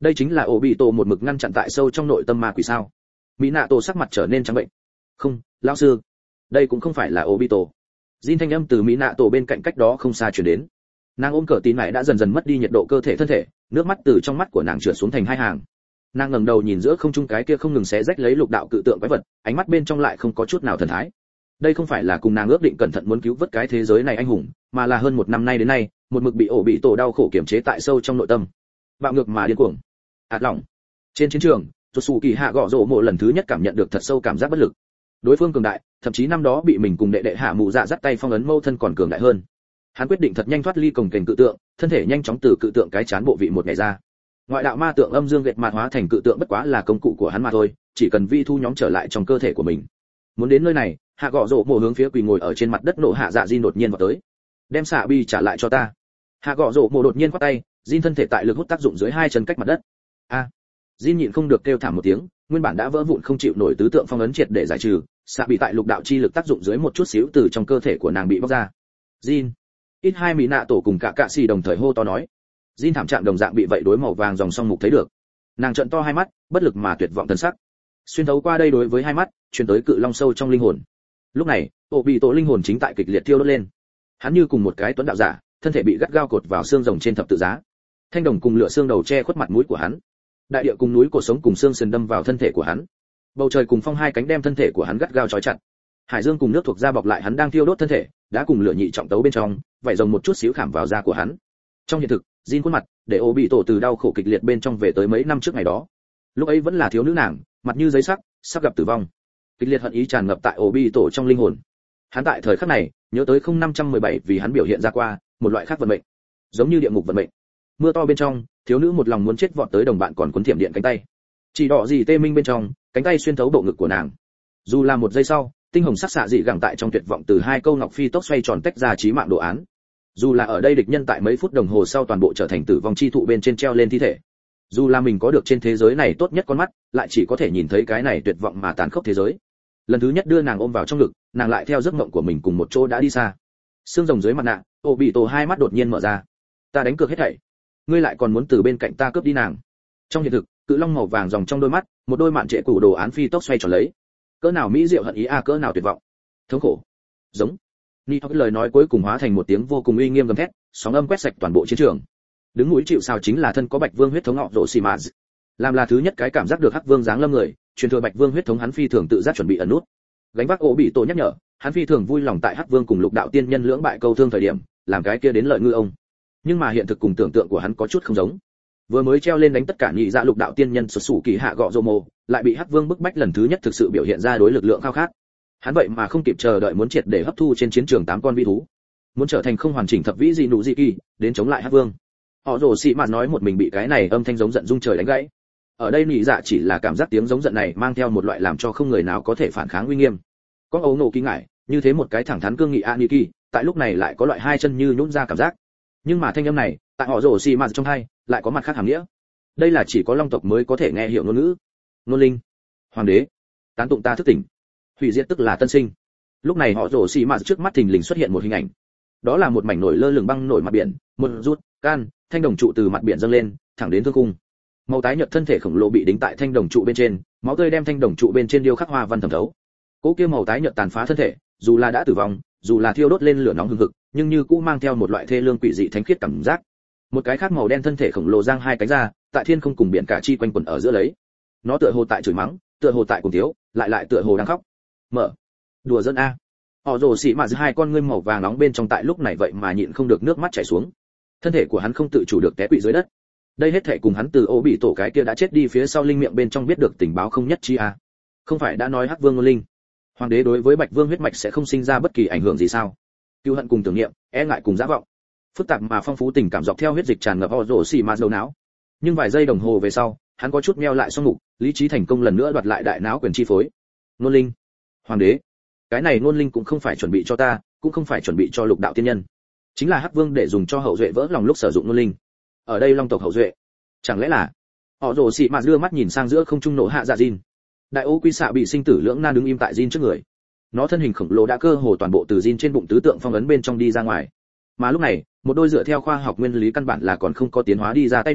đây chính là ổ bị tổ một mực ngăn chặn tại sâu trong nội tâm ma quỷ sao? Mỹ nạ tổ sắc mặt trở nên trắng bệnh. Không, lão sư, đây cũng không phải là ổ bị tổ. Jin thanh âm từ Mỹ nạ tổ bên cạnh cách đó không xa truyền đến. Nàng ôm cờ tín này đã dần dần mất đi nhiệt độ cơ thể thân thể, nước mắt từ trong mắt của nàng trượt xuống thành hai hàng. Nàng ngẩng đầu nhìn giữa không trung cái kia không ngừng xé rách lấy lục đạo cự tượng quái vật, ánh mắt bên trong lại không có chút nào thần thái. Đây không phải là cùng nàng ước định cẩn thận muốn cứu vớt cái thế giới này anh hùng, mà là hơn một năm nay đến nay, một mực bị ổ bị tổ đau khổ kiềm chế tại sâu trong nội tâm. Bạo ngược mà điên cuồng. Ạt lỏng. Trên chiến trường, Tsu Kỳ Hạ Gọ Rồ Mộ lần thứ nhất cảm nhận được thật sâu cảm giác bất lực. Đối phương cường đại, thậm chí năm đó bị mình cùng đệ đệ Hạ Mụ Dạ dắt tay phong ấn mâu thân còn cường đại hơn. Hắn quyết định thật nhanh thoát ly cổng kềnh cự tượng, thân thể nhanh chóng từ cự tượng cái chán bộ vị một ngày ra. Ngoại đạo ma tượng âm dương gệt mạt hóa thành cự tượng bất quá là công cụ của hắn mà thôi, chỉ cần vi thu nhóm trở lại trong cơ thể của mình. Muốn đến nơi này, Hạ Gọ Rồ Mộ hướng phía quỳ ngồi ở trên mặt đất nộ Hạ Dạ Jin đột nhiên vào tới. Đem xạ bi trả lại cho ta. Hạ Gọ Rồ Mộ đột nhiên quát tay, Jin thân thể tại lực hút tác dụng dưới hai chân cách mặt đất. A. Jin nhịn không được kêu thảm một tiếng, nguyên bản đã vỡ vụn không chịu nổi tứ tượng phong ấn triệt để giải trừ, xạ bị tại lục đạo chi lực tác dụng dưới một chút xíu từ trong cơ thể của nàng bị bóc ra. Jin. Ít hai Mỹ nạ tổ cùng cả cạ xì đồng thời hô to nói. Jin thảm trạng đồng dạng bị vậy đối màu vàng dòng song mục thấy được. Nàng trợn to hai mắt, bất lực mà tuyệt vọng thần sắc. Xuyên thấu qua đây đối với hai mắt, truyền tới cự long sâu trong linh hồn. Lúc này, ổ bị tổ linh hồn chính tại kịch liệt thiêu đốt lên. Hắn như cùng một cái tuấn đạo giả, thân thể bị gắt gao cột vào xương rồng trên thập tự giá. Thanh đồng cùng lửa xương đầu che khuất mặt mũi của hắn. Đại địa cùng núi cổ sống cùng xương sườn đâm vào thân thể của hắn. Bầu trời cùng phong hai cánh đem thân thể của hắn gắt gao trói chặt. Hải dương cùng nước thuộc da bọc lại hắn đang thiêu đốt thân thể, đã cùng lửa nhị trọng tấu bên trong, vảy rồng một chút xíu khảm vào da của hắn. Trong hiện thực, Jin khuôn mặt, để ô bị tổ từ đau khổ kịch liệt bên trong về tới mấy năm trước ngày đó. Lúc ấy vẫn là thiếu nữ nàng, mặt như giấy sắc, sắp gặp tử vong. Kịch liệt hận ý tràn ngập tại ô bị tổ trong linh hồn. Hắn tại thời khắc này, nhớ tới không năm trăm mười bảy vì hắn biểu hiện ra qua, một loại khác vận mệnh, giống như địa ngục vận mệnh. Mưa to bên trong, thiếu nữ một lòng muốn chết vọt tới đồng bạn còn cuốn thiểm điện cánh tay. Chỉ đỏ gì tê minh bên trong, cánh tay xuyên thấu bộ ngực của nàng. Dù là một giây sau, tinh hồng sắc xạ dị gẳng tại trong tuyệt vọng từ hai câu ngọc phi tốc xoay tròn tách ra chí mạng đồ án. Dù là ở đây địch nhân tại mấy phút đồng hồ sau toàn bộ trở thành tử vong chi thụ bên trên treo lên thi thể. Dù là mình có được trên thế giới này tốt nhất con mắt, lại chỉ có thể nhìn thấy cái này tuyệt vọng mà tàn khốc thế giới. Lần thứ nhất đưa nàng ôm vào trong ngực, nàng lại theo giấc mộng của mình cùng một chỗ đã đi xa. Xương rồng dưới mặt nạ, ổ bị tổ hai mắt đột nhiên mở ra. Ta đánh cược hết thảy, ngươi lại còn muốn từ bên cạnh ta cướp đi nàng. Trong hiện thực, cự long màu vàng dòng trong đôi mắt, một đôi mạn trệ củ đồ án phi tốc xoay tròn lấy. Cỡ nào mỹ diệu hận ý a, cỡ nào tuyệt vọng, thống khổ, giống. Ni Hawk lời nói cuối cùng hóa thành một tiếng vô cùng uy nghiêm gầm thét, sóng âm quét sạch toàn bộ chiến trường. Đứng mũi chịu sào chính là thân có Bạch Vương huyết thống ngọ rồ xì mạt. Làm là thứ nhất cái cảm giác được Hắc Vương giáng lâm người, truyền thừa Bạch Vương huyết thống hắn phi thường tự giác chuẩn bị ẩn nút. Gánh vác ổ bị tổ nhắc nhở, hắn phi thường vui lòng tại Hắc Vương cùng Lục đạo tiên nhân lưỡng bại câu thương thời điểm, làm cái kia đến lợi ngư ông. Nhưng mà hiện thực cùng tưởng tượng của hắn có chút không giống. Vừa mới treo lên đánh tất cả nhị dạ Lục đạo tiên nhân xuất sủ kỳ hạ gọ rồ mồ, lại bị Hắc Vương bức bách lần thứ nhất thực sự biểu hiện ra đối lực lượng khao khát. Hắn vậy mà không kịp chờ đợi muốn triệt để hấp thu trên chiến trường tám con vi thú, muốn trở thành không hoàn chỉnh thập vĩ dị nụ dị kỳ, đến chống lại Hắc Vương. Họ rồ xị mạt nói một mình bị cái này âm thanh giống giận rung trời đánh gãy. Ở đây nhị dạ chỉ là cảm giác tiếng giống giận này mang theo một loại làm cho không người nào có thể phản kháng uy nghiêm. Có ấu nổ kinh ngại, như thế một cái thẳng thắn cương nghị Aniki, tại lúc này lại có loại hai chân như nhũn ra cảm giác. Nhưng mà thanh âm này, tại họ rồ xị mạt trong hai, lại có mặt khác hàm nghĩa. Đây là chỉ có long tộc mới có thể nghe hiểu ngôn ngữ. Ngôn linh, hoàng đế, tán tụng ta thức tỉnh. Hủy diệt tức là tân sinh. Lúc này họ rồ xì mạt trước mắt thình lình xuất hiện một hình ảnh. Đó là một mảnh nổi lơ lửng băng nổi mặt biển, một rút can thanh đồng trụ từ mặt biển dâng lên, thẳng đến thương cung. Màu tái nhợt thân thể khổng lồ bị đính tại thanh đồng trụ bên trên, máu tươi đem thanh đồng trụ bên trên điêu khắc hoa văn thẩm thấu. Cố kia màu tái nhợt tàn phá thân thể, dù là đã tử vong, dù là thiêu đốt lên lửa nóng hừng hực, nhưng như cũng mang theo một loại thê lương quỷ dị thánh khiết cảm giác. Một cái khác màu đen thân thể khổng lồ giang hai cánh ra, tại thiên không cùng biển cả chi quanh quẩn ở giữa lấy. Nó tựa hồ tại chửi mắng, tựa hồ tại cùng thiếu, lại lại tựa hồ đang khóc. Mở. Đùa dân a. Họ rồ xị mạt hai con ngươi màu vàng nóng bên trong tại lúc này vậy mà nhịn không được nước mắt chảy xuống. Thân thể của hắn không tự chủ được té quỵ dưới đất. Đây hết thảy cùng hắn từ ô bị tổ cái kia đã chết đi phía sau linh miệng bên trong biết được tình báo không nhất chi a. Không phải đã nói Hắc Vương ngôn linh, hoàng đế đối với Bạch Vương huyết mạch sẽ không sinh ra bất kỳ ảnh hưởng gì sao? Cừu hận cùng tưởng niệm, e ngại cùng dã vọng, phức tạp mà phong phú tình cảm dọc theo huyết dịch tràn ngập họ rồ xị mạt đầu não. Nhưng vài giây đồng hồ về sau, hắn có chút meo lại song mục, lý trí thành công lần nữa đoạt lại đại não quyền chi phối. Ngôn linh, hoàng đế, cái này ngôn linh cũng không phải chuẩn bị cho ta, cũng không phải chuẩn bị cho Lục đạo tiên nhân, chính là Hắc Vương để dùng cho hậu duệ vỡ lòng lúc sử dụng ngôn linh. Ở đây long tộc hậu duệ, chẳng lẽ là? Họ rồ xị mạt đưa mắt nhìn sang giữa không trung nổ hạ dạ Jin. Đại ô quy xạ bị sinh tử lưỡng nan đứng im tại Jin trước người. Nó thân hình khổng lồ đã cơ hồ toàn bộ từ Jin trên bụng tứ tượng phong ấn bên trong đi ra ngoài. Mà lúc này, một đôi dựa theo khoa học nguyên lý căn bản là còn không có tiến hóa đi ra tay nhỏ,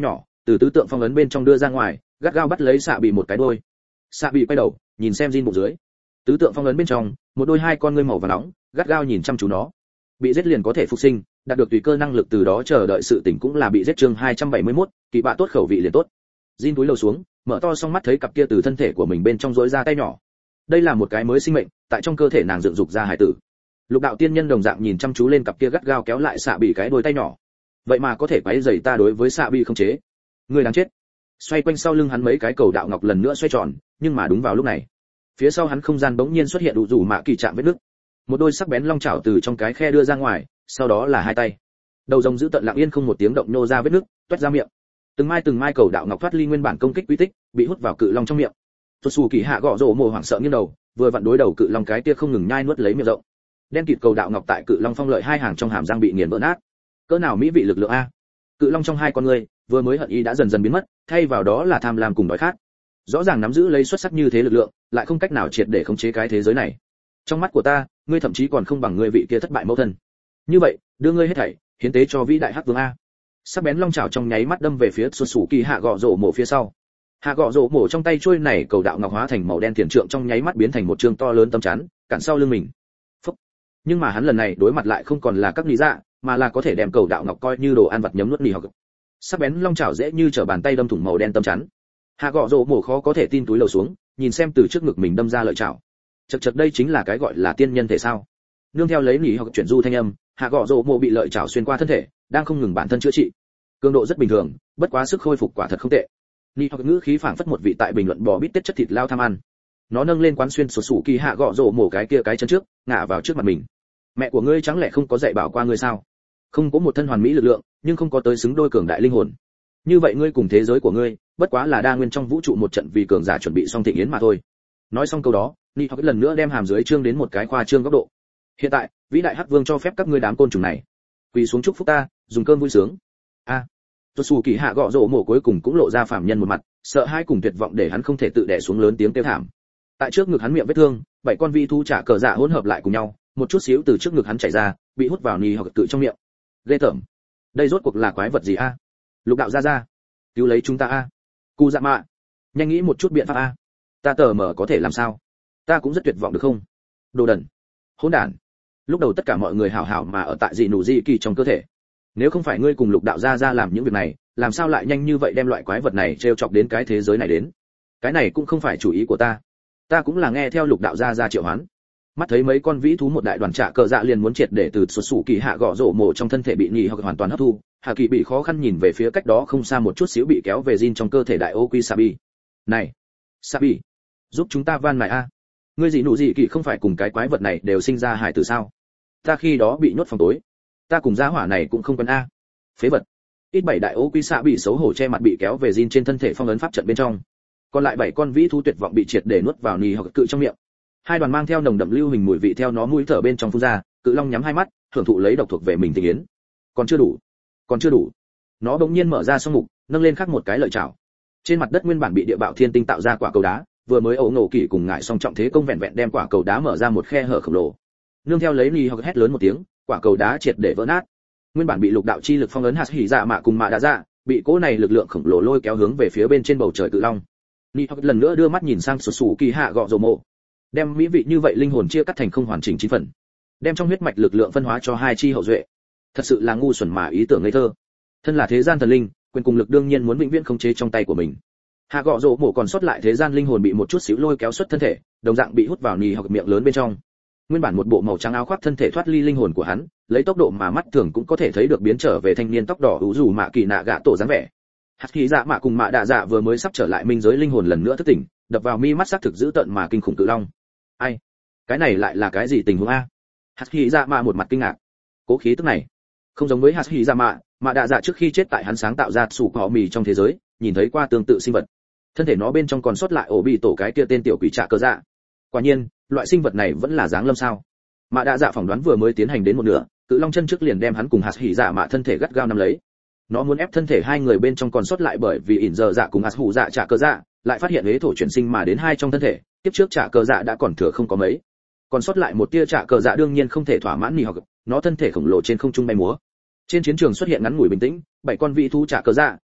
từ tứ tượng phong ấn bên trong đưa ra ngoài, gắt gao bắt lấy xạ bị một cái đuôi. Xạ bị quay đầu, nhìn xem Jin bụng dưới. Tứ tượng phong ấn bên trong, một đôi hai con ngươi màu vàng nóng, gắt gao nhìn chăm chú nó. Bị giết liền có thể phục sinh, đạt được tùy cơ năng lực từ đó chờ đợi sự tỉnh cũng là bị giết. Chương hai trăm bảy mươi mốt, kỳ bạ tốt khẩu vị liền tốt. Jin túi lầu xuống, mở to song mắt thấy cặp kia từ thân thể của mình bên trong rỗi ra tay nhỏ. Đây là một cái mới sinh mệnh, tại trong cơ thể nàng dựng dục ra hải tử. Lục đạo tiên nhân đồng dạng nhìn chăm chú lên cặp kia gắt gao kéo lại xạ bị cái đôi tay nhỏ. Vậy mà có thể quấy rầy ta đối với xạ bị không chế. Người đáng chết. Xoay quanh sau lưng hắn mấy cái cầu đạo ngọc lần nữa xoay tròn, nhưng mà đúng vào lúc này, phía sau hắn không gian bỗng nhiên xuất hiện đủ rủ mạ kỳ chạm vết nứt. Một đôi sắc bén long chảo từ trong cái khe đưa ra ngoài, sau đó là hai tay. Đầu rồng giữ tận lặng yên không một tiếng động nô ra vết nứt, toét ra miệng. Từng mai từng mai cầu đạo ngọc thoát ly nguyên bản công kích quy tích, bị hút vào cự long trong miệng. Tốt xù kỳ hạ gõ rổ mồ hoảng sợ nghiêng đầu, vừa vặn đối đầu cự long cái kia không ngừng nhai nuốt lấy miệng rộng. Đen kịt cầu đạo ngọc tại cự long phong lợi hai hàng trong hàm răng bị nghiền vỡ nát. Cỡ nào mỹ vị lực lượng a! Cự long trong hai con ngươi, vừa mới hận ý đã dần dần biến mất, thay vào đó là tham lam cùng đói khát. Rõ ràng nắm giữ lấy xuất sắc như thế lực lượng, lại không cách nào triệt để khống chế cái thế giới này. Trong mắt của ta, ngươi thậm chí còn không bằng ngươi vị kia thất bại mẫu thân. Như vậy, đưa ngươi hết thảy, hiến tế cho vĩ đại hắc vương a. Sắc bén long chảo trong nháy mắt đâm về phía Xuất Sủ Kỳ hạ gọ rổ mổ phía sau. Hạ gọ rổ mổ trong tay chuôi này cầu đạo ngọc hóa thành màu đen tiền trượng trong nháy mắt biến thành một trường to lớn tấm chắn, cản sau lưng mình. Phúc. Nhưng mà hắn lần này đối mặt lại không còn là các lý dạ, mà là có thể đem cầu đạo ngọc coi như đồ ăn vặt nhấm nuốt nỉ học. Sắc bén long chảo dễ như trở bàn tay đâm thủng màu đen tấm chắn. Hạ gọ rổ mổ khó có thể tin túi lầu xuống, nhìn xem từ trước ngực mình đâm ra lợi chảo. Chậc chậc đây chính là cái gọi là tiên nhân thể sao? Nương theo lấy nỉ học chuyển du thanh âm, hạ gọ rổ mổ bị lợi chảo xuyên qua thân thể, đang không ngừng bản thân chữa trị. Cường độ rất bình thường, bất quá sức khôi phục quả thật không tệ. Nỉ học ngữ khí phảng phất một vị tại bình luận bò bít tết chất thịt lao tham ăn. Nó nâng lên quán xuyên sổ sủ kỳ hạ gọ rổ mổ cái kia cái chân trước, ngã vào trước mặt mình. Mẹ của ngươi chẳng lẽ không có dạy bảo qua ngươi sao? Không có một thân hoàn mỹ lực lượng, nhưng không có tới xứng đôi cường đại linh hồn. Như vậy ngươi cùng thế giới của ngươi, bất quá là đa nguyên trong vũ trụ một trận vì cường giả chuẩn bị xong thịnh yến mà thôi. Nói xong câu đó, Nỉ học lần nữa đem hàm dưới trương đến một cái khoa trương góc độ. Hiện tại, vĩ đại hắc vương cho phép các ngươi đám côn trùng này quỳ xuống chúc phúc ta, dùng cơm vui sướng. A. À, Tốt xù kỳ hạ gọ rổ mổ cuối cùng cũng lộ ra phàm nhân một mặt, sợ hãi cùng tuyệt vọng để hắn không thể tự đè xuống lớn tiếng kêu thảm. Tại trước ngực hắn miệng vết thương, bảy con vi thú trả cờ dạ hỗn hợp lại cùng nhau, một chút xíu từ trước ngực hắn chảy ra, bị hút vào Nỉ học tự trong miệng. Ghê tởm. Đây rốt cuộc là quái vật gì a? Lục đạo ra ra, cứu lấy chúng ta a. Cụ dạ mạ, nhanh nghĩ một chút biện pháp a. Ta tờ mở có thể làm sao? Ta cũng rất tuyệt vọng được không? Đồ đần, hỗn đản. Lúc đầu tất cả mọi người hảo hảo mà ở tại dị nụ dị kỳ trong cơ thể. Nếu không phải ngươi cùng lục đạo ra ra làm những việc này, làm sao lại nhanh như vậy đem loại quái vật này trêu chọc đến cái thế giới này đến? Cái này cũng không phải chủ ý của ta. Ta cũng là nghe theo lục đạo ra ra triệu hoán. Mắt thấy mấy con vĩ thú một đại đoàn trả cờ dạ liền muốn triệt để từ Xuất Sủ Kỳ hạ gọ rổ mổ trong thân thể bị nhị hoặc hoàn toàn hấp thu, Hạ Kỳ bị khó khăn nhìn về phía cách đó không xa một chút xíu bị kéo về Jin trong cơ thể đại ô quy Sabi. Này, Sabi, giúp chúng ta van mài a. Ngươi gì nụ gì kỳ không phải cùng cái quái vật này đều sinh ra hải tử sao? Ta khi đó bị nhốt phòng tối, ta cùng gia hỏa này cũng không quen a. Phế vật. Ít bảy đại ô quy Sabi xấu hổ che mặt bị kéo về Jin trên thân thể phong ấn pháp trận bên trong. Còn lại bảy con vĩ thú tuyệt vọng bị triệt để nuốt vào nì hoặc cự trong miệng. Hai đoàn mang theo nồng đậm lưu hình mùi vị theo nó mũi thở bên trong phun ra, cự long nhắm hai mắt, hưởng thụ lấy độc thuộc về mình tình yến. Còn chưa đủ, còn chưa đủ. Nó bỗng nhiên mở ra song mục, nâng lên khắc một cái lợi chảo. Trên mặt đất nguyên bản bị địa bạo thiên tinh tạo ra quả cầu đá, vừa mới ấu nổ kỳ cùng ngại song trọng thế công vẹn vẹn đem quả cầu đá mở ra một khe hở khổng lồ. Nương theo lấy nì hoặc hét lớn một tiếng, quả cầu đá triệt để vỡ nát. Nguyên bản bị lục đạo chi lực phong ấn hạt hỉ dạ mạ cùng mạ đã dạ, bị cỗ này lực lượng khổng lồ lôi kéo hướng về phía bên trên bầu trời cự long. Nì hoặc lần nữa đưa mắt nhìn sang Xuất Sủ Kỳ hạ gọ rồ mộ, đem mỹ vị như vậy linh hồn chia cắt thành không hoàn chỉnh chín phần, đem trong huyết mạch lực lượng phân hóa cho hai chi hậu duệ. Thật sự là ngu xuẩn mà ý tưởng ngây thơ. Thân là thế gian thần linh, quyền cùng lực đương nhiên muốn vĩnh viễn khống chế trong tay của mình. Hạ gọ rồ mộ còn sót lại thế gian linh hồn bị một chút xíu lôi kéo xuất thân thể, đồng dạng bị hút vào nì hoặc miệng lớn bên trong. Nguyên bản một bộ màu trắng áo khoác thân thể thoát ly linh hồn của hắn, lấy tốc độ mà mắt thường cũng có thể thấy được biến trở về thanh niên tóc đỏ ủ rủ mạ kỳ nạ gạ tổ dáng vẻ. Hạt khí dạ mạ cùng mạ đạ dạ vừa mới sắp trở lại minh giới linh hồn lần nữa thức tỉnh, đập vào mi mắt sắc thực dữ tợn mà kinh khủng cự long. Ai? Cái này lại là cái gì tình huống a? Hạt khí dạ mạ một mặt kinh ngạc. Cố khí tức này, không giống với hạt khí dạ mạ, mạ đạ dạ trước khi chết tại hắn sáng tạo ra sủ cỏ mì trong thế giới, nhìn thấy qua tương tự sinh vật. Thân thể nó bên trong còn sót lại ổ bị tổ cái kia tên tiểu quỷ trạ cơ dạ. Quả nhiên, loại sinh vật này vẫn là dáng lâm sao? Mạ đạ dạ phỏng đoán vừa mới tiến hành đến một nửa, cự long chân trước liền đem hắn cùng hạt hỉ dạ mạ thân thể gắt gao nắm lấy. Nó muốn ép thân thể hai người bên trong còn sót lại bởi vì ỉn giờ dạ cùng hạt hủ dạ trả cơ dạ, lại phát hiện hế thổ chuyển sinh mà đến hai trong thân thể, tiếp trước trả cơ dạ đã còn thừa không có mấy, còn sót lại một tia trả cơ dạ đương nhiên không thể thỏa mãn nỉ hoặc, nó thân thể khổng lồ trên không trung bay múa. Trên chiến trường xuất hiện ngắn ngủi bình tĩnh, bảy con vị thú trả cơ dạ,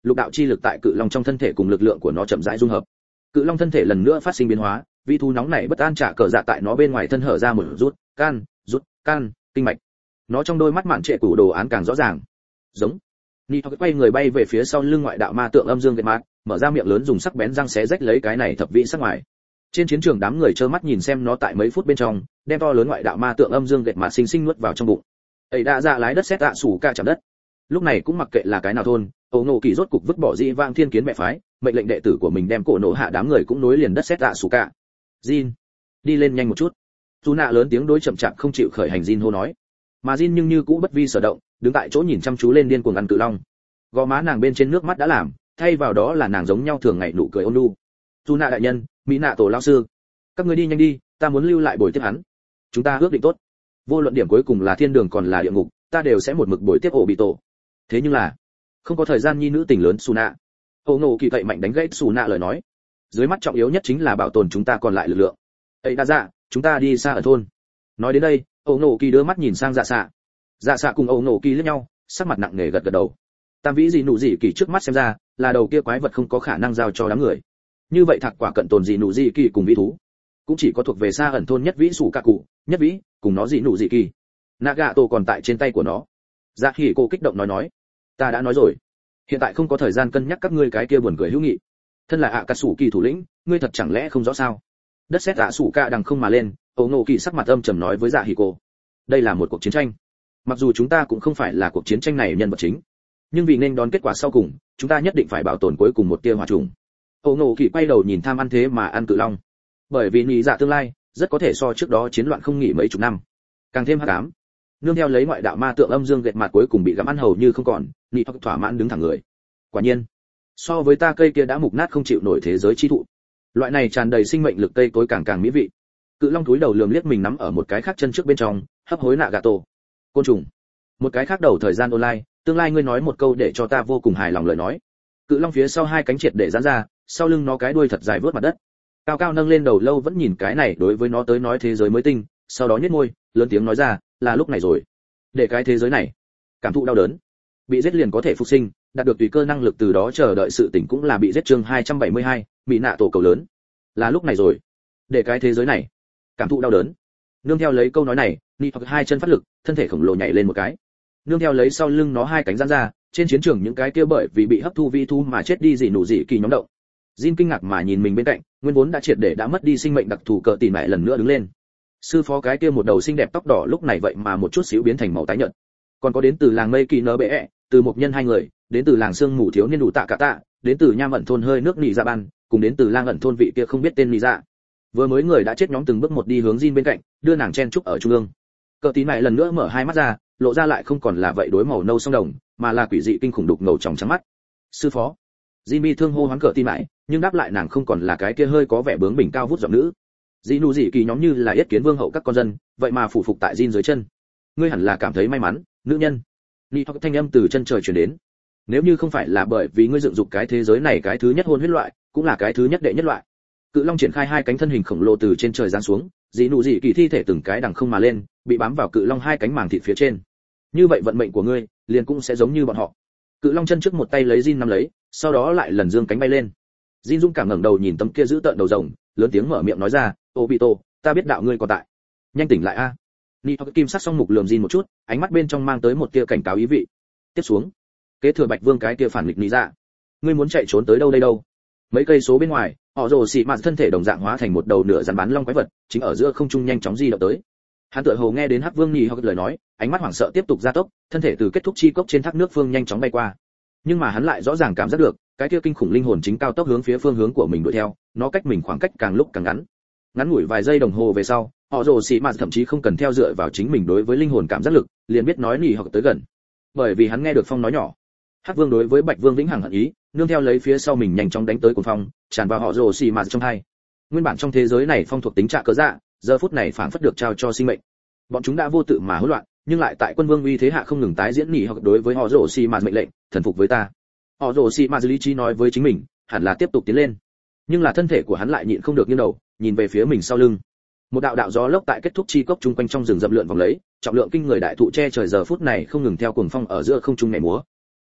lục đạo chi lực tại cự long trong thân thể cùng lực lượng của nó chậm rãi dung hợp. Cự long thân thể lần nữa phát sinh biến hóa, vĩ thú nóng nảy bất an trả cờ dạ tại nó bên ngoài thân hở ra một rút can rút can kinh mạch. Nó trong đôi mắt mạn trệ củ đồ án càng rõ ràng. Giống. Nito quay người bay về phía sau lưng ngoại đạo ma tượng âm dương gệt mát, mở ra miệng lớn dùng sắc bén răng xé rách lấy cái này thập vị sắc ngoài. Trên chiến trường đám người trơ mắt nhìn xem nó tại mấy phút bên trong, đem to lớn ngoại đạo ma tượng âm dương gệt mát sinh sinh nuốt vào trong bụng. Ấy đã ra lái đất xét tạ sủ ca chạm đất. Lúc này cũng mặc kệ là cái nào thôn, Ổ Nổ Kỳ rốt cục vứt bỏ dị vang thiên kiến mẹ phái, mệnh lệnh đệ tử của mình đem cổ nổ hạ đám người cũng nối liền đất xét tạ sủ ca. Jin, đi lên nhanh một chút. Dù nạ lớn tiếng đối chậm chạp không chịu khởi hành Jin hô nói. Mà Jin nhưng như cũ bất vi sở động, đứng tại chỗ nhìn chăm chú lên điên cuồng ăn cự long. Gò má nàng bên trên nước mắt đã làm, thay vào đó là nàng giống nhau thường ngày nụ cười ôn nhu. Dù nạ đại nhân, mỹ nạ tổ lão sư, các ngươi đi nhanh đi, ta muốn lưu lại bồi tiếp hắn. Chúng ta ước định tốt, vô luận điểm cuối cùng là thiên đường còn là địa ngục, ta đều sẽ một mực bồi tiếp ổ bị tổ. Thế nhưng là không có thời gian nhi nữ tình lớn Su nạ. Ổ Nổ Kỳ cậy mạnh đánh gãy Su nạ lời nói. Dưới mắt trọng yếu nhất chính là bảo tồn chúng ta còn lại lực lượng. Ấy đã dạ, chúng ta đi xa ở thôn. Nói đến đây, Ổ Nổ Kỳ đưa mắt nhìn sang Dạ Xạ. Dạ Xạ cùng Ổ Nổ Kỳ liếc nhau, sắc mặt nặng nề gật gật đầu. Tam vĩ gì nụ gì kỳ trước mắt xem ra là đầu kia quái vật không có khả năng giao cho đám người. Như vậy thạc quả cận tồn gì nụ gì kỳ cùng vĩ thú, cũng chỉ có thuộc về xa ẩn thôn nhất vĩ sủ cả cụ, nhất vĩ cùng nó gì nụ gì kỳ. Nagato còn tại trên tay của nó. Dạ Hỉ cô kích động nói nói, ta đã nói rồi, hiện tại không có thời gian cân nhắc các ngươi cái kia buồn cười hữu nghị. Thân là ạ cà sủ kỳ thủ lĩnh, ngươi thật chẳng lẽ không rõ sao? Đất sét ạ sủ cả đằng không mà lên, Ổ Nổ Kỳ sắc mặt âm trầm nói với Dạ Hỉ cô, đây là một cuộc chiến tranh. Mặc dù chúng ta cũng không phải là cuộc chiến tranh này nhân vật chính, nhưng vì nên đón kết quả sau cùng, chúng ta nhất định phải bảo tồn cuối cùng một tia hỏa trùng. Ổ Nổ Kỳ quay đầu nhìn tham ăn thế mà ăn cự long, bởi vì nghĩ dạ tương lai rất có thể so trước đó chiến loạn không nghỉ mấy chục năm, càng thêm hắc ám. Nương theo lấy ngoại đạo ma tượng âm dương gệt mặt cuối cùng bị gặm ăn hầu như không còn, Nị Hoặc thỏa mãn đứng thẳng người. Quả nhiên, so với ta cây kia đã mục nát không chịu nổi thế giới chi thụ, loại này tràn đầy sinh mệnh lực cây tối càng càng mỹ vị. Cự long túi đầu lườm liếc mình nắm ở một cái khác chân trước bên trong, hấp hối nạ gà tổ. Côn trùng. Một cái khác đầu thời gian online, tương lai ngươi nói một câu để cho ta vô cùng hài lòng lời nói. Cự long phía sau hai cánh triệt để giãn ra, sau lưng nó cái đuôi thật dài vướt mặt đất. Cao cao nâng lên đầu lâu vẫn nhìn cái này đối với nó tới nói thế giới mới tinh, sau đó nhếch môi, lớn tiếng nói ra, là lúc này rồi. Để cái thế giới này cảm thụ đau đớn, bị giết liền có thể phục sinh, đạt được tùy cơ năng lực từ đó chờ đợi sự tỉnh cũng là bị giết chương hai trăm bảy mươi hai, mỹ nạ tổ cầu lớn. Là lúc này rồi. Để cái thế giới này cảm thụ đau đớn. Nương theo lấy câu nói này, Nị Hoặc hai chân phát lực, thân thể khổng lồ nhảy lên một cái. Nương theo lấy sau lưng nó hai cánh giãn ra, trên chiến trường những cái kia bởi vì bị hấp thu vi thu mà chết đi dị nụ dị kỳ nhóm động. Jin kinh ngạc mà nhìn mình bên cạnh, nguyên vốn đã triệt để đã mất đi sinh mệnh đặc thù cờ tỉ mẹ lần nữa đứng lên. Sư phó cái kia một đầu xinh đẹp tóc đỏ lúc này vậy mà một chút xíu biến thành màu tái nhợt. Còn có đến từ làng mây kỳ nở bệ, từ một nhân hai người, đến từ làng xương mù thiếu niên đủ tạ cả tạ, đến từ nham ẩn thôn hơi nước nị dạ ban, cùng đến từ lang ẩn thôn vị kia không biết tên nị dạ. Vừa mới người đã chết nhóm từng bước một đi hướng Jin bên cạnh, đưa nàng chen trúc ở trung ương. Cờ tí mẹ lần nữa mở hai mắt ra, lộ ra lại không còn là vậy đối màu nâu song đồng, mà là quỷ dị kinh khủng đục ngầu trong trắng mắt. Sư phó. Jimmy thương hô hoán cờ tí mẹ, nhưng đáp lại nàng không còn là cái kia hơi có vẻ bướng bỉnh cao vút giọng nữ. Dị nụ dị kỳ nhóm như là yết kiến vương hậu các con dân, vậy mà phủ phục tại Jin dưới chân. Ngươi hẳn là cảm thấy may mắn, nữ nhân. Nị Hoặc thanh âm từ chân trời truyền đến. Nếu như không phải là bởi vì ngươi dựng dục cái thế giới này cái thứ nhất hôn huyết loại, cũng là cái thứ nhất đệ nhất loại. Cự long triển khai hai cánh thân hình khổng lồ từ trên trời giáng xuống, dị nụ dị kỳ thi thể từng cái đằng không mà lên, bị bám vào cự long hai cánh màng thịt phía trên. Như vậy vận mệnh của ngươi, liền cũng sẽ giống như bọn họ. Cự long chân trước một tay lấy Jin nắm lấy, sau đó lại lần dương cánh bay lên. Jin Dung cảm ngẩng đầu nhìn tấm kia giữ tợn đầu rồng, lớn tiếng mở miệng nói ra, "Obito, ta biết đạo ngươi còn tại. Nhanh tỉnh lại a." Nị Hoặc kim sắc song mục lườm Jin một chút, ánh mắt bên trong mang tới một tia cảnh cáo ý vị. Tiếp xuống, kế thừa Bạch Vương cái kia phản nghịch lý dạ, ngươi muốn chạy trốn tới đâu đây đâu? Mấy cây số bên ngoài, họ rồ xì mạt thân thể đồng dạng hóa thành một đầu nửa rắn bắn long quái vật, chính ở giữa không trung nhanh chóng di động tới. Hắn tựa hồ nghe đến Hắc Vương Nị Hoặc lời nói, ánh mắt hoảng sợ tiếp tục gia tốc, thân thể từ kết thúc chi cốc trên thác nước phương nhanh chóng bay qua. Nhưng mà hắn lại rõ ràng cảm giác được, cái kia kinh khủng linh hồn chính cao tốc hướng phía phương hướng của mình đuổi theo, nó cách mình khoảng cách càng lúc càng ngắn. Ngắn ngủi vài giây đồng hồ về sau, họ rồ xì mạt thậm chí không cần theo dựa vào chính mình đối với linh hồn cảm giác lực, liền biết nói Nị Hoặc tới gần. Bởi vì hắn nghe được phong nói nhỏ. Hắc Vương đối với Bạch Vương vĩnh hằng hận ý, nương theo lấy phía sau mình nhanh chóng đánh tới cuồng phong, tràn vào họ rồ xì mạt trong hai. Nguyên bản trong thế giới này phong thuộc tính trạ cớ dạ, giờ phút này phảng phất được trao cho sinh mệnh. Bọn chúng đã vô tự mà hỗn loạn, nhưng lại tại quân vương uy thế hạ không ngừng tái diễn Nị Hoặc đối với họ rồ xì mạt mệnh lệnh, thần phục với ta. Họ rồ xì mạt lý trí nói với chính mình, hẳn là tiếp tục tiến lên. Nhưng là thân thể của hắn lại nhịn không được nghiêng đầu, nhìn về phía mình sau lưng. Một đạo đạo gió lốc tại kết thúc chi cốc trung quanh trong rừng rậm lượn vòng lấy, trọng lượng kinh người đại thụ che trời giờ phút này không ngừng theo cuồng phong ở giữa không trung nhảy múa.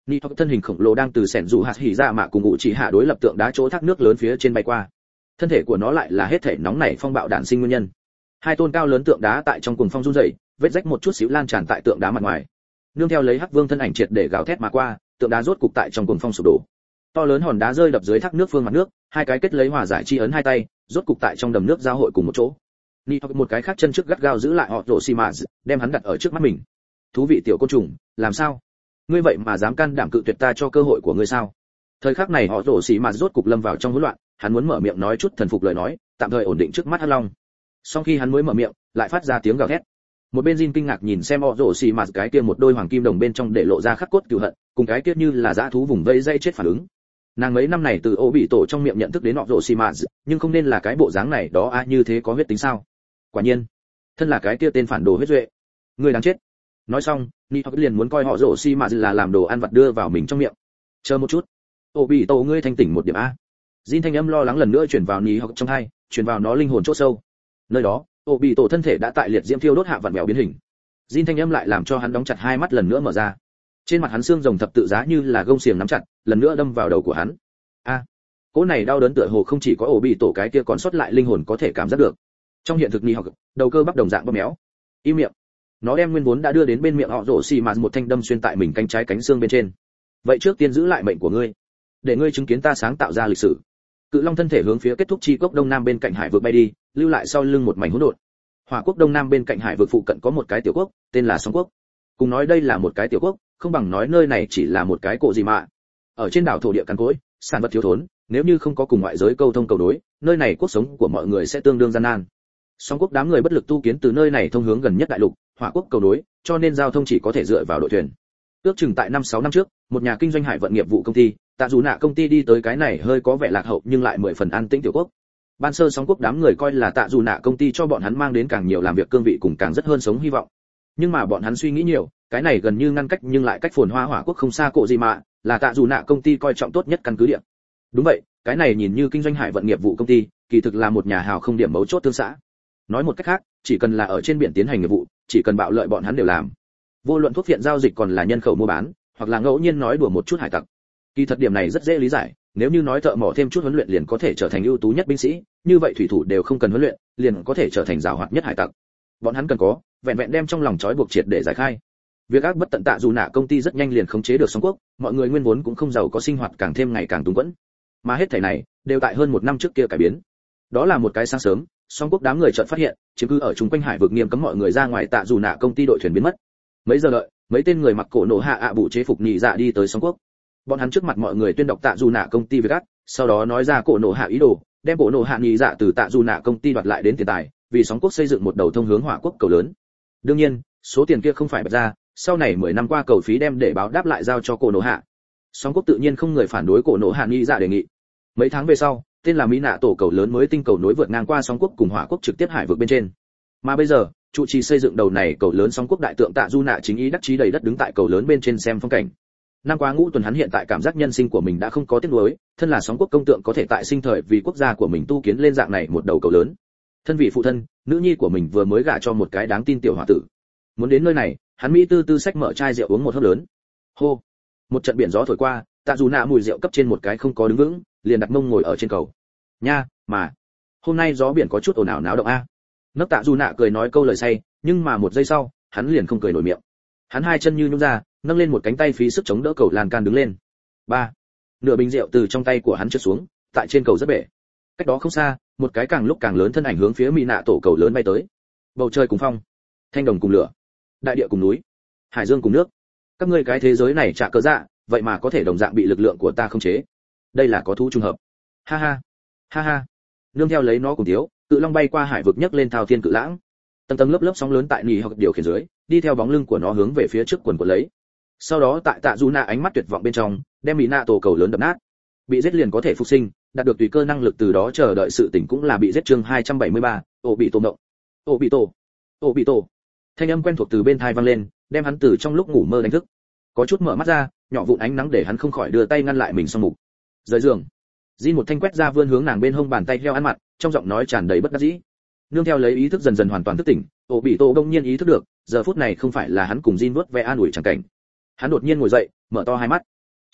Nị Học thân hình khổng lồ đang từ sẻn dù hạt hỉ ra mạ cùng ngụ chỉ hạ đối lập tượng đá chỗ thác nước lớn phía trên bay qua. Thân thể của nó lại là hết thể nóng nảy phong bạo đạn sinh nguyên nhân. Hai tôn cao lớn tượng đá tại trong cuồng phong run rẩy, vết rách một chút xíu lan tràn tại tượng đá mặt ngoài. Nương theo lấy Hắc Vương thân ảnh triệt để gào thét mà qua, tượng đá rốt cục tại trong cuồng phong sụp đổ. To lớn hòn đá rơi đập dưới thác nước phương mặt nước, hai cái kết lấy hòa giải chi ấn hai tay, rốt cục tại trong đầm nước giao hội cùng một chỗ. Nị Học một cái khác chân trước gắt gao giữ lại họ rồ xì mạt, đem hắn đặt ở trước mắt mình. Thú vị tiểu côn trùng, làm sao? Ngươi vậy mà dám can đảm cự tuyệt ta cho cơ hội của ngươi sao? Thời khắc này họ rồ xì mạt rốt cục lâm vào trong hỗn loạn, hắn muốn mở miệng nói chút thần phục lời nói, tạm thời ổn định trước mắt Hắc Long. Sau khi hắn mới mở miệng, lại phát ra tiếng gào thét. Một bên Jin kinh ngạc nhìn xem họ rồ xì mạt cái kia một đôi hoàng kim đồng bên trong để lộ ra khắc cốt cừu hận, cùng cái kia như là dã thú vùng vây dây chết phản ứng. Nàng mấy năm này từ ô bị tổ trong miệng nhận thức đến họ rồ xì mạt, nhưng không nên là cái bộ dáng này đó a, như thế có huyết tính sao? Quả nhiên, thân là cái kia tên phản đồ huyết duệ, người đáng chết. Nói xong, Nị Học liền muốn coi họ rồ xì mạt là làm đồ ăn vặt đưa vào mình trong miệng. Chờ một chút, ô bị tổ ngươi thanh tỉnh một điểm a. Jin thanh âm lo lắng lần nữa truyền vào Nị Học trong tai, truyền vào nó linh hồn chỗ sâu. Nơi đó, ô bị tổ thân thể đã tại liệt diễm thiêu đốt hạ vặn vẹo biến hình. Jin thanh âm lại làm cho hắn đóng chặt hai mắt lần nữa mở ra. Trên mặt hắn xương rồng thập tự giá như là gông xiềng nắm chặt, lần nữa đâm vào đầu của hắn. A, cỗ này đau đớn tựa hồ không chỉ có ổ bị tổ cái kia còn sót lại linh hồn có thể cảm giác được. Trong hiện thực Nị Học, đầu cơ bắp đồng dạng bóp méo. Im miệng. Nó đem nguyên vốn đã đưa đến bên miệng họ rồ xì mà một thanh đâm xuyên tại mình cánh trái cánh xương bên trên. Vậy trước tiên giữ lại mệnh của ngươi, để ngươi chứng kiến ta sáng tạo ra lịch sử. Cự long thân thể hướng phía kết thúc chi cốc đông nam bên cạnh hải vực bay đi, lưu lại sau lưng một mảnh hỗn độn. Hỏa quốc đông nam bên cạnh hải vực phụ cận có một cái tiểu quốc, tên là Sóng quốc. Cùng nói đây là một cái tiểu quốc, không bằng nói nơi này chỉ là một cái cộ gì mà. Ở trên đảo thổ địa cằn cỗi, sản vật thiếu thốn, nếu như không có cùng ngoại giới câu thông cầu đối, nơi này cuộc sống của mọi người sẽ tương đương gian nan. Song quốc đám người bất lực tu kiến từ nơi này thông hướng gần nhất đại lục, Hỏa quốc cầu đối, cho nên giao thông chỉ có thể dựa vào đội thuyền. Ước chừng tại năm sáu năm trước, một nhà kinh doanh hải vận nghiệp vụ công ty, Tạ Dù Nạ công ty đi tới cái này hơi có vẻ lạc hậu nhưng lại mười phần an tĩnh tiểu quốc. Ban sơ Song quốc đám người coi là Tạ Dù Nạ công ty cho bọn hắn mang đến càng nhiều làm việc cương vị cùng càng rất hơn sống hy vọng. Nhưng mà bọn hắn suy nghĩ nhiều, cái này gần như ngăn cách nhưng lại cách phồn hoa Hỏa quốc không xa cộ gì mà, là Tạ Dù Nạ công ty coi trọng tốt nhất căn cứ địa. Đúng vậy, cái này nhìn như kinh doanh hải vận nghiệp vụ công ty, kỳ thực là một nhà hào không điểm mấu chốt tương xã. Nói một cách khác, chỉ cần là ở trên biển tiến hành nghiệp vụ, chỉ cần bạo lợi bọn hắn đều làm. Vô luận thuốc phiện giao dịch còn là nhân khẩu mua bán, hoặc là ngẫu nhiên nói đùa một chút hải tặc. Kỳ thật điểm này rất dễ lý giải, nếu như nói thợ mỏ thêm chút huấn luyện liền có thể trở thành ưu tú nhất binh sĩ, như vậy thủy thủ đều không cần huấn luyện, liền có thể trở thành giàu hoạt nhất hải tặc. Bọn hắn cần có, vẹn vẹn đem trong lòng trói buộc triệt để giải khai. Việc ác bất tận Tạ Dù Nạ công ty rất nhanh liền khống chế được Sóng quốc, mọi người nguyên vốn cũng không giàu có sinh hoạt càng thêm ngày càng túng quẫn. Mà hết thảy này đều tại hơn một năm trước kia cải biến. Đó là một cái sáng sớm, Song quốc đám người chợt phát hiện, chiếm cứ ở chung quanh hải vực nghiêm cấm mọi người ra ngoài Tạ Dù Nạ công ty đội thuyền biến mất. Mấy giờ đợi, mấy tên người mặc cổ nổ hạ ạ bụ chế phục nhị dạ đi tới Song quốc. Bọn hắn trước mặt mọi người tuyên đọc Tạ Dù Nạ công ty việc ác, sau đó nói ra cổ nổ hạ ý đồ, đem cổ nổ hạ nhị dạ từ Tạ Dù Nạ công ty đoạt lại đến tiền tài, vì Song quốc xây dựng một đầu thông hướng Hỏa quốc cầu lớn. Đương nhiên, số tiền kia không phải bật ra, sau này mười năm qua cầu phí đem để báo đáp lại giao cho cổ nổ hạ. Song quốc tự nhiên không người phản đối cổ nổ hạ nhị dạ đề nghị. Mấy tháng về sau, tên là Mỹ Nạ tổ cầu lớn mới tinh cầu nối vượt ngang qua Song quốc cùng Hỏa quốc trực tiếp hải vực bên trên. Mà bây giờ, trụ trì xây dựng đầu này cầu lớn Song quốc đại tượng Tạ Dù Nạ chính ý đắc chí đầy đất đứng tại cầu lớn bên trên xem phong cảnh. Năm qua ngũ tuần hắn hiện tại cảm giác nhân sinh của mình đã không có tiếc nuối, thân là Song quốc công tượng có thể tại sinh thời vì quốc gia của mình tu kiến lên dạng này một đầu cầu lớn. Thân vị phụ thân, nữ nhi của mình vừa mới gả cho một cái đáng tin tiểu hòa tử. Muốn đến nơi này, hắn mỹ tư tư xách mở chai rượu uống một hớp lớn. Hô, một trận biển gió thổi qua, Tạ Dù Nạ mùi rượu cấp trên một cái không có đứng vững, liền đặt mông ngồi ở trên cầu. Nha, mà hôm nay gió biển có chút ồn ào náo động a. Nấc Tạ Dù Nạ cười nói câu lời say, nhưng mà một giây sau, hắn liền không cười nổi miệng. Hắn hai chân như nhũn ra, nâng lên một cánh tay phí sức chống đỡ cầu lan can đứng lên. Ba, nửa bình rượu từ trong tay của hắn trượt xuống, tại trên cầu rất bể. Cách đó không xa, một cái càng lúc càng lớn thân ảnh hướng phía Mỹ Nạ tổ cầu lớn bay tới. Bầu trời cùng phong, thanh đồng cùng lửa, đại địa cùng núi, hải dương cùng nước. Các ngươi cái thế giới này trả cớ dạ, vậy mà có thể đồng dạng bị lực lượng của ta khống chế. Đây là có thú trùng hợp. Ha ha, ha ha. Nương theo lấy nó cùng thiếu, cự long bay qua hải vực nhấc lên thao thiên cự lãng. Tầng tầng lớp lớp sóng lớn tại nỉ hoặc điều khiển dưới, đi theo bóng lưng của nó hướng về phía trước quần quần lấy. Sau đó tại Tạ Dù Nạ ánh mắt tuyệt vọng bên trong, đem Mỹ Nạ tổ cầu lớn đập nát. Bị giết liền có thể phục sinh, đạt được tùy cơ năng lực từ đó chờ đợi sự tỉnh cũng là bị giết chương hai trăm bảy mươi ba, ổ bị tổ động. Ổ bị tổ, ổ bị tổ. Thanh âm quen thuộc từ bên tai vang lên, đem hắn từ trong lúc ngủ mơ đánh thức. Có chút mở mắt ra, nhỏ vụn ánh nắng để hắn không khỏi đưa tay ngăn lại mình song mục. Rời giường. Jin một thanh quét ra vươn hướng nàng bên hông bàn tay heo ăn mặt, trong giọng nói tràn đầy bất đắc dĩ. Nương theo lấy ý thức dần dần hoàn toàn thức tỉnh, ổ bị tổ đông nhiên ý thức được, giờ phút này không phải là hắn cùng Jin vuốt ve an ủi chẳng cảnh. Hắn đột nhiên ngồi dậy, mở to hai mắt.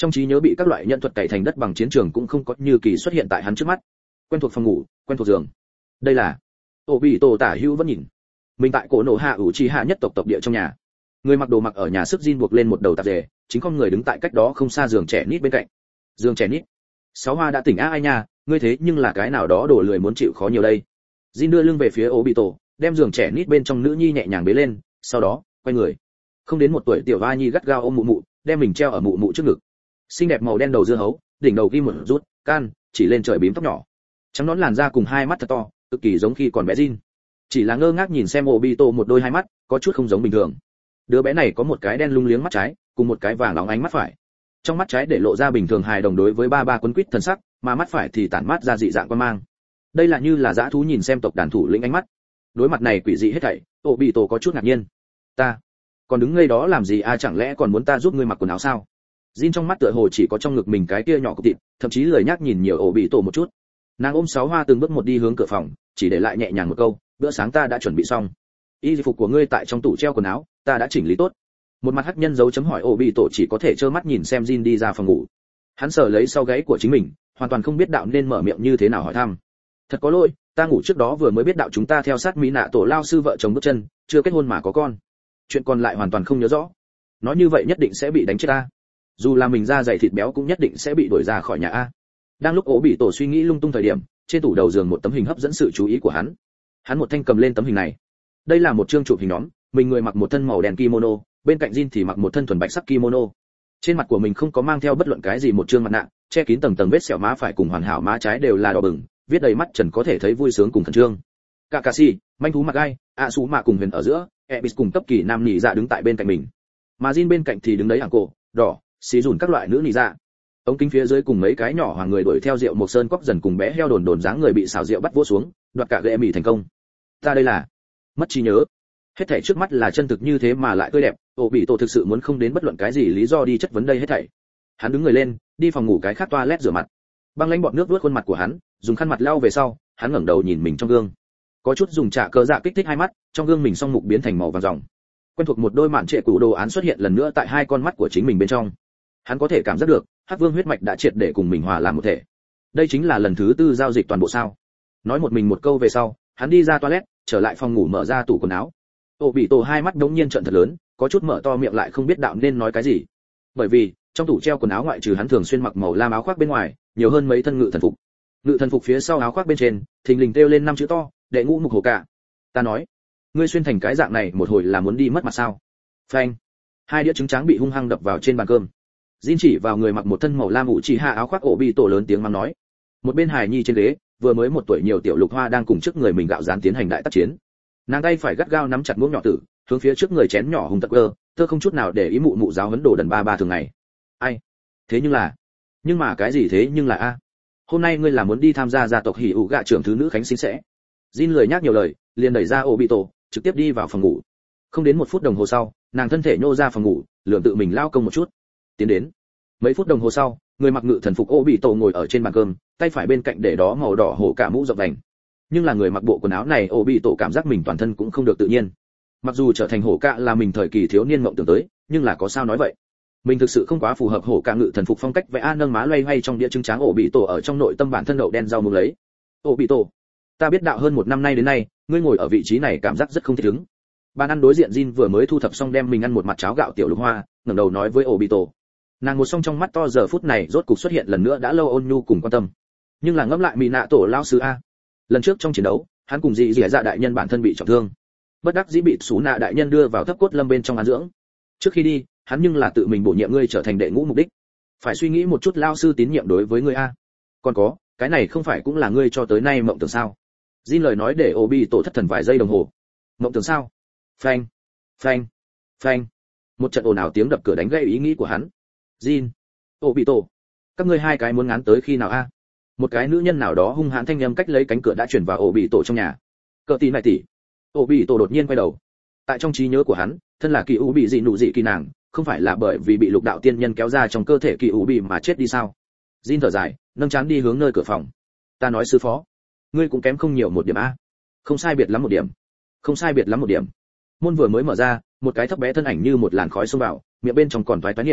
Trong trí nhớ bị các loại nhân thuật cày thành đất bằng chiến trường cũng không có như kỳ xuất hiện tại hắn trước mắt. Quen thuộc phòng ngủ, quen thuộc giường. Đây là Obito tả hữu vẫn nhìn. Mình tại cổ nổ hạ ủ trì hạ nhất tộc tộc địa trong nhà. Người mặc đồ mặc ở nhà sức jean buộc lên một đầu tạp dề, chính con người đứng tại cách đó không xa giường trẻ nít bên cạnh. Giường trẻ nít. Sáu Hoa đã tỉnh á ai nha, ngươi thế nhưng là cái nào đó đổ lười muốn chịu khó nhiều đây. Jin đưa lưng về phía Obito, đem giường trẻ nít bên trong nữ nhi nhẹ nhàng bế lên, sau đó quay người. Không đến một tuổi tiểu hoa nhi gắt gao ôm mụ mụ, đem mình treo ở mụ mụ trước ngực. Xinh đẹp màu đen đầu dưa hấu, đỉnh đầu ghi một rút can, chỉ lên trời bím tóc nhỏ. Trắng nón làn da cùng hai mắt thật to, cực kỳ giống khi còn bé Jin. Chỉ là ngơ ngác nhìn xem Obito một đôi hai mắt, có chút không giống bình thường. Đứa bé này có một cái đen lung liếng mắt trái, cùng một cái vàng óng ánh mắt phải. Trong mắt trái để lộ ra bình thường hài đồng đối với ba ba quấn quýt thần sắc, mà mắt phải thì tản mát ra dị dạng quan mang. Đây là như là dã thú nhìn xem tộc đàn thủ lĩnh ánh mắt. Đối mặt này quỷ dị hết thảy, Obito có chút ngạc nhiên. Ta, còn đứng ngây đó làm gì a, chẳng lẽ còn muốn ta giúp ngươi mặc quần áo sao? Jin trong mắt tựa hồ chỉ có trong ngực mình cái kia nhỏ cục thịt, thậm chí lười nhác nhìn nhiều Obito một chút. Nàng ôm Sáu Hoa từng bước một đi hướng cửa phòng, chỉ để lại nhẹ nhàng một câu, bữa sáng ta đã chuẩn bị xong. Y phục của ngươi tại trong tủ treo quần áo, ta đã chỉnh lý tốt. Một mặt hắc nhân dấu chấm hỏi Obito chỉ có thể trơ mắt nhìn xem Jin đi ra phòng ngủ. Hắn sờ lấy sau gáy của chính mình, hoàn toàn không biết đạo nên mở miệng như thế nào hỏi thăm. Thật có lỗi, ta ngủ trước đó vừa mới biết đạo chúng ta theo sát mỹ nạ tổ lao sư vợ chồng bước chân, chưa kết hôn mà có con. Chuyện còn lại hoàn toàn không nhớ rõ. Nói như vậy nhất định sẽ bị đánh chết ta. Dù là mình da dày thịt béo cũng nhất định sẽ bị đuổi ra khỏi nhà a. Đang lúc Obito suy nghĩ lung tung thời điểm, trên tủ đầu giường một tấm hình hấp dẫn sự chú ý của hắn. Hắn một thanh cầm lên tấm hình này. Đây là một chương chụp hình nhóm, mình người mặc một thân màu đen kimono, bên cạnh Jin thì mặc một thân thuần bạch sắc kimono. Trên mặt của mình không có mang theo bất luận cái gì một chương mặt nạ, che kín tầng tầng vết sẹo má phải cùng hoàn hảo má trái đều là đỏ bừng, viết đầy mắt trần có thể thấy vui sướng cùng khẩn trương. Kakashi, manh thú mặt gai, Asuma cùng Huyền ở giữa, Ebis cùng cấp kỳ nam nhị dạ đứng tại bên cạnh mình. Mà Jin bên cạnh thì đứng đấy hàng cổ, đỏ, xí dùn các loại nữ nhị dạ. Ống kính phía dưới cùng mấy cái nhỏ hoàng người đuổi theo rượu một sơn cóc dần cùng bé heo đồn đồn dáng người bị xào rượu bắt vỗ xuống, đoạt cả gệ mì thành công. Ta đây là mất trí nhớ. Hết thảy trước mắt là chân thực như thế mà lại tươi đẹp, Obito thực sự muốn không đến bất luận cái gì lý do đi chất vấn đây hết thảy. Hắn đứng người lên, đi phòng ngủ cái khác toilet rửa mặt. Băng lãnh bọt nước vuốt khuôn mặt của hắn, dùng khăn mặt lau về sau, hắn ngẩng đầu nhìn mình trong gương. Có chút dùng trả cơ dạ kích thích hai mắt, trong gương mình song mục biến thành màu vàng ròng. Quen thuộc một đôi mạn trệ cũ đồ án xuất hiện lần nữa tại hai con mắt của chính mình bên trong. Hắn có thể cảm giác được, Hắc Vương huyết mạch đã triệt để cùng mình hòa làm một thể. Đây chính là lần thứ tư giao dịch toàn bộ sao? Nói một mình một câu về sau, hắn đi ra toilet, trở lại phòng ngủ mở ra tủ quần áo. Obito hai mắt đống nhiên trợn thật lớn, có chút mở to miệng lại không biết đạo nên nói cái gì. Bởi vì, trong tủ treo quần áo ngoại trừ hắn thường xuyên mặc màu lam áo khoác bên ngoài, nhiều hơn mấy thân ngự thần phục. Ngự thần phục phía sau áo khoác bên trên, thình lình treo lên năm chữ to, đệ ngũ mục hồ cả. Ta nói, ngươi xuyên thành cái dạng này một hồi là muốn đi mất mặt sao? Phanh. Hai đĩa trứng tráng bị hung hăng đập vào trên bàn cơm. Jin chỉ vào người mặc một thân màu lam ủ chỉ hạ áo khoác Obito lớn tiếng mắng nói. Một bên hài nhi trên ghế, vừa mới một tuổi nhiều tiểu Lục Hoa đang cùng trước người mình gạo dán tiến hành đại tác chiến. Nàng tay phải gắt gao nắm chặt muỗng nhỏ tử, hướng phía trước người chén nhỏ hùng tật cơ, thơ không chút nào để ý mụ mụ giáo huấn đồ đần ba ba thường ngày. Ai? Thế nhưng là, nhưng mà cái gì thế nhưng là a? Hôm nay ngươi là muốn đi tham gia gia tộc hỉ ủ gạ trưởng thứ nữ khánh sinh sẽ. Jin lười nhác nhiều lời, liền đẩy ra Obito, trực tiếp đi vào phòng ngủ. Không đến một phút đồng hồ sau, nàng thân thể nhô ra phòng ngủ, lượm tự mình lao công một chút. Tiến đến. Mấy phút đồng hồ sau, người mặc ngự thần phục Obito ngồi ở trên bàn cơm, tay phải bên cạnh để đó màu đỏ hổ cả mũ rộng vành. Nhưng là người mặc bộ quần áo này Obito cảm giác mình toàn thân cũng không được tự nhiên. Mặc dù trở thành hổ cả là mình thời kỳ thiếu niên mộng tưởng tới, nhưng là có sao nói vậy. Mình thực sự không quá phù hợp hổ cả ngự thần phục phong cách vẽ a nâng má loay hoay trong đĩa trứng tráng Obito ở trong nội tâm bản thân đậu đen rau muống lấy. Obito, ta biết đạo hơn một năm nay đến nay, ngươi ngồi ở vị trí này cảm giác rất không thích ứng. Bàn ăn đối diện Jin vừa mới thu thập xong đem mình ăn một mặt cháo gạo tiểu Lục Hoa, ngẩng đầu nói với Obito. Nàng một song trong mắt to giờ phút này rốt cục xuất hiện lần nữa đã lâu ôn nhu cùng quan tâm. Nhưng là ngẫm lại mỹ nạ tổ lao sư a, lần trước trong chiến đấu, hắn cùng dị dị dạ đại nhân bản thân bị trọng thương, bất đắc dĩ bị Sú Nạ đại nhân đưa vào thấp cốt lâm bên trong an dưỡng. Trước khi đi, hắn nhưng là tự mình bổ nhiệm ngươi trở thành đệ ngũ mục đích. Phải suy nghĩ một chút lao sư tín nhiệm đối với ngươi a. Còn có, cái này không phải cũng là ngươi cho tới nay mộng tưởng sao? Jin lời nói để Obito thất thần vài giây đồng hồ. Mộng tưởng sao? Phanh, phanh, phanh. Một trận ồn ào tiếng đập cửa đánh gãy ý nghĩ của hắn. Jin, Obito, các ngươi hai cái muốn ngán tới khi nào a? Một cái nữ nhân nào đó hung hãn thanh âm cách lấy cánh cửa đã chuyển vào Obito trong nhà. Cờ tí này tỷ. Obito đột nhiên quay đầu. Tại trong trí nhớ của hắn, thân là kỳ u bị dị nụ dị kỳ nàng, không phải là bởi vì bị lục đạo tiên nhân kéo ra trong cơ thể kỳ u bị mà chết đi sao? Jin thở dài, nâng trán đi hướng nơi cửa phòng. Ta nói sư phó, ngươi cũng kém không nhiều một điểm a. Không sai biệt lắm một điểm. Không sai biệt lắm một điểm. Môn vừa mới mở ra, một cái thấp bé thân ảnh như một làn khói xông vào, miệng bên trong còn toái toái niệm.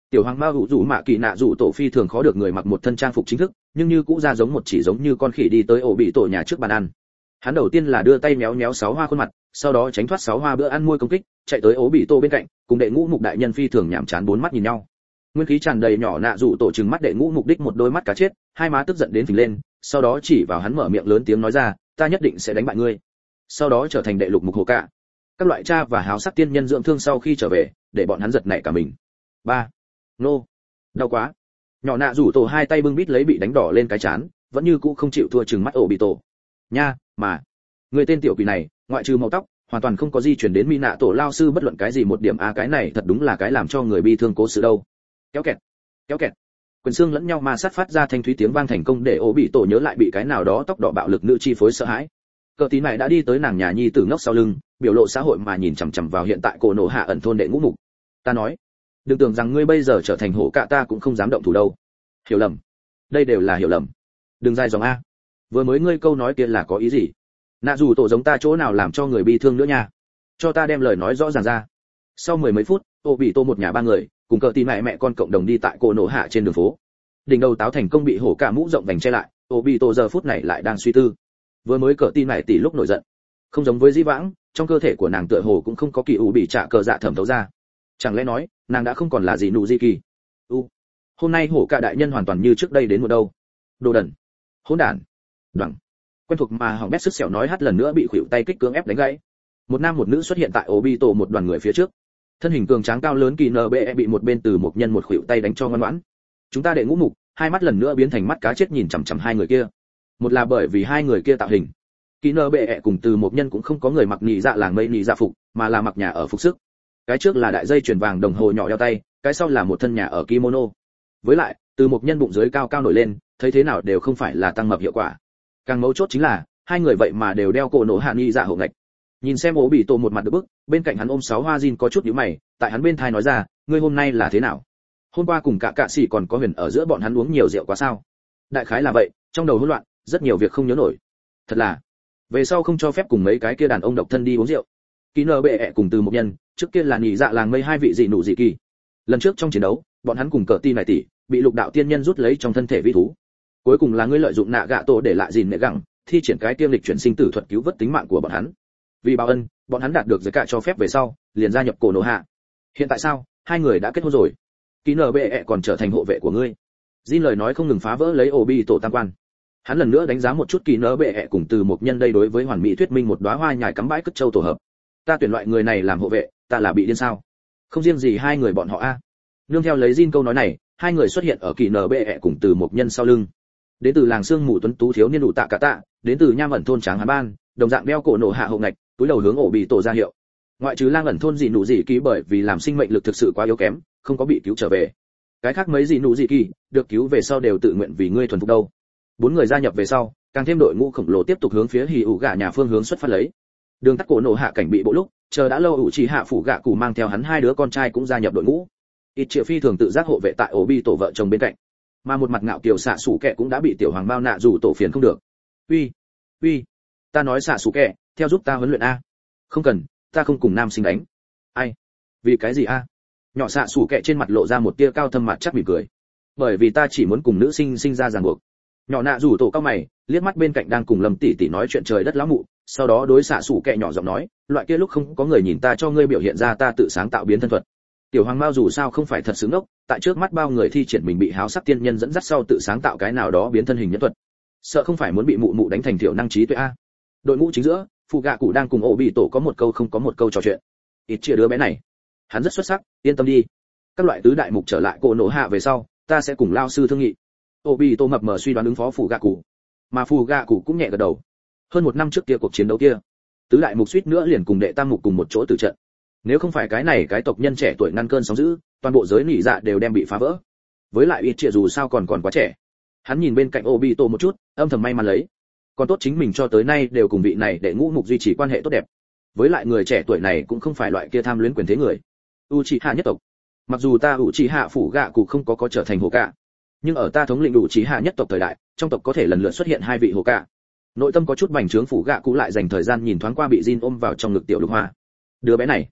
Tiểu hoàng mao hữu dụ mạ kỳ nạ dụ tổ phi thường khó được người mặc một thân trang phục chính thức, nhưng như cũ ra giống một chỉ giống như con khỉ đi tới ổ bị tổ nhà trước bàn ăn. Hắn đầu tiên là đưa tay méo méo sáu hoa khuôn mặt, sau đó tránh thoát sáu hoa bữa ăn môi công kích, chạy tới ổ bị tổ bên cạnh, cùng đệ ngũ mục đại nhân phi thường nhảm chán bốn mắt nhìn nhau. Nguyên khí tràn đầy nhỏ nạ dụ tổ trừng mắt đệ ngũ mục đích một đôi mắt cá chết, hai má tức giận đến phình lên, sau đó chỉ vào hắn mở miệng lớn tiếng nói ra, ta nhất định sẽ đánh bại ngươi. Sau đó trở thành đệ lục mục hồ cả. Các loại cha và háo sắc tiên nhân dưỡng thương sau khi trở về, để bọn hắn giật nảy cả mình. Ba, nô, đau quá. Nhỏ nạ rủ tổ hai tay bưng bít lấy bị đánh đỏ lên cái chán, vẫn như cũ không chịu thua chừng mắt ổ bị tổ. Nha, mà, người tên tiểu quỷ này, ngoại trừ màu tóc, hoàn toàn không có di chuyển đến mỹ nạ tổ lao sư bất luận cái gì một điểm a à, cái này thật đúng là cái làm cho người bi thương cố sự đâu. Kéo kẹt, kéo kẹt. Quyền xương lẫn nhau ma sát phát ra thanh thúy tiếng vang thành công để ổ bị tổ nhớ lại bị cái nào đó tóc đỏ bạo lực nữ chi phối sợ hãi. Cờ tí này đã đi tới nàng nhà nhi tử ngốc sau lưng, biểu lộ xã hội mà nhìn chằm chằm vào hiện tại cổ nổ hạ ẩn thôn đệ ngũ mục. Ta nói, đừng tưởng rằng ngươi bây giờ trở thành hổ cạ ta cũng không dám động thủ đâu. Hiểu lầm, đây đều là hiểu lầm. Đừng dài dòng a. Vừa mới ngươi câu nói kia là có ý gì? Nạ dù tổ giống ta chỗ nào làm cho người bi thương nữa nha. Cho ta đem lời nói rõ ràng ra. Sau mười mấy phút, ô bị tô một nhà ba người cùng cờ tí mẹ mẹ con cộng đồng đi tại cổ nổ hạ trên đường phố. Đỉnh đầu táo thành công bị hổ cạ mũ rộng vành che lại, ô bị tô giờ phút này lại đang suy tư. Vừa mới cờ tin này tỷ lúc nổi giận, không giống với dĩ vãng, trong cơ thể của nàng tựa hồ cũng không có kỳ u bị trả cờ dạ thẩm thấu ra. Chẳng lẽ nói nàng đã không còn là gì nụ di kỳ? U, hôm nay hổ cạ đại nhân hoàn toàn như trước đây đến một đâu? Đồ đần, hỗn đản, đoằng. Quen thuộc mà hỏng bét sức sẹo nói hát lần nữa bị khuỷu tay kích cưỡng ép đánh gãy. Một nam một nữ xuất hiện tại Obito một đoàn người phía trước. Thân hình cường tráng cao lớn kỳ en bê e bị một bên từ một nhân một khuỷu tay đánh cho ngoan ngoãn. Chúng ta đệ ngũ mục, hai mắt lần nữa biến thành mắt cá chết nhìn chằm chằm hai người kia. Một là bởi vì hai người kia tạo hình. Kỳ en bê e cùng từ một nhân cũng không có người mặc nhị dạ làng mây nhị dạ phục, mà là mặc nhà ở phục sức. Cái trước là đại dây chuyền vàng đồng hồ nhỏ đeo tay, cái sau là một thân nhà ở kimono. Với lại, từ một nhân bụng dưới cao cao nổi lên, thấy thế nào đều không phải là tăng mập hiệu quả. Càng mấu chốt chính là, hai người vậy mà đều đeo cổ nổ hạ nhị dạ hộ ngạch. Nhìn xem ố bị tổ một mặt được bức, bên cạnh hắn ôm sáu hoa Jin có chút nhíu mày, tại hắn bên thai nói ra, ngươi hôm nay là thế nào? Hôm qua cùng cả cạ sĩ còn có huyền ở giữa bọn hắn uống nhiều rượu quá sao? Đại khái là vậy, trong đầu hỗn loạn, rất nhiều việc không nhớ nổi. Thật là, về sau không cho phép cùng mấy cái kia đàn ông độc thân đi uống rượu. Kỳ nở bệ ẹ cùng từ một nhân, trước kia là nhị dạ làng mây hai vị dị nụ dị kỳ. Lần trước trong chiến đấu, bọn hắn cùng cờ ti này tỷ, bị lục đạo tiên nhân rút lấy trong thân thể vi thú. Cuối cùng là ngươi lợi dụng nạ gạ tổ để lại gìn nệ gẳng, thi triển cái tiêm lịch chuyển sinh tử thuật cứu vớt tính mạng của bọn hắn. Vì báo ân, bọn hắn đạt được giới cả cho phép về sau, liền gia nhập cổ nổ hạ. Hiện tại sao, hai người đã kết hôn rồi. Kỳ nở bệ ẹ còn trở thành hộ vệ của ngươi. Jin lời nói không ngừng phá vỡ lấy ổ bi tổ tam quan. Hắn lần nữa đánh giá một chút kỳ nở bệ ẹ cùng từ một nhân đây đối với hoàn mỹ thuyết minh một đóa hoa nhài cắm bãi cất châu tổ hợp. Ta tuyển loại người này làm hộ vệ, ta là bị điên sao? Không riêng gì hai người bọn họ a. Nương theo lấy Jin câu nói này, hai người xuất hiện ở kỳ nở bệ ẹ cùng từ một nhân sau lưng. Đến từ làng xương mù tuấn tú thiếu niên đủ tạ cả tạ, đến từ nham ẩn thôn tráng hán ban, đồng dạng đeo cổ nổ hạ hộ ngạch, túi đầu hướng ổ bị tổ ra hiệu. Ngoại trừ lang ẩn thôn dị nụ dị kỳ bởi vì làm sinh mệnh lực thực sự quá yếu kém, không có bị cứu trở về. Cái khác mấy dị nụ dị kỳ được cứu về sau đều tự nguyện vì ngươi thuần phục đâu. Bốn người gia nhập về sau, càng thêm đội ngũ khổng lồ tiếp tục hướng phía hì ủ gạ nhà phương hướng xuất phát lấy. Đường tắt cổ nổ hạ cảnh bị bộ lúc, chờ đã lâu ủ chỉ hạ phủ gạ cụ mang theo hắn hai đứa con trai cũng gia nhập đội ngũ. Ít triệu phi thường tự giác hộ vệ tại ổ bi tổ vợ chồng bên cạnh, mà một mặt ngạo kiều xạ sủ kẹ cũng đã bị tiểu hoàng bao nạ rủ tổ phiền không được. Uy, uy, ta nói xạ sủ kẹ, theo giúp ta huấn luyện a. Không cần, ta không cùng nam sinh đánh. Ai? Vì cái gì a? Nhỏ xạ sủ kẹ trên mặt lộ ra một tia cao thâm mặt chắc mỉm cười. Bởi vì ta chỉ muốn cùng nữ sinh sinh ra ràng buộc. Nhỏ nạ rủ tổ cao mày, liếc mắt bên cạnh đang cùng Lâm tỷ tỷ nói chuyện trời đất lão mụ, sau đó đối xạ sủ kẹ nhỏ giọng nói, loại kia lúc không có người nhìn ta cho ngươi biểu hiện ra ta tự sáng tạo biến thân thuật. Tiểu hoàng mao dù sao không phải thật xứng ngốc, tại trước mắt bao người thi triển mình bị háo sắc tiên nhân dẫn dắt sau tự sáng tạo cái nào đó biến thân hình nhân thuật. Sợ không phải muốn bị mụ mụ đánh thành tiểu năng trí tuệ a. Đội ngũ chính giữa, phụ gạ cụ đang cùng ổ bị tổ có một câu không có một câu trò chuyện. Ít chia đứa bé này, hắn rất xuất sắc, yên tâm đi. Các loại tứ đại mục trở lại cổ nổ hạ về sau, ta sẽ cùng lao sư thương nghị. Ổ bị tổ mập mờ suy đoán ứng phó phụ gạ cụ, mà phụ gạ cụ cũng nhẹ gật đầu. Hơn một năm trước kia cuộc chiến đấu kia, tứ đại mục suýt nữa liền cùng đệ tam mục cùng một chỗ tử trận. Nếu không phải cái này cái tộc nhân trẻ tuổi ngăn cơn sóng dữ, toàn bộ giới nỉ dạ đều đem bị phá vỡ. Với lại ít chia dù sao còn còn quá trẻ. Hắn nhìn bên cạnh Obito một chút, âm thầm may mắn lấy. Còn tốt chính mình cho tới nay đều cùng vị này để ngũ mục duy trì quan hệ tốt đẹp. Với lại người trẻ tuổi này cũng không phải loại kia tham luyến quyền thế người. Uchiha nhất tộc. Mặc dù ta Uchiha phủ gạ cụ không có có trở thành Hokage, nhưng ở ta thống lĩnh Uchiha nhất tộc thời đại, trong tộc có thể lần lượt xuất hiện hai vị Hokage. Nội tâm có chút bành trướng phủ gạ cụ lại dành thời gian nhìn thoáng qua bị Jin ôm vào trong ngực tiểu Lục Hoa. Đứa bé này,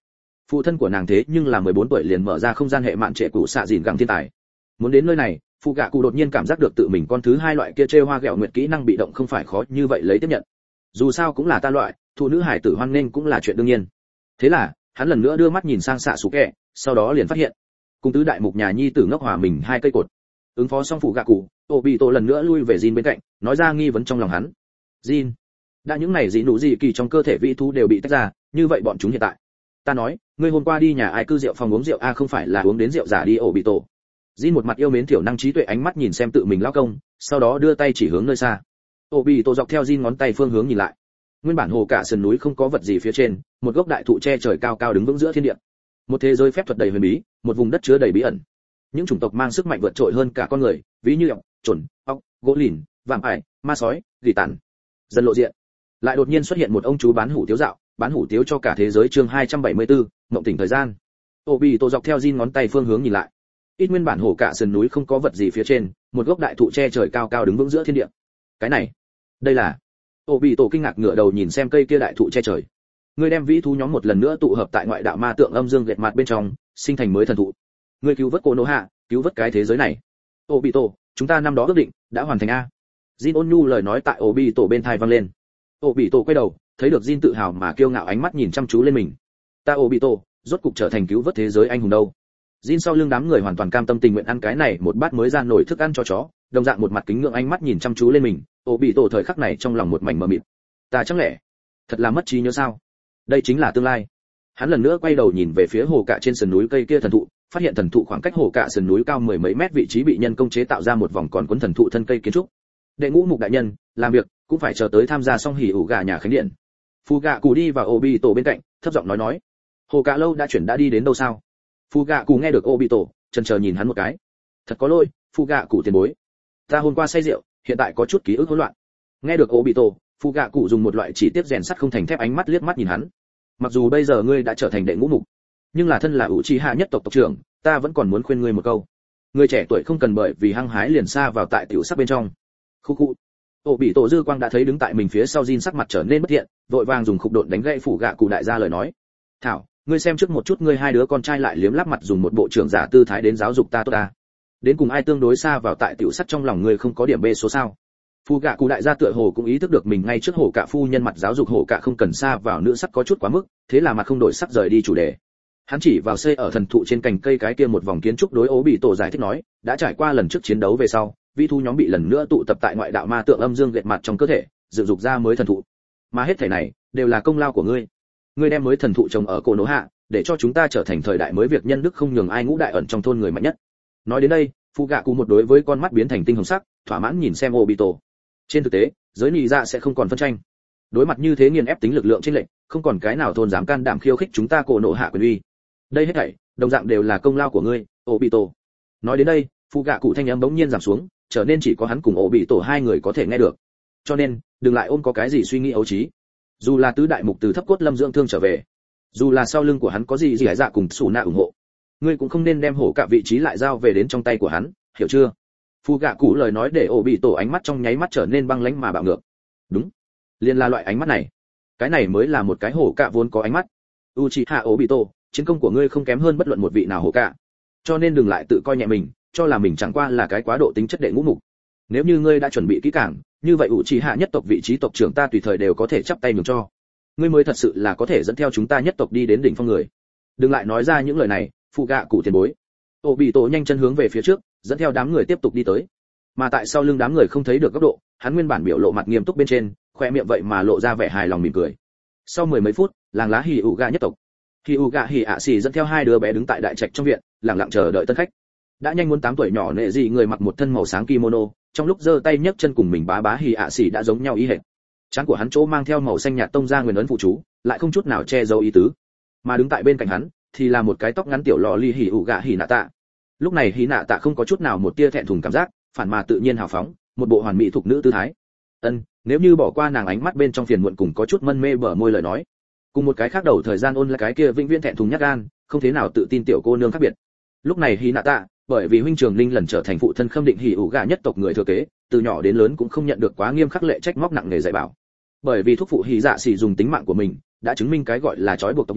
Phụ thân của nàng thế nhưng là mười bốn tuổi liền mở ra không gian hệ mạn trệ cụ xạ dìn gẳng thiên tài. Muốn đến nơi này, phụ gạ cụ đột nhiên cảm giác được tự mình con thứ hai loại kia trêu hoa ghẹo nguyệt kỹ năng bị động không phải khó như vậy lấy tiếp nhận. Dù sao cũng là ta loại, phụ nữ hải tử hoan nên cũng là chuyện đương nhiên. Thế là, hắn lần nữa đưa mắt nhìn sang xạ sủ kẹ, sau đó liền phát hiện, cùng tứ đại mục nhà nhi tử ngốc hòa mình hai cây cột. Ứng phó xong phụ gạ cụ, Obito lần nữa lui về Jin bên cạnh, nói ra nghi vấn trong lòng hắn. Jin, đã những này dị nụ dị kỳ trong cơ thể vị thú đều bị tách ra, như vậy bọn chúng hiện tại. Ta nói, ngươi hôm qua đi nhà ai cư rượu phòng uống rượu a không phải là uống đến rượu giả đi Obito. Jin một mặt yêu mến thiểu năng trí tuệ ánh mắt nhìn xem tự mình lao công, sau đó đưa tay chỉ hướng nơi xa. Obito dọc theo Jin ngón tay phương hướng nhìn lại. Nguyên bản hồ cả sườn núi không có vật gì phía trên, một gốc đại thụ che trời cao cao đứng vững giữa thiên địa. Một thế giới phép thuật đầy huyền bí, một vùng đất chứa đầy bí ẩn. Những chủng tộc mang sức mạnh vượt trội hơn cả con người, ví như ọc, chuẩn, ọc, gỗ lìn, vạm ải, ma sói, gỉ tàn. Dần lộ diện. Lại đột nhiên xuất hiện một ông chú bán hủ tiếu dạo, bán hủ tiếu cho cả thế giới chương hai trăm bảy mươi tư, mộng tỉnh thời gian. Obito dọc theo Jin ngón tay phương hướng nhìn lại. Ít nguyên bản hồ cả sườn núi không có vật gì phía trên, một gốc đại thụ che trời cao cao đứng vững giữa thiên địa. Cái này, đây là. Obito kinh ngạc ngửa đầu nhìn xem cây kia đại thụ che trời. Ngươi đem vĩ thú nhóm một lần nữa tụ hợp tại ngoại đạo ma tượng âm dương gệt mặt bên trong, sinh thành mới thần thụ. Ngươi cứu vớt Konoha, cứu vớt cái thế giới này. Obito, chúng ta năm đó ước định đã hoàn thành a. Jin ôn nhu lời nói tại Obito bên tai vang lên. Obito quay đầu, thấy được Jin tự hào mà kiêu ngạo ánh mắt nhìn chăm chú lên mình. Ta Obito, rốt cục trở thành cứu vớt thế giới anh hùng đâu. Jin sau lưng đám người hoàn toàn cam tâm tình nguyện ăn cái này một bát mới ra nổi thức ăn cho chó, đồng dạng một mặt kính ngưỡng ánh mắt nhìn chăm chú lên mình. Obito thời khắc này trong lòng một mảnh mờ mịt. Ta chẳng lẽ thật là mất trí nhớ sao? Đây chính là tương lai. Hắn lần nữa quay đầu nhìn về phía hồ cạ trên sườn núi cây kia thần thụ, phát hiện thần thụ khoảng cách hồ cạ sườn núi cao mười mấy mét vị trí bị nhân công chế tạo ra một vòng còn cuốn thần thụ thân cây kiến trúc. Đệ ngũ mục đại nhân, làm việc cũng phải chờ tới tham gia xong hỉ ủ gà nhà khánh điện. Phu gạ cụ đi vào Obito bên cạnh, thấp giọng nói nói, hồ cạ lâu đã chuyển đã đi đến đâu sao? Phu gạ cụ nghe được Obito, chần chờ nhìn hắn một cái. Thật có lỗi, phu gạ cụ tiền bối. Ta hôm qua say rượu, hiện tại có chút ký ức hỗn loạn. Nghe được Obito, phu gạ cụ dùng một loại chỉ tiếp rèn sắt không thành thép ánh mắt liếc mắt nhìn hắn. Mặc dù bây giờ ngươi đã trở thành đệ ngũ mục, nhưng là thân là Uchiha nhất tộc tộc trưởng, ta vẫn còn muốn khuyên ngươi một câu. Ngươi trẻ tuổi không cần bởi vì hăng hái liền xa vào tại tiểu sắc bên trong. Khu khu. Obito dư quang đã thấy đứng tại mình phía sau Jin sắc mặt trở nên bất thiện, vội vàng dùng khúc độn đánh gãy phủ gạ cụ đại gia lời nói. Thảo, ngươi xem trước một chút ngươi hai đứa con trai lại liếm láp mặt dùng một bộ trưởng giả tư thái đến giáo dục ta tốt ta. Đến cùng ai tương đối xa vào tại tiểu sắc trong lòng ngươi không có điểm B số sao? Phu gạ cụ đại gia tựa hồ cũng ý thức được mình ngay trước hổ cả phu nhân mặt giáo dục hổ cả không cần xa vào nữ sắc có chút quá mức, thế là mặt không đổi sắc rời đi chủ đề. Hắn chỉ vào xây ở thần thụ trên cành cây cái kia một vòng kiến trúc đối ố bị tổ giải thích nói, đã trải qua lần trước chiến đấu về sau, vi thu nhóm bị lần nữa tụ tập tại ngoại đạo ma tượng âm dương gệt mặt trong cơ thể, dựng dục ra mới thần thụ. Mà hết thảy này đều là công lao của ngươi. Ngươi đem mới thần thụ trồng ở cổ nỗ hạ, để cho chúng ta trở thành thời đại mới việc nhân đức không nhường ai ngũ đại ẩn trong thôn người mạnh nhất. Nói đến đây, phu gạ cụ một đối với con mắt biến thành tinh hồng sắc, thỏa mãn nhìn xem Obito. Trên thực tế, giới nị dạ sẽ không còn phân tranh. Đối mặt như thế nghiền ép tính lực lượng trên lệnh, không còn cái nào thôn dám can đảm khiêu khích chúng ta cổ nộ hạ quyền uy. Đây hết thảy, đồng dạng đều là công lao của ngươi, Obito. Nói đến đây, phu gạ cụ thanh âm bỗng nhiên giảm xuống, trở nên chỉ có hắn cùng Obito hai người có thể nghe được. Cho nên, đừng lại ôm có cái gì suy nghĩ ấu trí. Dù là tứ đại mục từ thấp cốt lâm dưỡng thương trở về, dù là sau lưng của hắn có gì gì hải dạ cùng sủ nạ ủng hộ, ngươi cũng không nên đem hổ cả vị trí lại giao về đến trong tay của hắn, hiểu chưa? Phu gạ cụ lời nói để ổ bị tổ ánh mắt trong nháy mắt trở nên băng lãnh mà bạo ngược. Đúng, liên là loại ánh mắt này, cái này mới là một cái hổ cả vốn có ánh mắt. Uchiha Obito, chiến công của ngươi không kém hơn bất luận một vị nào hổ cả, cho nên đừng lại tự coi nhẹ mình, cho là mình chẳng qua là cái quá độ tính chất đệ ngũ mục. Nếu như ngươi đã chuẩn bị kỹ càng, như vậy Uchiha nhất tộc vị trí tộc trưởng ta tùy thời đều có thể chắp tay nhường cho. Ngươi mới thật sự là có thể dẫn theo chúng ta nhất tộc đi đến đỉnh phong người. Đừng lại nói ra những lời này, phu gạ cụ tiền bối. Obito nhanh chân hướng về phía trước, dẫn theo đám người tiếp tục đi tới. Mà tại sau lưng đám người không thấy được góc độ, hắn nguyên bản biểu lộ mặt nghiêm túc bên trên, khoe miệng vậy mà lộ ra vẻ hài lòng mỉm cười. Sau mười mấy phút, làng lá hỉ ủ gà nhất tộc, hỉ ủ gà hỉ ạ xì dẫn theo hai đứa bé đứng tại đại trạch trong viện, lặng lặng chờ đợi tân khách. Đã nhanh muốn tám tuổi nhỏ nệ dị người mặc một thân màu sáng kimono, trong lúc giơ tay nhấc chân cùng mình bá bá hỉ ạ xì đã giống nhau ý hệt. Trán của hắn chỗ mang theo màu xanh nhạt tông ra nguyên ấn phụ chú, lại không chút nào che giấu ý tứ. Mà đứng tại bên cạnh hắn, thì là một cái tóc ngắn tiểu lọ ly hỉ ủ gà hỉ nạ tạ. Lúc này hỉ nạ tạ không có chút nào một tia thẹn thùng cảm giác, phản mà tự nhiên hào phóng, một bộ hoàn mỹ thuộc nữ tư thái. Ân, nếu như bỏ qua nàng ánh mắt bên trong phiền muộn cùng có chút mân mê bờ môi lời nói, cùng một cái khác đầu thời gian ôn là cái kia vĩnh viễn thẹn thùng nhát gan, không thế nào tự tin tiểu cô nương khác biệt. Lúc này hỉ nạ tạ, bởi vì huynh trường linh lần trở thành phụ thân khâm định hỉ ủ gà nhất tộc người thừa kế, từ nhỏ đến lớn cũng không nhận được quá nghiêm khắc lệ trách móc nặng nề dạy bảo. Bởi vì thúc phụ hỉ dạ xỉ dùng tính mạng của mình, đã chứng minh cái gọi là trói buộc tộc nhân,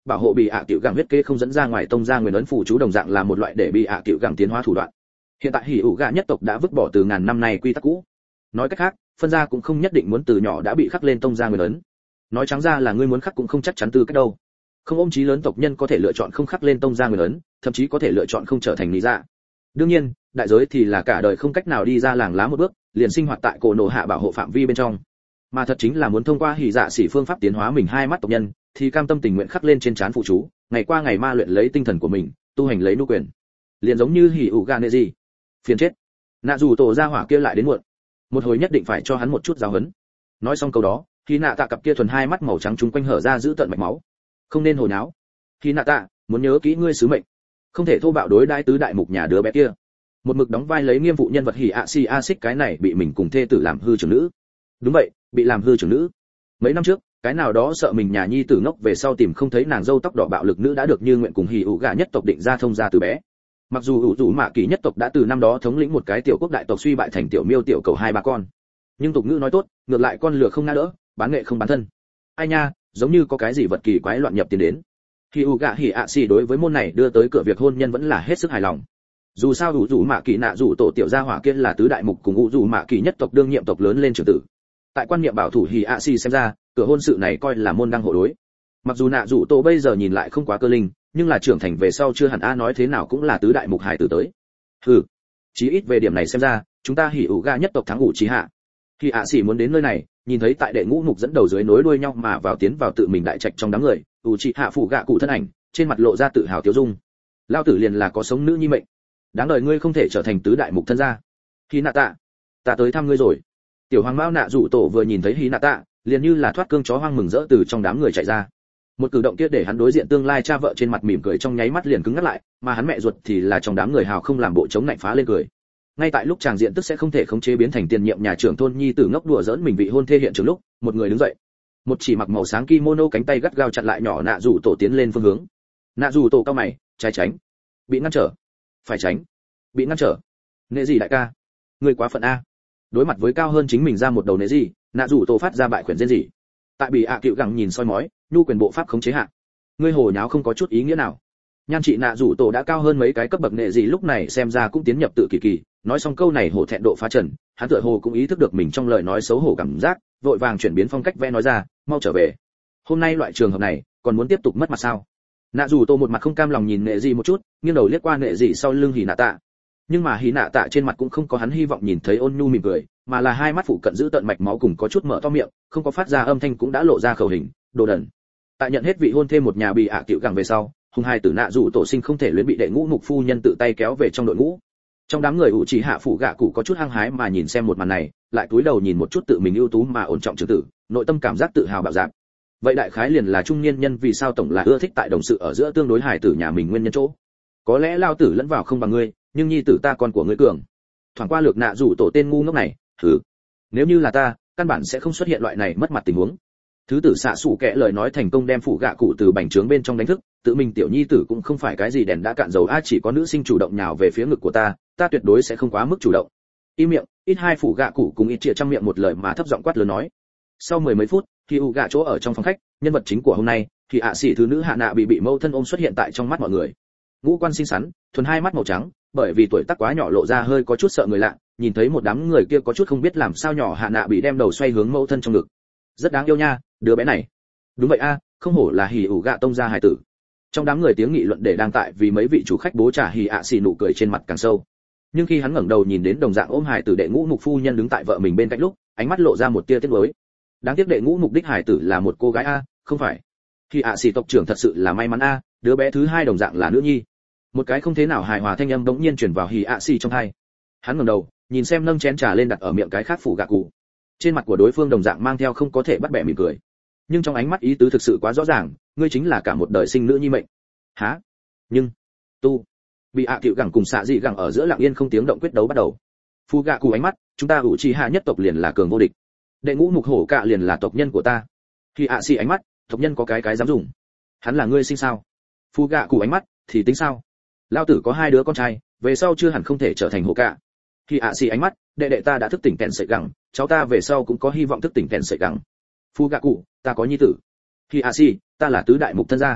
bảo hộ bị ạ cựu gẳng huyết kế không dẫn ra ngoài tông ra nguyên ấn phù chú đồng dạng là một loại để bị ạ cựu gẳng tiến hóa thủ đoạn. Hiện tại hỉ ủ gạ nhất tộc đã vứt bỏ từ ngàn năm nay quy tắc cũ. Nói cách khác, phân gia cũng không nhất định muốn từ nhỏ đã bị khắc lên tông ra nguyên ấn. Nói trắng ra là ngươi muốn khắc cũng không chắc chắn tư cách đâu. Không ôm chí lớn tộc nhân có thể lựa chọn không khắc lên tông ra nguyên ấn, thậm chí có thể lựa chọn không trở thành lý dạ. Đương nhiên, đại giới thì là cả đời không cách nào đi ra làng lá một bước, liền sinh hoạt tại cổ nổ hạ bảo hộ phạm vi bên trong. Mà thật chính là muốn thông qua hỉ dạ xỉ phương pháp tiến hóa mình hai mắt tộc nhân, thì cam tâm tình nguyện khắc lên trên trán phụ chú, ngày qua ngày ma luyện lấy tinh thần của mình, tu hành lấy nu quyền. Liền giống như hỉ ủ gà nệ gì. Phiền chết. Nạ dù tổ ra hỏa kia lại đến muộn. Một hồi nhất định phải cho hắn một chút giáo huấn. Nói xong câu đó, khi nạ tạ cặp kia thuần hai mắt màu trắng chung quanh hở ra giữ tận mạch máu. Không nên hồ nháo. Khi nạ tạ, muốn nhớ kỹ ngươi sứ mệnh. Không thể thô bạo đối đãi tứ đại mục nhà đứa bé kia. Một mực đóng vai lấy nghiêm vụ nhân vật hỉ ạ xì a xích cái này bị mình cùng thê tử làm hư trưởng nữ. Đúng vậy, bị làm hư trưởng nữ. Mấy năm trước, cái nào đó sợ mình nhà nhi tử ngốc về sau tìm không thấy nàng dâu tóc đỏ bạo lực nữ đã được như nguyện cùng hỉ ủ gà nhất tộc định ra thông gia từ bé. Mặc dù ủ rủ mạ kỳ nhất tộc đã từ năm đó thống lĩnh một cái tiểu quốc đại tộc suy bại thành tiểu miêu tiểu cầu hai ba con, nhưng tục ngữ nói tốt, ngược lại con lừa không ngã đỡ, bán nghệ không bán thân. Ai nha, giống như có cái gì vật kỳ quái loạn nhập tiến đến. Hỉ ủ gà hỉ ạ xì đối với môn này đưa tới cửa việc hôn nhân vẫn là hết sức hài lòng. Dù sao ủ rủ mạ kỳ nạ rủ tổ tiểu gia hỏa kia là tứ đại mục cùng ủ rủ mạ kỳ nhất tộc đương nhiệm tộc lớn lên trưởng tử. Tại quan niệm bảo thủ hỉ ạ xì xem ra, cửa hôn sự này coi là môn đăng hộ đối. Mặc dù nạ rủ tổ bây giờ nhìn lại không quá cơ linh, nhưng là trưởng thành về sau chưa hẳn a nói thế nào cũng là tứ đại mục hải tử tới. Hừ, chí ít về điểm này xem ra, chúng ta hỉ ủ ga nhất tộc thắng ủ chí hạ. Khi ạ sĩ muốn đến nơi này, nhìn thấy tại đệ ngũ mục dẫn đầu dưới nối đuôi nhau mà vào tiến vào tự mình đại trạch trong đám người, ủ chí hạ phụ gạ cụ thân ảnh, trên mặt lộ ra tự hào tiêu dung. Lao tử liền là có sống nữ nhi mệnh, đáng đời ngươi không thể trở thành tứ đại mục thân gia. Hí nạ tạ, ta tới thăm ngươi rồi. Tiểu hoàng mao nạ rủ tổ vừa nhìn thấy hí nạ tạ, liền như là thoát cương chó hoang mừng rỡ từ trong đám người chạy ra. Một cử động kia để hắn đối diện tương lai cha vợ trên mặt mỉm cười trong nháy mắt liền cứng ngắt lại, mà hắn mẹ ruột thì là trong đám người hào không làm bộ chống lạnh phá lên cười. Ngay tại lúc chàng diện tức sẽ không thể khống chế biến thành tiền nhiệm nhà trưởng thôn nhi tử ngốc đùa giỡn mình vị hôn thê hiện trường lúc, một người đứng dậy, một chỉ mặc màu sáng kimono cánh tay gắt gao chặn lại nhỏ nạ rủ tổ tiến lên phương hướng. Nạ rủ tổ cao mày, trái tránh, bị ngăn trở, phải tránh, bị ngăn trở. Nệ gì đại ca, ngươi quá phận a. Đối mặt với cao hơn chính mình ra một đầu nệ gì, nạ rủ tổ phát ra bại khuyển rên gì. Tại bị ạ cựu gẳng nhìn soi mói, nhu quyền bộ pháp khống chế hạ. Ngươi hồ nháo không có chút ý nghĩa nào. Nhan chị nạ rủ tổ đã cao hơn mấy cái cấp bậc nệ gì lúc này xem ra cũng tiến nhập tự kỳ kỳ, nói xong câu này hổ thẹn độ phá trần, hắn tựa hồ cũng ý thức được mình trong lời nói xấu hổ cảm giác, vội vàng chuyển biến phong cách vẽ nói ra, mau trở về. Hôm nay loại trường hợp này, còn muốn tiếp tục mất mặt sao? Nạ rủ tổ một mặt không cam lòng nhìn nệ gì một chút, nghiêng đầu liếc qua nệ gì sau lưng hỉ nạ tạ. Nhưng mà hỉ nạ tạ trên mặt cũng không có hắn hy vọng nhìn thấy ôn nhu mỉm cười, mà là hai mắt phụ cận giữ tận mạch máu cùng có chút mở to miệng, không có phát ra âm thanh cũng đã lộ ra khẩu hình, đồ đần. Tại nhận hết vị hôn thêm một nhà bị ạ cựu gẳng về sau, hùng hai tử nạ rủ tổ sinh không thể luyến bị đệ ngũ mục phu nhân tự tay kéo về trong đội ngũ. Trong đám người ủ chỉ hạ phụ gạ cụ có chút hăng hái mà nhìn xem một màn này, lại cúi đầu nhìn một chút tự mình ưu tú mà ổn trọng trưởng tử, nội tâm cảm giác tự hào bạo dạn. Vậy đại khái liền là trung niên nhân vì sao tổng là ưa thích tại đồng sự ở giữa tương đối hài tử nhà mình nguyên nhân chỗ. Có lẽ lao tử lẫn vào không bằng ngươi, nhưng nhi tử ta con của ngươi cường. Thoảng qua lược nạ rủ tổ tên ngu ngốc này, thử. Nếu như là ta, căn bản sẽ không xuất hiện loại này mất mặt tình huống. Thứ tử xạ sủ kẽ lời nói thành công đem phụ gạ cụ từ bành trướng bên trong đánh thức, tự mình tiểu nhi tử cũng không phải cái gì đèn đã cạn dầu a, chỉ có nữ sinh chủ động nhào về phía ngực của ta, ta tuyệt đối sẽ không quá mức chủ động. Im miệng, ít hai phụ gạ cụ cùng ít chia trong miệng một lời mà thấp giọng quát lớn nói. Sau mười mấy phút, khi u gạ chỗ ở trong phòng khách, nhân vật chính của hôm nay, thì ạ sĩ thứ nữ hạ nạ bị bị mâu thân ôm xuất hiện tại trong mắt mọi người. Ngũ quan xinh xắn, thuần hai mắt màu trắng, bởi vì tuổi tác quá nhỏ lộ ra hơi có chút sợ người lạ, nhìn thấy một đám người kia có chút không biết làm sao nhỏ hạ nạ bị đem đầu xoay hướng mâu thân trong ngực. Rất đáng yêu nha, đứa bé này. Đúng vậy a, không hổ là hỉ ủ gạ tông gia hài tử. Trong đám người tiếng nghị luận để đang tại vì mấy vị chủ khách bố trả hỉ ạ xì nụ cười trên mặt càng sâu. Nhưng khi hắn ngẩng đầu nhìn đến đồng dạng ôm hài tử đệ ngũ mục phu nhân đứng tại vợ mình bên cạnh lúc, ánh mắt lộ ra một tia tiếc nuối. Đáng tiếc đệ ngũ mục đích hài tử là một cô gái a, không phải. Hỉ ạ xì tộc trưởng thật sự là may mắn a, đứa bé thứ hai đồng dạng là nữ nhi. Một cái không thế nào hài hòa thanh âm bỗng nhiên truyền vào hỉ ạ xì trong tai. Hắn ngẩng đầu, nhìn xem nâng chén trà lên đặt ở miệng cái khác phủ gạ cụ. Trên mặt của đối phương đồng dạng mang theo không có thể bắt bẻ mỉm cười, nhưng trong ánh mắt ý tứ thực sự quá rõ ràng, ngươi chính là cả một đời sinh nữ nhi mệnh. Hả? Nhưng tu bị ạ cựu gẳng cùng xạ dị gẳng ở giữa lặng yên không tiếng động quyết đấu bắt đầu. Phu gạ cụ ánh mắt, chúng ta ủ trì hạ nhất tộc liền là cường vô địch, đệ ngũ mục hổ cạ liền là tộc nhân của ta. Khi ạ xì ánh mắt, tộc nhân có cái cái dám dùng, hắn là ngươi sinh sao? Phu gạ cụ ánh mắt, thì tính sao? Lao tử có hai đứa con trai, về sau chưa hẳn không thể trở thành hổ cạ. Khi ạ xì ánh mắt, đệ đệ ta đã thức tỉnh kèn sợi gẳng, cháu ta về sau cũng có hy vọng thức tỉnh kèn sợi gẳng. Phu gạ cụ, ta có nhi tử. Khi ạ xì, ta là tứ đại mục thân gia.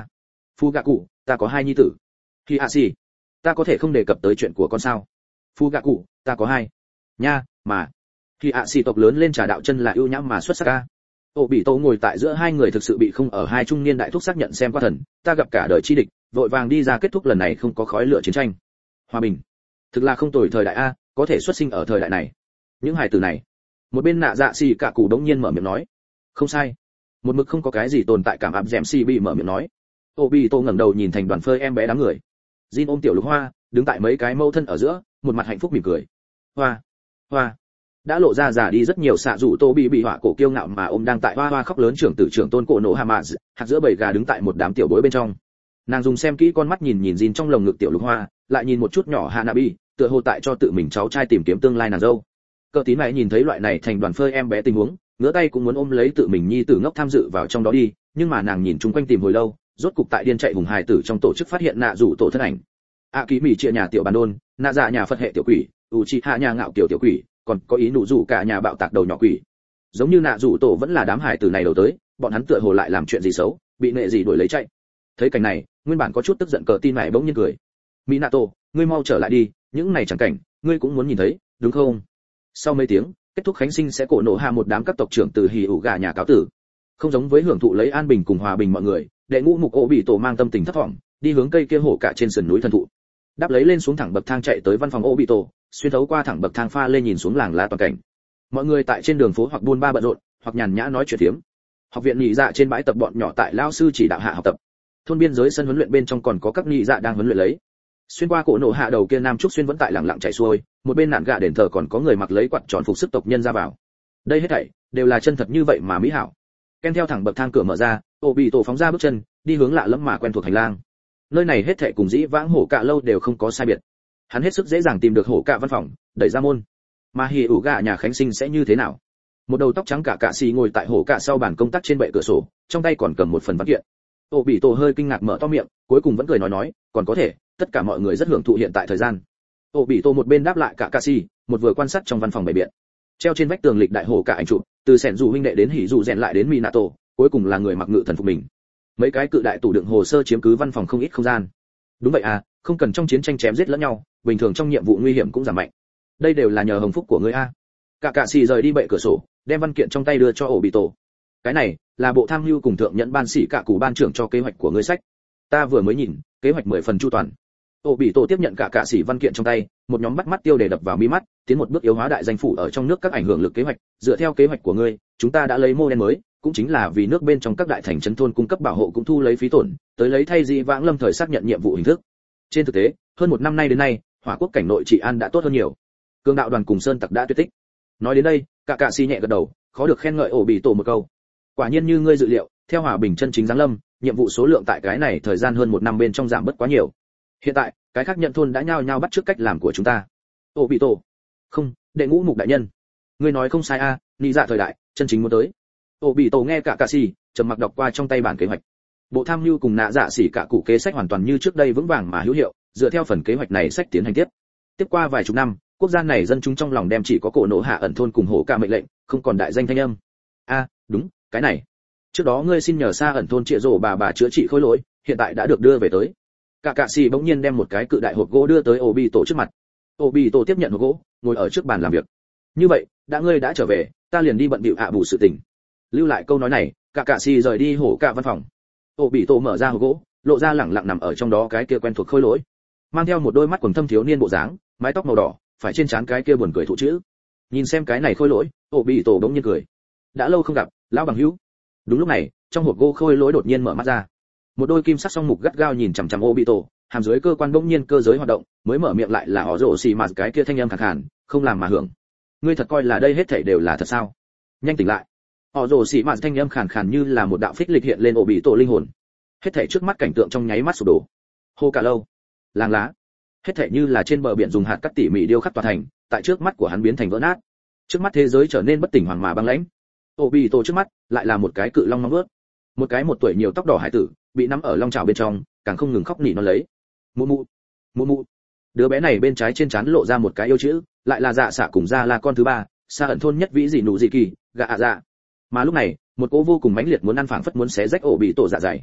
Phu gạ cụ, ta có hai nhi tử. Khi hạ xì, ta có thể không đề cập tới chuyện của con sao? Phu gạ cụ, ta có hai. Nha, mà. Khi hạ xì tộc lớn lên trà đạo chân là ưu nhãm mà xuất sắc ca. Ổ bị tổ ngồi tại giữa hai người thực sự bị không ở hai trung niên đại thúc xác nhận xem qua thần, ta gặp cả đời chi địch, vội vàng đi ra kết thúc lần này không có khói lửa chiến tranh. Hòa bình. Thực là không tồi thời đại a, có thể xuất sinh ở thời đại này. Những hài tử này. Một bên nạ dạ xì cả cụ đống nhiên mở miệng nói. Không sai. Một mực không có cái gì tồn tại cảm áp dẻm xì bị mở miệng nói. Ổ bị tổ ngẩng đầu nhìn thành đoàn phơi em bé đám người. Jin ôm tiểu Lục Hoa, đứng tại mấy cái mâu thân ở giữa, một mặt hạnh phúc mỉm cười. Hoa, hoa. Đã lộ ra giả đi rất nhiều xạ rủ tô bị bị họa cổ kiêu ngạo mà ôm đang tại hoa hoa khóc lớn trưởng tử trưởng tôn cổ nổ hà mạ, hạt giữa bầy gà đứng tại một đám tiểu bối bên trong. Nàng dùng xem kỹ con mắt nhìn nhìn Jin trong lồng ngực tiểu Lục Hoa, lại nhìn một chút nhỏ Hanabi, tựa hồ tại cho tự mình cháu trai tìm kiếm tương lai nàng dâu. Cờ tín này nhìn thấy loại này thành đoàn phơi em bé tình huống, ngửa tay cũng muốn ôm lấy tự mình nhi tử ngốc tham dự vào trong đó đi, nhưng mà nàng nhìn chung quanh tìm hồi lâu, rốt cục tại điên chạy hùng hài tử trong tổ chức phát hiện nạ rủ tổ thân ảnh. A ký mỉ chia nhà tiểu bàn đôn, nạ dạ nhà Phật hệ tiểu quỷ, u chi hạ nhà ngạo kiểu tiểu quỷ, còn có ý nụ rủ cả nhà bạo tạc đầu nhỏ quỷ. Giống như nạ rủ tổ vẫn là đám hài tử này đầu tới, bọn hắn tựa hồ lại làm chuyện gì xấu, bị nệ gì đuổi lấy chạy. Thấy cảnh này, nguyên bản có chút tức giận cờ tin này bỗng nhiên cười. Minato, ngươi mau trở lại đi, những này chẳng cảnh, ngươi cũng muốn nhìn thấy, đúng không? Sau mấy tiếng, kết thúc khánh sinh sẽ cổ nổ hạ một đám các tộc trưởng từ hỉ ủ gà nhà cáo tử. Không giống với hưởng thụ lấy an bình cùng hòa bình mọi người, đệ ngũ mục ổ bị tổ mang tâm tình thất vọng, đi hướng cây kia hổ cả trên sườn núi thần thụ. Đáp lấy lên xuống thẳng bậc thang chạy tới văn phòng ổ bị tổ, xuyên thấu qua thẳng bậc thang pha lên nhìn xuống làng lá toàn cảnh. Mọi người tại trên đường phố hoặc buôn ba bận rộn, hoặc nhàn nhã nói chuyện thiếm. Học viện nhị dạ trên bãi tập bọn nhỏ tại lao sư chỉ đạo hạ học tập. Thôn biên giới sân huấn luyện bên trong còn có các nhị dạ đang huấn luyện lấy. Xuyên qua cổ nổ hạ đầu kia nam trúc xuyên vẫn tại lặng lặng chạy xuôi, một bên nạn gạ đền thờ còn có người mặc lấy quạt tròn phục sức tộc nhân ra vào. Đây hết thảy đều là chân thật như vậy mà mỹ hảo. Ken theo thẳng bậc thang cửa mở ra, ổ bị tổ phóng ra bước chân, đi hướng lạ lẫm mà quen thuộc hành lang. Nơi này hết thảy cùng dĩ vãng hổ cạ lâu đều không có sai biệt. Hắn hết sức dễ dàng tìm được hổ cạ văn phòng, đẩy ra môn. Mà hỉ ủ gạ nhà khánh sinh sẽ như thế nào? Một đầu tóc trắng cả cạ xì ngồi tại hổ cạ sau bàn công tác trên bệ cửa sổ, trong tay còn cầm một phần văn kiện. Ổ bị tổ hơi kinh ngạc mở to miệng, cuối cùng vẫn cười nói nói, còn có thể, tất cả mọi người rất hưởng thụ hiện tại thời gian. Ổ bị tổ một bên đáp lại cả cạ xì, một vừa quan sát trong văn phòng bày biện. Treo trên vách tường lịch đại hổ cạ ảnh chụp, từ sẻn dù huynh đệ đến hỉ dù rèn lại đến Minato, cuối cùng là người mặc ngự thần phục mình. Mấy cái cự đại tủ đựng hồ sơ chiếm cứ văn phòng không ít không gian. Đúng vậy à, không cần trong chiến tranh chém giết lẫn nhau, bình thường trong nhiệm vụ nguy hiểm cũng giảm mạnh. Đây đều là nhờ hồng phúc của ngươi a. Cả cạ xì rời đi bệ cửa sổ, đem văn kiện trong tay đưa cho ổ bị tổ. Cái này là bộ tham mưu cùng thượng nhận ban sĩ cả cụ ban trưởng cho kế hoạch của ngươi sách. Ta vừa mới nhìn, kế hoạch mười phần chu toàn. Ổ bị tổ tiếp nhận cả cạ xì văn kiện trong tay, một nhóm bắt mắt tiêu đề đập vào mi mắt, tiến một bước yếu hóa đại danh phủ ở trong nước các ảnh hưởng lực kế hoạch. Dựa theo kế hoạch của ngươi, chúng ta đã lấy mô đen mới, cũng chính là vì nước bên trong các đại thành trấn thôn cung cấp bảo hộ cũng thu lấy phí tổn, tới lấy thay dị vãng lâm thời xác nhận nhiệm vụ hình thức. Trên thực tế, hơn một năm nay đến nay, hỏa quốc cảnh nội trị an đã tốt hơn nhiều. Cương đạo đoàn cùng sơn tặc đã tuyệt tích. Nói đến đây, cả cạ xì nhẹ gật đầu, khó được khen ngợi ổ bị tổ một câu. Quả nhiên như ngươi dự liệu, theo hòa bình chân chính giáng lâm, nhiệm vụ số lượng tại cái này thời gian hơn một năm bên trong giảm bớt quá nhiều. Hiện tại, cái khác nhận thôn đã nhao nhao bắt trước cách làm của chúng ta. Ổ bị tổ. Không, đệ ngũ mục đại nhân. Ngươi nói không sai a, nị dạ thời đại, chân chính muốn tới. Ổ bị tổ nghe cả cạ xì, trầm mặc đọc qua trong tay bản kế hoạch. Bộ tham mưu cùng nạ dạ xỉ cả cụ kế sách hoàn toàn như trước đây vững vàng mà hữu hiệu, dựa theo phần kế hoạch này sách tiến hành tiếp. Tiếp qua vài chục năm, quốc gia này dân chúng trong lòng đem chỉ có cổ nổ hạ ẩn thôn cùng hổ ca mệnh lệnh, không còn đại danh thanh âm. A, đúng, cái này. Trước đó ngươi xin nhờ xa ẩn thôn trịa rổ bà bà chữa trị khối lỗi, hiện tại đã được đưa về tới. Cả cạ xì bỗng nhiên đem một cái cự đại hộp gỗ đưa tới ổ bị tổ trước mặt. Ổ bị tổ tiếp nhận hộp gỗ, ngồi ở trước bàn làm việc. Như vậy, đã ngươi đã trở về, ta liền đi bận bịu ạ bù sự tình. Lưu lại câu nói này, cả cạ xì rời đi hổ cả văn phòng. Ổ bị tổ mở ra hộp gỗ, lộ ra lẳng lặng nằm ở trong đó cái kia quen thuộc khôi lỗi, mang theo một đôi mắt quầng thâm thiếu niên bộ dáng, mái tóc màu đỏ, phải trên trán cái kia buồn cười thụ chữ. Nhìn xem cái này khôi lỗi, ổ bị tổ bỗng nhiên cười. Đã lâu không gặp, lão bằng hữu. Đúng lúc này, trong hộp gỗ khôi lỗi đột nhiên mở mắt ra. Một đôi kim sắc song mục gắt gao nhìn chằm chằm ổ bị tổ, hàm dưới cơ quan bỗng nhiên cơ giới hoạt động, mới mở miệng lại là họ rồ xì mà cái kia thanh âm khàn khàn, không làm mà hưởng. Ngươi thật coi là đây hết thảy đều là thật sao? Nhanh tỉnh lại. Họ rồ xì mà thanh âm khàn khàn như là một đạo phích lịch hiện lên ổ bị tổ linh hồn. Hết thảy trước mắt cảnh tượng trong nháy mắt sụp đổ. Hô cả lâu, làng lá, hết thảy như là trên bờ biển dùng hạt cát tỉ mỉ điêu khắc tòa thành, tại trước mắt của hắn biến thành vỡ nát. Trước mắt thế giới trở nên bất tỉnh hoàng mà băng lãnh. Ổ bị tổ trước mắt lại là một cái cự long nóng ướt, một cái một tuổi nhiều tóc đỏ hải tử bị nắm ở long trào bên trong, càng không ngừng khóc nỉ nó lấy. Mụ mụ, mụ mụ. Đứa bé này bên trái trên trán lộ ra một cái yêu chữ, lại là dạ xạ cùng ra là con thứ ba, xa ẩn thôn nhất vĩ gì nụ gì kỳ, gạ ạ dạ. Mà lúc này, một cỗ vô cùng mãnh liệt muốn ăn phảng phất muốn xé rách ổ bị tổ dạ dày.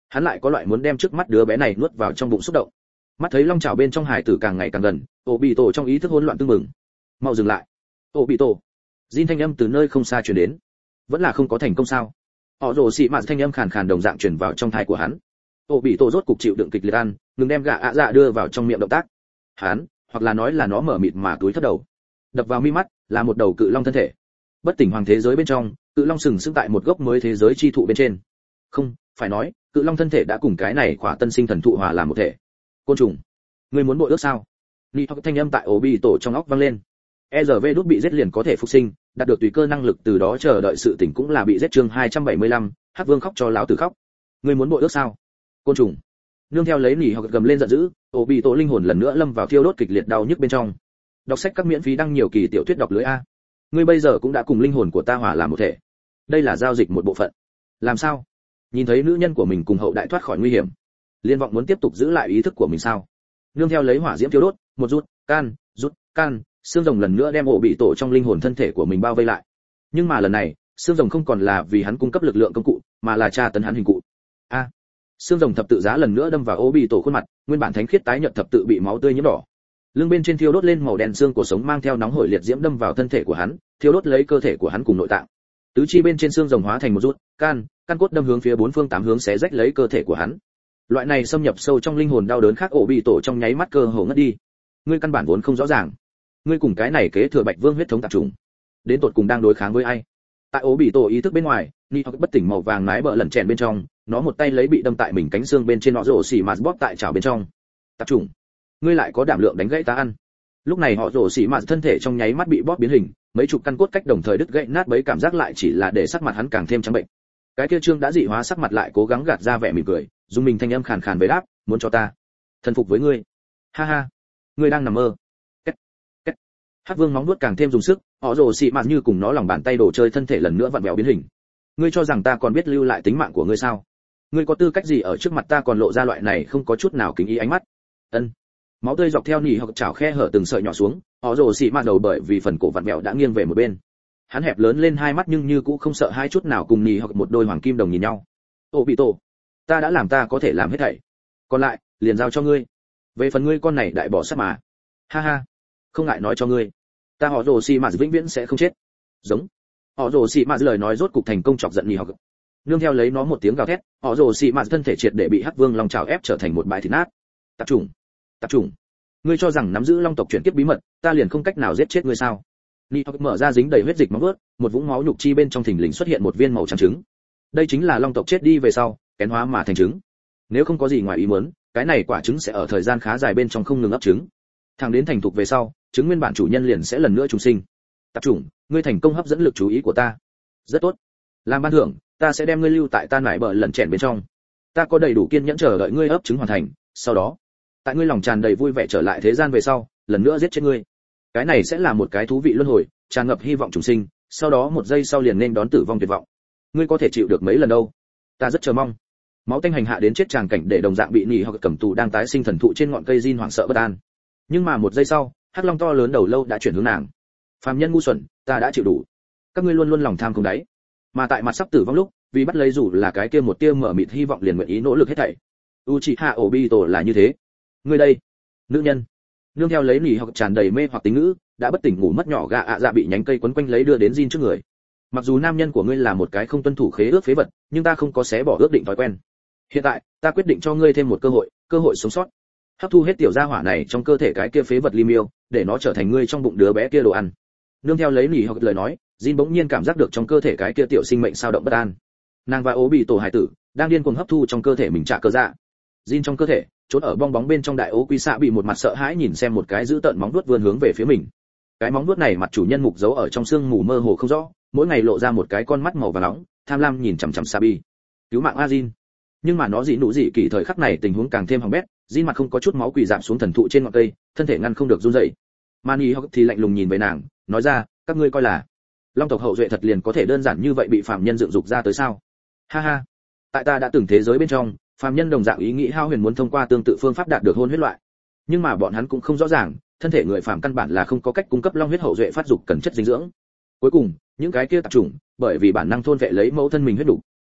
hắn lại có loại muốn đem trước mắt đứa bé này nuốt vào trong bụng xúc động. Mắt thấy long chảo bên trong hải tử càng ngày càng gần, ổ bị tổ trong ý thức hỗn loạn tương mừng. Mau dừng lại. Ổ bị tổ. Jin thanh âm từ nơi không xa truyền đến. Vẫn là không có thành công sao? Họ rồ xị mạt thanh âm khàn khàn đồng dạng truyền vào trong tai của hắn. Ổ bị tổ rốt cục chịu đựng kịch liệt ăn, ngừng đem gạ ạ dạ đưa vào trong miệng động tác. Hắn, hoặc là nói là nó mở mịt mà túi thấp đầu. Đập vào mi mắt là một đầu cự long thân thể. Bất tỉnh hoàng thế giới bên trong, cự long sừng sững tại một gốc mới thế giới chi thụ bên trên. Không, phải nói, cự long thân thể đã cùng cái này khỏa tân sinh thần thụ hòa làm một thể. Côn trùng, ngươi muốn bội ước sao? Ni hoặc thanh âm tại ổ bị tổ trong óc vang lên. e rờ vê đút bị giết liền có thể phục sinh, đạt được tùy cơ năng lực từ đó chờ đợi sự tỉnh cũng là bị giết. Chương hai trăm bảy mươi lăm, Hắc Vương khóc cho lão tử khóc. Ngươi muốn bội ước sao? Côn trùng. Nương theo lấy nỉ hoặc gầm lên giận dữ, ổ bị tổ linh hồn lần nữa lâm vào thiêu đốt kịch liệt đau nhức bên trong. Đọc sách các miễn phí đăng nhiều kỳ tiểu thuyết đọc lưới a. Ngươi bây giờ cũng đã cùng linh hồn của ta hòa làm một thể. Đây là giao dịch một bộ phận. Làm sao? Nhìn thấy nữ nhân của mình cùng hậu đại thoát khỏi nguy hiểm, liên vọng muốn tiếp tục giữ lại ý thức của mình sao? Nương theo lấy hỏa diễm thiêu đốt, một rút, can, rút, can, xương rồng lần nữa đem ổ bị tổ trong linh hồn thân thể của mình bao vây lại. Nhưng mà lần này, xương rồng không còn là vì hắn cung cấp lực lượng công cụ, mà là tra tấn hắn hình cụ. A. À, xương rồng thập tự giá lần nữa đâm vào ổ bị tổ khuôn mặt, nguyên bản thánh khiết tái nhợt thập tự bị máu tươi nhiễm đỏ. Lưng bên trên thiêu đốt lên màu đen xương của sống mang theo nóng hổi liệt diễm đâm vào thân thể của hắn, thiêu đốt lấy cơ thể của hắn cùng nội tạng. Tứ chi bên trên xương rồng hóa thành một rút, can, căn cốt đâm hướng phía bốn phương tám hướng xé rách lấy cơ thể của hắn. Loại này xâm nhập sâu trong linh hồn đau đớn khác ổ bị tổ trong nháy mắt cơ hồ ngất đi. Ngươi căn bản vốn không rõ ràng, ngươi cùng cái này kế thừa Bạch Vương huyết thống tạp chủng, đến tột cùng đang đối kháng với ai? Tại ổ bị tổ ý thức bên ngoài, ni hoặc bất tỉnh màu vàng nái bờ lẩn chèn bên trong, nó một tay lấy bị đâm tại mình cánh xương bên trên nọ rổ xỉ mạt bóp tại chảo bên trong. Tạp chủng, ngươi lại có đảm lượng đánh gãy ta ăn? Lúc này họ rổ xỉ mạt thân thể trong nháy mắt bị bóp biến hình, mấy chục căn cốt cách đồng thời đứt gãy nát bấy, cảm giác lại chỉ là để sắc mặt hắn càng thêm trắng bệnh. Cái kia trương đã dị hóa sắc mặt lại cố gắng gạt ra vẻ mỉm cười, dùng mình thanh âm khàn khàn với đáp, muốn cho ta thần phục với ngươi? Ha ha, ngươi đang nằm mơ. Kết, kết. Hắc Vương móng vuốt càng thêm dùng sức, họ rồ xị mạt như cùng nó lòng bàn tay đồ chơi thân thể lần nữa vặn vẹo biến hình. Ngươi cho rằng ta còn biết lưu lại tính mạng của ngươi sao? Ngươi có tư cách gì ở trước mặt ta còn lộ ra loại này không có chút nào kính ý ánh mắt? Ân. Máu tươi dọc theo nỉ hoặc chảo khe hở từng sợi nhỏ xuống, họ rồ xị mạt đầu bởi vì phần cổ vặn vẹo đã nghiêng về một bên. Hắn hẹp lớn lên hai mắt nhưng như cũ không sợ hai chút nào, cùng nỉ hoặc một đôi hoàng kim đồng nhìn nhau. Ô bị tổ, ta đã làm ta có thể làm hết thảy, còn lại liền giao cho ngươi. Về phần ngươi con này đại bỏ sát mà, ha ha, không ngại nói cho ngươi, ta họ rồ xì mà vĩnh viễn sẽ không chết. Giống. Họ rồ xì mà lời nói rốt cục thành công chọc giận nỉ hoặc. Nương theo lấy nó một tiếng gào thét, họ rồ xì mà thân thể triệt để bị Hắc Vương long trào ép trở thành một bãi thịt nát. Tạp chủng, tạp chủng, ngươi cho rằng nắm giữ long tộc chuyển kiếp bí mật, ta liền không cách nào giết chết ngươi sao? Nỉ hoặc mở ra dính đầy huyết dịch máu vớt, một vũng máu nhục chi bên trong thình lình xuất hiện một viên màu trắng trứng. Đây chính là long tộc chết đi về sau kén hóa mà thành trứng. Nếu không có gì ngoài ý muốn, cái này quả trứng sẽ ở thời gian khá dài bên trong không ngừng ấp trứng. Thẳng đến thành thục về sau, trứng nguyên bản chủ nhân liền sẽ lần nữa trùng sinh. Tạp chủng, ngươi thành công hấp dẫn lực chú ý của ta. Rất tốt. Làm ban thưởng, ta sẽ đem ngươi lưu tại ta nải bờ lần chèn bên trong. Ta có đầy đủ kiên nhẫn chờ đợi ngươi ấp trứng hoàn thành, sau đó, tại ngươi lòng tràn đầy vui vẻ trở lại thế gian về sau, lần nữa giết chết ngươi. Cái này sẽ là một cái thú vị luân hồi, tràn ngập hy vọng trùng sinh, sau đó một giây sau liền nên đón tử vong tuyệt vọng. Ngươi có thể chịu được mấy lần đâu? Ta rất chờ mong. Máu tanh hành hạ đến chết tràng cảnh để đồng dạng bị nỉ hoặc cầm tù đang tái sinh thần thụ trên ngọn cây Jin hoảng sợ bất an. Nhưng mà một giây sau, hắc long to lớn đầu lâu đã chuyển hướng nàng. Phàm nhân ngu xuẩn, ta đã chịu đủ. Các ngươi luôn luôn lòng tham không đáy. Mà tại mặt sắp tử vong lúc, vì bắt lấy dù là cái kia một tia mở mịt hy vọng liền nguyện ý nỗ lực hết thảy. Uchiha Obito là như thế. Ngươi đây, nữ nhân. Nương theo lấy nỉ hoặc tràn đầy mê hoặc tính ngữ, đã bất tỉnh ngủ mất nhỏ gà ạ dạ bị nhánh cây quấn quanh lấy đưa đến Jin trước người. Mặc dù nam nhân của ngươi là một cái không tuân thủ khế ước phế vật, nhưng ta không có xé bỏ ước định thói quen. Hiện tại, ta quyết định cho ngươi thêm một cơ hội, cơ hội sống sót. Hấp thu hết tiểu gia hỏa này trong cơ thể cái kia phế vật ly miêu, để nó trở thành ngươi trong bụng đứa bé kia đồ ăn. Nương theo lấy nỉ hoặc lời nói, Jin bỗng nhiên cảm giác được trong cơ thể cái kia tiểu sinh mệnh sao động bất an. Nàng và ố bị tổ hải tử đang điên cuồng hấp thu trong cơ thể mình trả cơ dạ. Jin trong cơ thể, trốn ở bong bóng bên trong đại ố quy xạ bị một mặt sợ hãi nhìn xem một cái giữ tợn móng vuốt vươn hướng về phía mình. Cái móng vuốt này mặt chủ nhân mục giấu ở trong xương mù mơ hồ không rõ, mỗi ngày lộ ra một cái con mắt màu vàng nóng, tham lam nhìn chằm chằm Sabi. Cứu mạng a Jin. Nhưng mà nó dị nụ dị kỳ thời khắc này tình huống càng thêm hỏng bét, Jin mặt không có chút máu quỳ giảm xuống thần thụ trên ngọn cây, thân thể ngăn không được run rẩy. Mani Hawk thì lạnh lùng nhìn về nàng, nói ra, các ngươi coi là long tộc hậu duệ thật liền có thể đơn giản như vậy bị phàm nhân dựng dục ra tới sao? Ha ha. Tại ta đã từng thế giới bên trong, phàm nhân đồng dạng ý nghĩ hao huyền muốn thông qua tương tự phương pháp đạt được hôn huyết loại. Nhưng mà bọn hắn cũng không rõ ràng, thân thể người phàm căn bản là không có cách cung cấp long huyết hậu duệ phát dục cần chất dinh dưỡng. Cuối cùng, những cái kia tạp chủng, bởi vì bản năng thôn vệ lấy mẫu thân mình huyết đủ.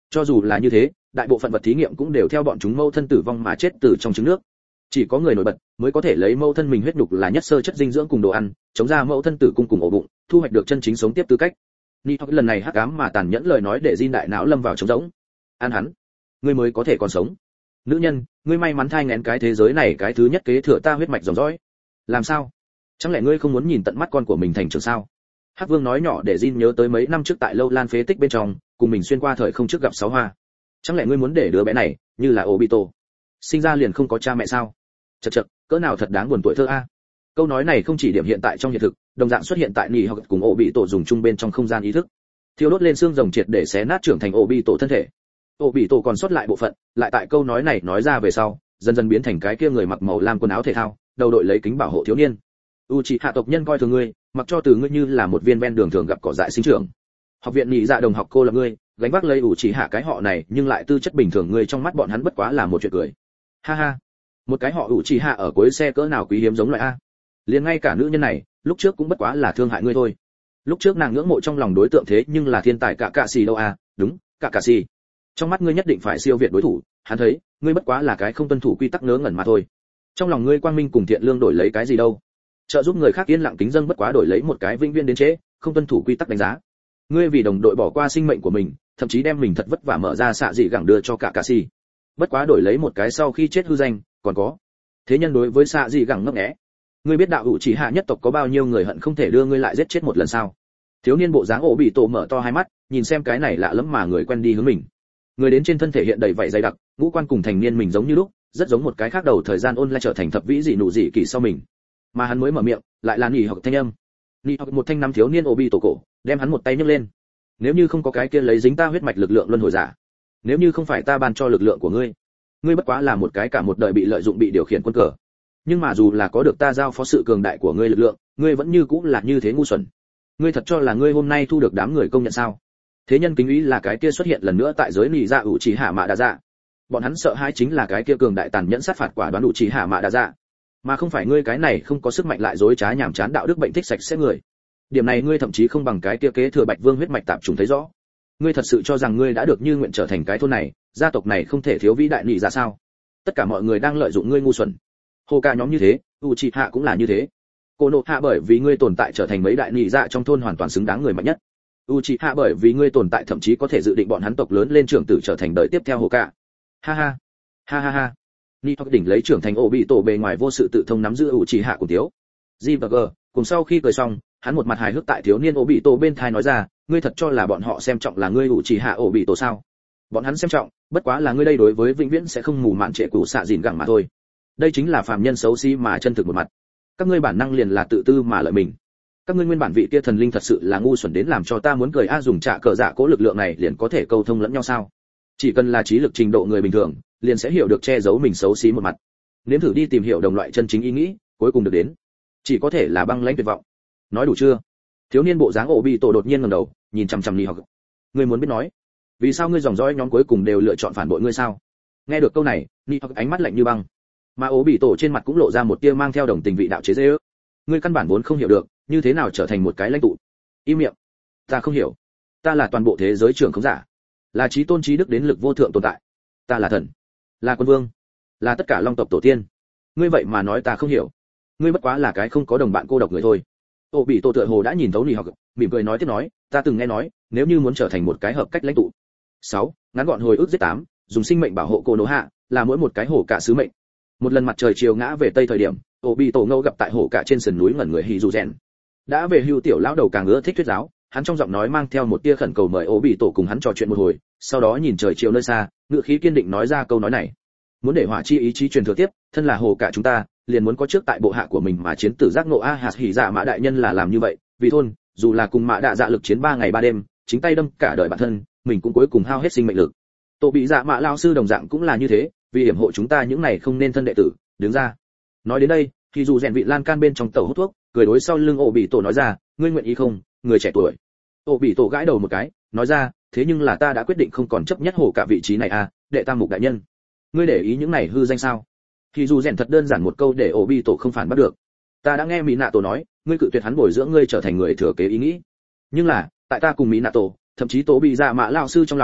Cho dù là như thế, đại bộ phận vật thí nghiệm cũng đều theo bọn chúng mâu thân tử vong mà chết từ trong trứng nước. Chỉ có người nổi bật mới có thể lấy mâu thân mình huyết nhục là nhất sơ chất dinh dưỡng cùng đồ ăn, chống ra mâu thân tử cung cùng ổ bụng, thu hoạch được chân chính sống tiếp tư cách. Ni Học lần này hắc ám mà tàn nhẫn lời nói để Jin đại não lâm vào trống rỗng. Ăn hắn, ngươi mới có thể còn sống. Nữ nhân, ngươi may mắn thai nghén cái thế giới này cái thứ nhất kế thừa ta huyết mạch dòng dõi. Làm sao? Chẳng lẽ ngươi không muốn nhìn tận mắt con của mình thành trưởng sao? Hắc Vương nói nhỏ để Jin nhớ tới mấy năm trước tại Lâu Lan phế tích bên trong, cùng mình xuyên qua thời không trước gặp sáu hoa. Chẳng lẽ ngươi muốn để đứa bé này như là Obito, sinh ra liền không có cha mẹ sao? Chậc chậc, cỡ nào thật đáng buồn tuổi thơ a. Câu nói này không chỉ điểm hiện tại trong hiện thực, đồng dạng xuất hiện tại Nỉ Học cùng Obito dùng chung bên trong không gian ý thức. Thiêu đốt lên xương rồng triệt để xé nát trưởng thành Obito thân thể. Obito còn sót lại bộ phận, lại tại câu nói này nói ra về sau, dần dần biến thành cái kia người mặc màu lam quần áo thể thao, đầu đội lấy kính bảo hộ thiếu niên. Uchiha tộc nhân coi thường ngươi, mặc cho từ ngươi như là một viên ven đường thường gặp cỏ dại sinh trưởng. Học viện nhị dạ đồng học cô lập ngươi, gánh vác lấy Uchiha cái họ này, nhưng lại tư chất bình thường ngươi trong mắt bọn hắn bất quá là một chuyện cười. Ha ha, một cái họ Uchiha ở cuối xe cỡ nào quý hiếm giống loại a. Liền ngay cả nữ nhân này, lúc trước cũng bất quá là thương hại ngươi thôi. Lúc trước nàng ngưỡng mộ trong lòng đối tượng thế nhưng là thiên tài cả cạ xì đâu a, đúng, cả cạ xì. Trong mắt ngươi nhất định phải siêu việt đối thủ, hắn thấy, ngươi bất quá là cái không tuân thủ quy tắc ngớ ngẩn mà thôi. Trong lòng ngươi quang minh cùng thiện lương đổi lấy cái gì đâu? Trợ giúp người khác yên lặng kính dâng bất quá đổi lấy một cái vĩnh viễn đến chế, không tuân thủ quy tắc đánh giá. Ngươi vì đồng đội bỏ qua sinh mệnh của mình, thậm chí đem mình thật vất vả mở ra xạ dị gẳng đưa cho cả cạ xì. Bất quá đổi lấy một cái sau khi chết hư danh, còn có. Thế nhân đối với xạ dị gẳng ngấp nghé. Ngươi biết đạo hữu chỉ hạ nhất tộc có bao nhiêu người hận không thể đưa ngươi lại giết chết một lần sao? Thiếu niên bộ dáng ổ bị tổ mở to hai mắt, nhìn xem cái này lạ lẫm mà người quen đi hướng mình. Người đến trên thân thể hiện đầy vảy dày đặc, ngũ quan cùng thành niên mình giống như lúc, rất giống một cái khác đầu thời gian ôn lại trở thành thập vĩ dị nụ dị kỳ sau mình. Mà hắn mới mở miệng, lại là Nỉ Học thanh âm. Nỉ Học một thanh năm thiếu niên ổ bị tổ cổ, đem hắn một tay nhấc lên. Nếu như không có cái kia lấy dính ta huyết mạch lực lượng luân hồi giả, nếu như không phải ta ban cho lực lượng của ngươi, ngươi bất quá là một cái cả một đời bị lợi dụng bị điều khiển quân cờ. Nhưng mà dù là có được ta giao phó sự cường đại của ngươi lực lượng, ngươi vẫn như cũng là như thế ngu xuẩn. Ngươi thật cho là ngươi hôm nay thu được đám người công nhận sao? Thế nhân kính ý là cái kia xuất hiện lần nữa tại giới nỉ dạ ủ chỉ hạ mạ đa dạ. Bọn hắn sợ hãi chính là cái kia cường đại tàn nhẫn sát phạt quả đoán ủ chỉ hạ mạ đa dạ, mà không phải ngươi cái này không có sức mạnh lại dối trá nhảm chán đạo đức bệnh thích sạch sẽ người. Điểm này ngươi thậm chí không bằng cái kia kế thừa Bạch Vương huyết mạch tạp trùng thấy rõ. Ngươi thật sự cho rằng ngươi đã được như nguyện trở thành cái thôn này, gia tộc này không thể thiếu vĩ đại nỉ dạ sao? Tất cả mọi người đang lợi dụng ngươi ngu xuẩn. Hồ ca nhóm như thế, Uchiha cũng là như thế. Cô nộ hạ bởi vì ngươi tồn tại trở thành mấy đại nỉ dạ trong thôn hoàn toàn xứng đáng người mạnh nhất. Uchiha bởi vì ngươi tồn tại thậm chí có thể dự định bọn hắn tộc lớn lên trưởng tử trở thành đời tiếp theo Hồ ca. Ha ha, ha ha ha. Ni Học đỉnh lấy trưởng thành ổ bị tổ bề ngoài vô sự tự thông nắm giữ Uchiha cùng thiếu. G và G, cùng sau khi cười xong, hắn một mặt hài hước tại thiếu niên ổ bị tổ bên thai nói ra, ngươi thật cho là bọn họ xem trọng là ngươi Uchiha ổ bị tổ sao? Bọn hắn xem trọng, bất quá là ngươi đây đối với vĩnh viễn sẽ không mù mạn trệ củ xạ dìn gẳng mà thôi. Đây chính là phàm nhân xấu xí mà chân thực một mặt. Các ngươi bản năng liền là tự tư mà lợi mình. Các ngươi nguyên bản vị kia thần linh thật sự là ngu xuẩn đến làm cho ta muốn cười a, dùng trả cờ dạ cố lực lượng này liền có thể câu thông lẫn nhau sao? Chỉ cần là trí lực trình độ người bình thường, liền sẽ hiểu được che giấu mình xấu xí một mặt. Nếm thử đi tìm hiểu đồng loại chân chính ý nghĩ, cuối cùng được đến, chỉ có thể là băng lãnh tuyệt vọng. Nói đủ chưa? Thiếu niên bộ dáng ổ bị tổ đột nhiên ngẩng đầu, nhìn chằm chằm Nỉ Học. Ngươi muốn biết nói, vì sao ngươi dòng dõi nhóm cuối cùng đều lựa chọn phản bội ngươi sao? Nghe được câu này, Nỉ Học ánh mắt lạnh như băng, mà ổ bị tổ trên mặt cũng lộ ra một tia mang theo đồng tình vị đạo chế giễu. Ngươi căn bản vốn không hiểu được, như thế nào trở thành một cái lãnh tụ. Im miệng. Ta không hiểu. Ta là toàn bộ thế giới trưởng không giả, là chí tôn chí đức đến lực vô thượng tồn tại. Ta là thần, là quân vương, là tất cả long tộc tổ tiên. Ngươi vậy mà nói ta không hiểu. Ngươi bất quá là cái không có đồng bạn cô độc người thôi. Ổ bị tổ tựa hồ đã nhìn thấu Nỉ Học, mỉm cười nói tiếp nói, ta từng nghe nói, nếu như muốn trở thành một cái hợp cách lãnh tụ. sáu Ngắn gọn hồi ức giết tám, dùng sinh mệnh bảo hộ cô nỗ hạ, là mỗi một cái hổ cả sứ mệnh. Một lần mặt trời chiều ngã về tây thời điểm, ổ bị tổ ngâu gặp tại hổ cả trên sườn núi ngẩn người hì dù rèn. Đã về hưu tiểu lão đầu càng ưa thích thuyết giáo, hắn trong giọng nói mang theo một tia khẩn cầu mời ổ bị tổ cùng hắn trò chuyện một hồi, sau đó nhìn trời chiều nơi xa, ngựa khí kiên định nói ra câu nói này. Muốn để hỏa chi ý chí truyền thừa tiếp, thân là hổ cả chúng ta, liền muốn có trước tại bộ hạ của mình mà chiến tử giác ngộ a. Hạt hỉ dạ mã đại nhân là làm như vậy, vì thôn, dù là cùng mã đạ dạ lực chiến ba ngày ba đêm, chính tay đâm cả đời bản thân, mình cũng cuối cùng hao hết sinh mệnh lực. Tổ bị dạ mã lão sư đồng dạng cũng là như thế, vì hiểm hộ chúng ta những này không nên thân đệ tử, đứng ra. Nói đến đây, thì dù rèn vị lan can bên trong tàu hút thuốc, cười đối sau lưng ổ bị tổ nói ra, ngươi nguyện ý không, người trẻ tuổi. Ổ bị tổ gãi đầu một cái, nói ra, thế nhưng là ta đã quyết định không còn chấp nhất hổ cả vị trí này à, đệ tam mục đại nhân. Ngươi để ý những này hư danh sao? Thì dù rèn thật đơn giản một câu để ổ bị tổ không phản bắt được. Ta đã nghe mỹ nạ tổ nói, ngươi cự tuyệt hắn bồi dưỡng ngươi trở thành người thừa kế ý nghĩ. Nhưng là, tại ta cùng mỹ nạ tổ, thậm chí tổ bị dạ mạ lão sư trong lòng,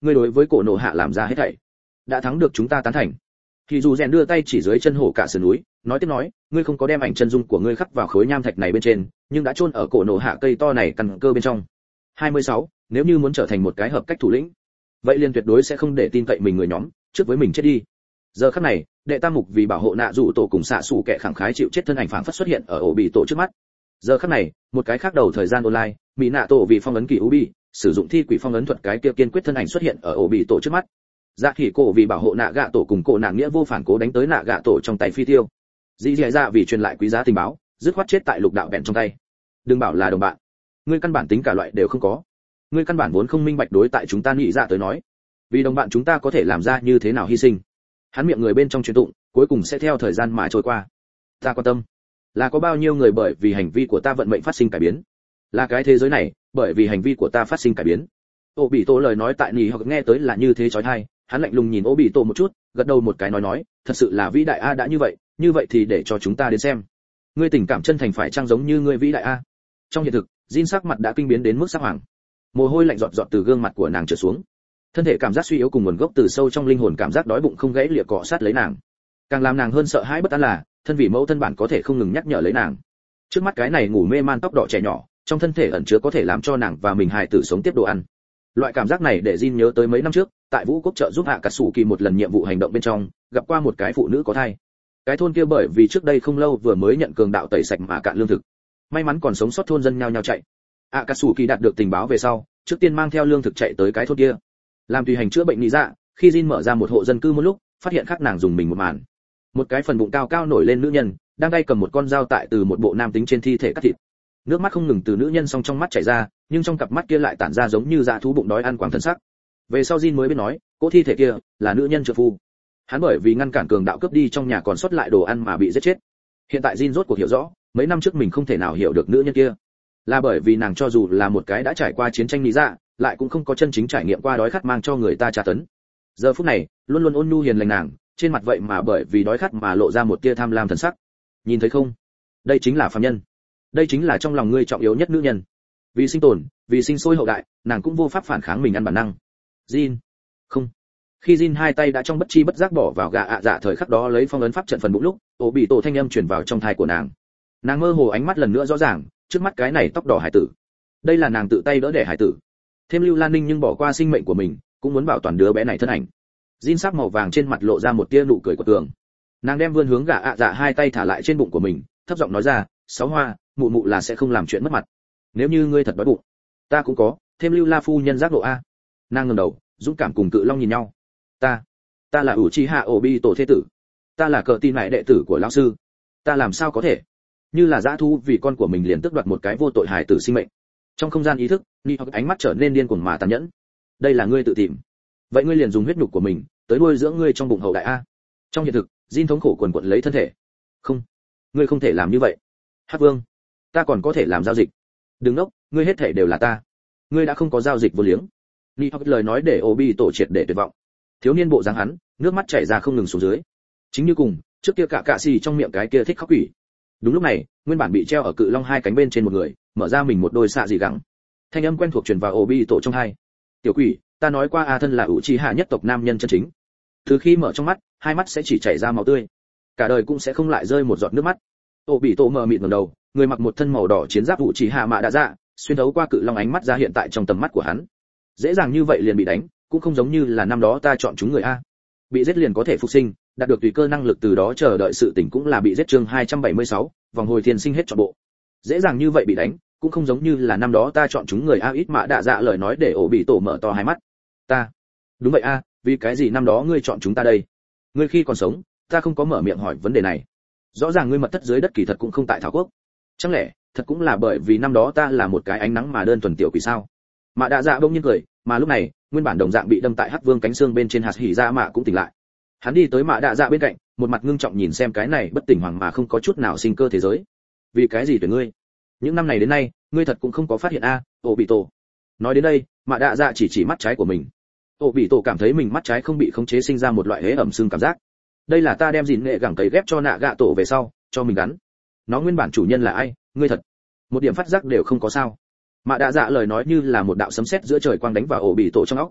ngươi đối với cổ nổ hạ làm ra hết thảy đã thắng được chúng ta tán thành. Thì dù rèn đưa tay chỉ dưới chân hổ cả sườn núi, nói tiếp nói, ngươi không có đem ảnh chân dung của ngươi khắc vào khối nham thạch này bên trên, nhưng đã chôn ở cổ nổ hạ cây to này căn cơ bên trong. hai mươi sáu, nếu như muốn trở thành một cái hợp cách thủ lĩnh, vậy liền tuyệt đối sẽ không để tin cậy mình người nhóm, trước với mình chết đi. Giờ khắc này, đệ tam mục vì bảo hộ nạ dụ tổ cùng xạ sủ kẻ khẳng khái chịu chết thân ảnh phảng phất xuất hiện ở ổ bị tổ trước mắt. Giờ khắc này, một cái khác đầu thời gian online, mỹ nạ tổ vì phong ấn kỳ ubi, sử dụng thi quỷ phong ấn thuật cái kia kiên quyết thân ảnh xuất hiện ở ổ bị tổ trước mắt. Dạ khỉ cổ vì bảo hộ nạ gạ tổ cùng cổ nàng nghĩa vô phản cố đánh tới nạ gạ tổ trong tay phi tiêu. Dĩ dẻ dạ vì truyền lại quý giá tình báo, dứt khoát chết tại lục đạo bèn trong tay. Đừng bảo là đồng bạn, ngươi căn bản tính cả loại đều không có. Ngươi căn bản vốn không minh bạch đối tại chúng ta nghĩ dạ tới nói, vì đồng bạn chúng ta có thể làm ra như thế nào hy sinh. Hắn miệng người bên trong truyền tụng, cuối cùng sẽ theo thời gian mà trôi qua. Ta quan tâm, là có bao nhiêu người bởi vì hành vi của ta vận mệnh phát sinh cải biến, là cái thế giới này bởi vì hành vi của ta phát sinh cải biến. Ô bị tổ lời nói tại nỉ hoặc nghe tới là như thế chói tai, hắn lạnh lùng nhìn ô bị tổ một chút, gật đầu một cái nói nói, thật sự là vĩ đại a, đã như vậy, như vậy thì để cho chúng ta đến xem, ngươi tình cảm chân thành phải trang giống như ngươi vĩ đại a. Trong hiện thực, Jin sắc mặt đã kinh biến đến mức sắc hoàng, mồ hôi lạnh giọt giọt từ gương mặt của nàng trượt xuống, thân thể cảm giác suy yếu cùng nguồn gốc từ sâu trong linh hồn cảm giác đói bụng không gãy lịa cọ sát lấy nàng. Càng làm nàng hơn sợ hãi bất an là, thân vị mẫu thân bản có thể không ngừng nhắc nhở lấy nàng, trước mắt cái này ngủ mê man tóc đỏ trẻ nhỏ, trong thân thể ẩn chứa có thể làm cho nàng và mình hài tử sống tiếp đồ ăn. Loại cảm giác này để Jin nhớ tới mấy năm trước, tại Vũ Quốc trợ giúp hạ cả sủ kỳ một lần nhiệm vụ hành động bên trong, gặp qua một cái phụ nữ có thai. Cái thôn kia bởi vì trước đây không lâu vừa mới nhận cường đạo tẩy sạch mà cạn lương thực, may mắn còn sống sót thôn dân nhao nhao chạy. Hạ cả sủ kỳ đạt được tình báo về sau, trước tiên mang theo lương thực chạy tới cái thôn kia, làm tùy hành chữa bệnh lý dạ. Khi Jin mở ra một hộ dân cư một lúc, phát hiện khác nàng dùng mình một màn, một cái phần bụng cao cao nổi lên nữ nhân, đang tay cầm một con dao tại từ một bộ nam tính trên thi thể cắt thịt. Nước mắt không ngừng từ nữ nhân song trong mắt chảy ra, nhưng trong cặp mắt kia lại tản ra giống như dạ thú bụng đói ăn quàng thần sắc. Về sau Jin mới biết nói, cỗ thi thể kia là nữ nhân trợ phu. Hắn bởi vì ngăn cản cường đạo cướp đi trong nhà còn sót lại đồ ăn mà bị giết chết. Hiện tại Jin rốt cuộc hiểu rõ, mấy năm trước mình không thể nào hiểu được nữ nhân kia, là bởi vì nàng cho dù là một cái đã trải qua chiến tranh lý dạ, lại cũng không có chân chính trải nghiệm qua đói khát mang cho người ta tra tấn. Giờ phút này, luôn luôn ôn nhu hiền lành nàng, trên mặt vậy mà bởi vì đói khát mà lộ ra một tia tham lam thần sắc. Nhìn thấy không? Đây chính là phàm nhân. Đây chính là trong lòng ngươi trọng yếu nhất nữ nhân. Vì sinh tồn, vì sinh sôi hậu đại, nàng cũng vô pháp phản kháng mình ăn bản năng. Jin, không. Khi Jin hai tay đã trong bất chi bất giác bỏ vào gà ạ dạ thời khắc đó lấy phong ấn pháp trận phần bụng lúc, ổ bị tổ thanh âm truyền vào trong thai của nàng. Nàng mơ hồ ánh mắt lần nữa rõ ràng, trước mắt cái này tóc đỏ hải tử, đây là nàng tự tay đỡ đẻ hải tử. Thêm Lưu Lan Ninh nhưng bỏ qua sinh mệnh của mình, cũng muốn bảo toàn đứa bé này thân ảnh. Jin sắc màu vàng trên mặt lộ ra một tia nụ cười của tường. Nàng đem vươn hướng gà ạ dạ hai tay thả lại trên bụng của mình, thấp giọng nói ra, sáu hoa, mụ mụ là sẽ không làm chuyện mất mặt. Nếu như ngươi thật đói bụng, ta cũng có. Thêm Lưu La phu nhân giác độ a. Nàng ngẩng đầu, dũng cảm cùng cự long nhìn nhau. Ta, ta là Uchiha Obito thế tử. Ta là cờ tin lại đệ tử của lão sư. Ta làm sao có thể như là dã thú vì con của mình liền tước đoạt một cái vô tội hài tử sinh mệnh. Trong không gian ý thức, Ni hoặc ánh mắt trở nên điên cuồng mà tàn nhẫn. Đây là ngươi tự tìm. Vậy ngươi liền dùng huyết nhục của mình tới nuôi dưỡng ngươi trong bụng hậu đại a. Trong hiện thực, Jin thống khổ quần quật lấy thân thể. Không, ngươi không thể làm như vậy. Hắc Vương, ta còn có thể làm giao dịch. Đừng ngốc, ngươi hết thể đều là ta. Ngươi đã không có giao dịch vô liếng. Ni hoặc lời nói để Obito triệt để tuyệt vọng. Thiếu niên bộ dáng hắn, nước mắt chảy ra không ngừng xuống dưới. Chính như cùng, trước kia cả cạ xì trong miệng cái kia thích khóc quỷ. Đúng lúc này, nguyên bản bị treo ở cự long hai cánh bên trên một người, mở ra mình một đôi xạ dị gẳng. Thanh âm quen thuộc truyền vào Obito trong tai. Tiểu quỷ, ta nói qua a thân là Uchiha nhất tộc nam nhân chân chính. Từ khi mở trong mắt, hai mắt sẽ chỉ chảy ra máu tươi, cả đời cũng sẽ không lại rơi một giọt nước mắt. Obito mờ mịt ngẩng đầu, người mặc một thân màu đỏ chiến giáp Uchiha mạ đã dạ, xuyên thấu qua cự long ánh mắt ra hiện tại trong tầm mắt của hắn. Dễ dàng như vậy liền bị đánh, cũng không giống như là năm đó ta chọn chúng người a. Bị giết liền có thể phục sinh, đạt được tùy cơ năng lực từ đó chờ đợi sự tỉnh cũng là bị giết. Chương hai trăm bảy mươi sáu, vòng hồi thiên sinh hết trọn bộ. Dễ dàng như vậy bị đánh, cũng không giống như là năm đó ta chọn chúng người a. Ít mạ đạ dạ lời nói để ổ bị tổ mở to hai mắt. Ta, đúng vậy a, vì cái gì năm đó ngươi chọn chúng ta đây? Ngươi khi còn sống, ta không có mở miệng hỏi vấn đề này. Rõ ràng ngươi mật thất dưới đất kỳ thật cũng không tại thảo quốc. Chẳng lẽ thật cũng là bởi vì năm đó ta là một cái ánh nắng mà đơn thuần tiểu quỷ sao? Mạ đạ dạ bỗng nhiên cười, mà lúc này nguyên bản đồng dạng bị đâm tại hắc vương cánh xương bên trên hạt hỉ ra mạ cũng tỉnh lại. Hắn đi tới mạ đạ dạ bên cạnh, một mặt ngưng trọng nhìn xem cái này bất tỉnh hoàng mà không có chút nào sinh cơ thế giới. Vì cái gì tuyển ngươi? Những năm này đến nay, ngươi thật cũng không có phát hiện a, ổ bị tổ. Nói đến đây, mạ đạ dạ chỉ chỉ mắt trái của mình. Ổ bị tổ cảm thấy mình mắt trái không bị khống chế sinh ra một loại hế ẩm sưng cảm giác. Đây là ta đem gìn nghệ gẳng cấy ghép cho nạ gạ tổ về sau, cho mình gắn. Nó nguyên bản chủ nhân là ai, ngươi thật một điểm phát giác đều không có sao? Mạ đạ dạ lời nói như là một đạo sấm sét giữa trời quang đánh vào ổ bị tổ trong óc.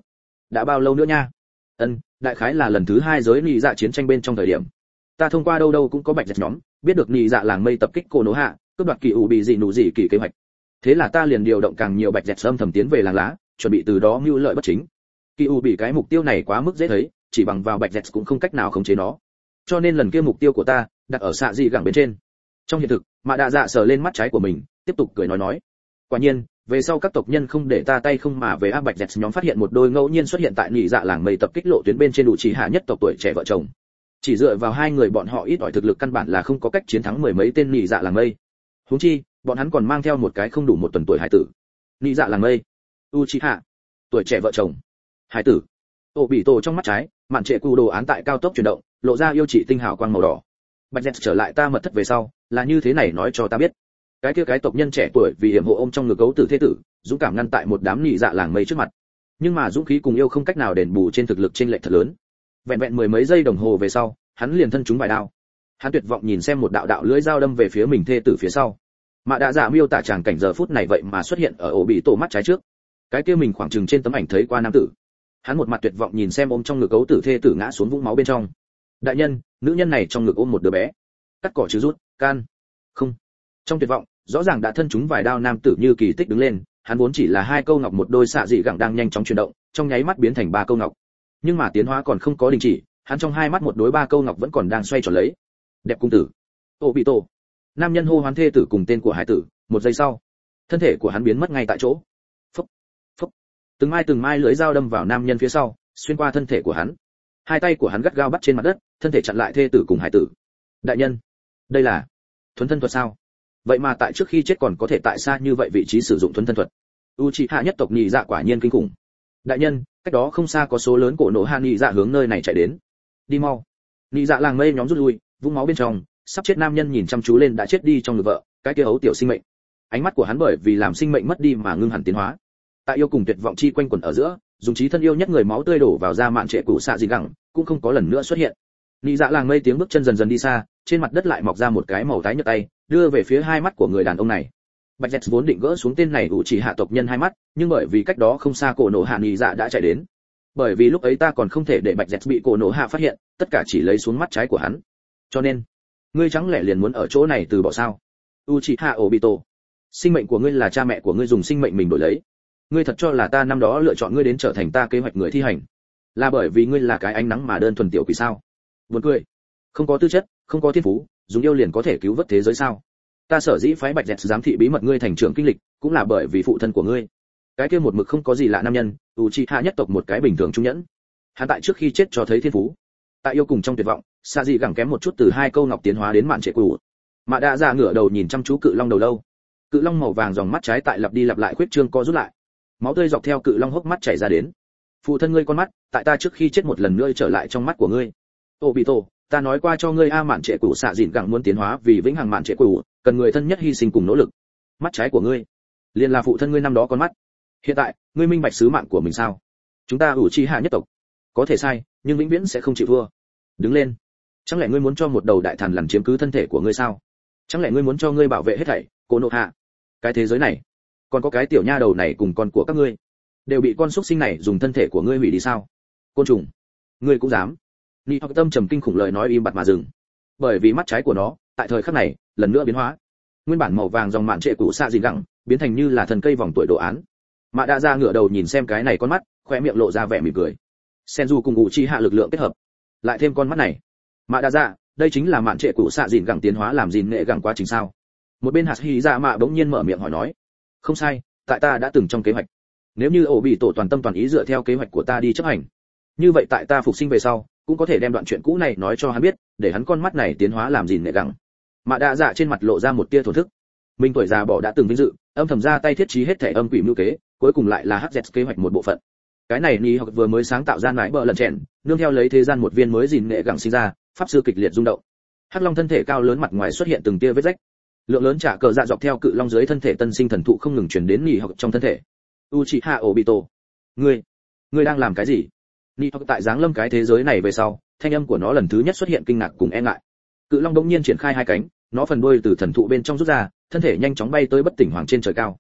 đã bao lâu nữa nha? Ân, đại khái là lần thứ hai giới nhị dạ chiến tranh bên trong thời điểm. Ta thông qua đâu đâu cũng có bạch dẹt nhóm, biết được nhị dạ làng mây tập kích cô nỗ hạ, cướp đoạt kỳ ủ bị gì nụ gì kỳ kế hoạch. Thế là ta liền điều động càng nhiều bạch dẹt âm thầm tiến về làng lá, chuẩn bị từ đó mưu lợi bất chính. Kỳ ủ bị cái mục tiêu này quá mức dễ thấy, chỉ bằng vào bạch dẹt cũng không cách nào khống chế nó. Cho nên lần kia mục tiêu của ta đặt ở xạ dị gẳng bên trên. Trong hiện thực, Mạ Đạ Dạ sờ lên mắt trái của mình, tiếp tục cười nói nói. Quả nhiên, về sau các tộc nhân không để ta tay không mà về ác bạch dẹt nhóm phát hiện một đôi ngẫu nhiên xuất hiện tại nhị dạ làng mây tập kích lộ tuyến bên trên đủ chỉ hạ nhất tộc tuổi trẻ vợ chồng. Chỉ dựa vào hai người bọn họ ít ỏi thực lực căn bản là không có cách chiến thắng mười mấy tên nhị dạ làng mây. Huống chi, bọn hắn còn mang theo một cái không đủ một tuần tuổi hải tử. Nhị dạ làng mây, Uchiha, tuổi trẻ vợ chồng, hải tử. Ô bị tổ trong mắt trái, mạn trệ cụ đồ án tại cao tốc chuyển động, lộ ra yêu trị tinh hào quang màu đỏ. Bạch dẹt trở lại ta mật thất về sau, là như thế này nói cho ta biết. Cái kia cái tộc nhân trẻ tuổi vì hiểm hộ ôm trong ngực gấu tử thế tử, dũng cảm ngăn tại một đám nhị dạ làng mây trước mặt. Nhưng mà dũng khí cùng yêu không cách nào đền bù trên thực lực chênh lệch thật lớn. Vẹn vẹn mười mấy giây đồng hồ về sau, hắn liền thân trúng vài đao. Hắn tuyệt vọng nhìn xem một đạo đạo lưỡi dao đâm về phía mình thê tử phía sau. Mạ Đạ Dạ miêu tả tràng cảnh giờ phút này vậy mà xuất hiện ở ổ bị tổ mắt trái trước. Cái kia mình khoảng chừng trên tấm ảnh thấy qua nam tử. Hắn một mặt tuyệt vọng nhìn xem ôm trong ngực gấu tử thê tử ngã xuống vũng máu bên trong. Đại nhân, nữ nhân này trong ngực ôm một đứa bé. Cắt cỏ chứ rút, can. Không. Trong tuyệt vọng, rõ ràng đã thân chúng vài đao nam tử như kỳ tích đứng lên, hắn vốn chỉ là hai câu ngọc một đôi xạ dị gẳng đang nhanh chóng chuyển động, trong nháy mắt biến thành ba câu ngọc. Nhưng mà tiến hóa còn không có đình chỉ, hắn trong hai mắt một đối ba câu ngọc vẫn còn đang xoay tròn lấy. Đẹp cung tử. Ô bị tổ. Nam nhân hô hoán thê tử cùng tên của hải tử, một giây sau, thân thể của hắn biến mất ngay tại chỗ. Phốc, phốc. Từng mai từng mai lưỡi dao đâm vào nam nhân phía sau, xuyên qua thân thể của hắn. Hai tay của hắn gắt gao bắt trên mặt đất, thân thể chặn lại thê tử cùng hải tử. Đại nhân, đây là thuần thân thuật sao? Vậy mà tại trước khi chết còn có thể tại xa như vậy vị trí sử dụng thuần thân thuật. Uchiha nhất tộc nhị dạ quả nhiên kinh khủng. Đại nhân, cách đó không xa có số lớn cổ nổ hạ nhị dạ hướng nơi này chạy đến. Đi mau. Nhị dạ làng mây nhóm rút lui, vũng máu bên trong, sắp chết nam nhân nhìn chăm chú lên đã chết đi trong ngực vợ, cái kia ấu tiểu sinh mệnh. Ánh mắt của hắn bởi vì làm sinh mệnh mất đi mà ngưng hẳn tiến hóa. Tại yêu cùng tuyệt vọng chi quanh quẩn ở giữa, dùng trí thân yêu nhất người máu tươi đổ vào da mạn trệ cũ xạ dị gẳng, cũng không có lần nữa xuất hiện. Nhị dạ làng mây tiếng bước chân dần dần đi xa, trên mặt đất lại mọc ra một cái màu tái nhợt tay, đưa về phía hai mắt của người đàn ông này. Bạch Dẹt vốn định gỡ xuống tên này ủ chỉ hạ tộc nhân hai mắt, nhưng bởi vì cách đó không xa cổ nổ hạ nhị dạ đã chạy đến. Bởi vì lúc ấy ta còn không thể để Bạch Dẹt bị cổ nổ hạ phát hiện, tất cả chỉ lấy xuống mắt trái của hắn. Cho nên, ngươi chẳng lẽ liền muốn ở chỗ này từ bỏ sao? Uchiha Obito, sinh mệnh của ngươi là cha mẹ của ngươi dùng sinh mệnh mình đổi lấy. Ngươi thật cho là ta năm đó lựa chọn ngươi đến trở thành ta kế hoạch người thi hành, là bởi vì ngươi là cái ánh nắng mà đơn thuần tiểu quỷ sao? Buồn cười, không có tư chất, không có thiên phú, dùng yêu liền có thể cứu vớt thế giới sao? Ta sở dĩ phái Bạch Dẹt giám thị bí mật ngươi thành trưởng kinh lịch, cũng là bởi vì phụ thân của ngươi. Cái kia một mực không có gì lạ nam nhân, Uchiha nhất tộc một cái bình thường trung nhẫn. Hắn tại trước khi chết cho thấy thiên phú. Tại yêu cùng trong tuyệt vọng, xa dị gẳng kém một chút từ hai câu ngọc tiến hóa đến mạn trệ cũ. Mạ Đạ Dạ ngửa đầu nhìn chăm chú cự long đầu lâu. Cự long màu vàng dòng mắt trái tại lặp đi lặp lại khuyết trương co rút lại. Máu tươi dọc theo cự long hốc mắt chảy ra đến. Phụ thân ngươi con mắt, tại ta trước khi chết một lần nữa trở lại trong mắt của ngươi. Obito, ta nói qua cho ngươi a mạn trệ cũ xạ dịn gẳng muốn tiến hóa vì vĩnh hằng mạn trệ cũ, cần người thân nhất hy sinh cùng nỗ lực. Mắt trái của ngươi, liền là phụ thân ngươi năm đó con mắt. Hiện tại, ngươi minh bạch sứ mạng của mình sao? Chúng ta Uchiha nhất tộc, có thể sai, nhưng vĩnh viễn sẽ không chịu thua. Đứng lên. Chẳng lẽ ngươi muốn cho một đầu đại thần làm chiếm cứ thân thể của ngươi sao? Chẳng lẽ ngươi muốn cho ngươi bảo vệ hết thảy, cô nộ hạ? Cái thế giới này, còn có cái tiểu nha đầu này cùng con của các ngươi, đều bị con xúc sinh này dùng thân thể của ngươi hủy đi sao? Côn trùng, ngươi cũng dám? Ni Học Tâm trầm kinh khủng lời nói im bặt mà dừng. Bởi vì mắt trái của nó, tại thời khắc này, lần nữa biến hóa. Nguyên bản màu vàng dòng mạn trệ cũ xạ dị gẳng, biến thành như là thần cây vòng tuổi đồ án. Mạ Đạ Dạ ngửa đầu nhìn xem cái này con mắt, khóe miệng lộ ra vẻ mỉm cười. Senju cùng Uchiha lực lượng kết hợp, lại thêm con mắt này. Mạ Đạ Dạ, đây chính là mạn trệ cũ xạ dịn gẳng tiến hóa làm gìn nghệ gẳng quá trình sao? Một bên hạt hí dạ mạ bỗng nhiên mở miệng hỏi nói. Không sai, tại ta đã từng trong kế hoạch. Nếu như ổ bị tổ toàn tâm toàn ý dựa theo kế hoạch của ta đi chấp hành, như vậy tại ta phục sinh về sau, cũng có thể đem đoạn chuyện cũ này nói cho hắn biết, để hắn con mắt này tiến hóa làm gìn nghệ gẳng. Mạ Đạ Dạ trên mặt lộ ra một tia thổn thức. Mình tuổi già bỏ đã từng vinh dự, âm thầm ra tay thiết trí hết thể âm quỷ mưu kế, cuối cùng lại là hắc dẹt kế hoạch một bộ phận. Cái này Ni Học vừa mới sáng tạo ra nãi bờ lần chèn, nương theo lấy thế gian một viên mới gìn nghệ gẳng sinh ra, pháp sư kịch liệt rung động. Hắc long thân thể cao lớn mặt ngoài xuất hiện từng tia vết rách. Lượng lớn trả cờ dạ dọc theo cự long dưới thân thể tân sinh thần thụ không ngừng truyền đến Ni Học trong thân thể. Uchiha Obito, ngươi, ngươi đang làm cái gì? Ni Học tại giáng lâm cái thế giới này về sau, thanh âm của nó lần thứ nhất xuất hiện kinh ngạc cùng e ngại. Cự long đống nhiên triển khai hai cánh, nó phần đuôi từ thần thụ bên trong rút ra, thân thể nhanh chóng bay tới bất tỉnh hoàng trên trời cao.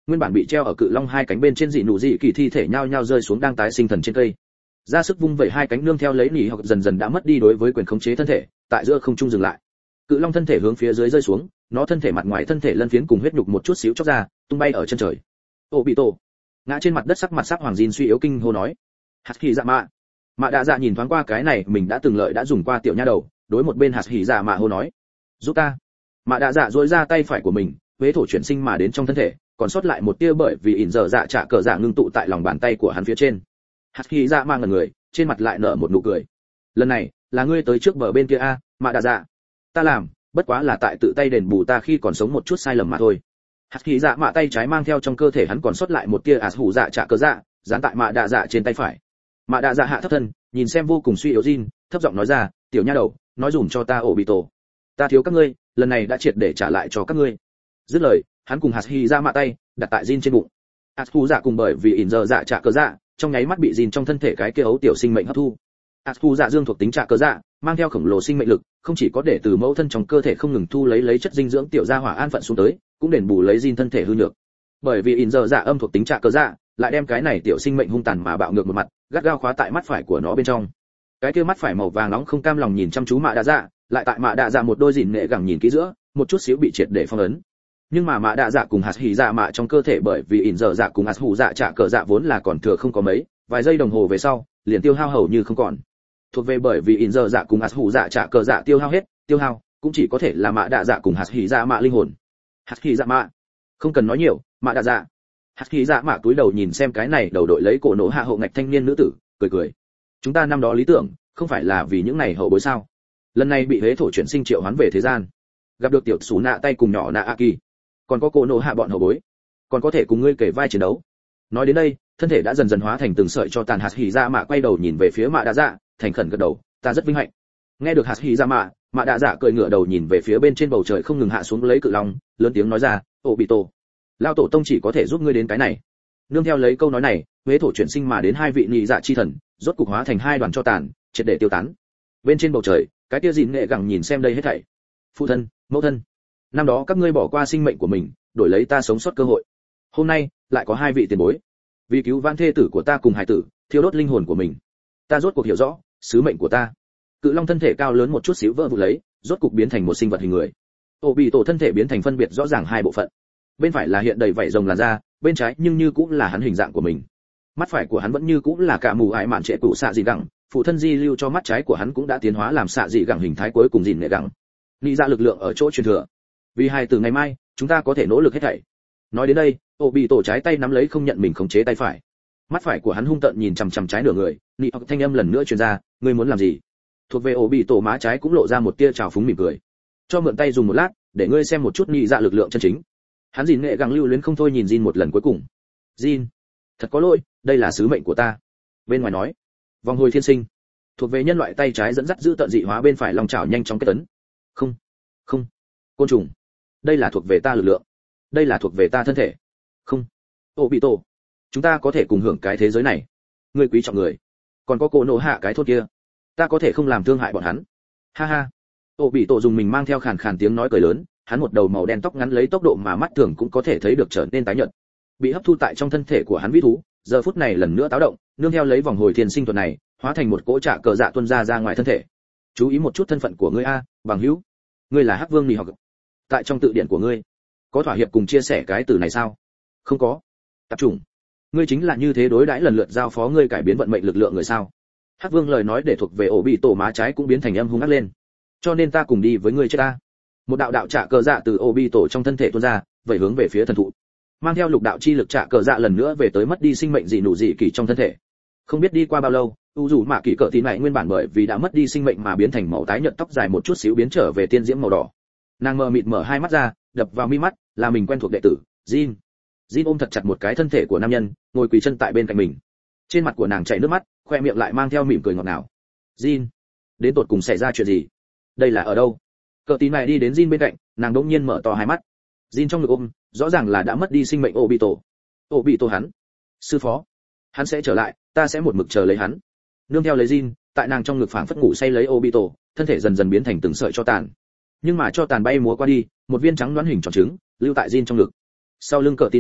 nguyên bản bị treo ở cự long hai cánh bên trên dị nụ dị kỳ thi thể nhao nhao rơi xuống đang tái sinh thần trên cây. Ra sức vung vẩy hai cánh nương theo lấy nỉ học dần dần đã mất đi đối với quyền khống chế thân thể, tại giữa không trung dừng lại. Cự long thân thể hướng phía dưới rơi xuống, nó thân thể mặt ngoài thân thể lân phiến cùng huyết nhục một chút xíu chóc ra, tung bay ở chân trời. Ô bị tổ ngã trên mặt đất, sắc mặt sắc hoàng Jin suy yếu kinh hô nói: hạt hỉ dạ mạ. Mạ đạ dạ nhìn thoáng qua cái này mình đã từng lợi đã dùng qua tiểu nha đầu, đối một bên hạt hỉ dạ mạ hô nói: giúp ta. Mạ đạ dạ duỗi ra tay phải của mình, huế thổ chuyển sinh mà đến trong thân thể, còn sót lại một tia bởi vì ỉn giờ dạ trả cờ dạ ngưng tụ tại lòng bàn tay của hắn phía trên. Hạt hỉ dạ mạ ngẩn người, trên mặt lại nở một nụ cười. Lần này là ngươi tới trước bờ bên kia a, Mạ đạ dạ. Ta làm, bất quá là tại tự tay đền bù ta khi còn sống một chút sai lầm mà thôi. Hạt hỉ dạ mạ tay trái mang theo trong cơ thể hắn còn sót lại một tia ạt hủ dạ trả cờ dạ, dán tại Mạ đạ dạ trên tay phải. Mạ đạ dạ hạ thấp thân, nhìn xem vô cùng suy yếu Jin, thấp giọng nói ra: tiểu nha đầu, nói dùm cho ta ổ bị tổ. Ta thiếu các ngươi, lần này đã triệt để trả lại cho các ngươi. Dứt lời, hắn cùng hạt hỉ dạ mạ tay đặt tại Jin trên bụng. Hạt hủ dạ cùng bởi vì ỉn giờ dạ trả cờ dạ, trong nháy mắt bị Jin trong thân thể cái kia ấu tiểu sinh mệnh hấp thu. Hạt hủ dạ dương thuộc tính trả cờ dạ, mang theo khổng lồ sinh mệnh lực, không chỉ có để từ mẫu thân trong cơ thể không ngừng thu lấy lấy chất dinh dưỡng tiểu gia hỏa an phận xuống tới, cũng đền bù lấy Jin thân thể hư nhược. Bởi vì ỉn giờ dạ âm thuộc tính trả cờ dạ, lại đem cái này tiểu sinh mệnh hung tàn mà bạo ngược một mặt, gắt gao khóa tại mắt phải của nó bên trong. Cái kia mắt phải màu vàng nóng không cam lòng nhìn chăm chú Mạ đạ dạ, lại tại Mạ đạ dạ một đôi dìn nệ gẳng nhìn kỹ giữa, một chút xíu bị triệt để phong ấn. Nhưng mà Mạ đạ dạ cùng hạt hỉ dạ mạ trong cơ thể bởi vì ỉn giờ dạ cùng hạt hủ dạ trả cờ dạ vốn là còn thừa không có mấy, vài giây đồng hồ về sau, liền tiêu hao hầu như không còn. Thuộc về bởi vì ỉn giờ dạ cùng hạt hủ dạ trả cờ dạ tiêu hao hết, tiêu hao cũng chỉ có thể là Mạ đạ dạ cùng hạt hỉ dạ mạ linh hồn. Hạt hỉ dạ mạ, không cần nói nhiều, Mạ đạ dạ. Hạt hỉ dạ mạ túi đầu nhìn xem cái này đầu đội lấy cổ nổ hạ hậu ngạch thanh niên nữ tử, cười cười. Chúng ta năm đó lý tưởng, không phải là vì những này hậu bối sao? Lần này bị huế thổ chuyển sinh triệu hoán về thế gian, gặp được tiểu sú nạ tay cùng nhỏ nạ a kỳ, còn có cổ nổ hạ bọn hậu bối, còn có thể cùng ngươi kể vai chiến đấu. Nói đến đây, thân thể đã dần dần hóa thành từng sợi cho tàn. Hạt hỉ dạ mạ quay đầu nhìn về phía Mạ đạ dạ, thành khẩn gật đầu, ta rất vinh hạnh. Nghe được hạt hỉ dạ mạ, Mạ đạ dạ cười ngửa đầu nhìn về phía bên trên bầu trời không ngừng hạ xuống lấy cự long, lớn tiếng nói ra: ô bị tổ, lao tổ tông chỉ có thể giúp ngươi đến cái này. Nương theo lấy câu nói này, huế thổ chuyển sinh mà đến hai vị nhị dạ chi thần, rốt cục hóa thành hai đoàn cho tàn, triệt để tiêu tán. Bên trên bầu trời, cái kia dìn nghệ gẳng nhìn xem đây hết thảy. Phụ thân, mẫu thân, năm đó các ngươi bỏ qua sinh mệnh của mình, đổi lấy ta sống sót cơ hội. Hôm nay, lại có hai vị tiền bối, vì cứu vãn thê tử của ta cùng hải tử, thiêu đốt linh hồn của mình. Ta rốt cuộc hiểu rõ sứ mệnh của ta. Cự long thân thể cao lớn một chút xíu vỡ vụn lấy, rốt cục biến thành một sinh vật hình người. Ô bị tổ thân thể biến thành phân biệt rõ ràng hai bộ phận. Bên phải là hiện đầy vảy rồng làn da, bên trái nhưng như cũng là hắn hình dạng của mình. Mắt phải của hắn vẫn như cũng là cả mù ải mạn trệ cụ xạ dị gẳng, phụ thân di lưu cho mắt trái của hắn cũng đã tiến hóa làm xạ dị gẳng hình thái cuối cùng dìn nghệ gẳng. Nghĩ ra lực lượng ở chỗ truyền thừa. Vì hai từ ngày mai, chúng ta có thể nỗ lực hết thảy. Nói đến đây, ô bị tổ trái tay nắm lấy không nhận mình khống chế tay phải. Mắt phải của hắn hung tợn nhìn chằm chằm trái nửa người, nị học thanh âm lần nữa truyền ra, ngươi muốn làm gì? Thuộc về ô bị tổ má trái cũng lộ ra một tia trào phúng mỉm cười. Cho mượn tay dùng một lát, để ngươi xem một chút nhị dạ lực lượng chân chính. Hắn dìn nghệ gẳng lưu luyến không thôi nhìn Jin một lần cuối cùng. Jin, thật có lỗi, đây là sứ mệnh của ta. Bên ngoài nói, vòng hồi thiên sinh, thuộc về nhân loại tay trái dẫn dắt giữ tận dị hóa bên phải long chảo nhanh chóng kết tấn. Không, không, côn trùng, đây là thuộc về ta lực lượng, đây là thuộc về ta thân thể. Không, ô bị tổ, chúng ta có thể cùng hưởng cái thế giới này. Ngươi quý trọng người, còn có cô nổ hạ cái thốt kia, ta có thể không làm thương hại bọn hắn. Ha ha. Ô bị tổ dùng mình mang theo khàn khàn tiếng nói cười lớn, hắn một đầu màu đen tóc ngắn lấy tốc độ mà mắt thường cũng có thể thấy được trở nên tái nhợt. Bị hấp thu tại trong thân thể của hắn vĩ thú, giờ phút này lần nữa táo động, nương theo lấy vòng hồi thiên sinh thuật này, hóa thành một cỗ trạ cờ dạ tuôn ra ra ngoài thân thể. Chú ý một chút thân phận của ngươi a, bằng hữu. Ngươi là Hắc Vương Nị Học. Tại trong tự điển của ngươi, có thỏa hiệp cùng chia sẻ cái từ này sao? Không có. Tập trung. Ngươi chính là như thế đối đãi lần lượt giao phó ngươi cải biến vận mệnh lực lượng người sao? Hắc Vương lời nói để thuộc về ổ bị tổ má trái cũng biến thành âm hung ác lên. Cho nên ta cùng đi với ngươi chết ta. Một đạo đạo trạ cờ dạ từ ổ bị tổ trong thân thể tuôn ra, vẩy hướng về phía thần thụ. Mang theo lục đạo chi lực trạ cờ dạ lần nữa về tới mất đi sinh mệnh dị nụ dị kỳ trong thân thể. Không biết đi qua bao lâu, u dù mạ kỳ cỡ tí này nguyên bản bởi vì đã mất đi sinh mệnh mà biến thành màu tái nhợt, tóc dài một chút xíu biến trở về tiên diễm màu đỏ. Nàng mờ mịt mở hai mắt ra, đập vào mi mắt là mình quen thuộc đệ tử Jin. Jin ôm thật chặt một cái thân thể của nam nhân, ngồi quỳ chân tại bên cạnh mình. Trên mặt của nàng chảy nước mắt, khoe miệng lại mang theo mỉm cười ngọt ngào. Jin, đến tột cùng xảy ra chuyện gì? Đây là ở đâu? Cỡ tí này đi đến Jin bên cạnh, nàng đỗng nhiên mở to hai mắt. Jin trong ngực ôm, rõ ràng là đã mất đi sinh mệnh Obito. Obito hắn, sư phó, hắn sẽ trở lại, ta sẽ một mực chờ lấy hắn. Nương theo lấy Jin, tại nàng trong ngực phảng phất ngủ say lấy Obito, thân thể dần dần biến thành từng sợi cho tàn. Nhưng mà cho tàn bay múa qua đi, một viên trắng đoán hình tròn trứng lưu tại Jin trong ngực. Sau lưng cỡ tí lại,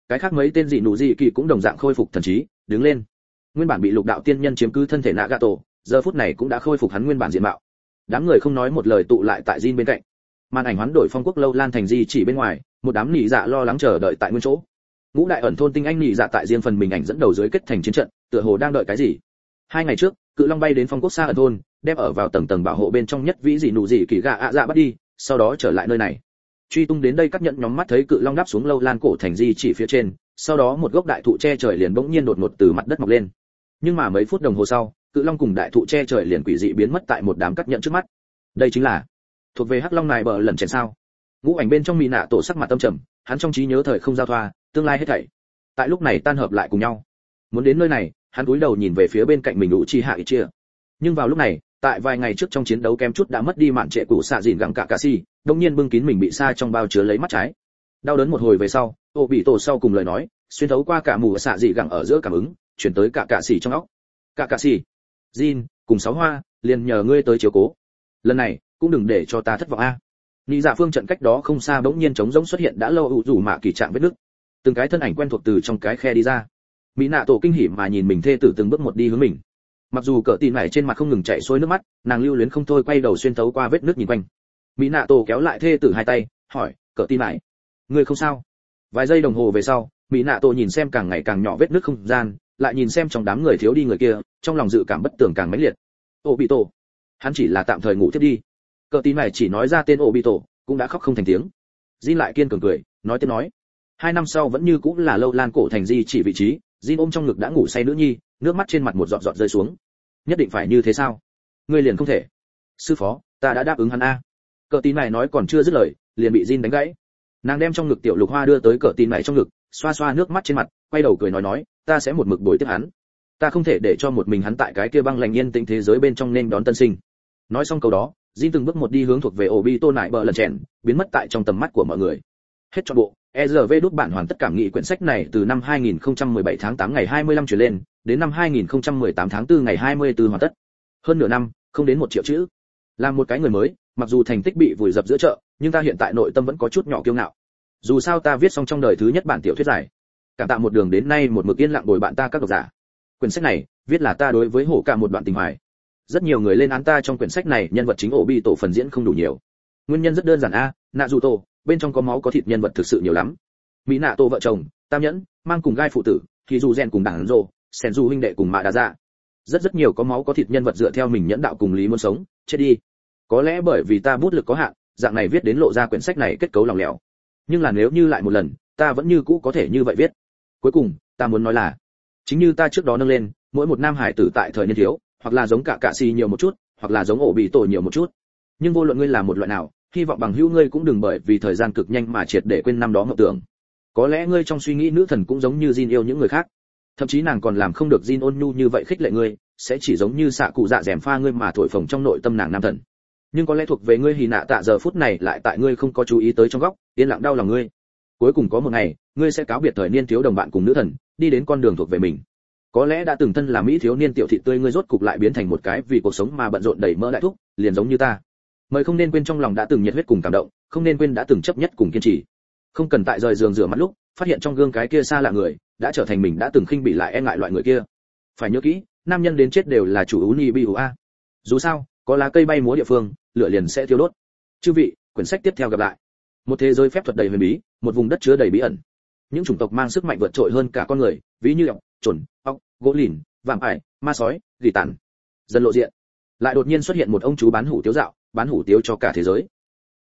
cái khác mấy tên dị nụ dị kỳ cũng đồng dạng khôi phục thần trí, đứng lên. Nguyên bản bị lục đạo tiên nhân chiếm cứ thân thể Nagato, giờ phút này cũng đã khôi phục hắn nguyên bản diện mạo. Đám người không nói một lời tụ lại tại Jin bên cạnh. Màn ảnh hoán đổi phong quốc lâu lan thành di chỉ bên ngoài, một đám nị dạ lo lắng chờ đợi tại nguyên chỗ. Ngũ đại ẩn thôn tinh anh nị dạ tại riêng phần mình ảnh dẫn đầu dưới kết thành chiến trận, tựa hồ đang đợi cái gì. Hai ngày trước, cự long bay đến phong quốc xa ẩn thôn, đem ở vào tầng tầng bảo hộ bên trong nhất vĩ dị nụ dị kỳ gạ ạ dạ bắt đi, sau đó trở lại nơi này. Truy tung đến đây các nhận nhóm mắt thấy cự long đáp xuống lâu lan cổ thành di chỉ phía trên, sau đó một gốc đại thụ che trời liền bỗng nhiên đột ngột từ mặt đất mọc lên. Nhưng mà mấy phút đồng hồ sau, cự long cùng đại thụ che trời liền quỷ dị biến mất tại một đám cắt nhận trước mắt. Đây chính là thuộc về hắc long này bờ lần chèn sao? Ngũ ảnh bên trong mỹ nạ tổ sắc mặt tâm trầm, hắn trong trí nhớ thời không giao thoa, tương lai hết thảy tại lúc này tan hợp lại cùng nhau. Muốn đến nơi này, hắn cúi đầu nhìn về phía bên cạnh mình Uchiha Itachi. Nhưng vào lúc này, tại vài ngày trước trong chiến đấu kém chút đã mất đi mạn trệ của xạ dìn gặng cả cà si, đột nhiên bưng kín mình bị sa trong bao chứa lấy mắt trái. Đau đớn một hồi về sau, ô bị tổ sau cùng lời nói, xuyên thấu qua cả mù xạ dị gặng ở giữa cảm ứng, truyền tới cả cà si trong óc. Cả cà si, Jin, cùng sáu hoa, liền nhờ ngươi tới chiếu cố. Lần này, cũng đừng để cho ta thất vọng a. Nị dạ phương trận cách đó không xa bỗng nhiên trống rỗng xuất hiện đã lâu ủ rủ mạ kỳ trạng vết nứt. Từng cái thân ảnh quen thuộc từ trong cái khe đi ra. Mỹ nạ tổ kinh hỉ mà nhìn mình thê tử từng bước một đi hướng mình. Mặc dù cỡ tin này trên mặt không ngừng chảy xuôi nước mắt, nàng lưu luyến không thôi quay đầu xuyên thấu qua vết nứt nhìn quanh. Mỹ nạ tổ kéo lại thê tử hai tay, hỏi, cỡ tin này, ngươi không sao? Vài giây đồng hồ về sau, Mỹ nạ tổ nhìn xem càng ngày càng nhỏ vết nứt không gian, lại nhìn xem trong đám người thiếu đi người kia, trong lòng dự cảm bất tường càng mãnh liệt. Obito, hắn chỉ là tạm thời ngủ tiếp đi. Cỡ tin này chỉ nói ra tên Obito, cũng đã khóc không thành tiếng. Jin lại kiên cường cười, nói tiếp nói, hai năm sau vẫn như cũng là lâu lan cổ thành di chỉ vị trí. Jin ôm trong ngực đã ngủ say nữ nhi, nước mắt trên mặt một giọt giọt rơi xuống. Nhất định phải như thế sao? Ngươi liền không thể? Sư phó, ta đã đáp ứng hắn a. Cỡ tin này nói còn chưa dứt lời, liền bị Jin đánh gãy. Nàng đem trong ngực tiểu lục hoa đưa tới cỡ tin này trong ngực, xoa xoa nước mắt trên mặt, quay đầu cười nói nói, ta sẽ một mực bồi tiếp hắn. Ta không thể để cho một mình hắn tại cái kia băng lạnh yên tĩnh thế giới bên trong nên đón tân sinh. Nói xong câu đó, Jin từng bước một đi hướng thuộc về Obito nại bờ lần chèn, biến mất tại trong tầm mắt của mọi người. Hết trọn bộ, e rờ vê đút bản hoàn tất cảm nghĩ quyển sách này từ năm hai nghìn không trăm mười bảy tháng tám ngày hai mươi lăm chuyển lên, đến năm hai nghìn không trăm mười tám tháng tư ngày hai mươi tư hoàn tất. Hơn nửa năm, không đến một triệu chữ. Làm một cái người mới, mặc dù thành tích bị vùi dập giữa chợ, nhưng ta hiện tại nội tâm vẫn có chút nhỏ kiêu ngạo. Dù sao ta viết xong trong đời thứ nhất bản tiểu thuyết dài. Cảm tạ một đường đến nay một mực yên lặng bồi bạn ta các độc giả. Quyển sách này, viết là ta đối với hổ cả một đoạn tình hoài. Rất nhiều người lên án ta trong quyển sách này nhân vật chính Obito phần diễn không đủ nhiều. Nguyên nhân rất đơn giản a, Naruto, bên trong có máu có thịt nhân vật thực sự nhiều lắm. Mỹ nạ tổ vợ chồng, Tam nhẫn, mang cùng gai phụ tử, thì dù rèn cùng đảng rồ, sen du huynh đệ cùng mạ đa dạ. Rất rất nhiều có máu có thịt nhân vật dựa theo mình nhẫn đạo cùng lý muốn sống, chết đi. Có lẽ bởi vì ta bút lực có hạn, dạng này viết đến lộ ra quyển sách này kết cấu lỏng lẻo. Nhưng là nếu như lại một lần, ta vẫn như cũ có thể như vậy viết. Cuối cùng, ta muốn nói là, chính như ta trước đó nâng lên, mỗi một nam hải tử tại thời niên thiếu, hoặc là giống cả cạ xì nhiều một chút, hoặc là giống ổ bị tổ nhiều một chút. Nhưng vô luận ngươi là một loại nào, hy vọng bằng hữu ngươi cũng đừng bởi vì thời gian cực nhanh mà triệt để quên năm đó mộng tưởng. Có lẽ ngươi trong suy nghĩ nữ thần cũng giống như Jin yêu những người khác, thậm chí nàng còn làm không được Jin ôn nhu như vậy khích lệ ngươi, sẽ chỉ giống như xạ cụ dạ rèm pha ngươi mà thổi phồng trong nội tâm nàng nam thần. Nhưng có lẽ thuộc về ngươi hì nạ tạ giờ phút này lại tại ngươi không có chú ý tới trong góc, yên lặng đau lòng ngươi. Cuối cùng có một ngày, ngươi sẽ cáo biệt thời niên thiếu đồng bạn cùng nữ thần, đi đến con đường thuộc về mình. Có lẽ đã từng thân là mỹ thiếu niên tiểu thị tươi ngươi rốt cục lại biến thành một cái vì cuộc sống mà bận rộn đầy mỡ đại thúc, liền giống như ta. Mời không nên quên trong lòng đã từng nhiệt huyết cùng cảm động, không nên quên đã từng chấp nhất cùng kiên trì. Không cần tại rời giường rửa mặt lúc, phát hiện trong gương cái kia xa lạ người, đã trở thành mình đã từng khinh bỉ lại e ngại loại người kia. Phải nhớ kỹ, nam nhân đến chết đều là chủ ú ni bi ú a. Dù sao, có lá cây bay múa địa phương, lửa liền sẽ thiêu đốt. Chư vị, quyển sách tiếp theo gặp lại. Một thế giới phép thuật đầy huyền bí, một vùng đất chứa đầy bí ẩn. Những chủng tộc mang sức mạnh vượt trội hơn cả con người, ví như ọc, chuẩn, ọc, gỗ lìn, vạm ải, ma sói, gỉ tàn. Dần lộ diện. Lại đột nhiên xuất hiện một ông chú bán hủ tiếu dạo, bán hủ tiếu cho cả thế giới.